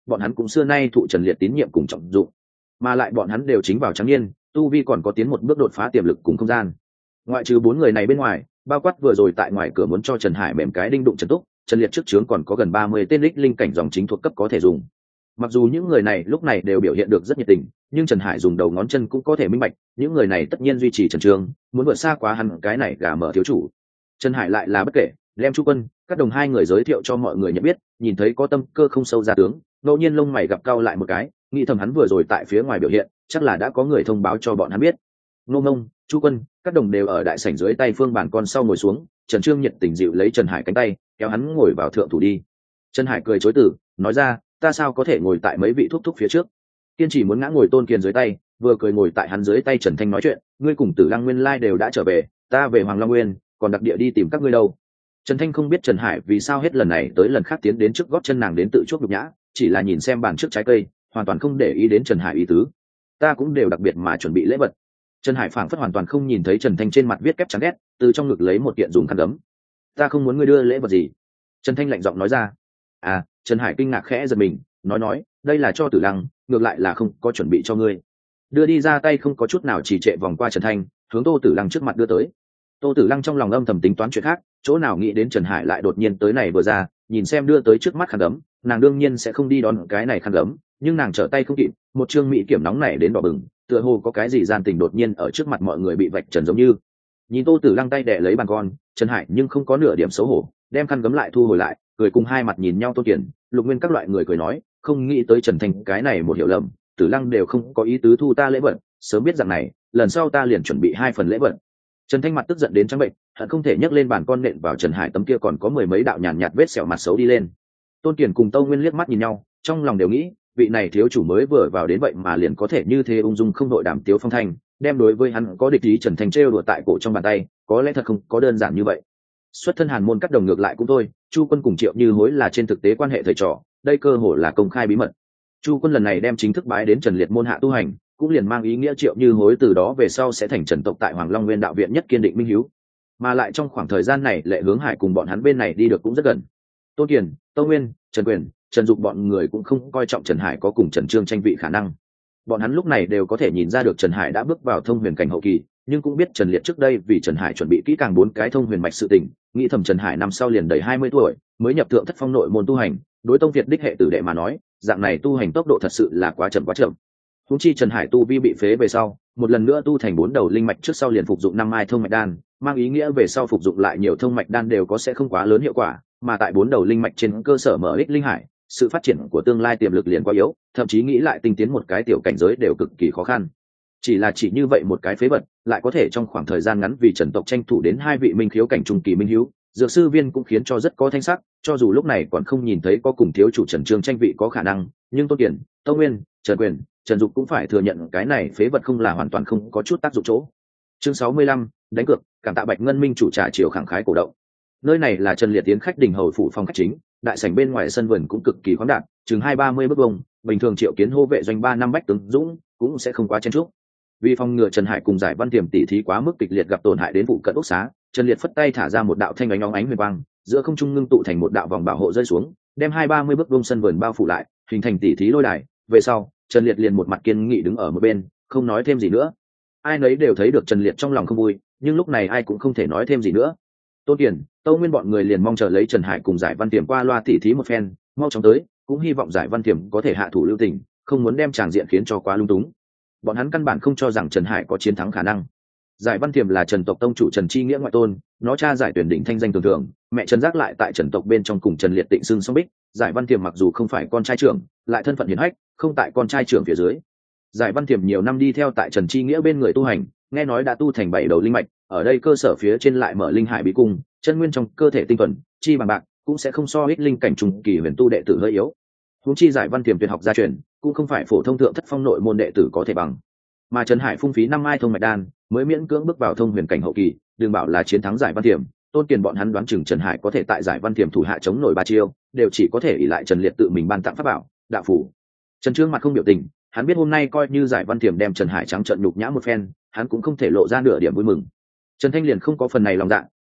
Speaker 1: bọn hắn cũng xưa nay thụ Trần Liệt tín nhiệm cùng trọng dụng, mà lại bọn hắn đều chính vào trắng niên, tu vi còn có tiến một bước đột phá tiềm lực cùng không gian. Ngoại trừ 4 người này bên ngoài, bao quát vừa rồi tại ngoài cửa muốn cho Trần Hải mềm cái đinh đụng Trần Túc, Trần Liệt trước trướng còn có gần 30 tên đích linh cảnh dòng chính thuộc cấp có thể dùng. Mặc dù những người này lúc này đều biểu hiện được rất nhiệt tình, nhưng Trần Hải dùng đầu ngón chân cũng có thể minh bạch, những người này tất nhiên duy trì Trần Trường, muốn vượt xa quá hắn cái này gà mở thiếu chủ. Trần Hải lại là bất kể, đem Chu Quân, các đồng hai người giới thiệu cho mọi người nhận biết, nhìn thấy có tâm cơ không sâu ra tướng, ngẫu nhiên lông mày gặp cau lại một cái, nghĩ thầm hắn vừa rồi tại phía ngoài biểu hiện, chắc là đã có người thông báo cho bọn hắn biết. Ngô Ngông, Chu Quân, các đồng đều ở đại sảnh dưới tay phương bàn con sau ngồi xuống, Trần Trương nhiệt tình dịu lấy Trần Hải cánh tay, kéo hắn ngồi vào thượng thủ đi. Trần Hải cười chối từ, nói ra, ta sao có thể ngồi tại mấy vị thúc thúc phía trước. Kiên chỉ muốn ngã ngồi Tôn Kiền dưới tay, vừa cười ngồi tại hắn dưới tay Trần Thanh nói chuyện, ngươi cùng Tử Lăng Nguyên Lai đều đã trở về, ta về Hoàng Long Nguyên, còn đặc địa đi tìm các ngươi đâu. Trần Thanh không biết Trần Hải vì sao hết lần này tới lần khác tiến đến trước gót chân nàng đến tự chuốc nhục nhã, chỉ là nhìn xem bàn trước trái cây, hoàn toàn không để ý đến Trần Hải ý tứ. Ta cũng đều đặc biệt mà chuẩn bị lễ vật. Trần Hải phảng phất hoàn toàn không nhìn thấy Trần Thanh trên mặt viết kép chán ghét, từ trong ngực lấy một kiện dùng khăn đấm. Ta không muốn ngươi đưa lễ vật gì. Trần Thanh lạnh giọng nói ra. À, Trần Hải kinh ngạc khẽ giật mình, nói, đây là cho Tử Lăng, ngược lại là không có chuẩn bị cho ngươi. Đưa đi ra tay không có chút nào trì trệ vòng qua Trần Thanh, hướng Tô Tử Lăng trước mặt đưa tới. Tô Tử Lăng trong lòng âm thầm tính toán chuyện khác, chỗ nào nghĩ đến Trần Hải lại đột nhiên tới này vừa ra, nhìn xem đưa tới trước mắt khăn đấm, nàng đương nhiên sẽ không đi đón cái này khăn đấm, nhưng nàng trở tay không kịp, một trương mỹ kiểm nóng này đến đỏ bừng, tựa hồ có cái gì gian tình đột nhiên ở trước mặt mọi người bị vạch trần giống như. Nhìn Tô Tử Lăng tay đè lấy bàn con, Trần Hải nhưng không có nửa điểm xấu hổ, đem khăn gấm lại thu hồi lại, cười cùng hai mặt nhìn nhau. Tô Kiển, Lục Nguyên các loại người cười nói, không nghĩ tới Trần Thanh cái này một hiểu lầm, Tử Lăng đều không có ý tứ thu ta lễ vật, sớm biết rằng này, lần sau ta liền chuẩn bị 2 phần lễ vật. Trần Thanh mặt tức giận đến trắng bệnh, hận không thể nhấc lên bàn con nện vào Trần Hải tấm kia còn có 10 mấy đạo nhàn nhạt vết sẹo mặt xấu đi lên. Tôn Kiển cùng Tâu Nguyên liếc mắt nhìn nhau, trong lòng đều nghĩ, vị này thiếu chủ mới vừa vào đến vậy mà liền có thể như thế ung dung không đội đàm tiếu phong thanh, đem đối với hắn có địch ý Trần Thanh trêu đùa tại cổ trong bàn tay, có lẽ thật không có đơn giản như vậy. Xuất thân Hàn môn các đồng ngược lại cũng thôi, Chu Quân cùng Triệu Như Hối là trên thực tế quan hệ thầy trò, đây cơ hội là công khai bí mật. Chu Quân lần này đem chính thức bái đến Trần Liệt môn hạ tu hành, cũng liền mang ý nghĩa Triệu Như Hối từ đó về sau sẽ thành Trần tộc tại Hoàng Long Nguyên đạo viện nhất kiên định minh hiếu. Mà lại trong khoảng thời gian này Lệ Hướng Hải cùng bọn hắn bên này đi được cũng rất gần. Tôn Kiền, Tâu Nguyên, Trần Quyền, Trần Dục bọn người cũng không coi trọng Trần Hải có cùng Trần Trương tranh vị khả năng. Bọn hắn lúc này đều có thể nhìn ra được Trần Hải đã bước vào thông huyền cảnh hậu kỳ, nhưng cũng biết Trần Liệt trước đây vì Trần Hải chuẩn bị kỹ càng 4 cái thông huyền mạch sự tình, nghĩ thầm Trần Hải năm sau liền đầy 20 tuổi, mới nhập thượng thất phong nội môn tu hành, đối tông Việt đích hệ tử đệ mà nói, dạng này tu hành tốc độ thật sự là quá chậm. Huống chi Trần Hải tu vi bị phế về sau, một lần nữa tu thành 4 đầu linh mạch trước sau liền phục dụng 5 mai thông mạch đan, mang ý nghĩa về sau phục dụng lại nhiều thông mạch đan đều có sẽ không quá lớn hiệu quả, mà tại 4 đầu linh mạch trên cơ sở mở ích linh hải, sự phát triển của tương lai tiềm lực liền quá yếu, thậm chí nghĩ lại tinh tiến một cái tiểu cảnh giới đều cực kỳ khó khăn. Chỉ như vậy một cái phế vật, lại có thể trong khoảng thời gian ngắn vì Trần tộc tranh thủ đến 2 vị minh khiếu cảnh trung kỳ minh hiếu, dược sư viên cũng khiến cho rất có thanh sắc, cho dù lúc này còn không nhìn thấy có cùng thiếu chủ Trần Trương tranh vị có khả năng, nhưng Tôn Kiển, Tâu Nguyên, Trần Quyền, Trần Dục cũng phải thừa nhận cái này phế vật không là hoàn toàn không có chút tác dụng chỗ. Chương 65, đánh cược, cảm tạ Bạch Ngân Minh chủ trà chiều khẳng khái cổ động. Nơi này là Trần Liệt tiến khách đình hầu phủ phòng khách chính, đại sảnh bên ngoài sân vườn cũng cực kỳ khoáng đạt, chừng 20-30 bước vuông, bình thường Triệu Kiến hô vệ doanh 3 năm bách tướng dũng, cũng sẽ không quá chen chúc. Vì phòng ngừa Trần Hải cùng Giải Văn Tiềm tỉ thí quá mức kịch liệt gặp tổn hại đến vụ cận ốc xá, Trần Liệt phất tay thả ra một đạo thanh ánh óng ánh huyền quang, giữa không trung ngưng tụ thành một đạo vòng bảo hộ rơi xuống, đem 20-30 bước vuông sân vườn bao phủ lại, hình thành tỉ thí lôi đài. Về sau, Trần Liệt liền một mặt kiên nghị đứng ở một bên, không nói thêm gì nữa. Ai nấy đều thấy được Trần Liệt trong lòng không vui, nhưng lúc này ai cũng không thể nói thêm gì nữa. Tôn Kiền, Tâu Nguyên bọn người liền mong chờ lấy Trần Hải cùng Giải Văn Tiềm qua loa tỉ thí một phen, mau chóng tới, cũng hy vọng Giải Văn Tiềm có thể hạ thủ lưu tình, không muốn đem tràng diện khiến cho quá lung túng. Bọn hắn căn bản không cho rằng Trần Hải có chiến thắng khả năng. Giải Văn Tiềm là Trần tộc tông chủ Trần Chi Nghĩa ngoại tôn, nó cha Giải Tuyển đỉnh thanh danh thường thường, mẹ Trần Giác lại tại Trần tộc bên trong cùng Trần Liệt tịnh xưng song bích. Giải Văn Tiềm mặc dù không phải con trai trưởng, lại thân phận hiển hách, không tại con trai trưởng phía dưới. Giải Văn Tiềm nhiều năm đi theo tại Trần Chi Nghĩa bên người tu hành, nghe nói đã tu thành 7 đầu linh mạch, ở đây cơ sở phía trên lại mở linh hải bí cung, chân nguyên trong cơ thể tinh thuần, chi bằng bạc, cũng sẽ không so ích linh cảnh trùng kỳ huyền tu đệ tử hơi yếu. Huống chi Giải Văn Tiềm tuyệt học gia truyền, cũng không phải phổ thông thượng thất phong nội môn đệ tử có thể bằng. Mà Trần Hải phung phí 5 mai thông mạch đan, mới miễn cưỡng bước vào thông huyền cảnh hậu kỳ, đừng bảo là chiến thắng Giải Văn Tiềm, Tôn Kiền bọn hắn đoán chừng Trần Hải có thể tại Giải Văn Tiềm thủ hạ chống nổi 3 chiêu, đều chỉ có thể ỷ lại Trần Liệt tự mình ban tặng pháp bảo, đạo phủ. Trần Trương mặt không biểu tình, hắn biết hôm nay coi như Giải Văn Tiềm đem Trần Hải trắng trợn nhục nhã một phen, hắn cũng không thể lộ ra nửa điểm vui mừng. Trần Thanh liền không có phần này lòng dạ,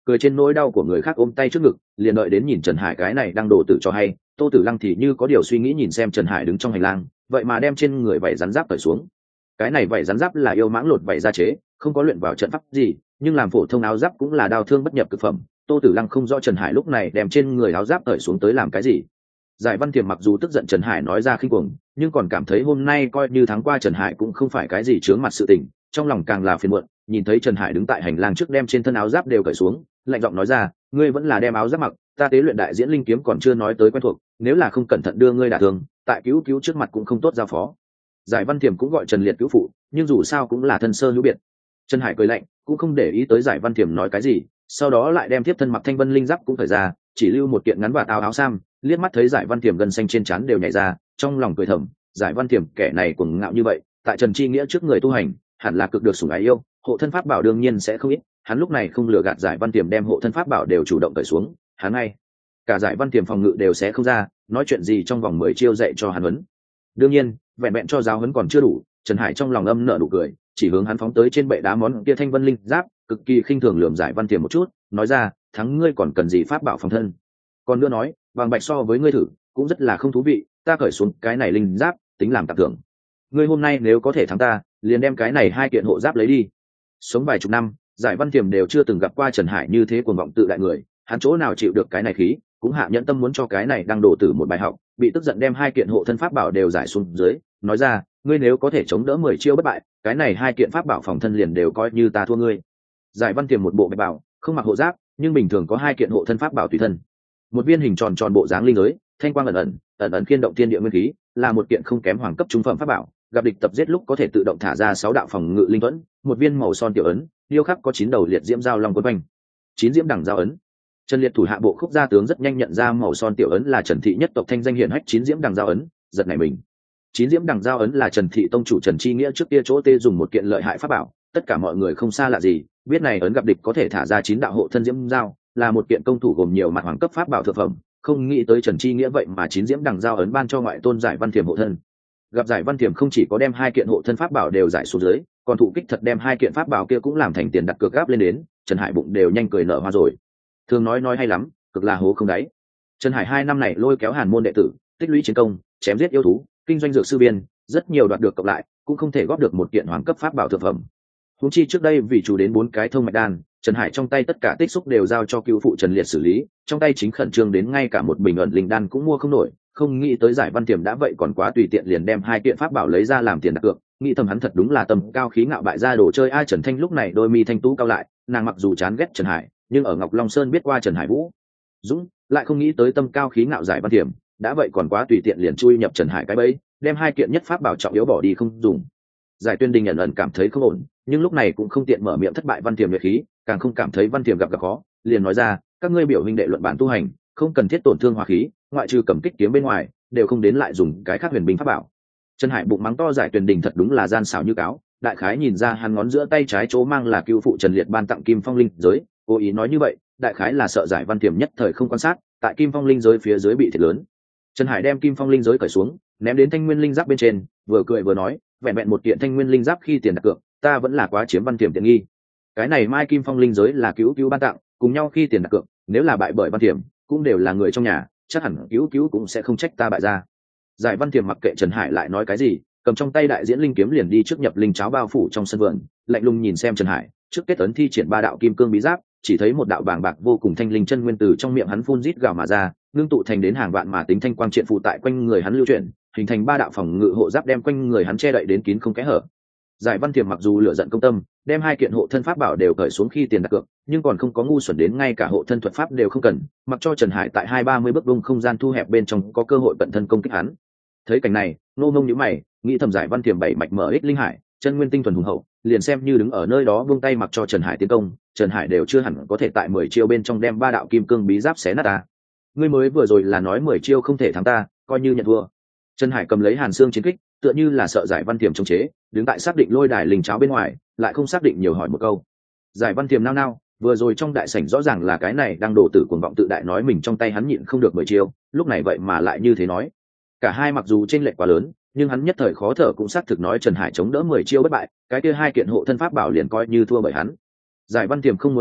Speaker 1: cười trên nỗi đau của người khác, ôm tay trước ngực, liền đợi đến nhìn Trần Hải cái này đang đổ tử cho hay. Tô Tử Lăng thì như có điều suy nghĩ nhìn xem Trần Hải đứng trong hành lang, vậy mà đem trên người vảy rắn giáp cởi xuống. Cái này vảy rắn giáp là yêu mãng lột vảy ra chế, không có luyện vào trận pháp gì, nhưng làm phổ thông áo giáp cũng là đao thương bất nhập cực phẩm. Tô Tử Lăng không rõ Trần Hải lúc này đem trên người áo giáp cởi xuống tới làm cái gì. Giải Văn Tiềm mặc dù tức giận Trần Hải nói ra khinh cuồng, nhưng còn cảm thấy hôm nay coi như tháng qua Trần Hải cũng không phải cái gì chướng mặt sự tình, trong lòng càng là phiền muộn. Nhìn thấy Trần Hải đứng tại hành lang trước đem trên thân áo giáp đều cởi xuống, lạnh giọng nói ra, ngươi vẫn là đem áo giáp mặc, ta tế luyện đại diễn linh kiếm còn chưa nói tới quen thuộc, nếu là không cẩn thận đưa ngươi đả thương, tại cứu trước mặt cũng không tốt giao phó. Giải Văn Tiềm cũng gọi Trần Liệt cứu phụ, nhưng dù sao cũng là thân sơ hữu biệt. Trần Hải cười lạnh, cũng không để ý tới Giải Văn Tiềm nói cái gì, sau đó lại đem tiếp thân mặc thanh vân linh giáp cũng thời ra, chỉ lưu một kiện ngắn và áo sam, liếc mắt thấy Giải Văn Tiềm gân xanh trên trán đều nhảy ra, trong lòng cười thầm, Giải Văn Tiềm kẻ này cuồng ngạo như vậy, tại Trần Chi Nghĩa trước người tu hành, hẳn là cực được sủng ái yêu, hộ thân pháp bảo đương nhiên sẽ không ít, hắn lúc này không lừa gạt Giải Văn Tiềm đem hộ thân pháp bảo đều chủ động cởi xuống, hắn ngay cả Giải Văn Tiềm phòng ngự đều sẽ không ra, nói chuyện gì trong vòng 10 chiêu dạy cho hắn huấn. Đương nhiên, vẹn vẹn cho giáo huấn còn chưa đủ, Trần Hải trong lòng âm nở nụ cười, chỉ hướng hắn phóng tới trên bệ đá món kia thanh vân linh giáp, cực kỳ khinh thường lườm Giải Văn Tiềm một chút, nói ra, thắng ngươi còn cần gì pháp bảo phòng thân. Còn nữa nói, vàng bạch so với ngươi thử, cũng rất là không thú vị, ta cởi xuống cái này linh giáp, tính làm tặng thưởng. Ngươi hôm nay nếu có thể thắng ta, liền đem cái này 2 kiện hộ giáp lấy đi. Sống vài chục năm, Giải Văn Tiềm đều chưa từng gặp qua Trần Hải như thế cuồng vọng tự đại người, hắn chỗ nào chịu được cái này khí, cũng hạ nhẫn tâm muốn cho cái này đang đổ tử một bài học, bị tức giận đem 2 kiện hộ thân pháp bảo đều giải xuống dưới, nói ra, ngươi nếu có thể chống đỡ 10 chiêu bất bại, cái này 2 kiện pháp bảo phòng thân liền đều coi như ta thua ngươi. Giải Văn Tiềm một bộ bạch bảo, không mặc hộ giáp, nhưng bình thường có 2 kiện hộ thân pháp bảo tùy thân. Một viên hình tròn tròn bộ dáng linh giới, thanh quang ẩn ẩn khiên động thiên địa nguyên khí, là một kiện không kém hoàng cấp trung phẩm pháp bảo, gặp địch tập giết lúc có thể tự động thả ra 6 đạo phòng ngự linh thuẫn, một viên màu son tiểu ấn, điêu khắc có 9 đầu liệt diễm giao long quấn quanh. 9 diễm đẳng giao ấn. Trần Liệt thủ hạ bộ khúc gia tướng rất nhanh nhận ra màu son tiểu ấn là Trần thị nhất tộc thanh danh hiển hách 9 diễm đẳng giao ấn, giật nảy mình. 9 diễm đẳng giao ấn là Trần thị tông chủ Trần Chi Nghĩa trước kia chỗ tê dùng một kiện lợi hại pháp bảo, tất cả mọi người không xa lạ gì, biết này ấn gặp địch có thể thả ra 9 đạo hộ thân diễm giao, là một kiện công thủ gồm nhiều mặt hoàng cấp pháp bảo thượng phẩm, không nghĩ tới Trần Chi Nghĩa vậy mà 9 diễm đẳng giao ấn ban cho ngoại tôn Giải Văn Tiềm hộ thân. Gặp Giải Văn Tiềm không chỉ có đem 2 kiện hộ thân pháp bảo đều giải xuống dưới, còn thụ kích thật đem 2 kiện pháp bảo kia cũng làm thành tiền đặt cược gáp lên đến, Trần Hải bụng đều nhanh cười nở hoa rồi. Thường nói hay lắm, cực là hố không đáy. Trần Hải 2 năm này lôi kéo Hàn môn đệ tử, tích lũy chiến công, chém giết yêu thú, kinh doanh dược sư biên, rất nhiều đoạt được cộng lại, cũng không thể góp được một kiện hoàng cấp pháp bảo thượng phẩm. Huống chi trước đây vì chủ đến 4 cái thông mạch đan, Trần Hải trong tay tất cả tích xúc đều giao cho cứu phụ Trần Liệt xử lý, trong tay chính khẩn trương đến ngay cả một bình ẩn linh đan cũng mua không nổi, không nghĩ tới Giải Văn Tiềm đã vậy còn quá tùy tiện liền đem 2 kiện pháp bảo lấy ra làm tiền đặt cược, nghĩ thầm hắn thật đúng là tầm cao khí ngạo bại gia đồ chơi. Ai Trần Thanh lúc này đôi mi thanh tú cao lại, nàng mặc dù chán ghét Trần Hải, nhưng ở Ngọc Long Sơn biết qua Trần Hải Vũ Dũng, lại không nghĩ tới tâm cao khí ngạo Giải Văn Tiềm, đã vậy còn quá tùy tiện liền chui nhập Trần Hải cái bẫy, đem 2 kiện nhất pháp bảo trọng yếu bỏ đi không dùng. Giải Tuyên Đình ẩn cảm thấy không ổn, nhưng lúc này cũng không tiện mở miệng thất bại Văn Tiềm luyện khí, càng không cảm thấy Văn Tiềm gặp khó, liền nói ra, các ngươi biểu huynh đệ luận bản tu hành, không cần thiết tổn thương hòa khí, ngoại trừ cầm kích kiếm bên ngoài, đều không đến lại dùng cái khác huyền binh pháp bảo. Trần Hải bụng mắng to Giải Tuyên Đình thật đúng là gian xảo như cáo, đại khái nhìn ra hắn ngón giữa tay trái chỗ mang là cưu phụ Trần Liệt ban tặng Kim Phong linh giới, cố ý nói như vậy, đại khái là sợ Giải Văn Tiềm nhất thời không quan sát, tại Kim Phong linh giới phía dưới bị thiệt lớn. Trần Hải đem Kim Phong linh giới cởi xuống, ném đến Thanh Nguyên linh giáp bên trên, vừa cười vừa nói, vẹn vẹn một kiện Thanh Nguyên linh giáp khi tiền đặt cược, ta vẫn là quá chiếm Văn Tiềm tiện nghi. Cái này mai Kim Phong linh giới là cứu ban tặng, cùng nhau khi tiền đặt cược, nếu là bại bởi Văn Tiềm, cũng đều là người trong nhà, chắc hẳn cứu cũng sẽ không trách ta bại ra. Giải Văn Tiềm mặc kệ Trần Hải lại nói cái gì, cầm trong tay đại diễn linh kiếm liền đi trước nhập linh cháo bao phủ trong sân vườn, lạnh lùng nhìn xem Trần Hải, trước kết ấn thi triển 3 đạo kim cương bí giáp, chỉ thấy một đạo bàng bạc vô cùng thanh linh chân nguyên từ trong miệng hắn phun rít gào mà ra, ngưng tụ thành đến hàng vạn mà tính thanh quang triện phụ tại quanh người hắn lưu chuyển, hình thành 3 đạo phòng ngự hộ giáp đem quanh người hắn che đậy đến kín không kẽ hở. Giải Văn Tiềm mặc dù lựa giận công tâm, đem 2 kiện hộ thân pháp bảo đều cởi xuống khi tiền đặt cược, nhưng còn không có ngu xuẩn đến ngay cả hộ thân thuật pháp đều không cần, mặc cho Trần Hải tại 20-30 bước vuông không gian thu hẹp bên trong có cơ hội cận thân công kích hắn. Thấy cảnh này, Nô Mông nhíu mày, nghĩ thầm Giải Văn Tiềm bảy mạch mở ích linh hải, chân nguyên tinh thuần hùng hậu, liền xem như đứng ở nơi đó buông tay mặc cho Trần Hải tiến công, Trần Hải đều chưa hẳn có thể tại 10 chiêu bên trong đem 3 đạo kim cương bí giáp xé nát ta. Ngươi mới vừa rồi là nói 10 chiêu không thể thắng ta, coi như nhận thua. Trần Hải cầm lấy Hàn Xương chiến kích, tựa như là sợ Giải Văn Tiềm chống chế, đứng tại xác định lôi đài linh cháo bên ngoài, lại không xác định nhiều hỏi một câu. Giải Văn Tiềm nao, vừa rồi trong đại sảnh rõ ràng là cái này đang đổ tử cuồng vọng tự đại nói mình trong tay hắn nhịn không được 10 chiêu, lúc này vậy mà lại như thế nói. Cả hai mặc dù chênh lệch quá lớn, nhưng hắn nhất thời khó thở cũng xác thực nói Trần Hải chống đỡ 10 chiêu bất bại, cái kia 2 kiện hộ thân pháp bảo liền coi như thua bởi hắn. Giải Văn Tiềm không muốn đổi giọng,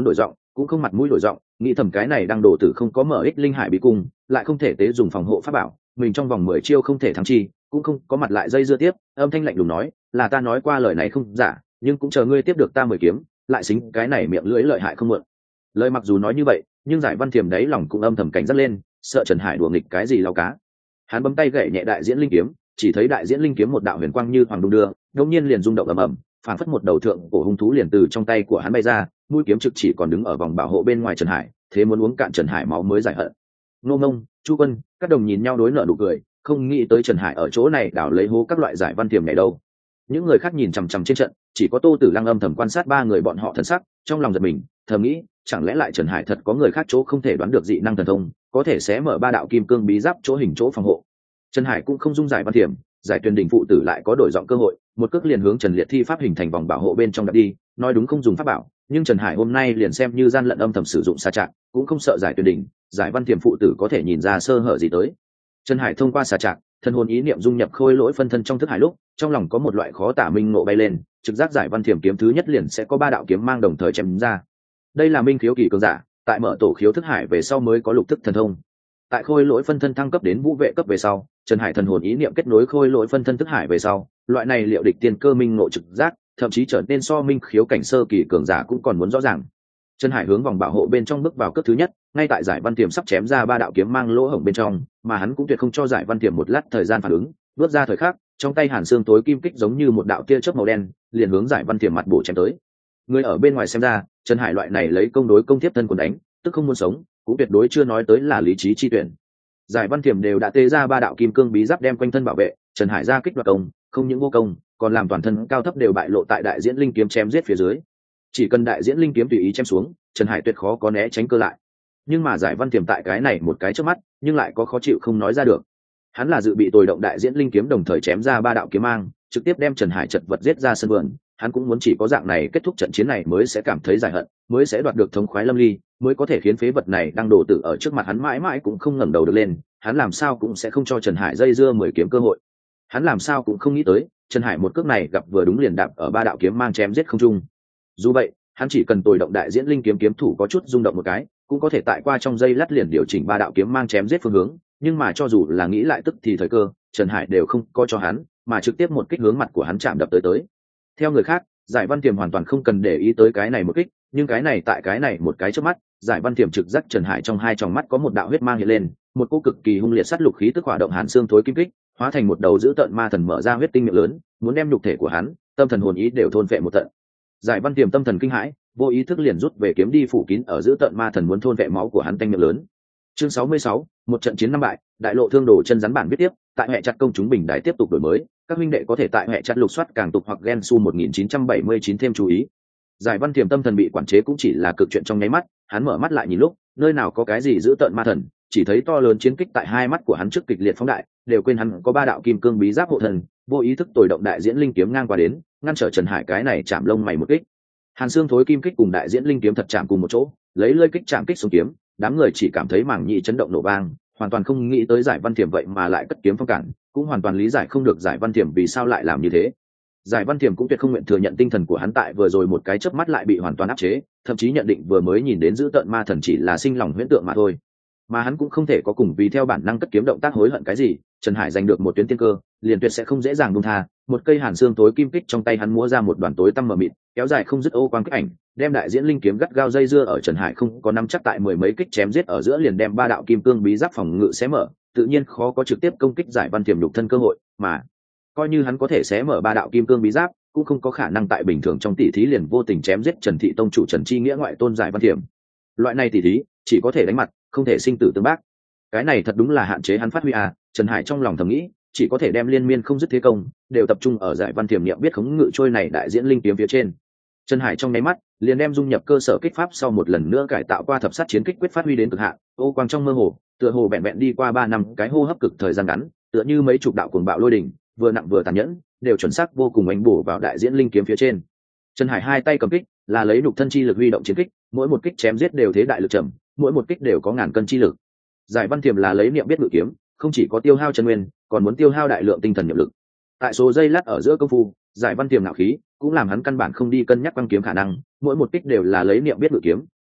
Speaker 1: cũng không mặt mũi đổi giọng, nghĩ thầm cái này đang đổ tử không có mở ích linh hải bí cung, lại không thể tế dùng phòng hộ pháp bảo, mình trong vòng 10 chiêu không thể thắng chi, cũng không có mặt lại dây dưa tiếp, âm thanh lạnh lùng nói, là ta nói qua lời này không giả, nhưng cũng chờ ngươi tiếp được ta 10 kiếm, lại xính cái này miệng lưỡi lợi hại không muộn. Lời mặc dù nói như vậy, nhưng Giải Văn Thiềm đấy lòng cũng âm thầm cảnh giác lên, sợ Trần Hải đùa nghịch cái gì lao cá. Hắn bấm tay gậy nhẹ đại diễn linh kiếm, chỉ thấy đại diễn linh kiếm một đạo huyền quang như hoàng đung đưa, đột nhiên liền rung động ầm ầm, phản phất một đầu thượng cổ hung thú liền từ trong tay của hắn bay ra, mũi kiếm trực chỉ còn đứng ở vòng bảo hộ bên ngoài Trần Hải, thế muốn uống cạn Trần Hải máu mới giải hận. Ngô Ngông, Chu Quân, các đồng nhìn nhau đối nở nụ cười, không nghĩ tới Trần Hải ở chỗ này đảo lấy hố các loại Giải Văn Thiềm này đâu. Những người khác nhìn chằm chằm trên trận, chỉ có Tô Tử Lăng âm thầm quan sát ba người bọn họ thần sắc, trong lòng giật mình, thầm nghĩ, chẳng lẽ lại Trần Hải thật có người khác chỗ không thể đoán được dị năng thần thông, có thể xé mở ba đạo kim cương bí giáp chỗ hình chỗ phòng hộ. Trần Hải cũng không dung Giải Văn Thiềm, Giải Tuyền Đình phụ tử lại có đổi giọng cơ hội, một cước liền hướng Trần Liệt thi pháp hình thành vòng bảo hộ bên trong đặt đi, nói đúng không dùng pháp bảo, nhưng Trần Hải hôm nay liền xem như gian lận âm thầm sử dụng xà trạc, cũng không sợ Giải Tuyền Đình, Giải Văn Thiềm phụ tử có thể nhìn ra sơ hở gì tới. Trần Hải thông qua xà trạc, thân hồn ý niệm dung nhập khôi lỗi phân thân trong thức hải lúc, trong lòng có một loại khó tả minh ngộ bay lên, trực giác Giải Văn Thiềm kiếm thứ nhất liền sẽ có ba đạo kiếm mang đồng thời chém ra. Đây là minh khiếu kỳ cường giả, tại mở tổ khiếu thức hải về sau mới có lục thức thần thông. Tại khôi lỗi phân thân thăng cấp đến vũ vệ cấp về sau, Trần Hải thần hồn ý niệm kết nối khôi lỗi phân thân thức hải về sau, loại này liệu địch tiên cơ minh ngộ trực giác, thậm chí trở nên so minh khiếu cảnh sơ kỳ cường giả cũng còn muốn rõ ràng. Trần Hải hướng vòng bảo hộ bên trong bước vào cấp thứ nhất, ngay tại Giải Văn Tiềm sắp chém ra ba đạo kiếm mang lỗ hổng bên trong, mà hắn cũng tuyệt không cho Giải Văn Tiềm một lát thời gian phản ứng, bước ra thời khắc, trong tay Hàn Xương tối kim kích giống như một đạo tia chớp màu đen, liền hướng Giải Văn Tiềm mặt bổ chém tới. Người ở bên ngoài xem ra, Trần Hải loại này lấy công đối công tiếp thân quần đánh, tức không muốn sống, cũng tuyệt đối chưa nói tới là lý trí chi tuyển. Giải Văn Tiềm đều đã tê ra ba đạo kim cương bí giáp đem quanh thân bảo vệ, Trần Hải ra kích đoạt công, không những vô công, còn làm toàn thân cao thấp đều bại lộ tại đại diễn linh kiếm chém giết phía dưới. Chỉ cần đại diễn linh kiếm tùy ý chém xuống, Trần Hải tuyệt khó có né tránh cơ lại. Nhưng mà Giải Văn Tiềm tại cái này một cái trước mắt, nhưng lại có khó chịu không nói ra được. Hắn là dự bị tồi động đại diễn linh kiếm đồng thời chém ra ba đạo kiếm mang, trực tiếp đem Trần Hải chật vật giết ra sân vườn. Hắn cũng muốn chỉ có dạng này kết thúc trận chiến này mới sẽ cảm thấy giải hận, mới sẽ đoạt được thống khoái lâm ly, mới có thể khiến phế vật này đang đổ tử ở trước mặt hắn mãi mãi cũng không ngẩng đầu được lên. Hắn làm sao cũng sẽ không cho Trần Hải dây dưa 10 kiếm cơ hội. Hắn làm sao cũng không nghĩ tới, Trần Hải một cước này gặp vừa đúng liền đạp ở ba đạo kiếm mang chém giết không trung. Dù vậy, hắn chỉ cần tồi động đại diễn linh kiếm kiếm thủ có chút rung động một cái, cũng có thể tại qua trong giây lát liền điều chỉnh ba đạo kiếm mang chém giết phương hướng. Nhưng mà cho dù là nghĩ lại tức thì thời cơ, Trần Hải đều không có cho hắn, mà trực tiếp một kích hướng mặt của hắn chạm đập tới. Theo người khác, Giải Văn Tiềm hoàn toàn không cần để ý tới cái này một kích, nhưng cái này tại cái này một cái chớp mắt, Giải Văn Tiềm trực giác Trần Hải trong hai tròng mắt có một đạo huyết mang hiện lên, một cỗ cực kỳ hung liệt sát lục khí tức hỏa động hàn xương thối kim kích, hóa thành một đầu dữ tợn ma thần mở ra huyết tinh miệng lớn, muốn đem nhục thể của hắn, tâm thần hồn ý đều thôn phệ một tận. Giải Văn Tiềm tâm thần kinh hãi, vô ý thức liền rút về kiếm đi phủ kín ở dữ tợn ma thần muốn thôn phệ máu của hắn tanh miệng lớn. Chương 66, một trận chiến năm bại, đại lộ thương đồ chân rắn bản viết tiếp, tại hệ chặt công chúng bình đài tiếp tục đổi mới, các huynh đệ có thể tại hệ chặt lục soát càng tục hoặc gen su 1979 thêm chú ý. Giải Văn Tiềm tâm thần bị quản chế cũng chỉ là cực chuyện trong nháy mắt, hắn mở mắt lại nhìn lúc, nơi nào có cái gì giữ tợn ma thần, chỉ thấy to lớn chiến kích tại hai mắt của hắn trước kịch liệt phóng đại, đều quên hắn có ba đạo kim cương bí giáp hộ thần, vô ý thức tồi động đại diễn linh kiếm ngang qua đến, ngăn trở Trần Hải cái này chạm lông mày một kích. Hàn xương thối kim kích cùng đại diễn linh kiếm thật chạm cùng một chỗ, lấy lơi kích chạm kích xuống kiếm, đám người chỉ cảm thấy mảng nhĩ chấn động nổ vang, hoàn toàn không nghĩ tới Giải Văn Tiềm vậy mà lại cất kiếm phong cản, cũng hoàn toàn lý giải không được Giải Văn Tiềm vì sao lại làm như thế. Giải Văn Tiềm cũng tuyệt không nguyện thừa nhận tinh thần của hắn tại vừa rồi một cái chớp mắt lại bị hoàn toàn áp chế, thậm chí nhận định vừa mới nhìn đến giữ tợn ma thần chỉ là sinh lòng huyễn tượng mà thôi. Mà hắn cũng không thể có cùng vì theo bản năng cất kiếm động tác hối hận cái gì, Trần Hải giành được một tuyến tiên cơ, liền tuyệt sẽ không dễ dàng buông tha, một cây hàn xương tối kim kích trong tay hắn múa ra một đoàn tối tăm mờ mịt, kéo dài không dứt ô quang kích ảnh, đem đại diễn linh kiếm gắt gao dây dưa ở Trần Hải không có nắm chắc tại mười mấy kích chém giết ở giữa liền đem ba đạo kim cương bí giáp phòng ngự xé mở, tự nhiên khó có trực tiếp công kích Giải Văn Tiềm nhục thân cơ hội, mà coi như hắn có thể xé mở ba đạo kim cương bí giáp, cũng không có khả năng tại bình thường trong tỷ thí liền vô tình chém giết Trần Thị tông chủ Trần Chi Nghĩa ngoại tôn Giải Văn Tiềm. Loại này tỷ thí chỉ có thể đánh mặt, không thể sinh tử tương bác. Cái này thật đúng là hạn chế hắn phát huy à, Trần Hải trong lòng thầm nghĩ, chỉ có thể đem liên miên không dứt thế công đều tập trung ở Giải Văn Tiềm niệm biết khống ngự trôi này đại diễn linh kiếm phía trên. Trần Hải trong nháy mắt liền đem dung nhập cơ sở kích pháp sau một lần nữa cải tạo qua thập sát chiến kích quyết phát huy đến cực hạn, ô quang trong mơ hồ, tựa hồ bẹn bẹn đi qua 3 năm cái hô hấp cực thời gian ngắn, tựa như mấy chục đạo cuồng bạo lôi đỉnh, vừa nặng vừa tàn nhẫn, đều chuẩn xác vô cùng ánh bổ vào đại diễn linh kiếm phía trên. Trần Hải hai tay cầm kích, là lấy nhục thân chi lực huy động chiến kích, mỗi một kích chém giết đều thế đại lực trầm, mỗi một kích đều có ngàn cân chi lực. Giải Văn Tiềm là lấy niệm biết ngự kiếm, không chỉ có tiêu hao chân nguyên, còn muốn tiêu hao đại lượng tinh thần niệm lực. Tại số giây lát ở giữa công phu, Giải Văn Tiềm ngạo khí cũng làm hắn căn bản không đi cân nhắc băng kiếm khả năng, mỗi một kích đều là lấy niệm biết ngự kiếm,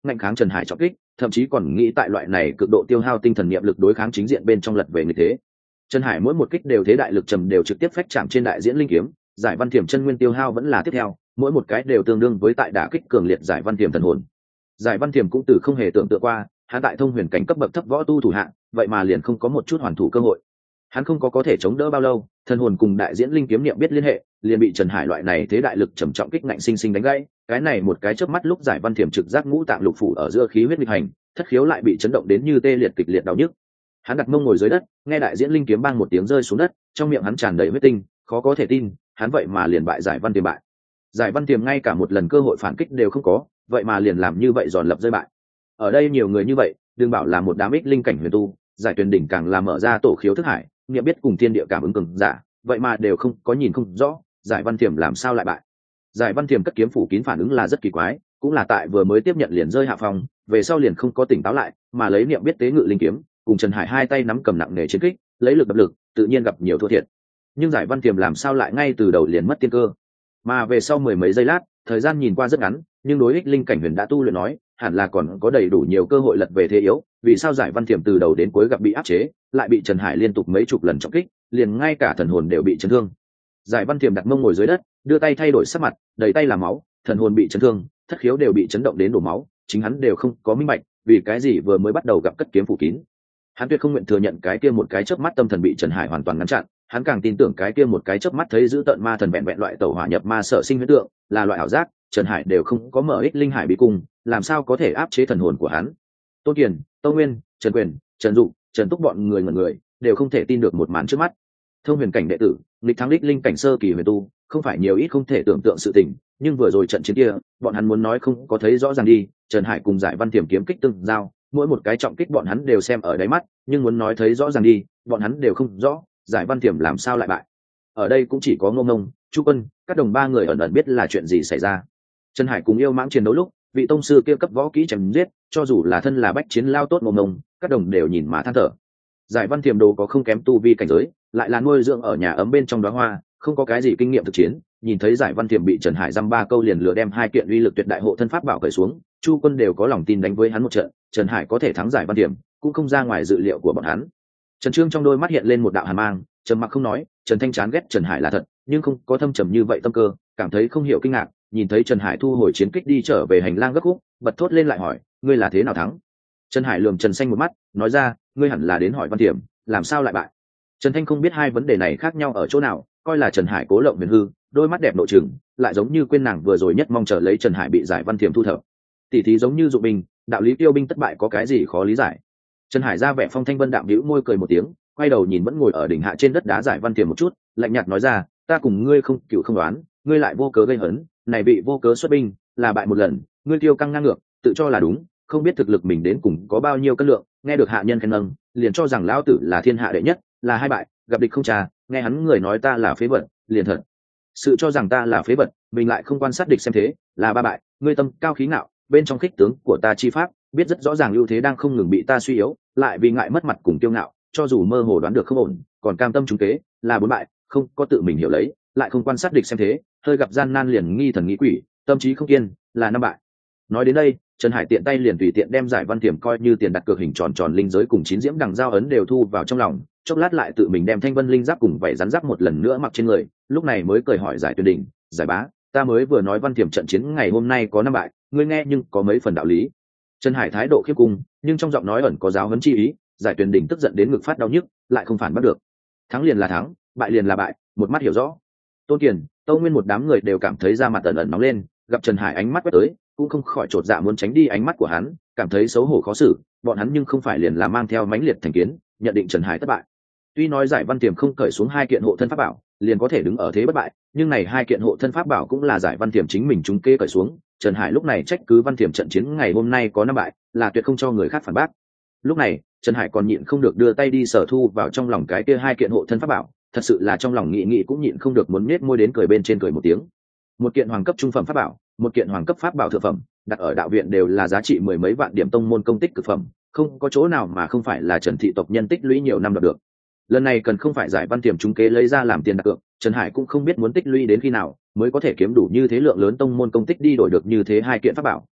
Speaker 1: ngạnh kháng Trần Hải trọng kích, thậm chí còn nghĩ tại loại này cực độ tiêu hao tinh thần niệm lực đối kháng chính diện bên trong lật về như thế. Trần Hải mỗi một kích đều thế đại lực trầm đều trực tiếp phách chạm trên đại diễn linh kiếm, giải văn thiểm chân nguyên tiêu hao vẫn là tiếp theo, mỗi một cái đều tương đương với tại đả kích cường liệt giải văn thiểm thần hồn. Giải văn thiểm cũng từ không hề tưởng tượng qua, hắn tại thông huyền cảnh cấp bậc thấp võ tu thủ hạng, vậy mà liền không có một chút hoàn thủ cơ hội. Hắn không có thể chống đỡ bao lâu, thần hồn cùng đại diễn linh kiếm niệm biết liên hệ, liền bị Trần Hải loại này thế đại lực trầm trọng kích ngạnh sinh sinh đánh gãy. Cái này một cái chớp mắt lúc giải văn thiểm trực giác ngũ tạng lục phủ ở giữa khí huyết nghịch hành, thất khiếu lại bị chấn động đến như tê liệt kịch liệt đau nhức. Hắn đặt mông ngồi dưới đất, nghe đại diễn linh kiếm bang một tiếng rơi xuống đất, trong miệng hắn tràn đầy huyết tinh, khó có thể tin, hắn vậy mà liền bại giải văn tiềm bại. Giải văn tiềm ngay cả một lần cơ hội phản kích đều không có, vậy mà liền làm như vậy giòn lập rơi bại. Ở đây nhiều người như vậy, đừng bảo là một đám ích linh cảnh huyền tu, giải tuyền đỉnh càng là mở ra tổ khiếu thức hải, nghiệm biết cùng thiên địa cảm ứng cường giả, vậy mà đều không có nhìn không rõ, giải văn tiềm làm sao lại bại. Giải văn tiềm cất kiếm phủ kín phản ứng là rất kỳ quái, cũng là tại vừa mới tiếp nhận liền rơi hạ phòng, về sau liền không có tỉnh táo lại, mà lấy niệm biết tế ngự linh kiếm, cùng Trần Hải hai tay nắm cầm nặng nề chiến kích, lấy lực đập lực, tự nhiên gặp nhiều thua thiệt. Nhưng giải văn tiềm làm sao lại ngay từ đầu liền mất tiên cơ, mà về sau mười mấy giây lát, thời gian nhìn qua rất ngắn, nhưng đối ích linh cảnh huyền đã tu luyện nói, hẳn là còn có đầy đủ nhiều cơ hội lật về thế yếu. Vì sao giải văn tiềm từ đầu đến cuối gặp bị áp chế, lại bị Trần Hải liên tục mấy chục lần trọng kích, liền ngay cả thần hồn đều bị chấn thương. Giải văn tiềm đặt mông ngồi dưới đất, đưa tay thay đổi sắc mặt, đầy tay là máu, thần hồn bị chấn thương, thất khiếu đều bị chấn động đến đổ máu, chính hắn đều không có minh bạch, vì cái gì vừa mới bắt đầu gặp cất kiếm phủ kín. Hắn tuyệt không nguyện thừa nhận cái kia một cái chớp mắt tâm thần bị Trần Hải hoàn toàn ngăn chặn, hắn càng tin tưởng cái kia một cái chớp mắt thấy giữ tận ma thần vẹn vẹn loại tẩu hỏa nhập ma sở sinh huyễn tượng, là loại ảo giác, Trần Hải đều không có mở ích linh hải bí cung, làm sao có thể áp chế thần hồn của hắn. Tôn Kiền, Tâu Nguyên, Trần Quyền, Trần Dụ, Trần Túc bọn người ngẩn người, đều không thể tin được một màn trước mắt. Thông huyền cảnh đệ tử, nghịch thắng ích linh cảnh sơ kỳ huyền tu, không phải nhiều ít không thể tưởng tượng sự tình, nhưng vừa rồi trận chiến kia, bọn hắn muốn nói không có thấy rõ ràng đi, Trần Hải cùng giải văn tiềm kiếm kích tương giao, mỗi một cái trọng kích bọn hắn đều xem ở đáy mắt, nhưng muốn nói thấy rõ ràng đi, bọn hắn đều không rõ, giải văn tiềm làm sao lại bại. Ở đây cũng chỉ có Ngô Ngông, Chu Quân, các đồng ba người ẩn ẩn biết là chuyện gì xảy ra. Trần Hải cùng yêu mãng chiến đấu lúc, vị tông sư kia cấp võ kỹ chém giết, cho dù là thân là bách chiến lao tốt Ngô Ngông, các đồng đều nhìn mà than thở. Giải văn tiềm đồ có không kém tu vi cảnh giới, lại là nuôi dưỡng ở nhà ấm bên trong đóa hoa, không có cái gì kinh nghiệm thực chiến, nhìn thấy giải văn tiềm bị Trần Hải dăm ba câu liền lừa đem hai kiện uy lực tuyệt đại hộ thân pháp bảo cởi xuống, Chu Quân đều có lòng tin đánh với hắn một trận, Trần Hải có thể thắng giải văn tiềm, cũng không ra ngoài dự liệu của bọn hắn. Trần Trương trong đôi mắt hiện lên một đạo hàn mang, trầm mặc không nói. Trần Thanh chán ghét Trần Hải là thật, nhưng không có thâm trầm như vậy tâm cơ, cảm thấy không hiểu kinh ngạc, nhìn thấy Trần Hải thu hồi chiến kích đi trở về hành lang gấp khúc, bật thốt lên lại hỏi, ngươi là thế nào thắng? Trần Hải lườm Trần Xanh một mắt, nói ra, ngươi hẳn là đến hỏi Văn Tiềm, làm sao lại bại? Trần Thanh không biết hai vấn đề này khác nhau ở chỗ nào, coi là Trần Hải cố lộng huyền hư, đôi mắt đẹp nội trừng, lại giống như quên nàng vừa rồi nhất mong chờ lấy Trần Hải bị giải Văn Tiềm thu thập. Tỷ thí giống như dụng binh, đạo lý tiêu binh thất bại có cái gì khó lý giải? Trần Hải ra vẻ phong thanh vân đạm nhíu môi cười một tiếng, quay đầu nhìn vẫn ngồi ở đỉnh hạ trên đất đá giải Văn Tiềm một chút, lạnh nhạt nói ra, ta cùng ngươi không cựu không đoán, ngươi lại vô cớ gây hấn, này bị vô cớ xuất binh, là bại một lần, ngươi tiêu căng ngang ngược, tự cho là đúng, không biết thực lực mình đến cùng có bao nhiêu cân lượng, nghe được hạ nhân khen nâng, liền cho rằng lão tử là thiên hạ đệ nhất, là hai bại, gặp địch không trà, nghe hắn người nói ta là phế vật, liền thật sự cho rằng ta là phế vật, mình lại không quan sát địch xem thế, là ba bại, ngươi tâm cao khí ngạo, bên trong khích tướng của ta chi pháp, biết rất rõ ràng ưu thế đang không ngừng bị ta suy yếu, lại vì ngại mất mặt cùng kiêu ngạo, cho dù mơ hồ đoán được không ổn, còn cam tâm trúng kế, là bốn bại, không có tự mình hiểu lấy, lại không quan sát địch xem thế, hơi gặp gian nan liền nghi thần nghĩ quỷ, tâm trí không kiên, là năm bại. Nói đến đây, Trần Hải tiện tay liền tùy tiện đem giải Văn Tiềm coi như tiền đặt cược hình tròn tròn linh giới cùng chín diễm đằng giao ấn đều thu vào trong lòng, chốc lát lại tự mình đem thanh vân linh giáp cùng vảy rắn giáp một lần nữa mặc trên người, lúc này mới cười hỏi giải Tuyền Đỉnh, giải bá, ta mới vừa nói Văn Tiềm trận chiến ngày hôm nay có năm bại, ngươi nghe nhưng có mấy phần đạo lý. Trần Hải thái độ khiếp cung, nhưng trong giọng nói ẩn có giáo huấn chi ý, giải Tuyền Đỉnh tức giận đến ngực phát đau nhức, lại không phản bắt được. Thắng liền là thắng, bại liền là bại, một mắt hiểu rõ. Tôn Kiền, Tâu Nguyên một đám người đều cảm thấy da mặt ẩn ẩn nóng lên, gặp Trần Hải ánh mắt quét tới, cũng không khỏi chột dạ muốn tránh đi ánh mắt của hắn, cảm thấy xấu hổ khó xử, bọn hắn nhưng không phải liền là mang theo mãnh liệt thành kiến, nhận định Trần Hải thất bại. Tuy nói giải Văn Tiềm không cởi xuống hai kiện hộ thân pháp bảo, liền có thể đứng ở thế bất bại, nhưng này hai kiện hộ thân pháp bảo cũng là giải Văn Tiềm chính mình trúng kê cởi xuống, Trần Hải lúc này trách cứ Văn Tiềm trận chiến ngày hôm nay có năm bại, là tuyệt không cho người khác phản bác. Lúc này, Trần Hải còn nhịn không được đưa tay đi sở thu vào trong lòng cái kia hai kiện hộ thân pháp bảo, thật sự là trong lòng nghĩ cũng nhịn không được muốn nhếch môi đến cười bên trên cười một tiếng. Một kiện hoàng cấp trung phẩm pháp bảo, một kiện hoàng cấp pháp bảo thượng phẩm, đặt ở đạo viện đều là giá trị mười mấy vạn điểm tông môn công tích cực phẩm, không có chỗ nào mà không phải là Trần thị tộc nhân tích lũy nhiều năm đạt được. Lần này cần không phải giải Văn Tiềm trúng kế lấy ra làm tiền đặt cược, Trần Hải cũng không biết muốn tích lũy đến khi nào mới có thể kiếm đủ như thế lượng lớn tông môn công tích đi đổi được như thế hai kiện pháp bảo.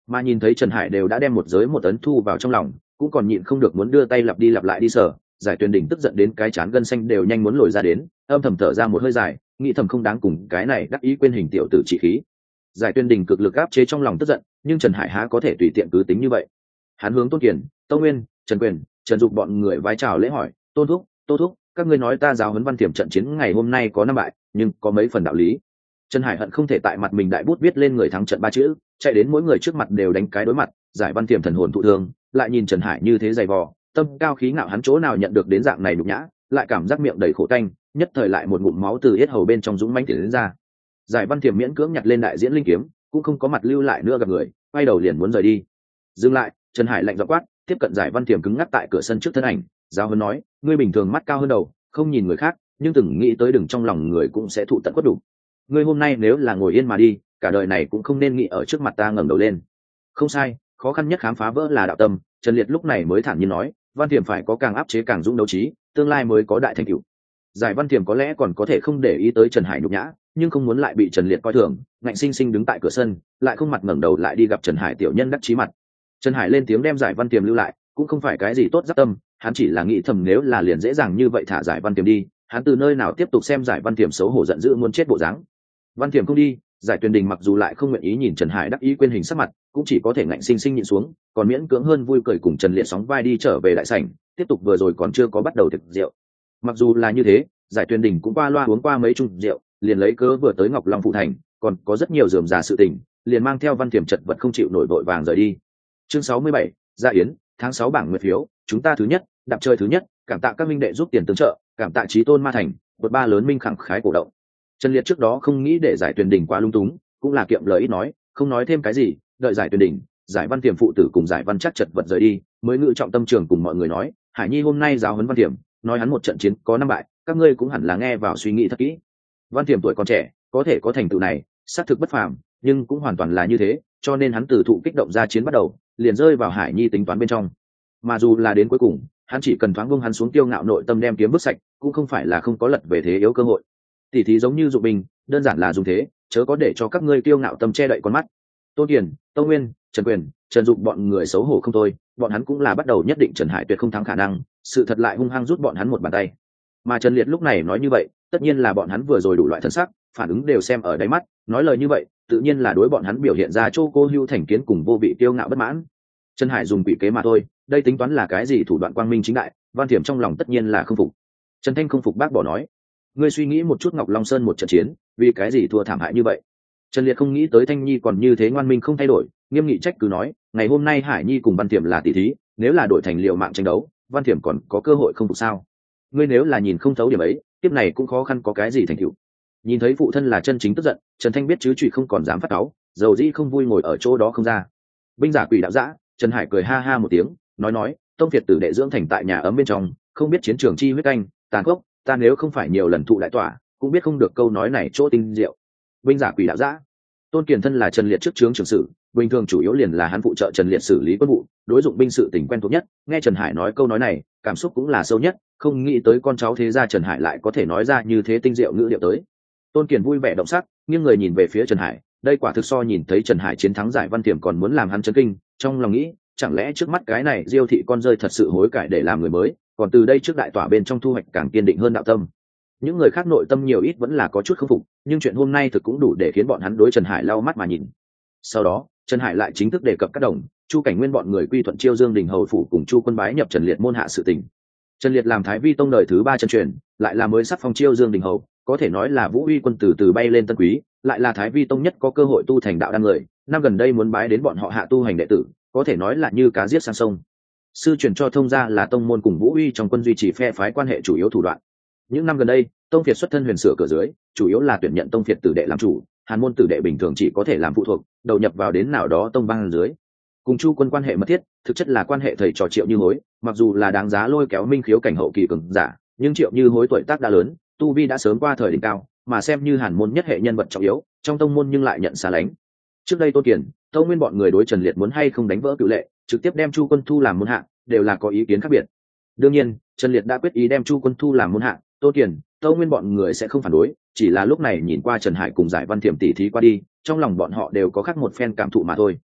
Speaker 1: mà nhìn thấy Trần Hải đều đã đem một giới một ấn thu vào trong lòng, cũng còn nhịn không được muốn đưa tay lặp đi lặp lại đi sờ. Giải Tuyền Đình tức giận đến cái trán gân xanh đều nhanh muốn lồi ra đến, âm thầm thở ra một hơi dài, nghĩ thầm không đáng cùng cái này đắc ý quên hình tiểu tử trị khí. Giải Tuyền Đình cực lực áp chế trong lòng tức giận, nhưng Trần Hải há có thể tùy tiện cứ tính như vậy. Hắn hướng Tôn Kiền, Tâu Nguyên, Trần Quyền, Trần Dục bọn người vái chào lễ hỏi, Tôn thúc, Tô thúc, các ngươi nói ta giáo huấn Văn Thiểm trận chiến ngày hôm nay có 5 bại, nhưng có mấy phần đạo lý. Trần Hải hận không thể tại mặt mình đại bút viết lên người thắng trận 3 chữ, chạy đến mỗi người trước mặt đều đánh cái đối mặt. Giải Văn Thiểm thần hồn thụ thương, lại nhìn Trần Hải như thế dày vò, tâm cao khí ngạo hắn chỗ nào nhận được đến dạng này nhục nhã, lại cảm giác miệng đầy khổ tanh, nhất thời lại một ngụm máu từ yết hầu bên trong dũng mãnh tiến ra. Giải Văn Thiểm miễn cưỡng nhặt lên đại diễn linh kiếm, cũng không có mặt lưu lại nữa gặp người, quay đầu liền muốn rời đi. Dừng lại, Trần Hải lạnh giọng quát, tiếp cận Giải Văn Thiểm cứng ngắc tại cửa sân trước thân ảnh, giáo huấn nói, ngươi bình thường mắt cao hơn đầu, không nhìn người khác, nhưng từng nghĩ tới đừng trong lòng người cũng sẽ thụ tận quất đủ. Ngươi hôm nay nếu là ngồi yên mà đi, cả đời này cũng không nên nghĩ ở trước mặt ta ngẩng đầu lên. Không sai, khó khăn nhất khám phá vỡ là đạo tâm. Trần Liệt lúc này mới thản nhiên nói, Văn Thiểm phải có càng áp chế càng dũng đấu trí, tương lai mới có đại thành tựu. Giải Văn Thiểm có lẽ còn có thể không để ý tới Trần Hải nhục nhã, nhưng không muốn lại bị Trần Liệt coi thường, ngạnh sinh sinh đứng tại cửa sân, lại không mặt ngẩng đầu lại đi gặp Trần Hải tiểu nhân đắc chí mặt. Trần Hải lên tiếng đem Giải Văn Thiểm lưu lại, cũng không phải cái gì tốt giáp tâm, hắn chỉ là nghĩ thầm nếu là liền dễ dàng như vậy thả Giải Văn Thiểm đi, hắn từ nơi nào tiếp tục xem Giải Văn Thiểm xấu hổ giận dữ muốn chết bộ dáng. Văn Thiểm không đi, Giải Tuyền Đình mặc dù lại không nguyện ý nhìn Trần Hải đắc ý quên hình sắc mặt, cũng chỉ có thể ngạnh sinh sinh nhịn xuống, còn miễn cưỡng hơn vui cười cùng Trần Liệt sóng vai đi trở về đại sảnh, tiếp tục vừa rồi còn chưa có bắt đầu thực rượu. Mặc dù là như thế, Giải Tuyền Đình cũng qua loa uống qua mấy chung rượu, liền lấy cớ vừa tới Ngọc Long phụ thành, còn có rất nhiều rườm rà sự tình, liền mang theo Văn Thiểm chật vật không chịu nổi vội vàng rời đi. Chương 67, Gia Yến, tháng 6 bảng nguyệt phiếu, chúng ta thứ nhất, đạp chơi thứ nhất, cảm tạ các minh đệ giúp tiền tương trợ, cảm tạ Chí Tôn Ma Thành, vượt ba lớn minh khẳng khái cổ động. Trần Liệt trước đó không nghĩ để Giải Tuyền Đình quá lung túng, cũng là kiệm lời ít nói, không nói thêm cái gì, đợi Giải Tuyền Đình, Giải Văn Tiềm phụ tử cùng Giải Văn chắc chật vật rời đi, mới ngự trọng tâm trường cùng mọi người nói, Hải Nhi hôm nay giáo huấn Văn Tiềm, nói hắn một trận chiến có 5 bại, các ngươi cũng hẳn là nghe vào suy nghĩ thật kỹ. Văn Tiềm tuổi còn trẻ, có thể có thành tựu này, xác thực bất phàm, nhưng cũng hoàn toàn là như thế, cho nên hắn từ thụ kích động ra chiến bắt đầu, liền rơi vào Hải Nhi tính toán bên trong. Mà dù là đến cuối cùng, hắn chỉ cần thoáng buông hắn xuống tiêu ngạo nội tâm đem kiếm bước sạch, cũng không phải là không có lật về thế yếu cơ hội. Tỷ thí giống như dụng binh, đơn giản là dùng thế, chớ có để cho các ngươi kiêu ngạo tâm che đậy con mắt. Tôn Kiền, Tâu Nguyên, Trần Quyền, Trần Dục bọn người xấu hổ không thôi, bọn hắn cũng là bắt đầu nhất định Trần Hải tuyệt không thắng khả năng, sự thật lại hung hăng rút bọn hắn một bàn tay. Mà Trần Liệt lúc này nói như vậy, tất nhiên là bọn hắn vừa rồi đủ loại thân sắc, phản ứng đều xem ở đáy mắt, nói lời như vậy, tự nhiên là đối bọn hắn biểu hiện ra Chô Cô Hưu thành kiến cùng vô vị kiêu ngạo bất mãn. Trần Hải dùng quỷ kế mà thôi, đây tính toán là cái gì thủ đoạn quang minh chính đại, Văn Thiểm trong lòng tất nhiên là không phục. Trần Thanh không phục bác bỏ nói, ngươi suy nghĩ một chút Ngọc Long Sơn một trận chiến, vì cái gì thua thảm hại như vậy? Trần Liệt không nghĩ tới Thanh Nhi còn như thế ngoan minh không thay đổi, nghiêm nghị trách cứ nói, ngày hôm nay Hải Nhi cùng Văn Thiểm là tỷ thí, nếu là đổi thành liều mạng tranh đấu, Văn Thiểm còn có cơ hội không phục sao? Ngươi nếu là nhìn không thấu điểm ấy, tiếp này cũng khó khăn có cái gì thành tựu. Nhìn thấy phụ thân là chân chính tức giận, Trần Thanh biết chứ trụy không còn dám phát cáu, dầu dĩ không vui ngồi ở chỗ đó không ra. Binh giả quỷ đạo dã, Trần Hải cười ha ha một tiếng, nói, tông Việt tử đệ dưỡng thành tại nhà ấm bên trong, không biết chiến trường chi huyết canh, tàn khốc, ta nếu không phải nhiều lần thụ đại tỏa, cũng biết không được câu nói này chỗ tinh diệu. Binh giả quỷ đạo dã. Tôn Kiền thân là Trần Liệt trước trướng trưởng sử, bình thường chủ yếu liền là hắn phụ trợ Trần Liệt xử lý quân vụ, đối dụng binh sự tình quen thuộc nhất, nghe Trần Hải nói câu nói này, cảm xúc cũng là sâu nhất, không nghĩ tới con cháu thế gia Trần Hải lại có thể nói ra như thế tinh diệu ngữ điệu tới. Tôn Kiền vui vẻ động sắc, nghiêng người nhìn về phía Trần Hải, đây quả thực so nhìn thấy Trần Hải chiến thắng Giải Văn Tiềm còn muốn làm hắn chấn kinh, trong lòng nghĩ, chẳng lẽ trước mắt cái này Diêu thị con rơi thật sự hối cải để làm người mới, còn từ đây trước đại tỏa bên trong thu hoạch càng kiên định hơn đạo tâm. Những người khác nội tâm nhiều ít vẫn là có chút không phục, nhưng chuyện hôm nay thực cũng đủ để khiến bọn hắn đối Trần Hải lau mắt mà nhìn. Sau đó, Trần Hải lại chính thức đề cập các đồng, Chu Cảnh Nguyên bọn người quy thuận Chiêu Dương Đình hầu phủ cùng Chu Quân bái nhập Trần Liệt môn hạ sự tình. Trần Liệt làm Thái Vi tông đời thứ 3 chân truyền, lại là mới sắp phong Chiêu Dương Đình hầu, có thể nói là Vũ Uy quân từ từ bay lên tân quý, lại là Thái Vi tông nhất có cơ hội tu thành đạo đăng người, năm gần đây muốn bái đến bọn họ hạ tu hành đệ tử, có thể nói là như cá giết sang sông. Sư truyền cho thông gia là tông môn cùng Vũ Uy trong quân duy trì phe phái quan hệ chủ yếu thủ đoạn. Những năm gần đây, tông Việt xuất thân huyền sửa cửa dưới, chủ yếu là tuyển nhận tông Việt tử đệ làm chủ, hàn môn tử đệ bình thường chỉ có thể làm phụ thuộc, đầu nhập vào đến nào đó tông bang dưới. Cùng Chu Quân quan hệ mật thiết, thực chất là quan hệ thầy trò Triệu Như Hối, mặc dù là đáng giá lôi kéo minh khiếu cảnh hậu kỳ cường giả, nhưng Triệu Như Hối tuổi tác đã lớn, tu vi đã sớm qua thời đỉnh cao, mà xem như hàn môn nhất hệ nhân vật trọng yếu, trong tông môn nhưng lại nhận xa lánh. Trước đây Tôn Kiền, Tâu Nguyên bọn người đối Trần Liệt muốn hay không đánh vỡ cựu lệ, trực tiếp đem Chu Quân thu làm môn hạ, đều là có ý kiến khác biệt. Đương nhiên, Trần Liệt đã quyết ý đem Chu Quân thu làm môn hạ, Tôn Kiền, Tâu Nguyên bọn người sẽ không phản đối, chỉ là lúc này nhìn qua Trần Hải cùng Giải Văn Thiểm tỷ thí qua đi, trong lòng bọn họ đều có khác một phen cảm thụ mà thôi.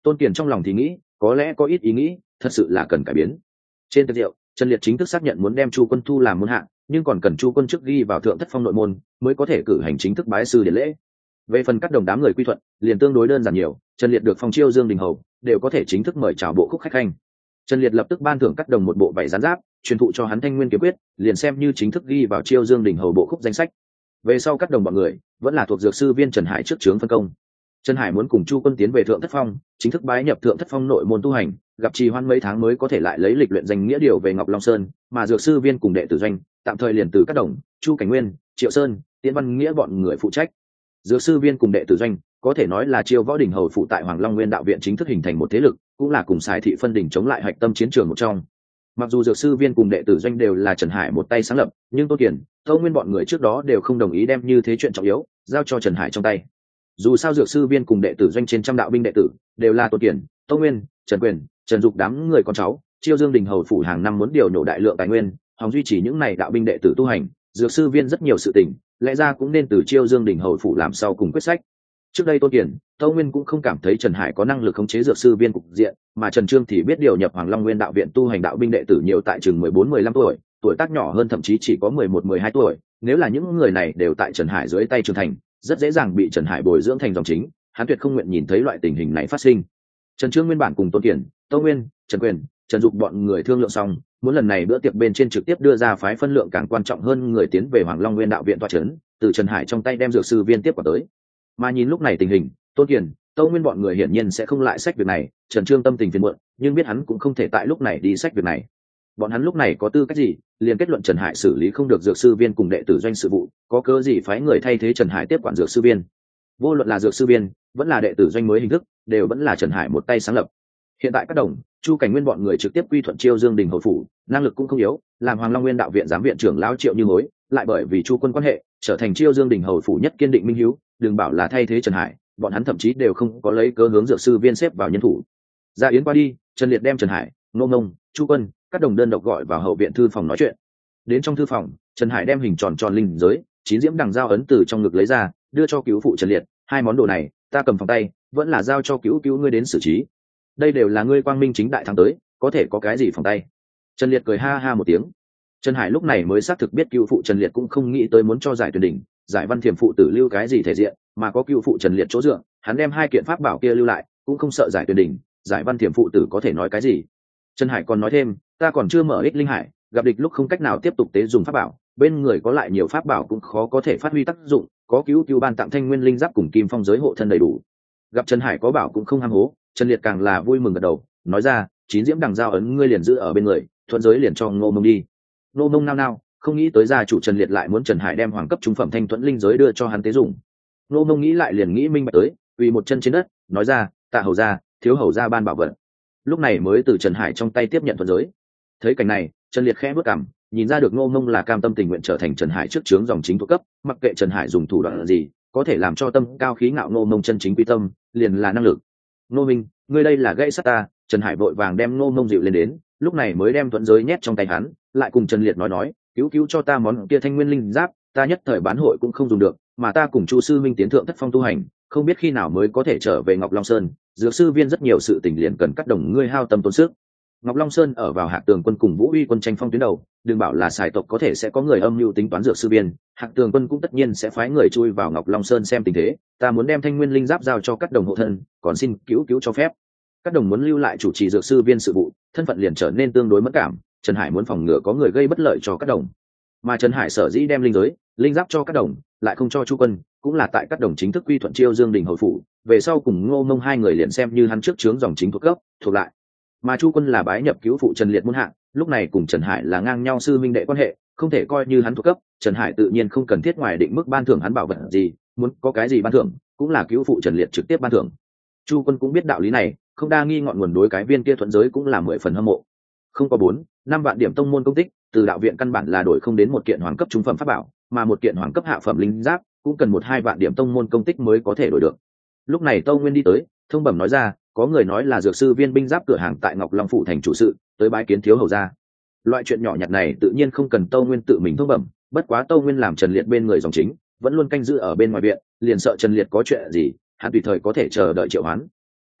Speaker 1: Tôn Kiền trong lòng thì nghĩ, có lẽ có ít ý nghĩ, thật sự là cần cải biến. Trên tiệc rượu, Trần Liệt chính thức xác nhận muốn đem Chu Quân thu làm môn hạ, nhưng còn cần Chu Quân trước ghi vào thượng thất phong nội môn mới có thể cử hành chính thức bái sư điển lễ. Về phần các đồng đám người quy thuận, liền tương đối đơn giản nhiều, Trần Liệt được phong chiêu Dương Đình Hầu, đều có thể chính thức mời chào bộ khúc khách khanh. Trần Liệt lập tức ban thưởng các đồng một bộ vải gián giáp, truyền thụ cho hắn Thanh Nguyên kiếm quyết, liền xem như chính thức ghi vào chiêu Dương Đình Hầu bộ khúc danh sách. Về sau các đồng bọn người vẫn là thuộc dược sư viên Trần Hải trước trướng phân công. Trần Hải muốn cùng Chu Quân tiến về thượng thất phong, chính thức bái nhập thượng thất phong nội môn tu hành, gặp trì hoãn mấy tháng mới có thể lại lấy lịch luyện danh nghĩa điều về Ngọc Long Sơn, mà dược sư viên cùng đệ tử doanh tạm thời liền từ các đồng, Chu Cảnh Nguyên, Triệu Sơn, Tiễn Văn Nghĩa bọn người phụ trách. Dược sư viên cùng đệ tử doanh có thể nói là Chiêu Võ Đình hầu phụ tại Hoàng Long Nguyên đạo viện chính thức hình thành một thế lực, cũng là cùng Sài thị phân đỉnh chống lại hạch tâm chiến trường một trong. Mặc dù dược sư viên cùng đệ tử doanh đều là Trần Hải một tay sáng lập, nhưng Tô Kiền, Tâu Nguyên bọn người trước đó đều không đồng ý đem như thế chuyện trọng yếu giao cho Trần Hải trong tay. Dù sao dược sư viên cùng đệ tử doanh trên trăm đạo binh đệ tử đều là Tô Kiền, Tâu Nguyên, Trần Quyền, Trần Dục đám người con cháu, Chiêu Dương Đình hầu phủ hàng năm muốn điều nhổ đại lượng tài nguyên, hòng duy trì những này đạo binh đệ tử tu hành, dược sư viên rất nhiều sự tình, lẽ ra cũng nên từ Chiêu Dương Đình hầu phủ làm sau cùng quyết sách. Trước đây Tô Kiền, Tâu Nguyên cũng không cảm thấy Trần Hải có năng lực khống chế dược sư viên cục diện, mà Trần Trương thì biết điều nhập Hoàng Long Nguyên đạo viện tu hành đạo binh đệ tử nhiều tại chừng 14-15 tuổi, tuổi tác nhỏ hơn thậm chí chỉ có 11-12 tuổi, nếu là những người này đều tại Trần Hải dưới tay trưởng thành, rất dễ dàng bị Trần Hải bồi dưỡng thành dòng chính, hắn tuyệt không nguyện nhìn thấy loại tình hình này phát sinh. Trần Trương nguyên bản cùng Tô Kiền, Tâu Nguyên, Trần Quyền, Trần Dục bọn người thương lượng xong, muốn lần này bữa tiệc bên trên trực tiếp đưa ra phái phân lượng càng quan trọng hơn người tiến về Hoàng Long Nguyên đạo viện tọa trấn, từ Trần Hải trong tay đem dược sư viên tiếp qua tới. Mà nhìn lúc này tình hình, Tôn Kiền, Tâu Nguyên bọn người hiển nhiên sẽ không lại sách việc này, Trần Trương tâm tình phiền muộn, nhưng biết hắn cũng không thể tại lúc này đi sách việc này. Bọn hắn lúc này có tư cách gì, liền kết luận Trần Hải xử lý không được dược sư viên cùng đệ tử doanh sự vụ, có cớ gì phái người thay thế Trần Hải tiếp quản dược sư viên. Vô luận là dược sư viên, vẫn là đệ tử doanh mới hình thức, đều vẫn là Trần Hải một tay sáng lập. Hiện tại các đồng, Chu Cảnh Nguyên bọn người trực tiếp quy thuận Chiêu Dương Đình hầu phủ, năng lực cũng không yếu, làm Hoàng Long Nguyên đạo viện giám viện trưởng lão Triệu Như Hối, lại bởi vì Chu Quân quan hệ, trở thành Chiêu Dương Đình hầu phủ nhất kiên định minh hiếu, đừng bảo là thay thế Trần Hải, bọn hắn thậm chí đều không có lấy cớ hướng dược sư viên xếp vào nhân thủ. Ra yến qua đi, Trần Liệt đem Trần Hải, Ngô Ngông, Chu Quân, các đồng đơn độc gọi vào hậu viện thư phòng nói chuyện. Đến trong thư phòng, Trần Hải đem hình tròn tròn linh giới, 9 diễm đằng dao ấn từ trong ngực lấy ra, đưa cho cứu phụ Trần Liệt, hai món đồ này, ta cầm phòng tay, vẫn là giao cho cứu ngươi đến xử trí. Đây đều là ngươi quang minh chính đại thắng tới, có thể có cái gì phòng tay. Trần Liệt cười ha ha một tiếng. Trần Hải lúc này mới xác thực biết cựu phụ Trần Liệt cũng không nghĩ tới muốn cho giải tuyển đỉnh, giải văn thiểm phụ tử lưu cái gì thể diện, mà có cựu phụ Trần Liệt chỗ dựa, hắn đem hai kiện pháp bảo kia lưu lại, cũng không sợ giải tuyển đỉnh, giải văn thiểm phụ tử có thể nói cái gì. Trần Hải còn nói thêm, ta còn chưa mở ích linh hải, gặp địch lúc không cách nào tiếp tục tế dùng pháp bảo, bên người có lại nhiều pháp bảo cũng khó có thể phát huy tác dụng, có cứu ban tặng Thanh Nguyên linh giáp cùng kim phong giới hộ thân đầy đủ. Gặp Trần Hải có bảo cũng không ham hố, Trần Liệt càng là vui mừng gật đầu, nói ra, 9 diễm đằng dao ấn ngươi liền giữ ở bên người, thuận giới liền cho Ngô Mông đi. Ngô Mông nao, không nghĩ tới gia chủ Trần Liệt lại muốn Trần Hải đem hoàng cấp trung phẩm thanh thuẫn linh giới đưa cho hắn tế dùng. Ngô Mông nghĩ lại liền nghĩ minh bạch tới, quỳ một chân trên đất, nói ra, tạ hầu gia, thiếu hầu gia ban bảo vật. Lúc này mới từ Trần Hải trong tay tiếp nhận thuận giới. Thấy cảnh này, Trần Liệt khẽ bước cằm, nhìn ra được Ngô Mông là cam tâm tình nguyện trở thành Trần Hải trước trướng dòng chính thuộc cấp, mặc kệ Trần Hải dùng thủ đoạn gì, có thể làm cho tâm cao khí ngạo Ngô Mông chân chính quy tâm, liền là năng lực. Ngô Minh, ngươi đây là gãy sắt ta. Trần Hải vội vàng đem Ngô Mông dịu lên đến, lúc này mới đem thuận giới nhét trong tay hắn, lại cùng Trần Liệt nói, cứu cho ta món kia Thanh Nguyên linh giáp, ta nhất thời bán hội cũng không dùng được, mà ta cùng Chu sư minh tiến thượng thất phong tu hành, không biết khi nào mới có thể trở về Ngọc Long Sơn, dược sư viên rất nhiều sự tình liền cần cắt đồng ngươi hao tâm tốn sức. Ngọc Long Sơn ở vào Hạc Tường quân cùng Vũ Uy quân tranh phong tuyến đầu, đừng bảo là xài tộc có thể sẽ có người âm mưu tính toán dược sư viên, Hạc Tường quân cũng tất nhiên sẽ phái người chui vào Ngọc Long Sơn xem tình thế, ta muốn đem Thanh Nguyên linh giáp giao cho các đồng hộ thân, còn xin cứu cho phép. Các đồng muốn lưu lại chủ trì dược sư viên sự vụ, thân phận liền trở nên tương đối mất cảm, Trần Hải muốn phòng ngừa có người gây bất lợi cho các đồng. Mà Trần Hải sở dĩ đem linh giới, linh giáp cho các đồng, lại không cho Chu Quân, cũng là tại các đồng chính thức quy thuận Chiêu Dương Đình hầu phủ, về sau cùng Ngô Mông hai người liền xem như hắn trước trướng dòng chính thuộc cấp, thuộc lại. Mà Chu Quân là bái nhập cứu phụ Trần Liệt môn hạ, lúc này cùng Trần Hải là ngang nhau sư minh đệ quan hệ, không thể coi như hắn thuộc cấp, Trần Hải tự nhiên không cần thiết ngoài định mức ban thưởng hắn bảo vật gì, muốn có cái gì ban thưởng, cũng là cứu phụ Trần Liệt trực tiếp ban thưởng. Chu Quân cũng biết đạo lý này, không đa nghi ngọn nguồn đối cái viên kia thuận giới cũng là 10 phần hâm mộ. Không có 4-5 vạn điểm tông môn công tích, từ đạo viện căn bản là đổi không đến một kiện hoàng cấp trung phẩm pháp bảo, mà một kiện hoàng cấp hạ phẩm linh giáp cũng cần 1-2 vạn điểm tông môn công tích mới có thể đổi được. Lúc này Tâu Nguyên đi tới, thông bẩm nói ra, có người nói là dược sư viên binh giáp cửa hàng tại Ngọc Long phủ thành chủ sự, tới bái kiến thiếu hầu gia. Loại chuyện nhỏ nhặt này tự nhiên không cần Tâu Nguyên tự mình thông bẩm, bất quá Tâu Nguyên làm Trần Liệt bên người dòng chính, vẫn luôn canh giữ ở bên ngoài viện, liền sợ Trần Liệt có chuyện gì, hắn tùy thời có thể chờ đợi triệu hoán.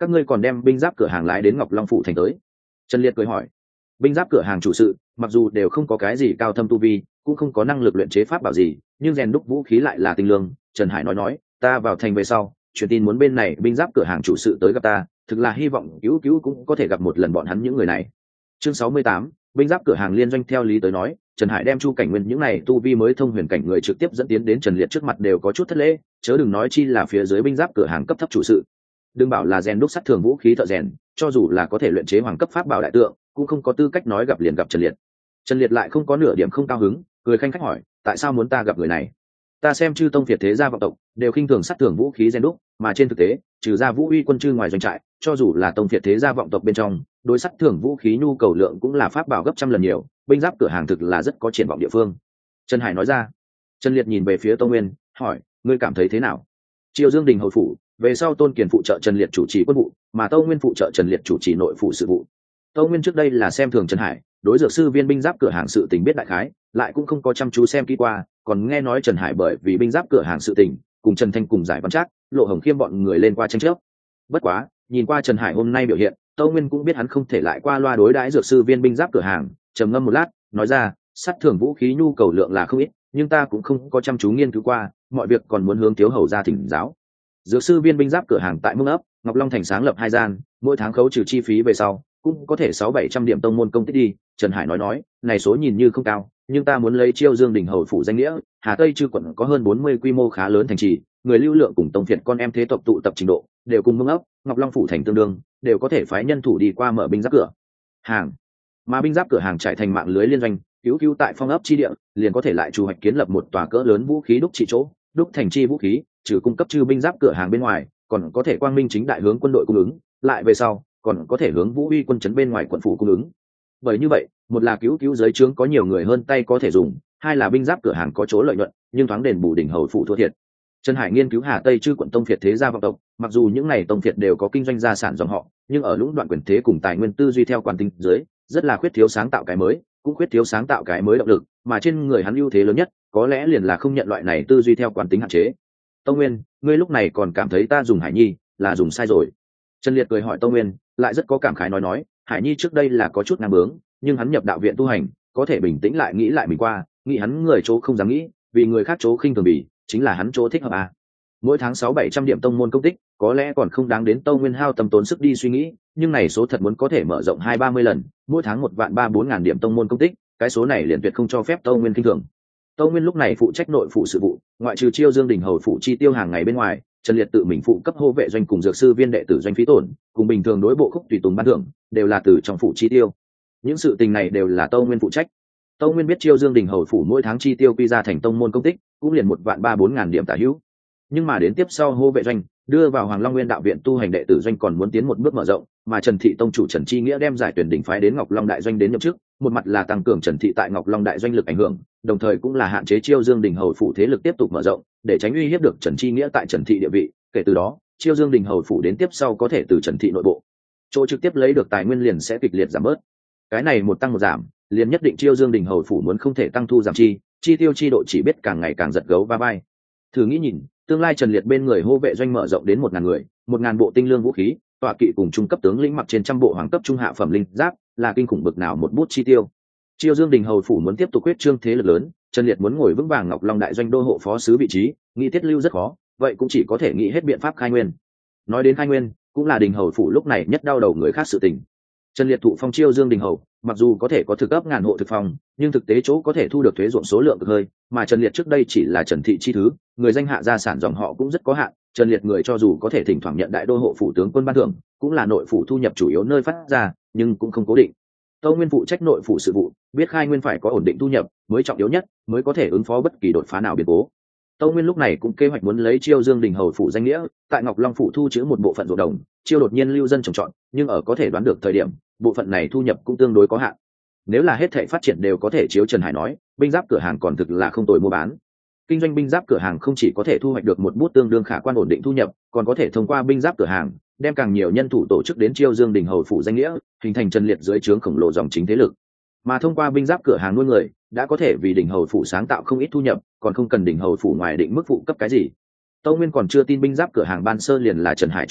Speaker 1: các ngươi còn đem binh giáp cửa hàng lái đến Ngọc Long phủ thành tới. Trần Liệt cười hỏi. Binh giáp cửa hàng chủ sự mặc dù đều không có cái gì cao thâm tu vi, cũng không có năng lực luyện chế pháp bảo gì, nhưng rèn đúc vũ khí lại là tinh lương. Trần Hải nói, ta vào thành về sau truyền tin muốn bên này binh giáp cửa hàng chủ sự tới gặp ta, thực là hy vọng cứu cứu cũng có thể gặp một lần bọn hắn những người này. Chương 68, binh giáp cửa hàng liên doanh. Theo lý tới nói, Trần Hải đem Chu Cảnh Nguyên những này tu vi mới thông huyền cảnh người trực tiếp dẫn tiến đến Trần Liệt trước mặt đều có chút thất lễ, chớ đừng nói chi là phía dưới binh giáp cửa hàng cấp thấp chủ sự. Đừng bảo là rèn đúc sắt thường vũ khí thợ rèn, cho dù là có thể luyện chế hoàng cấp pháp bảo đại tượng, cũng không có tư cách nói gặp liền gặp Trần Liệt. Trần Liệt lại không có nửa điểm không cao hứng, cười khanh khách hỏi, tại sao muốn ta gặp người này? Ta xem chư tông Việt thế gia vọng tộc đều khinh thường sắt thường vũ khí rèn đúc, mà trên thực tế, trừ ra Vũ Uy quân chư ngoài doanh trại, cho dù là tông Việt thế gia vọng tộc bên trong, đối sắt thường vũ khí nhu cầu lượng cũng là pháp bảo gấp trăm lần nhiều, binh giáp cửa hàng thực là rất có triển vọng địa phương. Trần Hải nói ra. Trần Liệt nhìn về phía Tông Nguyên, hỏi, ngươi cảm thấy thế nào? Triều Dương Đình hầu phủ, về sau Tôn Kiền phụ trợ Trần Liệt chủ trì quân vụ, mà Tông Nguyên phụ trợ Trần Liệt chủ trì nội phụ sự vụ. Tông Nguyên trước đây là xem thường Trần Hải, đối dược sư viên binh giáp cửa hàng sự tình biết đại khái, lại cũng không có chăm chú xem kỹ qua, còn nghe nói Trần Hải bởi vì binh giáp cửa hàng sự tình, cùng Trần Thanh cùng giải văn trác, Lộ Hồng Khiêm bọn người lên qua tranh chấp. Bất quá, nhìn qua Trần Hải hôm nay biểu hiện, Tông Nguyên cũng biết hắn không thể lại qua loa đối đãi dược sư viên binh giáp cửa hàng, trầm ngâm một lát, nói ra, sát thường vũ khí nhu cầu lượng là không ít, nhưng ta cũng không có chăm chú nghiên cứu qua, mọi việc còn muốn hướng thiếu hầu ra thỉnh giáo. Dược sư viên binh giáp cửa hàng tại Mông ấp, Ngọc Long thành sáng lập 2 gian, mỗi tháng khấu trừ chi phí về sau, cũng có thể 600-700 điểm tông môn công tích đi. Trần Hải nói, này số nhìn như không cao, nhưng ta muốn lấy Chiêu Dương Đình hầu phủ danh nghĩa, Hà Tây chư quận có hơn 40 quy mô khá lớn thành trì, người lưu lượng cùng tông Việt con em thế tộc tụ tập trình độ, đều cùng Mông ấp, Ngọc Long phủ thành tương đương, đều có thể phái nhân thủ đi qua mở binh giáp cửa hàng. Mà binh giáp cửa hàng trải thành mạng lưới liên doanh, cứu tại phong ấp chi địa, liền có thể lại chủ hoạch kiến lập một tòa cỡ lớn vũ khí đúc trị chỗ, đúc thành chi vũ khí, trừ cung cấp chư binh giáp cửa hàng bên ngoài, còn có thể quang minh chính đại hướng quân đội cung ứng, lại về sau còn có thể hướng Vũ Uy quân trấn bên ngoài quận phủ cung ứng. Bởi như vậy, một là cứu dưới trướng có nhiều người hơn tay có thể dùng, hai là binh giáp cửa hàng có chỗ lợi nhuận, nhưng thoáng đền bù đỉnh hầu phụ thua thiệt. Trần Hải nghiên cứu Hà Tây chư quận tông Việt thế gia vọng tộc, mặc dù những này tông Việt đều có kinh doanh gia sản dòng họ, nhưng ở lũng đoạn quyền thế cùng tài nguyên tư duy theo quan tinh dưới, rất là khuyết thiếu sáng tạo cái mới, cũng khuyết thiếu sáng tạo cái mới động lực, mà trên người hắn ưu thế lớn nhất, có lẽ liền là không nhận loại này tư duy theo quán tính hạn chế. Tông Nguyên, ngươi lúc này còn cảm thấy ta dùng Hải Nhi là dùng sai rồi? Trần Liệt cười hỏi Tông Nguyên, lại rất có cảm khái nói, Hải Nhi trước đây là có chút ngang bướng, nhưng hắn nhập đạo viện tu hành, có thể bình tĩnh lại nghĩ lại mình qua, nghĩ hắn người chỗ không dám nghĩ, vì người khác chỗ khinh thường bỉ, chính là hắn chỗ thích hợp à. Mỗi tháng 600-700 điểm tông môn công tích, có lẽ còn không đáng đến Tông Nguyên hao tâm tốn sức đi suy nghĩ, nhưng này số thật muốn có thể mở rộng 2-30 lần, mỗi tháng 1.3-4 ngàn điểm tông môn công tích, cái số này liền tuyệt không cho phép Tông Nguyên kinh thường. Tông Nguyên lúc này phụ trách nội phụ sự vụ, ngoại trừ Chiêu Dương Đình hầu phụ chi tiêu hàng ngày bên ngoài, Trần Liệt tự mình phụ cấp hô vệ doanh cùng dược sư viên đệ tử doanh phí tổn, cùng bình thường đối bộ khúc tùy tùng ban thưởng, đều là từ trong phụ chi tiêu. Những sự tình này đều là Tông Nguyên phụ trách. Tông Nguyên biết Chiêu Dương Đình hầu phủ mỗi tháng chi tiêu quy ra thành tông môn công tích, cũng liền 1.3-4 ngàn điểm tả hữu. Nhưng mà đến tiếp sau hô vệ doanh đưa vào Hoàng Long Nguyên đạo viện tu hành đệ tử doanh còn muốn tiến một bước mở rộng, mà Trần Thị tông chủ Trần Chi Nghĩa đem giải tuyển đỉnh phái đến Ngọc Long đại doanh đến nhậm chức, một mặt là tăng cường Trần Thị tại Ngọc Long đại doanh lực ảnh hưởng, đồng thời cũng là hạn chế Chiêu Dương Đình hầu phủ thế lực tiếp tục mở rộng, để tránh uy hiếp được Trần Chi Nghĩa tại Trần Thị địa vị. Kể từ đó, Chiêu Dương Đình hầu phủ đến tiếp sau có thể từ Trần Thị nội bộ chỗ trực tiếp lấy được tài nguyên liền sẽ kịch liệt giảm bớt. Cái này một tăng một giảm, liền nhất định Chiêu Dương Đình hầu phủ muốn không thể tăng thu giảm chi tiêu chi độ chỉ biết càng ngày càng giật gấu va vai. Thử nghĩ nhìn, tương lai Trần Liệt bên người hô vệ doanh mở rộng đến 1.000 người, 1.000 bộ tinh lương vũ khí, tọa kỵ cùng trung cấp tướng lĩnh mặc trên trăm bộ hoàng cấp trung hạ phẩm linh giáp, là kinh khủng bực nào một bút chi tiêu. Chiêu Dương Đình hầu phủ muốn tiếp tục quyết trương thế lực lớn, Trần Liệt muốn ngồi vững vàng Ngọc Long đại doanh đô hộ phó sứ vị trí, nghĩ tiết lưu rất khó, vậy cũng chỉ có thể nghĩ hết biện pháp khai nguyên. Nói đến khai nguyên, cũng là Đình hầu phủ lúc này nhất đau đầu người khác sự tình. Trần Liệt thụ phong Chiêu Dương Đình hầu, mặc dù có thể có thực ấp ngàn hộ thực phòng, nhưng thực tế chỗ có thể thu được thuế ruộng số lượng cực hơi, mà Trần Liệt trước đây chỉ là Trần Thị chi thứ, người danh hạ gia sản dòng họ cũng rất có hạn. Trần Liệt người cho dù có thể thỉnh thoảng nhận đại đô hộ phủ tướng quân ban thưởng, cũng là nội phủ thu nhập chủ yếu nơi phát ra, nhưng cũng không cố định. Tông Nguyên phụ trách nội phủ sự vụ, biết khai nguyên phải có ổn định thu nhập mới trọng yếu nhất, mới có thể ứng phó bất kỳ đột phá nào biến cố. Tông Nguyên lúc này cũng kế hoạch muốn lấy Chiêu Dương Đình hầu phủ danh nghĩa, tại Ngọc Long phủ thu chữ một bộ phận ruộng đồng, chiêu đột nhiên lưu dân trồng trọt, nhưng ở có thể đoán được thời điểm, bộ phận này thu nhập cũng tương đối có hạn. Nếu là hết thảy phát triển đều có thể chiếu Trần Hải nói, binh giáp cửa hàng còn thực là không tồi mua bán. Kinh doanh binh giáp cửa hàng không chỉ có thể thu hoạch được một bút tương đương khả quan ổn định thu nhập, còn có thể thông qua binh giáp cửa hàng, đem càng nhiều nhân thủ tổ chức đến Chiêu Dương Đình hầu phủ danh nghĩa, hình thành Trần Liệt dưới trướng khổng lồ dòng chính thế lực. Mà thông qua binh giáp cửa hàng nuôi người, đã có thể vì Đình hầu phủ sáng tạo không ít thu nhập, còn không cần Đình hầu phủ ngoài định mức phụ cấp cái gì. Tông Nguyên còn chưa tin binh giáp cửa hàng ban sơ liền là Trần Hải chủ ý,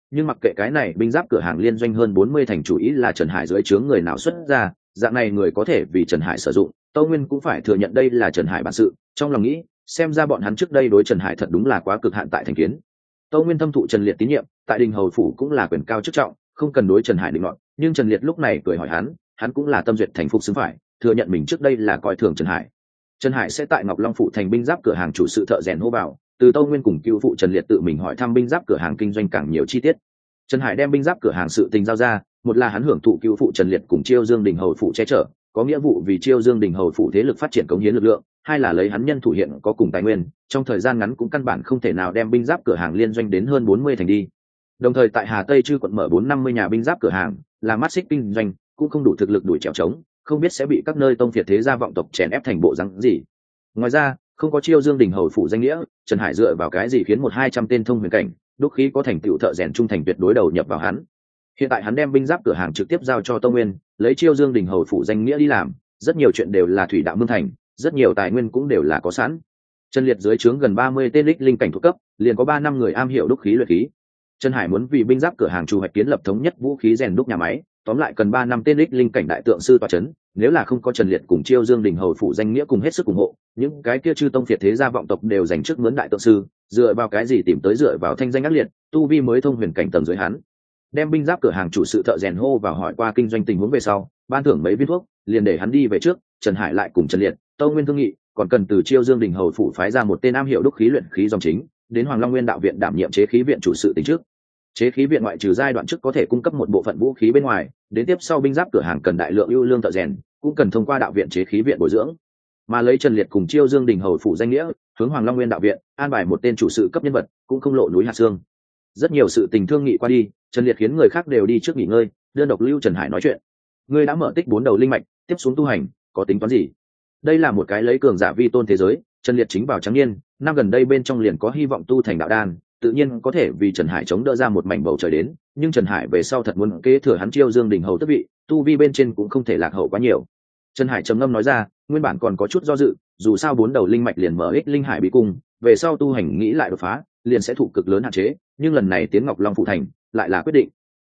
Speaker 1: nhưng mặc kệ cái này binh giáp cửa hàng liên doanh hơn 40 thành chủ ý là Trần Hải dưới trướng người nào xuất ra, dạng này người có thể vì Trần Hải sử dụng, Tâu Nguyên cũng phải thừa nhận đây là Trần Hải bản sự. Trong lòng nghĩ, xem ra bọn hắn trước đây đối Trần Hải thật đúng là quá cực hạn tại thành kiến. Tâu Nguyên thâm thụ Trần Liệt tín nhiệm, tại Đình Hầu phủ cũng là quyền cao chức trọng, không cần đối Trần Hải định nọt, nhưng Trần Liệt lúc này cười hỏi hắn cũng là tâm duyệt thành phục xứng phải, thừa nhận mình trước đây là coi thường Trần Hải. Trần Hải sẽ tại Ngọc Long phủ thành binh giáp cửa hàng chủ sự thợ rèn hô vào, từ Tâu Nguyên cùng cựu phụ Trần Liệt tự mình hỏi thăm binh giáp cửa hàng kinh doanh càng nhiều chi tiết. Trần Hải đem binh giáp cửa hàng sự tình giao ra, một là hắn hưởng thụ cựu phụ Trần Liệt cùng Chiêu Dương Đình Hầu phủ che chở, có nghĩa vụ vì Chiêu Dương Đình Hầu phủ thế lực phát triển cống hiến lực lượng, hai là lấy hắn nhân thủ hiện có cùng tài nguyên, trong thời gian ngắn cũng căn bản không thể nào đem binh giáp cửa hàng liên doanh đến hơn 40 thành đi. Đồng thời tại Hà Tây Trư quận mở 450 nhà binh giáp cửa hàng, là mắt xích kinh doanh, cũng không đủ thực lực đuổi trèo trống, không biết sẽ bị các nơi tông phiệt thế gia vọng tộc chèn ép thành bộ rắn gì. Ngoài ra, không có Chiêu Dương Đình Hầu phủ danh nghĩa, Trần Hải dựa vào cái gì khiến 100-200 tên thông huyền cảnh, đúc khí có thành tựu thợ rèn trung thành tuyệt đối đầu nhập vào hắn. Hiện tại hắn đem binh giáp cửa hàng trực tiếp giao cho Tông Nguyên, lấy Chiêu Dương Đình Hầu phủ danh nghĩa đi làm, rất nhiều chuyện đều là thủy đạo mương thành, rất nhiều tài nguyên cũng đều là có sẵn. Trần Liệt dưới trướng gần 30 tên linh cảnh thuộc cấp, liền có 3 năm người am hiểu đúc khí luyện khí. Trần Hải muốn vì binh giáp cửa hàng chủ hoạch kiến lập thống nhất vũ khí rèn đúc nhà máy, tóm lại cần 3 năm tên linh cảnh đại tượng sư tọa chấn, nếu là không có Trần Liệt cùng Chiêu Dương Đình Hầu phủ danh nghĩa cùng hết sức ủng hộ, những cái kia chư tông phiệt thế gia vọng tộc đều dành trước mướn đại tượng sư, dựa vào cái gì tìm tới dựa vào thanh danh ác liệt, tu vi mới thông huyền cảnh tầng dưới hắn. Đem binh giáp cửa hàng chủ sự thợ rèn hô vào hỏi qua kinh doanh tình huống về sau, ban thưởng mấy viên thuốc, liền để hắn đi về trước. Trần Hải lại cùng Trần Liệt, Tâu Nguyên thương nghị, còn cần từ Chiêu Dương Đình Hầu phủ phái ra một tên am hiểu đúc khí luyện khí dòng chính, đến Hoàng Long Nguyên đạo viện đảm nhiệm chế khí viện chủ sự tình trước. Chế khí viện ngoại trừ giai đoạn trước có thể cung cấp một bộ phận vũ khí bên ngoài, đến tiếp sau binh giáp cửa hàng cần đại lượng ưu lương thợ rèn, cũng cần thông qua đạo viện chế khí viện bồi dưỡng. Mà lấy Trần Liệt cùng Chiêu Dương Đình Hầu phủ danh nghĩa, hướng Hoàng Long Nguyên đạo viện an bài một tên chủ sự cấp nhân vật, cũng không lộ núi hạt xương. Rất nhiều sự tình thương nghị qua đi, Trần Liệt khiến người khác đều đi trước nghỉ ngơi, đơn độc lưu Trần Hải nói chuyện. Ngươi đã mở tích 4 đầu linh mạch, tiếp xuống tu hành, có tính toán gì? Đây là một cái lấy cường giả vi tôn thế giới, Trần Liệt chính vào trắng niên, năm gần đây bên trong liền có hy vọng tu thành đạo đan, tự nhiên có thể vì Trần Hải chống đỡ ra một mảnh bầu trời đến, nhưng Trần Hải về sau thật muốn kế thừa hắn Chiêu Dương Đình Hầu tước vị, tu vi bên trên cũng không thể lạc hậu quá nhiều. Trần Hải trầm ngâm nói ra, nguyên bản còn có chút do dự, dù sao 4 đầu linh mạch liền mở ích linh hải bí cung, về sau tu hành nghĩ lại đột phá, liền sẽ thụ cực lớn hạn chế, nhưng lần này tiến Ngọc Long phụ thành, lại là quyết định.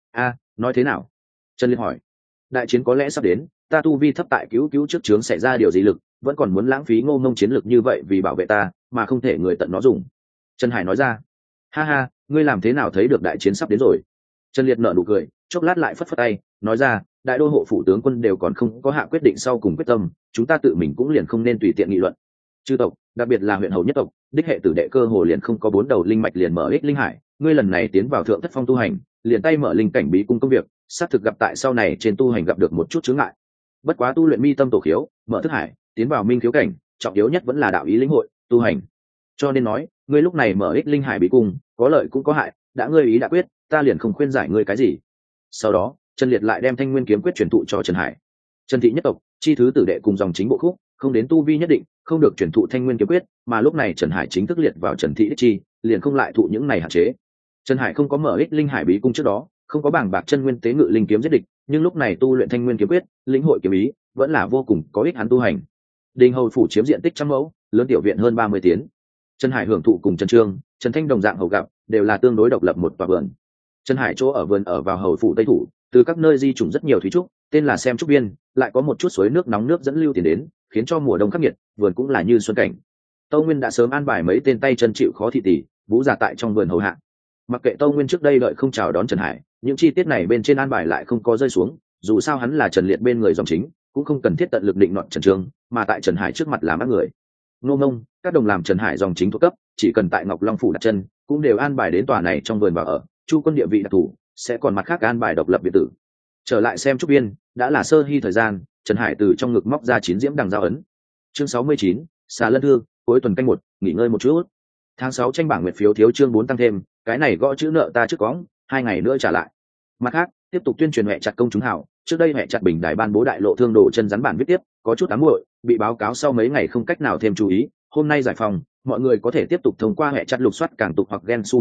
Speaker 1: Nói thế nào? Trần Liệt hỏi. Đại chiến có lẽ sắp đến, ta tu vi thấp tại cứu trước chướng xảy ra điều gì lực, vẫn còn muốn lãng phí ngô ngông chiến lực như vậy vì bảo vệ ta, mà không thể người tận nó dùng. Trần Hải nói ra. Ha, ngươi làm thế nào thấy được đại chiến sắp đến rồi? Trần Liệt nở nụ cười, chốc lát lại phất phất tay, nói ra, đại đô hộ phủ tướng quân đều còn không có hạ quyết định sau cùng quyết tâm, chúng ta tự mình cũng liền không nên tùy tiện nghị luận. Chư tộc, đặc biệt là huyện hầu nhất tộc, đích hệ tử đệ cơ hồ liền không có 4 đầu linh mạch liền mở ích linh hải, ngươi lần này tiến vào thượng thất phong tu hành, liền tay mở linh cảnh bí cung công việc, xác thực gặp tại sau này trên tu hành gặp được một chút chướng ngại. Bất quá tu luyện mi tâm tổ khiếu, mở thức hải, tiến vào minh khiếu cảnh, trọng yếu nhất vẫn là đạo ý lĩnh hội, tu hành. Cho nên nói, ngươi lúc này mở ích linh hải bí cung, có lợi cũng có hại, đã ngươi ý đã quyết, ta liền không khuyên giải ngươi cái gì. Sau đó, Trần Liệt lại đem Thanh Nguyên kiếm quyết truyền thụ cho Trần Hải. Trần thị nhất tộc, chi thứ tử đệ cùng dòng chính bộ khúc, không đến tu vi nhất định, không được truyền thụ Thanh Nguyên kiếm quyết, mà lúc này Trần Hải chính thức liệt vào Trần thị đích chi, liền không lại thụ những này hạn chế. Trần Hải không có mở ích linh hải bí cung trước đó, không có bảng bạc chân nguyên tế ngự linh kiếm giết địch, nhưng lúc này tu luyện Thanh Nguyên kiếm quyết, lĩnh hội kiếm ý, vẫn là vô cùng có ích hắn tu hành. Đình Hầu phủ chiếm diện tích trăm mẫu, lớn tiểu viện hơn 30 tiến. Trần Hải hưởng thụ cùng Trần Trương, Trần Thanh đồng dạng hầu gặp, đều là tương đối độc lập một tòa vườn. Trần Hải chỗ ở vườn ở vào hầu phủ tây thủ, từ các nơi di trùng rất nhiều thủy trúc, tên là xem trúc viên, lại có một chút suối nước nóng nước dẫn lưu tiền đến, khiến cho mùa đông khắc nghiệt, vườn cũng là như xuân cảnh. Tâu Nguyên đã sớm an bài mấy tên tay chân chịu khó thị tỷ, vũ giả tại trong vườn hầu hạ. Mặc kệ Tâu Nguyên trước đây đợi không chào đón Trần Hải, những chi tiết này bên trên an bài lại không có rơi xuống, dù sao hắn là Trần Liệt bên người dòng chính, cũng không cần thiết tận lực định nọt Trần Trương, mà tại Trần Hải trước mặt làm ác người. Ngô Ngông, các đồng làm Trần Hải dòng chính thuộc cấp, chỉ cần tại Ngọc Long phủ đặt chân, cũng đều an bài đến tòa này trong vườn vào ở, chu quân địa vị đặc thù, sẽ còn mặt khác an bài độc lập biệt tử. Trở lại xem trúc viên, đã là sơ hy thời gian, Trần Hải từ trong ngực móc ra 9 diễm đằng giao ấn. Chương 69, xà lân thư, cuối tuần canh 1, nghỉ ngơi một chút. Tháng 6 tranh bảng nguyệt phiếu thiếu chương 4 tăng thêm, cái này gõ chữ nợ ta trước cóng, 2 ngày nữa trả lại. Mặt khác, tiếp tục tuyên truyền hệ chặt công chúng hảo, trước đây hệ chặt bình đài ban bố đại lộ thương đồ chân rắn bản viết tiếp, có chút ám muội, bị báo cáo sau mấy ngày không cách nào thêm chú ý, hôm nay giải phòng, mọi người có thể tiếp tục thông qua hệ chặt lục soát càng tục hoặc gen su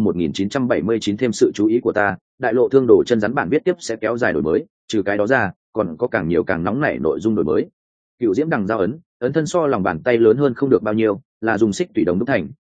Speaker 1: 1979 thêm sự chú ý của ta, đại lộ thương đồ chân rắn bản viết tiếp sẽ kéo dài đổi mới, trừ cái đó ra, còn có càng nhiều càng nóng nảy nội dung đổi mới. Cựu diễm đằng giao ấn, ấn thân so lòng bàn tay lớn hơn không được bao nhiêu, là dùng xích tùy đồng đúc thành,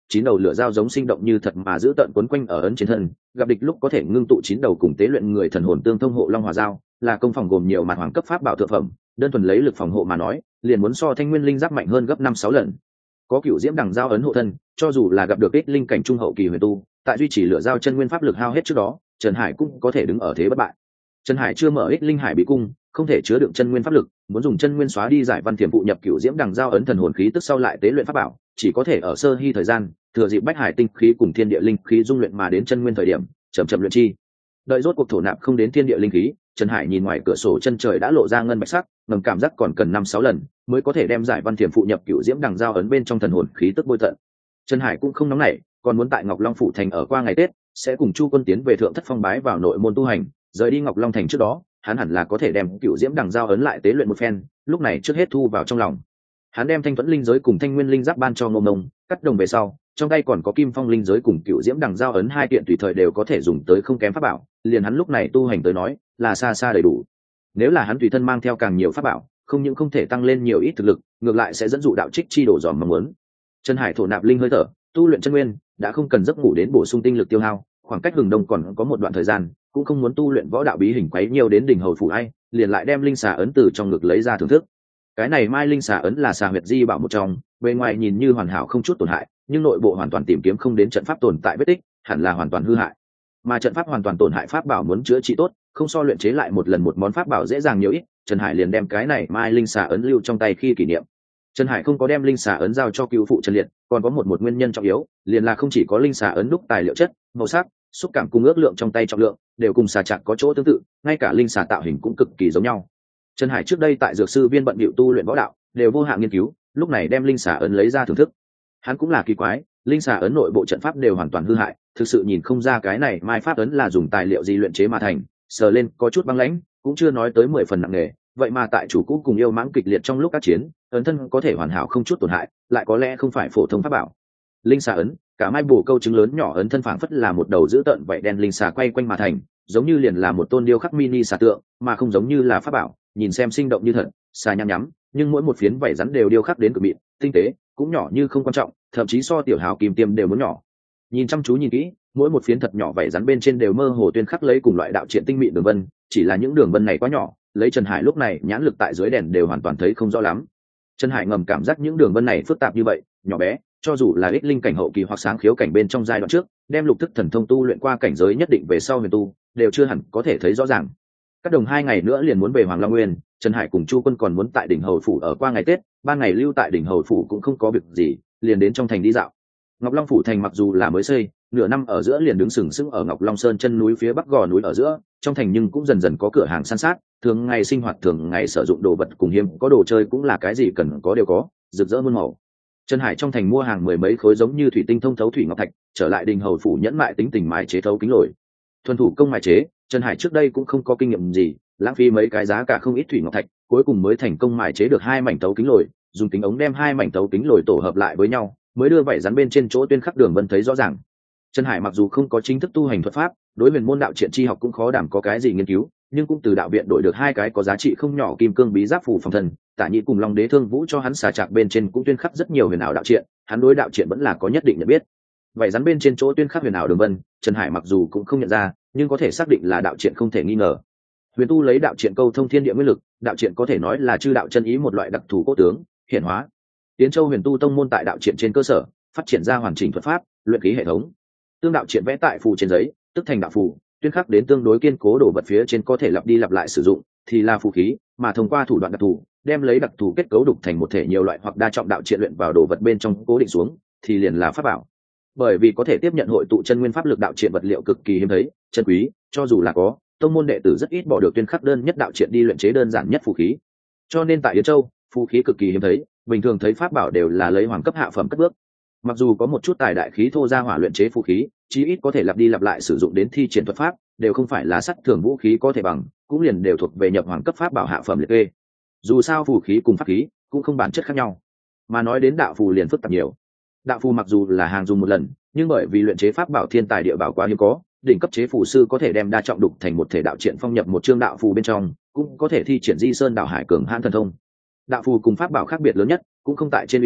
Speaker 1: 9 đầu lửa dao giống sinh động như thật mà giữ tận quấn quanh ở ấn trên thân, gặp địch lúc có thể ngưng tụ 9 đầu cùng tế luyện người thần hồn tương thông hộ long hỏa dao, là công phòng gồm nhiều mặt hoàng cấp pháp bảo thượng phẩm, đơn thuần lấy lực phòng hộ mà nói, liền muốn so thanh nguyên linh giáp mạnh hơn gấp 5-6 lần. Có cựu diễm đằng dao ấn hộ thân, cho dù là gặp được ích linh cảnh trung hậu kỳ huyền tu, tại duy trì lửa dao chân nguyên pháp lực hao hết trước đó, Trần Hải cũng có thể đứng ở thế bất bại. Trần Hải chưa mở ích linh hải bí cung, không thể chứa đựng chân nguyên pháp lực, muốn dùng chân nguyên xóa đi giải văn thiểm phụ nhập cựu diễm đằng dao ấn thần hồn khí tức sau lại tế luyện pháp bảo, chỉ có thể ở sơ hy thời gian, thừa dịp bách hải tinh khí cùng thiên địa linh khí dung luyện mà đến chân nguyên thời điểm, chậm chậm luyện chi. Đợi rốt cuộc thổ nạp không đến thiên địa linh khí, Trần Hải nhìn ngoài cửa sổ chân trời đã lộ ra ngân bạch sắc, ngầm cảm giác còn cần 5-6 lần mới có thể đem giải văn thiểm phụ nhập cựu diễm đằng dao ấn bên trong thần hồn khí tức bôi tận. Trần Hải cũng không nóng nảy, còn muốn tại Ngọc Long phủ thành ở qua ngày Tết, sẽ cùng Chu Quân tiến về thượng thất phong bái vào nội môn tu hành, rời đi Ngọc Long thành trước đó, hắn hẳn là có thể đem cựu diễm đằng dao ấn lại tế luyện một phen, lúc này trước hết thu vào trong lòng. Hắn đem thanh thuẫn linh giới cùng thanh nguyên linh giáp ban cho Ngô Nông, cắt đồng về sau, trong tay còn có kim phong linh giới cùng cựu diễm đằng dao ấn hai kiện tùy thời đều có thể dùng tới không kém pháp bảo, liền hắn lúc này tu hành tới nói là xa xa đầy đủ. Nếu là hắn tùy thân mang theo càng nhiều pháp bảo, không những không thể tăng lên nhiều ít thực lực, ngược lại sẽ dẫn dụ đạo trích chi đổ dòm mong muốn. Trần Hải thổ nạp linh hơi thở, tu luyện chân nguyên, đã không cần giấc ngủ đến bổ sung tinh lực tiêu hao, khoảng cách hừng đông còn có một đoạn thời gian, cũng không muốn tu luyện võ đạo bí hình quấy nhiều đến đỉnh hầu phủ ai, liền lại đem linh xà ấn từ trong ngực lấy ra thưởng thức. Cái này mai linh xà ấn là xà huyệt di bảo một trong, bề ngoài nhìn như hoàn hảo không chút tổn hại, nhưng nội bộ hoàn toàn tìm kiếm không đến trận pháp tồn tại vết tích, hẳn là hoàn toàn hư hại. Mà trận pháp hoàn toàn tổn hại pháp bảo muốn chữa trị tốt, không so luyện chế lại một lần một món pháp bảo dễ dàng nhiều ít. Trần Hải liền đem cái này mai linh xà ấn lưu trong tay khi kỷ niệm. Trần Hải không có đem linh xà ấn giao cho cứu phụ Trần Liệt, còn có một nguyên nhân trọng yếu, liền là không chỉ có linh xà ấn đúc tài liệu chất, màu sắc, xúc cảm cùng ước lượng trong tay trọng lượng đều cùng xà chạc có chỗ tương tự, ngay cả linh xà tạo hình cũng cực kỳ giống nhau. Trần Hải trước đây tại dược sư viên bận bịu tu luyện võ đạo, đều vô hạn nghiên cứu, lúc này đem linh xà ấn lấy ra thưởng thức. Hắn cũng là kỳ quái, linh xà ấn nội bộ trận pháp đều hoàn toàn hư hại, thực sự nhìn không ra cái này mai pháp ấn là dùng tài liệu gì luyện chế mà thành, sờ lên có chút băng lãnh, cũng chưa nói tới 10 phần nặng nề, vậy mà tại chủ cũ cùng yêu mãng kịch liệt trong lúc các chiến, ấn thân có thể hoàn hảo không chút tổn hại, lại có lẽ không phải phổ thông pháp bảo. Linh xà ấn, cả mai bổ câu trứng lớn nhỏ ấn thân phảng phất là một đầu dữ tợn vậy đen linh xà quay quanh mà thành, giống như liền là một tôn điêu khắc mini xà tượng, mà không giống như là pháp bảo, nhìn xem sinh động như thật, xà nhắm nhắm, nhưng mỗi một phiến vảy rắn đều điêu khắc đến cực mịn, tinh tế, cũng nhỏ như không quan trọng, thậm chí so tiểu hào kim tiêm đều muốn nhỏ. Nhìn chăm chú nhìn kỹ, mỗi một phiến thật nhỏ vảy rắn bên trên đều mơ hồ tuyên khắc lấy cùng loại đạo triện tinh mịn đường vân, chỉ là những đường vân này quá nhỏ, lấy Trần Hải lúc này nhãn lực tại dưới đèn đều hoàn toàn thấy không rõ lắm. Trần Hải ngầm cảm giác những đường vân này phức tạp như vậy, nhỏ bé, cho dù là ích linh cảnh hậu kỳ hoặc sáng khiếu cảnh bên trong giai đoạn trước, đem lục thức thần thông tu luyện qua cảnh giới nhất định về sau huyền tu, đều chưa hẳn có thể thấy rõ ràng. Các đồng 2 ngày nữa liền muốn về Hoàng Long Nguyên, Trần Hải cùng Chu Quân còn muốn tại đỉnh hầu phủ ở qua ngày Tết, 3 ngày lưu tại đỉnh hầu phủ cũng không có việc gì, liền đến trong thành đi dạo. Ngọc Long phủ thành mặc dù là mới xây, nửa năm ở giữa liền đứng sừng sững ở Ngọc Long Sơn chân núi phía bắc gò núi ở giữa, trong thành nhưng cũng dần dần có cửa hàng san sát, thường ngày sinh hoạt thường ngày sử dụng đồ vật cùng hiếm có đồ chơi cũng là cái gì cần có đều có, rực rỡ muôn màu. Trần Hải trong thành mua hàng 10 mấy khối giống như thủy tinh thông thấu thủy ngọc thạch, trở lại đình hầu phủ nhẫn mại tính tình mài chế thấu kính lồi. Thuần thủ công mài chế, Trần Hải trước đây cũng không có kinh nghiệm gì, lãng phí mấy cái giá cả không ít thủy ngọc thạch, cuối cùng mới thành công mài chế được 2 mảnh thấu kính lồi, dùng kính ống đem 2 mảnh thấu kính lồi tổ hợp lại với nhau, mới đưa vảy rắn bên trên chỗ tuyên khắc đường vân thấy rõ ràng. Trần Hải mặc dù không có chính thức tu hành thuật pháp, đối huyền môn đạo triện chi học cũng khó đảm có cái gì nghiên cứu, nhưng cũng từ đạo viện đổi được 2 cái có giá trị không nhỏ kim cương bí giáp phù phòng thân, Tả Nhĩ cùng Long Đế Thương Vũ cho hắn xà trạc bên trên cũng tuyên khắc rất nhiều huyền ảo đạo triện, hắn đối đạo triện vẫn là có nhất định nhận biết. Vảy rắn bên trên chỗ tuyên khắc huyền ảo đường vân, Trần Hải mặc dù cũng không nhận ra, nhưng có thể xác định là đạo triện không thể nghi ngờ. Huyền tu lấy đạo triện câu thông thiên địa nguyên lực, đạo triện có thể nói là chư đạo chân ý một loại đặc thù cốt tướng, hiển hóa. Tiến Châu Huyền tu tông môn tại đạo triện trên cơ sở, phát triển ra hoàn chỉnh thuật pháp, luyện khí hệ thống. Tương đạo triện vẽ tại phù trên giấy, tức thành đạo phù, tuyên khắc đến tương đối kiên cố đồ vật phía trên có thể lặp đi lặp lại sử dụng, thì là phù khí, mà thông qua thủ đoạn đặc thù, đem lấy đặc thù kết cấu đục thành một thể nhiều loại hoặc đa trọng đạo triện luyện vào đồ vật bên trong cố định xuống, thì liền là pháp bảo. Bởi vì có thể tiếp nhận hội tụ chân nguyên pháp lực đạo triện vật liệu cực kỳ hiếm thấy, chân quý, cho dù là có, tông môn đệ tử rất ít bỏ được tuyên khắc đơn nhất đạo triện đi luyện chế đơn giản nhất phù khí. Cho nên tại Yến Châu, phù khí cực kỳ hiếm thấy, bình thường thấy pháp bảo đều là lấy hoàng cấp hạ phẩm cất bước. Mặc dù có một chút tài đại khí thô ra hỏa luyện chế phù khí, chí ít có thể lặp đi lặp lại sử dụng đến thi triển thuật pháp, đều không phải là sắt thường vũ khí có thể bằng, cũng liền đều thuộc về nhập hoàng cấp pháp bảo hạ phẩm liệt kê. Dù sao phù khí cùng pháp khí cũng không bản chất khác nhau, mà nói đến đạo phù liền phức tạp nhiều. Đạo phù mặc dù là hàng dùng một lần, nhưng bởi vì luyện chế pháp bảo thiên tài địa bảo quá hiếm có, đỉnh cấp chế phù sư có thể đem đa trọng đục thành một thể đạo triện phong nhập một chương đạo phù bên trong, cũng có thể thi triển di sơn đạo hải cường hãn thần thông. Đạo phù cùng pháp bảo khác biệt lớn nhất cũng không tại trên uy năng,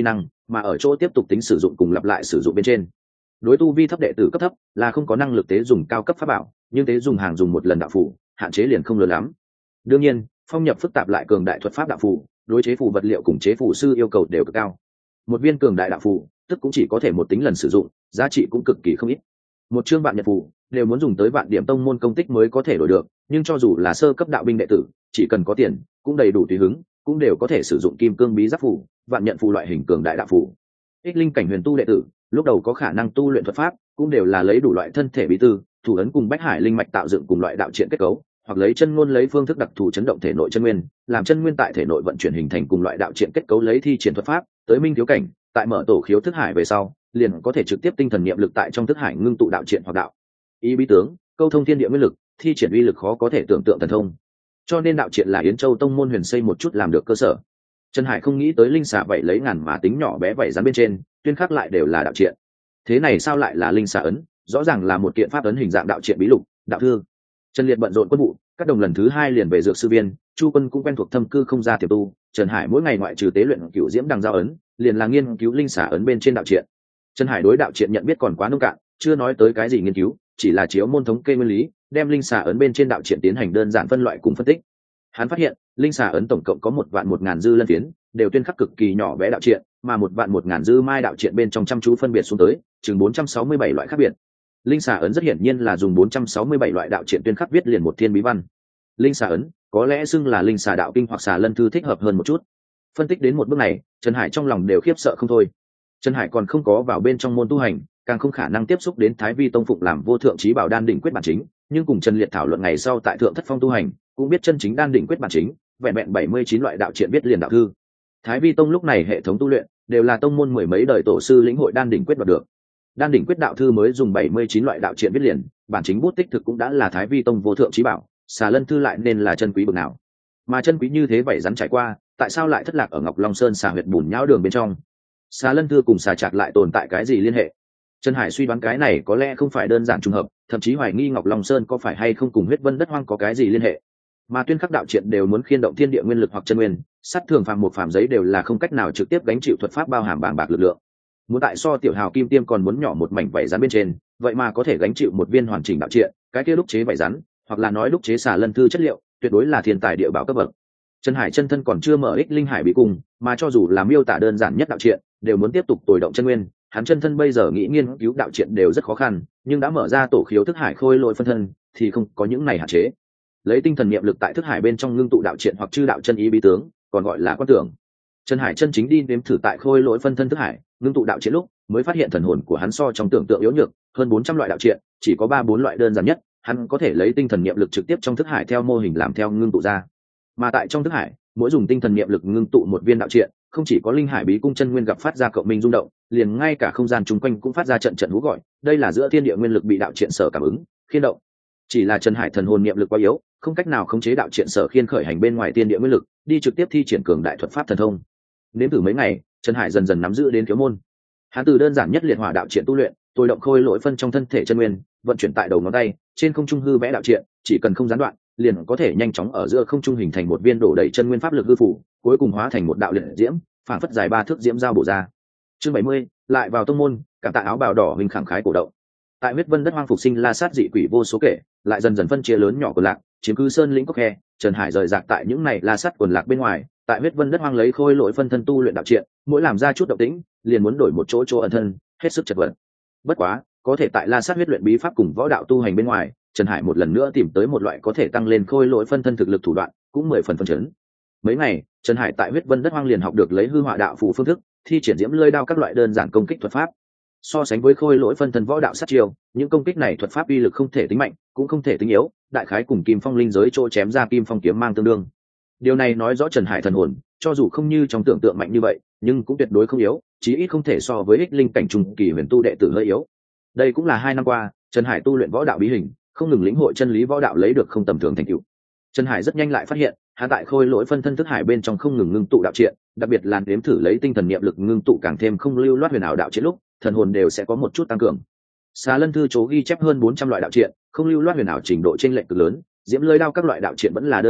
Speaker 1: mà ở chỗ tiếp tục tính sử dụng cùng lặp lại sử dụng bên trên. Đối tu vi thấp đệ tử cấp thấp là không có năng lực tế dùng cao cấp pháp bảo, nhưng tế dùng hàng dùng một lần đạo phù hạn chế liền không lớn lắm. Đương nhiên phong nhập phức tạp lại cường đại thuật pháp đạo phù, đối chế phù vật liệu cùng chế phù sư yêu cầu đều cực cao. Một viên cường đại đạo phù tức cũng chỉ có thể một tính lần sử dụng, giá trị cũng cực kỳ không ít. Một chương vạn nhật phù đều muốn dùng tới vạn điểm tông môn công tích mới có thể đổi được, nhưng cho dù là sơ cấp đạo binh đệ tử chỉ cần có tiền cũng đầy đủ tùy hứng, cũng đều có thể sử dụng kim cương bí giáp phù, vạn nhận phù loại hình cường đại đạo phù. Ích linh cảnh huyền tu đệ tử lúc đầu có khả năng tu luyện thuật pháp cũng đều là lấy đủ loại thân thể bí tư, thủ ấn cùng bách hải linh mạch tạo dựng cùng loại đạo triện kết cấu, hoặc lấy chân ngôn lấy phương thức đặc thù chấn động thể nội chân nguyên, làm chân nguyên tại thể nội vận chuyển hình thành cùng loại đạo triện kết cấu, lấy thi triển thuật pháp tới minh thiếu cảnh, tại mở tổ khiếu thức hải về sau liền có thể trực tiếp tinh thần niệm lực tại trong thức hải ngưng tụ đạo triện hoặc đạo ý bí tướng, câu thông thiên địa nguyên lực, thi triển uy lực khó có thể tưởng tượng thần thông. Cho nên đạo triện là Yến Châu tông môn huyền xây một chút làm được cơ sở. Trần Hải không nghĩ tới linh xà vậy lấy ngàn mà tính nhỏ bé vảy rắn bên trên tuyên khắc lại đều là đạo triện. Thế này sao lại là linh xà ấn? Rõ ràng là một kiện pháp ấn hình dạng đạo triện bí lục, đạo thư. Trần Liệt bận rộn quân vụ, các đồng lần thứ hai liền về dược sư viên, Chu Quân cũng quen thuộc thâm cư không ra tiềm tu. Trần Hải mỗi ngày ngoại trừ tế luyện cửu diễm đằng giao ấn, liền là nghiên cứu linh xà ấn bên trên đạo triện. Trần Hải đối đạo triện nhận biết còn quá nông cạn, chưa nói tới cái gì nghiên cứu, chỉ là chiếu môn thống kê nguyên lý, đem linh xà ấn bên trên đạo triện tiến hành đơn giản phân loại cùng phân tích. Hắn phát hiện linh xà ấn tổng cộng có 1.000.000 dư lân phiến, đều tuyên khắc cực kỳ nhỏ bé đạo triện, mà 1.000.000 dư mai đạo triện bên trong chăm chú phân biệt xuống tới chừng 467 loại khác biệt. Linh xà ấn rất hiển nhiên là dùng 467 loại đạo triện tuyên khắc viết liền một thiên bí văn. Linh xà ấn có lẽ xưng là linh xà đạo kinh hoặc xà lân thư thích hợp hơn một chút. Phân tích đến một bước này, Trần Hải trong lòng đều khiếp sợ không thôi. Trần Hải còn không có vào bên trong môn tu hành, càng không khả năng tiếp xúc đến Thái Vi tông phụng làm vô thượng chí bảo đan đỉnh quyết bản chính, nhưng cùng Trần Liệt thảo luận ngày sau tại thượng thất phong tu hành, cũng biết chân chính đan đỉnh quyết bản chính, vẹn vẹn 79 loại đạo triện biết liền đạo thư. Thái Vi tông lúc này hệ thống tu luyện đều là tông môn mười mấy đời tổ sư lĩnh hội đan đỉnh quyết đoạt được. Đan đỉnh quyết đạo thư mới dùng 79 loại đạo triện viết liền, bản chính bút tích thực cũng đã là Thái Vi tông vô thượng chí bảo, xà lân thư lại nên là chân quý bậc nào. Mà chân quý như thế vậy rắn trải qua, tại sao lại thất lạc ở Ngọc Long Sơn xà huyệt bùn nhão đường bên trong? Xà lân thư cùng xà trạc lại tồn tại cái gì liên hệ? Trần Hải suy đoán cái này có lẽ không phải đơn giản trùng hợp, thậm chí hoài nghi Ngọc Long Sơn có phải hay không cùng huyết vân đất hoang có cái gì liên hệ. Mà tuyên khắc đạo triện đều muốn khiên động thiên địa nguyên lực hoặc chân nguyên, sát thường phàm một phàm giấy đều là không cách nào trực tiếp gánh chịu thuật pháp bao hàm bàng bạc lực lượng. Muốn tại so tiểu hào kim tiêm còn muốn nhỏ một mảnh vảy rắn bên trên, vậy mà có thể gánh chịu một viên hoàn chỉnh đạo triện, cái kia đúc chế vảy rắn, hoặc là nói đúc chế xà lân thư chất liệu, tuyệt đối là thiên tài địa bảo cấp bậc. Trần Hải chân thân còn chưa mở ích linh hải bí cung, mà cho dù là miêu tả đơn giản nhất đạo triện, đều muốn tiếp tục tồi động chân nguyên, hắn chân thân bây giờ nghĩ nghiên cứu đạo triện đều rất khó khăn, nhưng đã mở ra tổ khiếu thức hải khôi lỗi phân thân, thì không có những này hạn chế. Lấy tinh thần niệm lực tại thức hải bên trong ngưng tụ đạo triện hoặc chư đạo chân ý bí tướng, còn gọi là quan tưởng. Trần Hải chân chính đi nếm thử tại khôi lỗi phân thân thức hải ngưng tụ đạo triện lúc, mới phát hiện thần hồn của hắn so trong tưởng tượng yếu nhược, hơn 400 loại đạo triện, chỉ có 3-4 loại đơn giản nhất, hắn có thể lấy tinh thần niệm lực trực tiếp trong thức hải theo mô hình làm theo ngưng tụ ra. Mà tại trong thức hải, mỗi dùng tinh thần niệm lực ngưng tụ một viên đạo triện, không chỉ có linh hải bí cung chân nguyên gặp phát ra cộng minh rung động, liền ngay cả không gian chung quanh cũng phát ra trận trận hú gọi, đây là giữa thiên địa nguyên lực bị đạo triện sở cảm ứng, khiên động. Chỉ là Trần Hải thần hồn niệm lực quá yếu, không cách nào khống chế đạo triện sở khiên khởi hành bên ngoài thiên địa nguyên lực, đi trực tiếp thi triển cường đại thuật pháp thần thông. Đến từ mấy ngày, Trần Hải dần dần nắm giữ đến khiếu môn. Hắn từ đơn giản nhất liệt hỏa đạo triện tu luyện, tôi động khôi lỗi phân trong thân thể chân nguyên, vận chuyển tại đầu ngón tay, trên không trung hư vẽ đạo triện, chỉ cần không gián đoạn, liền có thể nhanh chóng ở giữa không trung hình thành một viên đổ đầy chân nguyên pháp lực hư phủ, cuối cùng hóa thành một đạo liệt diễm, phản phất dài 3 thước diễm giao bổ ra. Chương 70, lại vào tông môn, cảm tạ áo bào đỏ hình khẳng khái cổ động. Tại huyết vân đất hoang phục sinh la sát dị quỷ vô số kể, lại dần dần phân chia lớn nhỏ quần lạc, chiếm cứ sơn lĩnh cốc khe. Trần Hải rời rạc tại những này la sát quần lạc bên ngoài, tại huyết vân đất hoang lấy khôi lỗi phân thân tu luyện đạo triện, mỗi làm ra chút động tĩnh, liền muốn đổi một chỗ ẩn thân, hết sức chật vật. Bất quá, có thể tại la sát huyết luyện bí pháp cùng võ đạo tu hành bên ngoài, Trần Hải một lần nữa tìm tới một loại có thể tăng lên khôi lỗi phân thân thực lực thủ đoạn, cũng 10 phần phân chấn. Mấy ngày, Trần Hải tại huyết vân đất hoang liền học được lấy hư hỏa đạo phù phương thức, thi triển diễm lưỡi đao các loại đơn giản công kích thuật pháp. So sánh với khôi lỗi phân thân võ đạo sát chiêu, những công kích này thuật pháp uy lực không thể tính mạnh, cũng không thể tính yếu, đại khái cùng kim phong linh giới chỗ chém ra kim phong kiếm mang tương đương. Điều này nói rõ Trần Hải thần hồn, cho dù không như trong tưởng tượng mạnh như vậy, nhưng cũng tuyệt đối không yếu, chí ít không thể so với ích linh cảnh trung kỳ huyền tu đệ tử hơi yếu. Đây cũng là 2 năm qua, Trần Hải tu luyện võ đạo bí hình, không ngừng lĩnh hội chân lý võ đạo lấy được không tầm thường thành tựu. Trần Hải rất nhanh lại phát hiện, hắn tại khôi lỗi phân thân thức hải bên trong không ngừng ngưng tụ đạo triện, đặc biệt là nếm thử lấy tinh thần niệm lực ngưng tụ càng thêm không lưu loát huyền ảo đạo triện lúc, thần hồn đều sẽ có một chút tăng cường. Xà lân thư chố ghi chép hơn 400 loại đạo triện, không lưu loát huyền ảo trình độ chênh lệch cực lớn, diễm lưỡi đao các loại đạo triện vẫn là đơn giản nhất,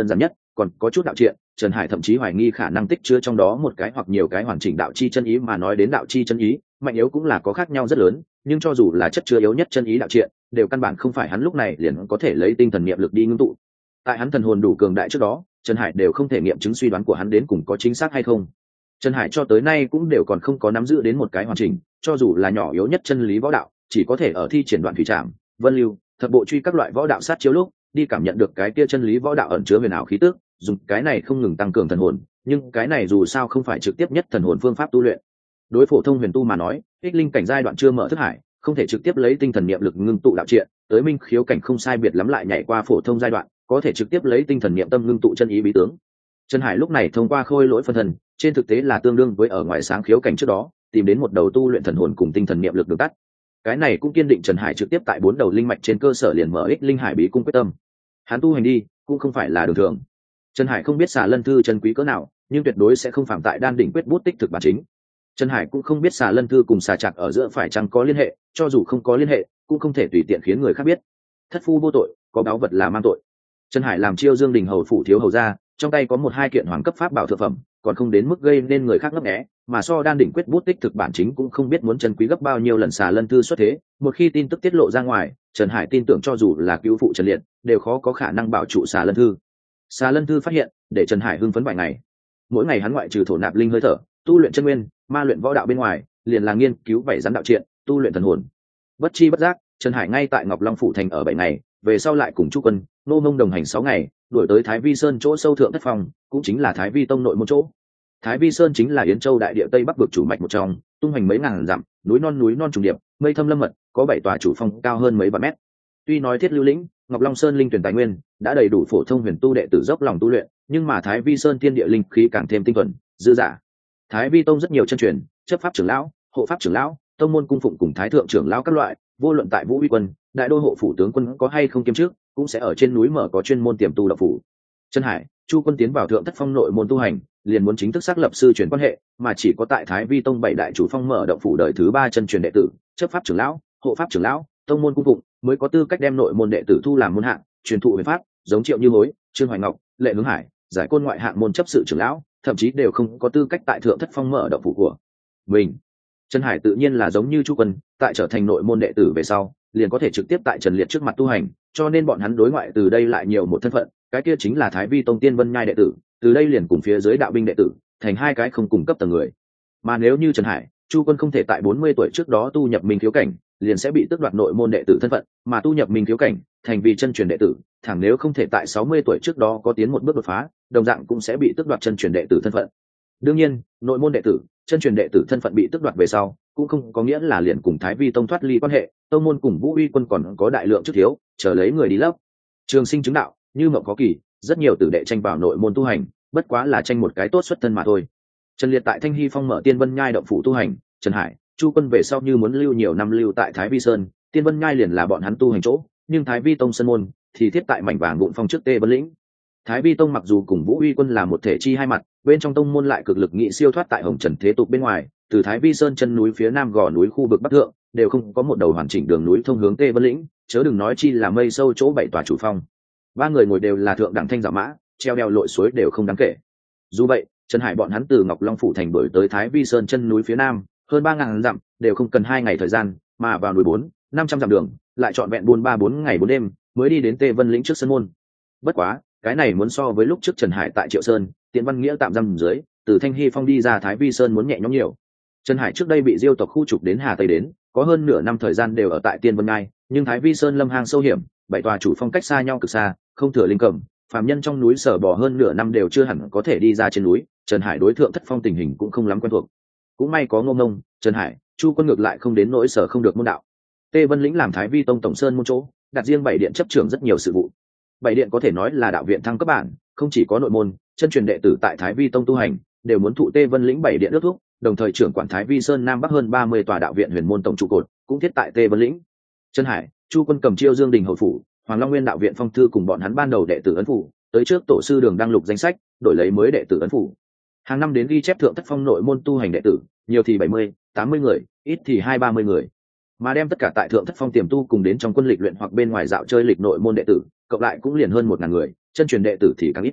Speaker 1: còn có chút đạo triện, Trần Hải thậm chí hoài nghi khả năng tích chứa trong đó một cái hoặc nhiều cái hoàn chỉnh đạo chi chân ý. Mà nói đến đạo chi chân ý, mạnh yếu cũng là có khác nhau rất lớn, nhưng cho dù là chất chứa yếu nhất chân ý đạo triện, đều căn bản không phải hắn lúc này liền có thể lấy tinh thần niệm lực đi ngưng tụ. Tại hắn thần hồn đủ cường đại trước đó, Trần Hải đều không thể nghiệm chứng suy đoán của hắn đến cùng có chính xác hay không. Trần Hải cho tới nay cũng đều còn không có nắm giữ đến một cái hoàn chỉnh, cho dù là nhỏ yếu nhất chân lý võ đạo, chỉ có thể ở thi triển đoạn thủy trảm, vân lưu, thập bộ truy các loại võ đạo sát chiếu lúc, đi cảm nhận được cái kia chân lý võ đạo ẩn chứa huyền ảo khí tức, dùng cái này không ngừng tăng cường thần hồn, nhưng cái này dù sao không phải trực tiếp nhất thần hồn phương pháp tu luyện. Đối phổ thông huyền tu mà nói, ích linh cảnh giai đoạn chưa mở thức hải, không thể trực tiếp lấy tinh thần niệm lực ngưng tụ đạo triện, tới minh khiếu cảnh không sai biệt lắm lại nhảy qua phổ thông giai đoạn, có thể trực tiếp lấy tinh thần niệm tâm ngưng tụ chân ý bí tướng. Trần Hải lúc này thông qua khôi lỗi phân thần, trên thực tế là tương đương với ở ngoài sáng khiếu cảnh trước đó, tìm đến một đầu tu luyện thần hồn cùng tinh thần niệm lực đường tắt. Cái này cũng kiên định Trần Hải trực tiếp tại 4 đầu linh mạch trên cơ sở liền mở ích linh hải bí cung quyết tâm. Hắn tu hành đi, cũng không phải là đường thường. Trần Hải không biết Xà Lân Thư chân quý cỡ nào, nhưng tuyệt đối sẽ không phạm tại đan đỉnh quyết bút tích thực bản chính. Trần Hải cũng không biết Xà Lân Thư cùng Xà Trạc ở giữa phải chăng có liên hệ, cho dù không có liên hệ, cũng không thể tùy tiện khiến người khác biết. Thất phu vô tội, có báu vật là mang tội. Trần Hải làm Chiêu Dương Đình hầu phủ thiếu hầu gia, trong tay có 1-2 kiện hoàng cấp pháp bảo thượng phẩm, còn không đến mức gây nên người khác ngấp nghé, mà so đan đỉnh quyết bút tích thực bản chính cũng không biết muốn chân quý gấp bao nhiêu lần Xà Lân Thư xuất thế. Một khi tin tức tiết lộ ra ngoài, Trần Hải tin tưởng cho dù là cứu phụ Trần Liệt, đều khó có khả năng bảo trụ Xà Lân Thư. Xà Lân Thư phát hiện, để Trần Hải hưng phấn vài ngày. Mỗi ngày hắn ngoại trừ thổ nạp linh hơi thở, tu luyện chân nguyên, ma luyện võ đạo bên ngoài, liền là nghiên cứu bảy giám đạo triện, tu luyện thần hồn. Bất chi bất giác, Trần Hải ngay tại Ngọc Long phủ thành ở 7 ngày, về sau lại cùng Chu Quân, Nô Mông đồng hành 6 ngày, đuổi tới Thái Vi Sơn chỗ sâu thượng thất phòng, cũng chính là Thái Vi tông nội môn chỗ. Thái Vi Sơn chính là Yến Châu đại địa tây bắc vực chủ mạch một trong, tung hoành mấy ngàn dặm, núi non trùng điệp, mây thâm lâm mật, có 7 tòa chủ phong cao hơn mấy vạn mét. Tuy nói thiết lưu lĩnh, Ngọc Long Sơn linh tuyển tài nguyên đã đầy đủ phổ thông huyền tu đệ tử dốc lòng tu luyện, nhưng mà Thái Vi Sơn thiên địa linh khí càng thêm tinh thuần, dư dả. Thái Vi tông rất nhiều chân truyền, chấp pháp trưởng lão, hộ pháp trưởng lão, tông môn cung phụng cùng thái thượng trưởng lão các loại, vô luận tại Vũ Uy quân, đại đô hộ phủ tướng quân có hay không kiêm chức, cũng sẽ ở trên núi mở có chuyên môn tiềm tu đạo phủ. Trần Hải, Chu Quân tiến vào thượng thất phong nội môn tu hành, liền muốn chính thức xác lập sư truyền quan hệ, mà chỉ có tại Thái Vi tông 7 đại chủ phong mở động phủ đời thứ 3 chân truyền đệ tử, chấp pháp trưởng lão, hộ pháp trưởng lão, tông môn cung phụng mới có tư cách đem nội môn đệ tử thu làm môn hạng, truyền thụ huyền pháp, giống Triệu Như Hối, Trương Hoài Ngọc, Lệ Hướng Hải, giải côn ngoại hạng môn chấp sự trưởng lão, thậm chí đều không có tư cách tại thượng thất phong mở động phủ của mình. Trần Hải tự nhiên là giống như Chu Quân, tại trở thành nội môn đệ tử về sau, liền có thể trực tiếp tại Trần Liệt trước mặt tu hành, cho nên bọn hắn đối ngoại từ đây lại nhiều một thân phận, cái kia chính là Thái Vi tông Tiên Vân Nhai đệ tử, từ đây liền cùng phía dưới đạo binh đệ tử, thành 2 cái không cùng cấp tầng người. Mà nếu như Trần Hải, Chu Quân không thể tại 40 tuổi trước đó tu nhập minh khiếu cảnh, liền sẽ bị tước đoạt nội môn đệ tử thân phận, mà tu nhập minh khiếu cảnh, thành vì chân truyền đệ tử, thẳng nếu không thể tại 60 tuổi trước đó có tiến một bước đột phá, đồng dạng cũng sẽ bị tước đoạt chân truyền đệ tử thân phận. Đương nhiên, nội môn đệ tử, chân truyền đệ tử thân phận bị tước đoạt về sau, cũng không có nghĩa là liền cùng Thái Vi tông thoát ly quan hệ, tông môn cùng Vũ Uy quân còn có đại lượng chức thiếu, chờ lấy người đi lấp. Trường sinh chứng đạo, như mộng có kỳ, rất nhiều tử đệ tranh vào nội môn tu hành, bất quá là tranh một cái tốt xuất thân mà thôi. Trần Liệt tại Thanh Hy Phong mở Tiên Vân Nhai động phủ tu hành, Trần Hải, Chu Quân về sau như muốn lưu nhiều năm lưu tại Thái Vi Sơn, Tiên Vân Nhai liền là bọn hắn tu hành chỗ, nhưng Thái Vi tông sân môn thì thiết tại mảnh vàng vụn phong trước Tê Vân lĩnh. Thái Vi tông mặc dù cùng Vũ Uy quân là một thể chi hai mặt, bên trong tông môn lại cực lực nghị siêu thoát tại Hồng Trần thế tục bên ngoài, từ Thái Vi Sơn chân núi phía nam gò núi khu vực bắc thượng, đều không có một đầu hoàn chỉnh đường núi thông hướng Tê Vân lĩnh, chớ đừng nói chi là mây sâu chỗ 7 tòa chủ phong. 3 người ngồi đều là thượng đẳng thanh dạo mã, treo đeo lội suối đều không đáng kể. Dù vậy, Trần Hải bọn hắn từ Ngọc Long phủ thành đổi tới Thái Vi Sơn chân núi phía nam, hơn 3000 dặm, đều không cần 2 ngày thời gian, mà vào núi 400-500 dặm đường, lại trọn vẹn buôn 3-4 ngày 4 đêm, mới đi đến Tê Vân lĩnh trước sân môn. Bất quá, cái này muốn so với lúc trước Trần Hải tại Triệu Sơn, Tiễn Văn Nghĩa tạm giam dưới, từ Thanh Hy Phong đi ra Thái Vi Sơn muốn nhẹ nhõm nhiều. Trần Hải trước đây bị Diêu tộc khu trục đến Hà Tây đến, có hơn nửa năm thời gian đều ở tại Tiên Vân Ngai, nhưng Thái Vi Sơn lâm hang sâu hiểm, 7 tòa chủ phong cách xa nhau cực xa, không thừa linh cầm, phàm nhân trong núi sở bò hơn nửa năm đều chưa hẳn có thể đi ra trên núi, Trần Hải đối thượng thất phong tình hình cũng không lắm quen thuộc. Cũng may có Ngô Ngông, Trần Hải, Chu Quân ngược lại không đến nỗi sở không được môn đạo. Tê Vân lĩnh làm Thái Vi tông tổng sơn môn chỗ, đặt riêng 7 điện chấp trưởng rất nhiều sự vụ. 7 điện có thể nói là đạo viện thăng cấp bản, không chỉ có nội môn, chân truyền đệ tử tại Thái Vi tông tu hành, đều muốn thụ Tê Vân lĩnh 7 điện ước thúc, đồng thời trưởng quản Thái Vi Sơn Nam Bắc hơn 30 tòa đạo viện huyền môn tổng trụ cột, cũng thiết tại Tê Vân lĩnh. Trần Hải, Chu Quân cầm Chiêu Dương đình hầu phủ, Hoàng Long Nguyên đạo viện phong thư cùng bọn hắn ban đầu đệ tử ấn phủ, tới trước tổ sư đường đăng lục danh sách, đổi lấy mới đệ tử ấn phủ. Hàng năm đến ghi chép thượng thất phong nội môn tu hành đệ tử, nhiều thì 70-80 người, ít thì 20-30 người. Mà đem tất cả tại thượng thất phong tiềm tu cùng đến trong quân lịch luyện hoặc bên ngoài dạo chơi lịch nội môn đệ tử, cộng lại cũng liền hơn 1000 người, chân truyền đệ tử thì càng ít.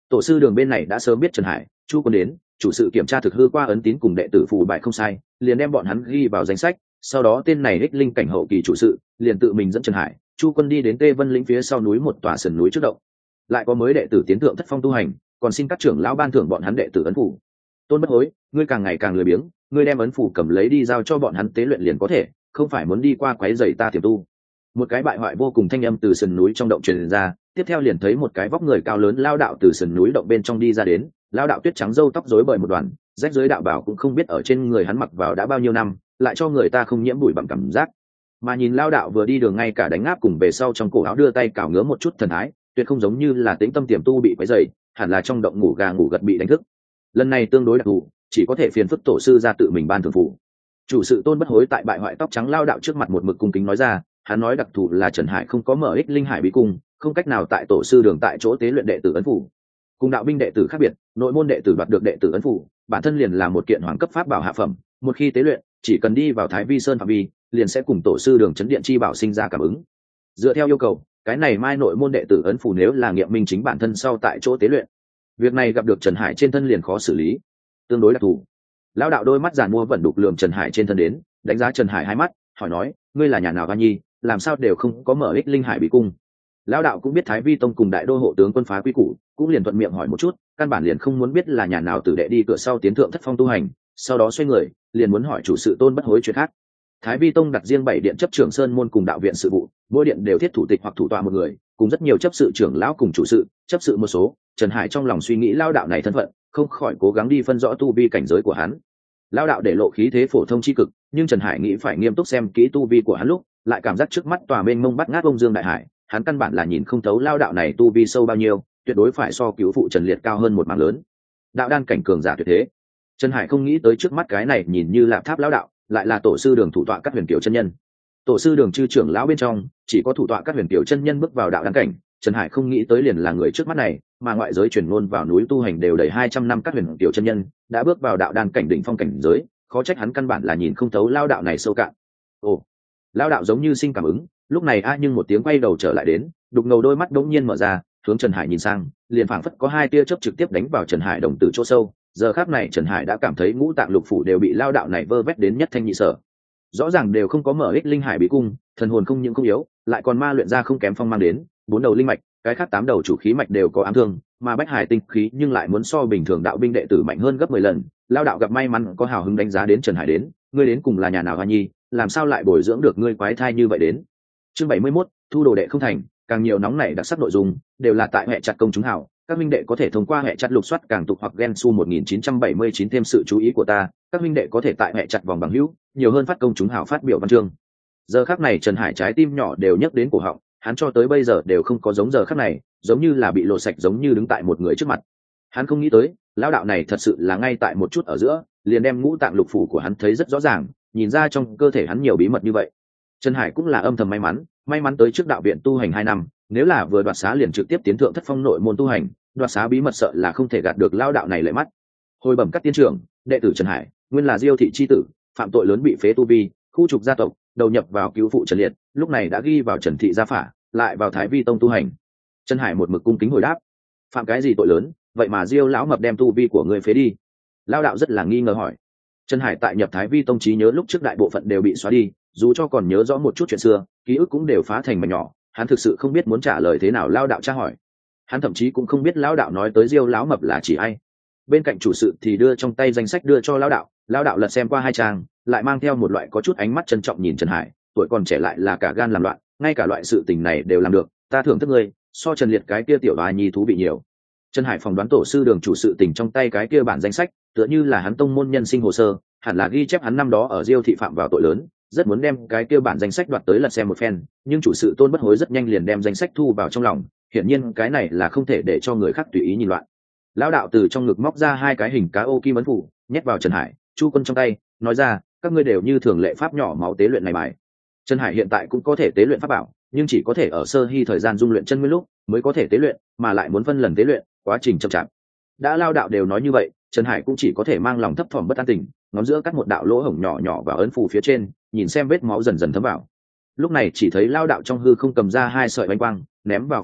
Speaker 1: Tổ sư đường bên này đã sớm biết Trần Hải, Chu Quân đến, chủ sự kiểm tra thực hư qua ấn tín cùng đệ tử phù bài không sai, liền đem bọn hắn ghi vào danh sách. Sau đó tên này Hích Linh cảnh hậu kỳ chủ sự liền tự mình dẫn Trần Hải, Chu Quân đi đến Tê Vân lĩnh phía sau núi một tòa sườn núi trước động. Lại có mới đệ tử tiến thượng thất phong tu hành, còn xin các trưởng lão ban thưởng bọn hắn đệ tử ấn phủ. Tôn Bất Hối, ngươi càng ngày càng lười biếng, ngươi đem ấn phủ cầm lấy đi giao cho bọn hắn tế luyện liền có thể, không phải muốn đi qua quấy rầy ta tiềm tu. Một cái bại hoại vô cùng thanh âm từ sườn núi trong động truyền ra, tiếp theo liền thấy một cái vóc người cao lớn lao đạo từ sườn núi động bên trong đi ra đến, lao đạo tuyết trắng râu tóc rối bời một đoàn, rách dưới đạo bảo cũng không biết ở trên người hắn mặc vào đã bao nhiêu năm, lại cho người ta không nhiễm bụi bặm cảm giác. Mà nhìn lao đạo vừa đi đường ngay cả đánh áp cùng về sau trong cổ áo đưa tay cào ngứa một chút thần thái, tuyệt không giống như là tĩnh tâm tiềm tu bị quấy rầy, hẳn là trong động ngủ gà ngủ gật bị đánh thức. Lần này tương đối đặc thù, chỉ có thể phiền phức tổ sư ra tự mình ban thưởng phụ. Chủ sự Tôn Bất Hối tại bại hoại tóc trắng lao đạo trước mặt một mực cung kính nói ra, hắn nói đặc thù là Trần Hải không có mở ích linh hải bí cung, không cách nào tại tổ sư đường tại chỗ tế luyện đệ tử ấn phủ. Cùng đạo binh đệ tử khác biệt, nội môn đệ tử đoạt được đệ tử ấn phủ, bản thân liền là một kiện hoàng cấp pháp bảo hạ phẩm, một khi tế luyện, chỉ cần đi vào Thái Vi Sơn phạm vi, liền sẽ cùng tổ sư đường chấn điện chi bảo sinh ra cảm ứng. Dựa theo yêu cầu, cái này mai nội môn đệ tử ấn phủ nếu là nghiệm minh chính bản thân sau tại chỗ tế luyện, việc này gặp được Trần Hải trên thân liền khó xử lý, tương đối đặc thù. Lão đạo đôi mắt giàn mua vẫn đục lườm Trần Hải trên thân đến, đánh giá Trần Hải hai mắt, hỏi nói, ngươi là nhà nào Hoa Nhi, làm sao đều không có mở ích linh hải bí cung. Lão đạo cũng biết Thái Vi tông cùng đại đô hộ tướng quân phá quy củ, cũng liền thuận miệng hỏi một chút, căn bản liền không muốn biết là nhà nào tử đệ đi cửa sau tiến thượng thất phong tu hành, sau đó xoay người liền muốn hỏi chủ sự Tôn Bất Hối chuyện khác. Thái Vi tông đặt riêng 7 điện chấp trưởng sơn môn cùng đạo viện sự vụ, mỗi điện đều thiết thủ tịch hoặc thủ tọa một người, cùng rất nhiều chấp sự trưởng lão cùng chủ sự chấp sự một số. Trần Hải trong lòng suy nghĩ lao đạo này thân phận, không khỏi cố gắng đi phân rõ tu vi cảnh giới của hắn. Lao đạo để lộ khí thế phổ thông chi cực, nhưng Trần Hải nghĩ phải nghiêm túc xem kỹ tu vi của hắn lúc, lại cảm giác trước mắt tòa mênh mông bắt ngát bông dương đại hải, hắn căn bản là nhìn không thấu lao đạo này tu vi sâu bao nhiêu, tuyệt đối phải so cứu phụ Trần Liệt cao hơn một mảng lớn. Đạo đan cảnh cường giả tuyệt thế. Trần Hải không nghĩ tới trước mắt cái này nhìn như lạp tháp lão đạo, lại là tổ sư đường thủ tọa các huyền kiều chân nhân. Tổ sư đường chư trưởng lão bên trong, chỉ có thủ tọa các huyền kiều chân nhân bước vào đạo đan cảnh, Trần Hải không nghĩ tới liền là người trước mắt này, mà ngoại giới truyền ngôn vào núi tu hành đều đầy 200 năm các huyền kiều chân nhân, đã bước vào đạo đan cảnh đỉnh phong cảnh giới, khó trách hắn căn bản là nhìn không thấu lao đạo này sâu cạn. Ồ, lao đạo giống như sinh cảm ứng, lúc này nhưng một tiếng quay đầu trở lại đến, đục ngầu đôi mắt đống nhiên mở ra, hướng Trần Hải nhìn sang, liền phảng phất có hai tia chớp trực tiếp đánh vào Trần Hải đồng tử chỗ sâu. Giờ khắc này Trần Hải đã cảm thấy ngũ tạng lục phủ đều bị lao đạo này vơ vét đến nhất thanh nhị sở. Rõ ràng đều không có mở ích linh hải bí cung, thần hồn không những không yếu, lại còn ma luyện ra không kém phong mang đến, 4 đầu linh mạch, cái khác 8 đầu chủ khí mạch đều có ám thương, mà bách hải tinh khí nhưng lại muốn so bình thường đạo binh đệ tử mạnh hơn gấp 10 lần. Lao đạo gặp may mắn có hào hứng đánh giá đến Trần Hải đến, ngươi đến cùng là nhà nào Hoa Nhi, làm sao lại bồi dưỡng được ngươi quái thai như vậy đến. Chương 71, thu đồ đệ không thành, càng nhiều nóng nảy đặc sắc nội dung đều là tại hệ chặt công chúng hảo, các minh đệ có thể thông qua hệ chặt lục soát càng tục hoặc gen su 1979 thêm sự chú ý của ta, các minh đệ có thể tại hệ chặt vòng bằng hữu nhiều hơn phát công chúng hảo phát biểu văn chương. Giờ khắc này Trần Hải trái tim nhỏ đều nhấc đến cổ họng, hắn cho tới bây giờ đều không có giống giờ khắc này, giống như là bị lộ sạch, giống như đứng tại một người trước mặt. Hắn không nghĩ tới lão đạo này thật sự là ngay tại một chút ở giữa liền đem ngũ tạng lục phủ của hắn thấy rất rõ ràng, nhìn ra trong cơ thể hắn nhiều bí mật như vậy. Trần Hải cũng là âm thầm may mắn tới trước đạo viện tu hành 2 năm, nếu là vừa đoạt xá liền trực tiếp tiến thượng thất phong nội môn tu hành, đoạt xá bí mật sợ là không thể gạt được lao đạo này lệ mắt. Hồi bẩm các tiên trưởng, đệ tử Trần Hải nguyên là Diêu thị chi tử, phạm tội lớn bị phế tu vi, khu trục gia tộc, đầu nhập vào cứu phụ Trần Liệt, lúc này đã ghi vào Trần thị gia phả, lại vào Thái Vi tông tu hành. Trần Hải một mực cung kính hồi đáp, phạm cái gì tội lớn, vậy mà Diêu lão mập đem tu vi của người phế đi? Lao đạo rất là nghi ngờ hỏi. Trần Hải tại nhập Thái Vi tông trí nhớ lúc trước đại bộ phận đều bị xóa đi, dù cho còn nhớ rõ một chút chuyện xưa, ký ức cũng đều phá thành mảnh nhỏ, hắn thực sự không biết muốn trả lời thế nào lao đạo tra hỏi. Hắn thậm chí cũng không biết lao đạo nói tới Diêu lão mập là chỉ ai. Bên cạnh chủ sự thì đưa trong tay danh sách đưa cho lao đạo lật xem qua 2 trang, lại mang theo một loại có chút ánh mắt trân trọng nhìn Trần Hải, tuổi còn trẻ lại là cả gan làm loạn, ngay cả loại sự tình này đều làm được, ta thưởng thức ngươi, so Trần Liệt cái kia tiểu Hoa Nhi thú vị nhiều. Trần Hải phỏng đoán tổ sư đường chủ sự tình trong tay cái kia bản danh sách, tựa như là hắn tông môn nhân sinh hồ sơ, hẳn là ghi chép hắn năm đó ở Diêu thị phạm vào tội lớn, rất muốn đem cái kia bản danh sách đoạt tới lật xem một phen, nhưng chủ sự Tôn Bất Hối rất nhanh liền đem danh sách thu vào trong lòng, hiển nhiên cái này là không thể để cho người khác tùy ý nhìn loạn. Lão đạo từ trong ngực móc ra 2 cái hình cá ô kim ấn phủ, nhét vào Trần Hải, Chu Quân trong tay, nói ra, các ngươi đều như thường lệ pháp nhỏ máu tế luyện này bài. Trần Hải hiện tại cũng có thể tế luyện pháp bảo, nhưng chỉ có thể ở sơ hy thời gian dung luyện chân nguyên lúc mới có thể tế luyện, mà lại muốn phân lần tế luyện, quá trình chậm chạp. Đã lao đạo đều nói như vậy, Trần Hải cũng chỉ có thể mang lòng thấp thỏm bất an tình, ngón giữa cắt một đạo lỗ hổng nhỏ nhỏ vào ấn phù phía trên, nhìn xem vết máu dần dần thấm vào. Lúc này chỉ thấy lao đạo trong hư không cầm ra 2 sợi bánh quang, ném vào phù bài,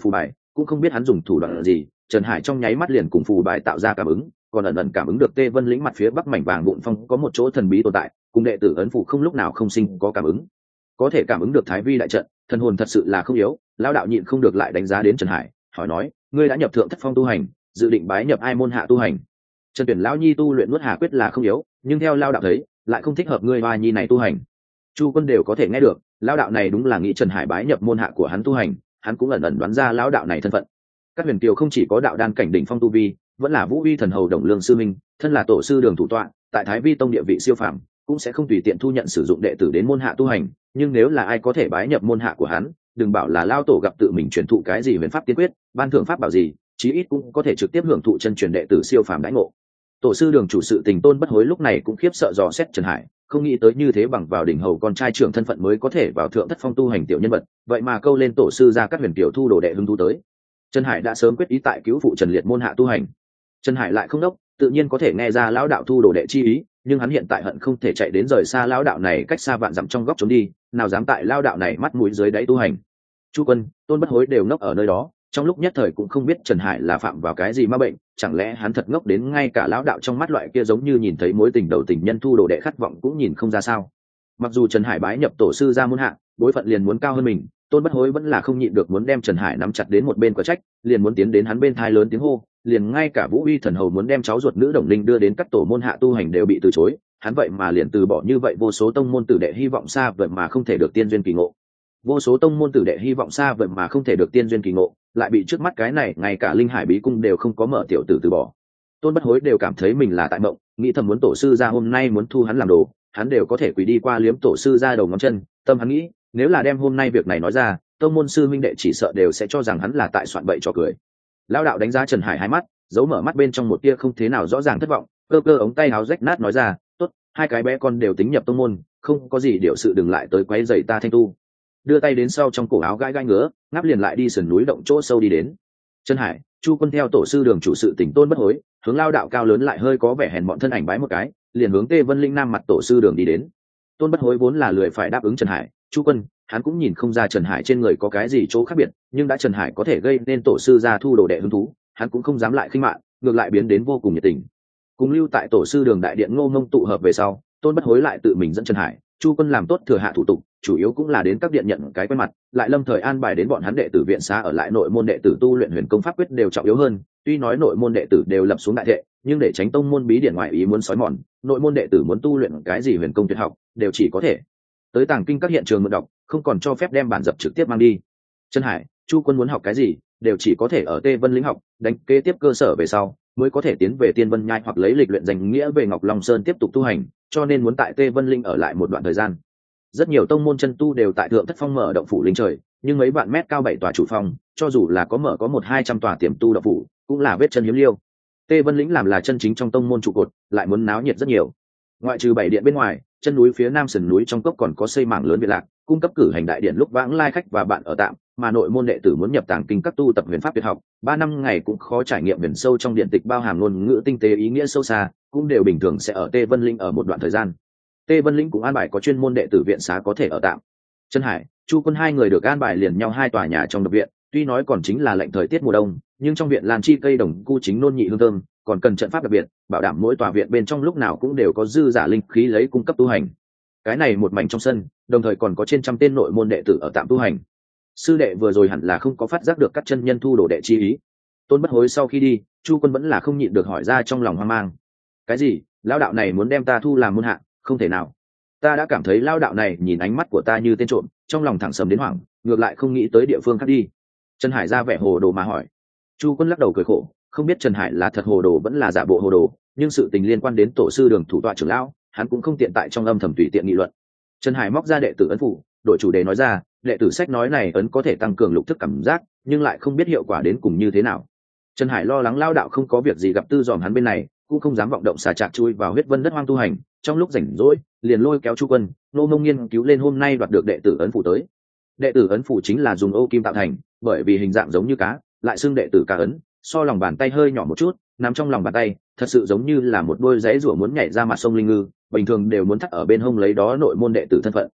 Speaker 1: cũng không biết hắn dùng thủ đoạn gì, Trần Hải trong nháy mắt liền cùng phù bài tạo ra cảm ứng, còn ẩn ẩn cảm ứng được Tê Vân lĩnh mặt phía bắc mảnh vàng vụn phong có một chỗ thần bí tồn tại, cùng đệ tử ấn phủ không lúc nào không sinh có cảm ứng. Có thể cảm ứng được Thái Vi đại trận, thần hồn thật sự là không yếu. Lão đạo nhịn không được lại đánh giá đến Trần Hải, hỏi nói: ngươi đã nhập thượng thất phong tu hành, dự định bái nhập ai môn hạ tu hành? Trần Tuyển lão nhi tu luyện nuốt hà quyết là không yếu, nhưng theo lão đạo thấy, lại không thích hợp ngươi hoa nhi này tu hành. Chu Quân đều có thể nghe được, lão đạo này đúng là nghĩ Trần Hải bái nhập môn hạ của hắn tu hành, hắn cũng ẩn ẩn đoán ra lão đạo này thân phận. Các huyền kiều không chỉ có đạo đan cảnh đỉnh phong tu vi, vẫn là Vũ Uy thần hầu Đồng Lương sư minh, thân là tổ sư đường thủ tọa, tại Thái Vi tông địa vị siêu phàm, cũng sẽ không tùy tiện thu nhận sử dụng đệ tử đến môn hạ tu hành, nhưng nếu là ai có thể bái nhập môn hạ của hắn, đừng bảo là lao tổ gặp tự mình truyền thụ cái gì huyền pháp tiên quyết, ban thưởng pháp bảo gì, chí ít cũng có thể trực tiếp hưởng thụ chân truyền đệ tử siêu phàm đãi ngộ. Tổ sư đường chủ sự Tình Tôn Bất Hối lúc này cũng khiếp sợ dò xét Trần Hải, không nghĩ tới như thế bằng vào đỉnh hầu con trai trưởng thân phận mới có thể vào thượng thất phong tu hành tiểu nhân vật, vậy mà câu lên tổ sư ra các huyền tiểu thu đồ đệ hứng thú tới. Trần Hải đã sớm quyết ý tại cứu phụ Trần Liệt môn hạ tu hành. Trần Hải lại không đốc, tự nhiên có thể nghe ra lão đạo thu đồ đệ chi ý, nhưng hắn hiện tại hận không thể chạy đến rời xa lão đạo này cách xa vạn dặm trong góc trốn đi, nào dám tại lão đạo này mắt mũi dưới đáy tu hành. Chu Quân, Tôn Bất Hối đều ngốc ở nơi đó, trong lúc nhất thời cũng không biết Trần Hải là phạm vào cái gì ma bệnh, chẳng lẽ hắn thật ngốc đến ngay cả lão đạo trong mắt loại kia giống như nhìn thấy mối tình đầu tình nhân thu đồ đệ khát vọng cũng nhìn không ra sao. Mặc dù Trần Hải bái nhập tổ sư ra môn hạ, bối phận liền muốn cao hơn mình, Tôn Bất Hối vẫn là không nhịn được muốn đem Trần Hải nắm chặt đến một bên quả trách, liền muốn tiến đến hắn bên thai lớn tiếng hô, liền ngay cả Vũ Uy thần hầu muốn đem cháu ruột nữ Đồng Linh đưa đến các tổ môn hạ tu hành đều bị từ chối, hắn vậy mà liền từ bỏ như vậy vô số tông môn tử đệ hy vọng xa vậy mà không thể được tiên duyên kỳ ngộ. Vô số tông môn tử đệ hy vọng xa vậy mà không thể được tiên duyên kỳ ngộ, lại bị trước mắt cái này ngay cả Linh Hải bí cung đều không có mở tiểu tử từ bỏ. Tôn Bất Hối đều cảm thấy mình là tại mộng, nghĩ thầm muốn tổ sư ra hôm nay muốn thu hắn làm đồ, hắn đều có thể quỳ đi qua liếm tổ sư ra đầu ngón chân, tâm hắn nghĩ, nếu là đem hôm nay việc này nói ra, tông môn sư minh đệ chỉ sợ đều sẽ cho rằng hắn là tại soạn bậy cho cười. Lão đạo đánh giá Trần Hải hai mắt, giấu mở mắt bên trong một tia không thế nào rõ ràng thất vọng, cơ cơ ống tay áo rách nát nói ra, tốt, hai cái bé con đều tính nhập tông môn, không có gì điều sự đừng lại tới quấy rầy ta thanh tu. Đưa tay đến sau trong cổ áo gãi gãi ngứa, ngáp liền lại đi sườn núi động chỗ sâu đi đến. Trần Hải, Chu Quân theo tổ sư đường chủ sự Tình Tôn Bất Hối, hướng lao đạo cao lớn lại hơi có vẻ hèn mọn thân ảnh bái một cái, liền hướng Tê Vân Linh Nam mặt tổ sư đường đi đến. Tôn Bất Hối vốn là lười phải đáp ứng Trần Hải, Chu Quân, hắn cũng nhìn không ra Trần Hải trên người có cái gì chỗ khác biệt, nhưng đã Trần Hải có thể gây nên tổ sư ra thu đồ đệ hứng thú, hắn cũng không dám lại khinh mạn, ngược lại biến đến vô cùng nhiệt tình. Cùng lưu tại tổ sư đường đại điện Ngô Ngông tụ hợp về sau, Tôn Bất Hối lại tự mình dẫn Trần Hải, Chu Quân làm tốt thừa hạ thủ tục, chủ yếu cũng là đến các điện nhận cái quen mặt, lại lâm thời an bài đến bọn hắn đệ tử viện xá ở lại nội môn đệ tử tu luyện huyền công pháp quyết đều trọng yếu hơn. Tuy nói nội môn đệ tử đều lập xuống đại thệ, nhưng để tránh tông môn bí điển ngoại ý muốn xói mòn, nội môn đệ tử muốn tu luyện cái gì huyền công tuyệt học, đều chỉ có thể tới tàng kinh các hiện trường mượn đọc, không còn cho phép đem bản dập trực tiếp mang đi. Trần Hải, Chu Quân muốn học cái gì, đều chỉ có thể ở Tê Vân lĩnh học, đánh kế tiếp cơ sở về sau, mới có thể tiến về Tiên Vân Nhai hoặc lấy lịch luyện danh nghĩa về Ngọc Long Sơn tiếp tục tu hành, cho nên muốn tại Tê Vân Linh ở lại một đoạn thời gian. Rất nhiều tông môn chân tu đều tại thượng thất phong mở động phủ linh trời, nhưng mấy vạn mét cao 7 tòa chủ phong, cho dù là có mở có 100-200 tòa tiềm tu động phủ, cũng là vết chân hiếm liêu. Tê Vân lĩnh làm là chân chính trong tông môn trụ cột, lại muốn náo nhiệt rất nhiều. Ngoại trừ 7 điện bên ngoài, chân núi phía nam sườn núi trong cốc còn có xây mảng lớn biệt lạc, cung cấp cử hành đại điện lúc vãng lai khách và bạn ở tạm, mà nội môn đệ tử muốn nhập tàng kinh các tu tập huyền pháp tuyệt học, 3 năm ngày cũng khó trải nghiệm huyền sâu trong điện tịch bao hàm ngôn ngữ tinh tế ý nghĩa sâu xa, cũng đều bình thường sẽ ở Tê Vân Linh ở một đoạn thời gian. Tê Vân Linh cũng an bài có chuyên môn đệ tử viện xá có thể ở tạm. Trần Hải, Chu Quân hai người được an bài liền nhau 2 tòa nhà trong độc viện, tuy nói còn chính là lạnh thời tiết mùa đông, nhưng trong viện lan chi cây đồng cu chính nôn nhị hương thơm, còn cần trận pháp đặc biệt, bảo đảm mỗi tòa viện bên trong lúc nào cũng đều có dư giả linh khí lấy cung cấp tu hành. Cái này một mảnh trong sân, đồng thời còn có trên trăm tên nội môn đệ tử ở tạm tu hành. Sư đệ vừa rồi hẳn là không có phát giác được các chân nhân thu đồ đệ chi ý. Tôn Bất Hối sau khi đi, Chu Quân vẫn là không nhịn được hỏi ra trong lòng hoang mang. Cái gì? Lão đạo này muốn đem ta thu làm môn hạ? Không thể nào. Ta đã cảm thấy lão đạo này nhìn ánh mắt của ta như tên trộm, trong lòng thẳng sầm đến hoảng, ngược lại không nghĩ tới địa phương khác đi. Trần Hải ra vẻ hồ đồ mà hỏi. Chu Quân lắc đầu cười khổ, không biết Trần Hải là thật hồ đồ vẫn là giả bộ hồ đồ, nhưng sự tình liên quan đến tổ sư đường thủ tọa trưởng lão, hắn cũng không tiện tại trong âm thầm tùy tiện nghị luận. Trần Hải móc ra đệ tử ấn phủ, đổi chủ đề nói ra, đệ tử sách nói này ấn có thể tăng cường lục thức cảm giác, nhưng lại không biết hiệu quả đến cùng như thế nào. Trần Hải lo lắng lao đạo không có việc gì gặp tư dòm hắn bên này, cũng không dám vọng động xà chạc chui vào huyết vân đất hoang tu hành, trong lúc rảnh rỗi liền lôi kéo Chu Quân, Nô Mông nghiên cứu lên hôm nay đoạt được đệ tử ấn phủ tới. Đệ tử ấn phủ chính là dùng ô kim tạo thành, bởi vì hình dạng giống như cá, lại xưng đệ tử cá ấn, so lòng bàn tay hơi nhỏ một chút, nằm trong lòng bàn tay, thật sự giống như là một đôi giấy rùa muốn nhảy ra mặt sông linh ngư, bình thường đều muốn thắt ở bên hông lấy đó nội môn đệ tử thân phận.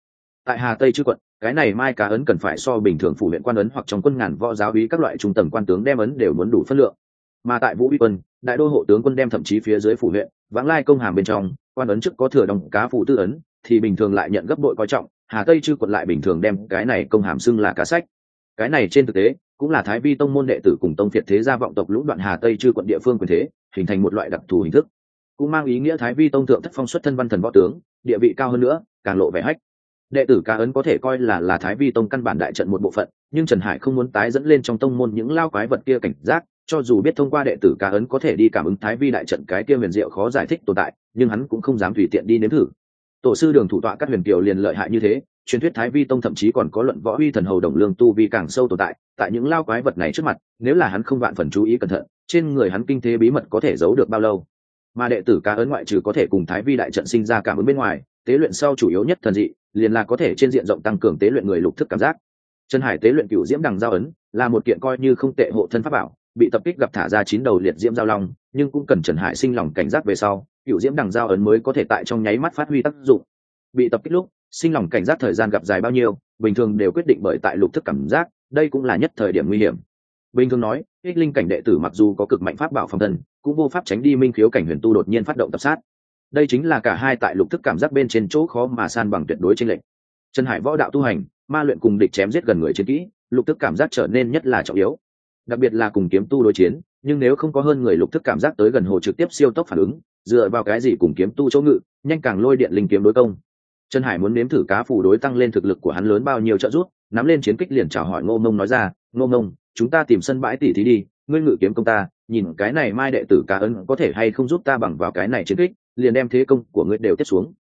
Speaker 1: Tại Hà Tây chư quận, cái này mai cá ấn cần phải so bình thường phủ huyện quan ấn hoặc trong quân ngàn võ giáo úy các loại trung tầng quan tướng đem ấn đều muốn đủ phân lượng. Mà tại Vũ Uy quân, đại đô hộ tướng quân đem thậm chí phía dưới phủ huyện, vãng lai công hàm bên trong, quan ấn trước có thừa đồng cá phụ tư ấn, thì bình thường lại nhận gấp bội coi trọng, Hà Tây chư quận lại bình thường đem cái này công hàm xưng là cá sách. Cái này trên thực tế cũng là Thái Vi tông môn đệ tử cùng tông phiệt thế gia vọng tộc lũng đoạn Hà Tây chư quận địa phương quyền thế, hình thành một loại đặc thù hình thức, cũng mang ý nghĩa Thái Vi tông thượng thất phong xuất thân văn thần võ tướng, địa vị cao hơn nữa, càng lộ vẻ hách. Đệ tử cá ấn có thể coi là Thái Vi tông căn bản đại trận một bộ phận, nhưng Trần Hải không muốn tái dẫn lên trong tông môn những lao quái vật kia cảnh giác, cho dù biết thông qua đệ tử cá ấn có thể đi cảm ứng Thái Vi đại trận cái kia huyền diệu khó giải thích tồn tại, nhưng hắn cũng không dám tùy tiện đi nếm thử. Tổ sư Đường thủ tọa các huyền kiều liền lợi hại như thế, truyền thuyết Thái Vi tông thậm chí còn có luận võ uy thần hầu đồng lương tu vi càng sâu tồn tại, tại những lao quái vật này trước mặt, nếu là hắn không vạn phần chú ý cẩn thận, trên người hắn kinh thế bí mật có thể giấu được bao lâu. Mà đệ tử cá ấn ngoại trừ có thể cùng Thái Vi đại trận sinh ra cảm ứng bên ngoài, tế luyện sau chủ yếu nhất thần dị, liền là có thể trên diện rộng tăng cường tế luyện người lục thức cảm giác. Trần Hải tế luyện cửu diễm đằng giao ấn, là một kiện coi như không tệ hộ thân pháp bảo, bị tập kích gặp thả ra 9 đầu liệt diễm giao long, nhưng cũng cần Trần Hải sinh lòng cảnh giác về sau, cửu diễm đằng giao ấn mới có thể tại trong nháy mắt phát huy tác dụng. Bị tập kích lúc, sinh lòng cảnh giác thời gian gặp dài bao nhiêu, bình thường đều quyết định bởi tại lục thức cảm giác, đây cũng là nhất thời điểm nguy hiểm. Bình thường nói, ích linh cảnh đệ tử mặc dù có cực mạnh pháp bảo phòng thân, cũng vô pháp tránh đi minh khiếu cảnh huyền tu đột nhiên phát động tập sát. Đây chính là cả hai tại lục thức cảm giác bên trên chỗ khó mà san bằng tuyệt đối chênh lệch. Trần Hải võ đạo tu hành, ma luyện cùng địch chém giết gần người chiến kỹ, lục thức cảm giác trở nên nhất là trọng yếu. Đặc biệt là cùng kiếm tu đối chiến, nhưng nếu không có hơn người lục thức cảm giác tới gần hồ trực tiếp siêu tốc phản ứng, dựa vào cái gì cùng kiếm tu chỗ ngự, nhanh càng lôi điện linh kiếm đối công. Trần Hải muốn nếm thử cá phù đối tăng lên thực lực của hắn lớn bao nhiêu trợ giúp, nắm lên chiến kích liền chào hỏi Ngô Mông nói ra, Ngô Mông, chúng ta tìm sân bãi tỉ thí đi, ngươi ngự kiếm công ta, nhìn cái này mai đệ tử cá ấn có thể hay không giúp ta bằng vào cái này chiến kích, liền đem thế công của ngươi đều tiếp xuống.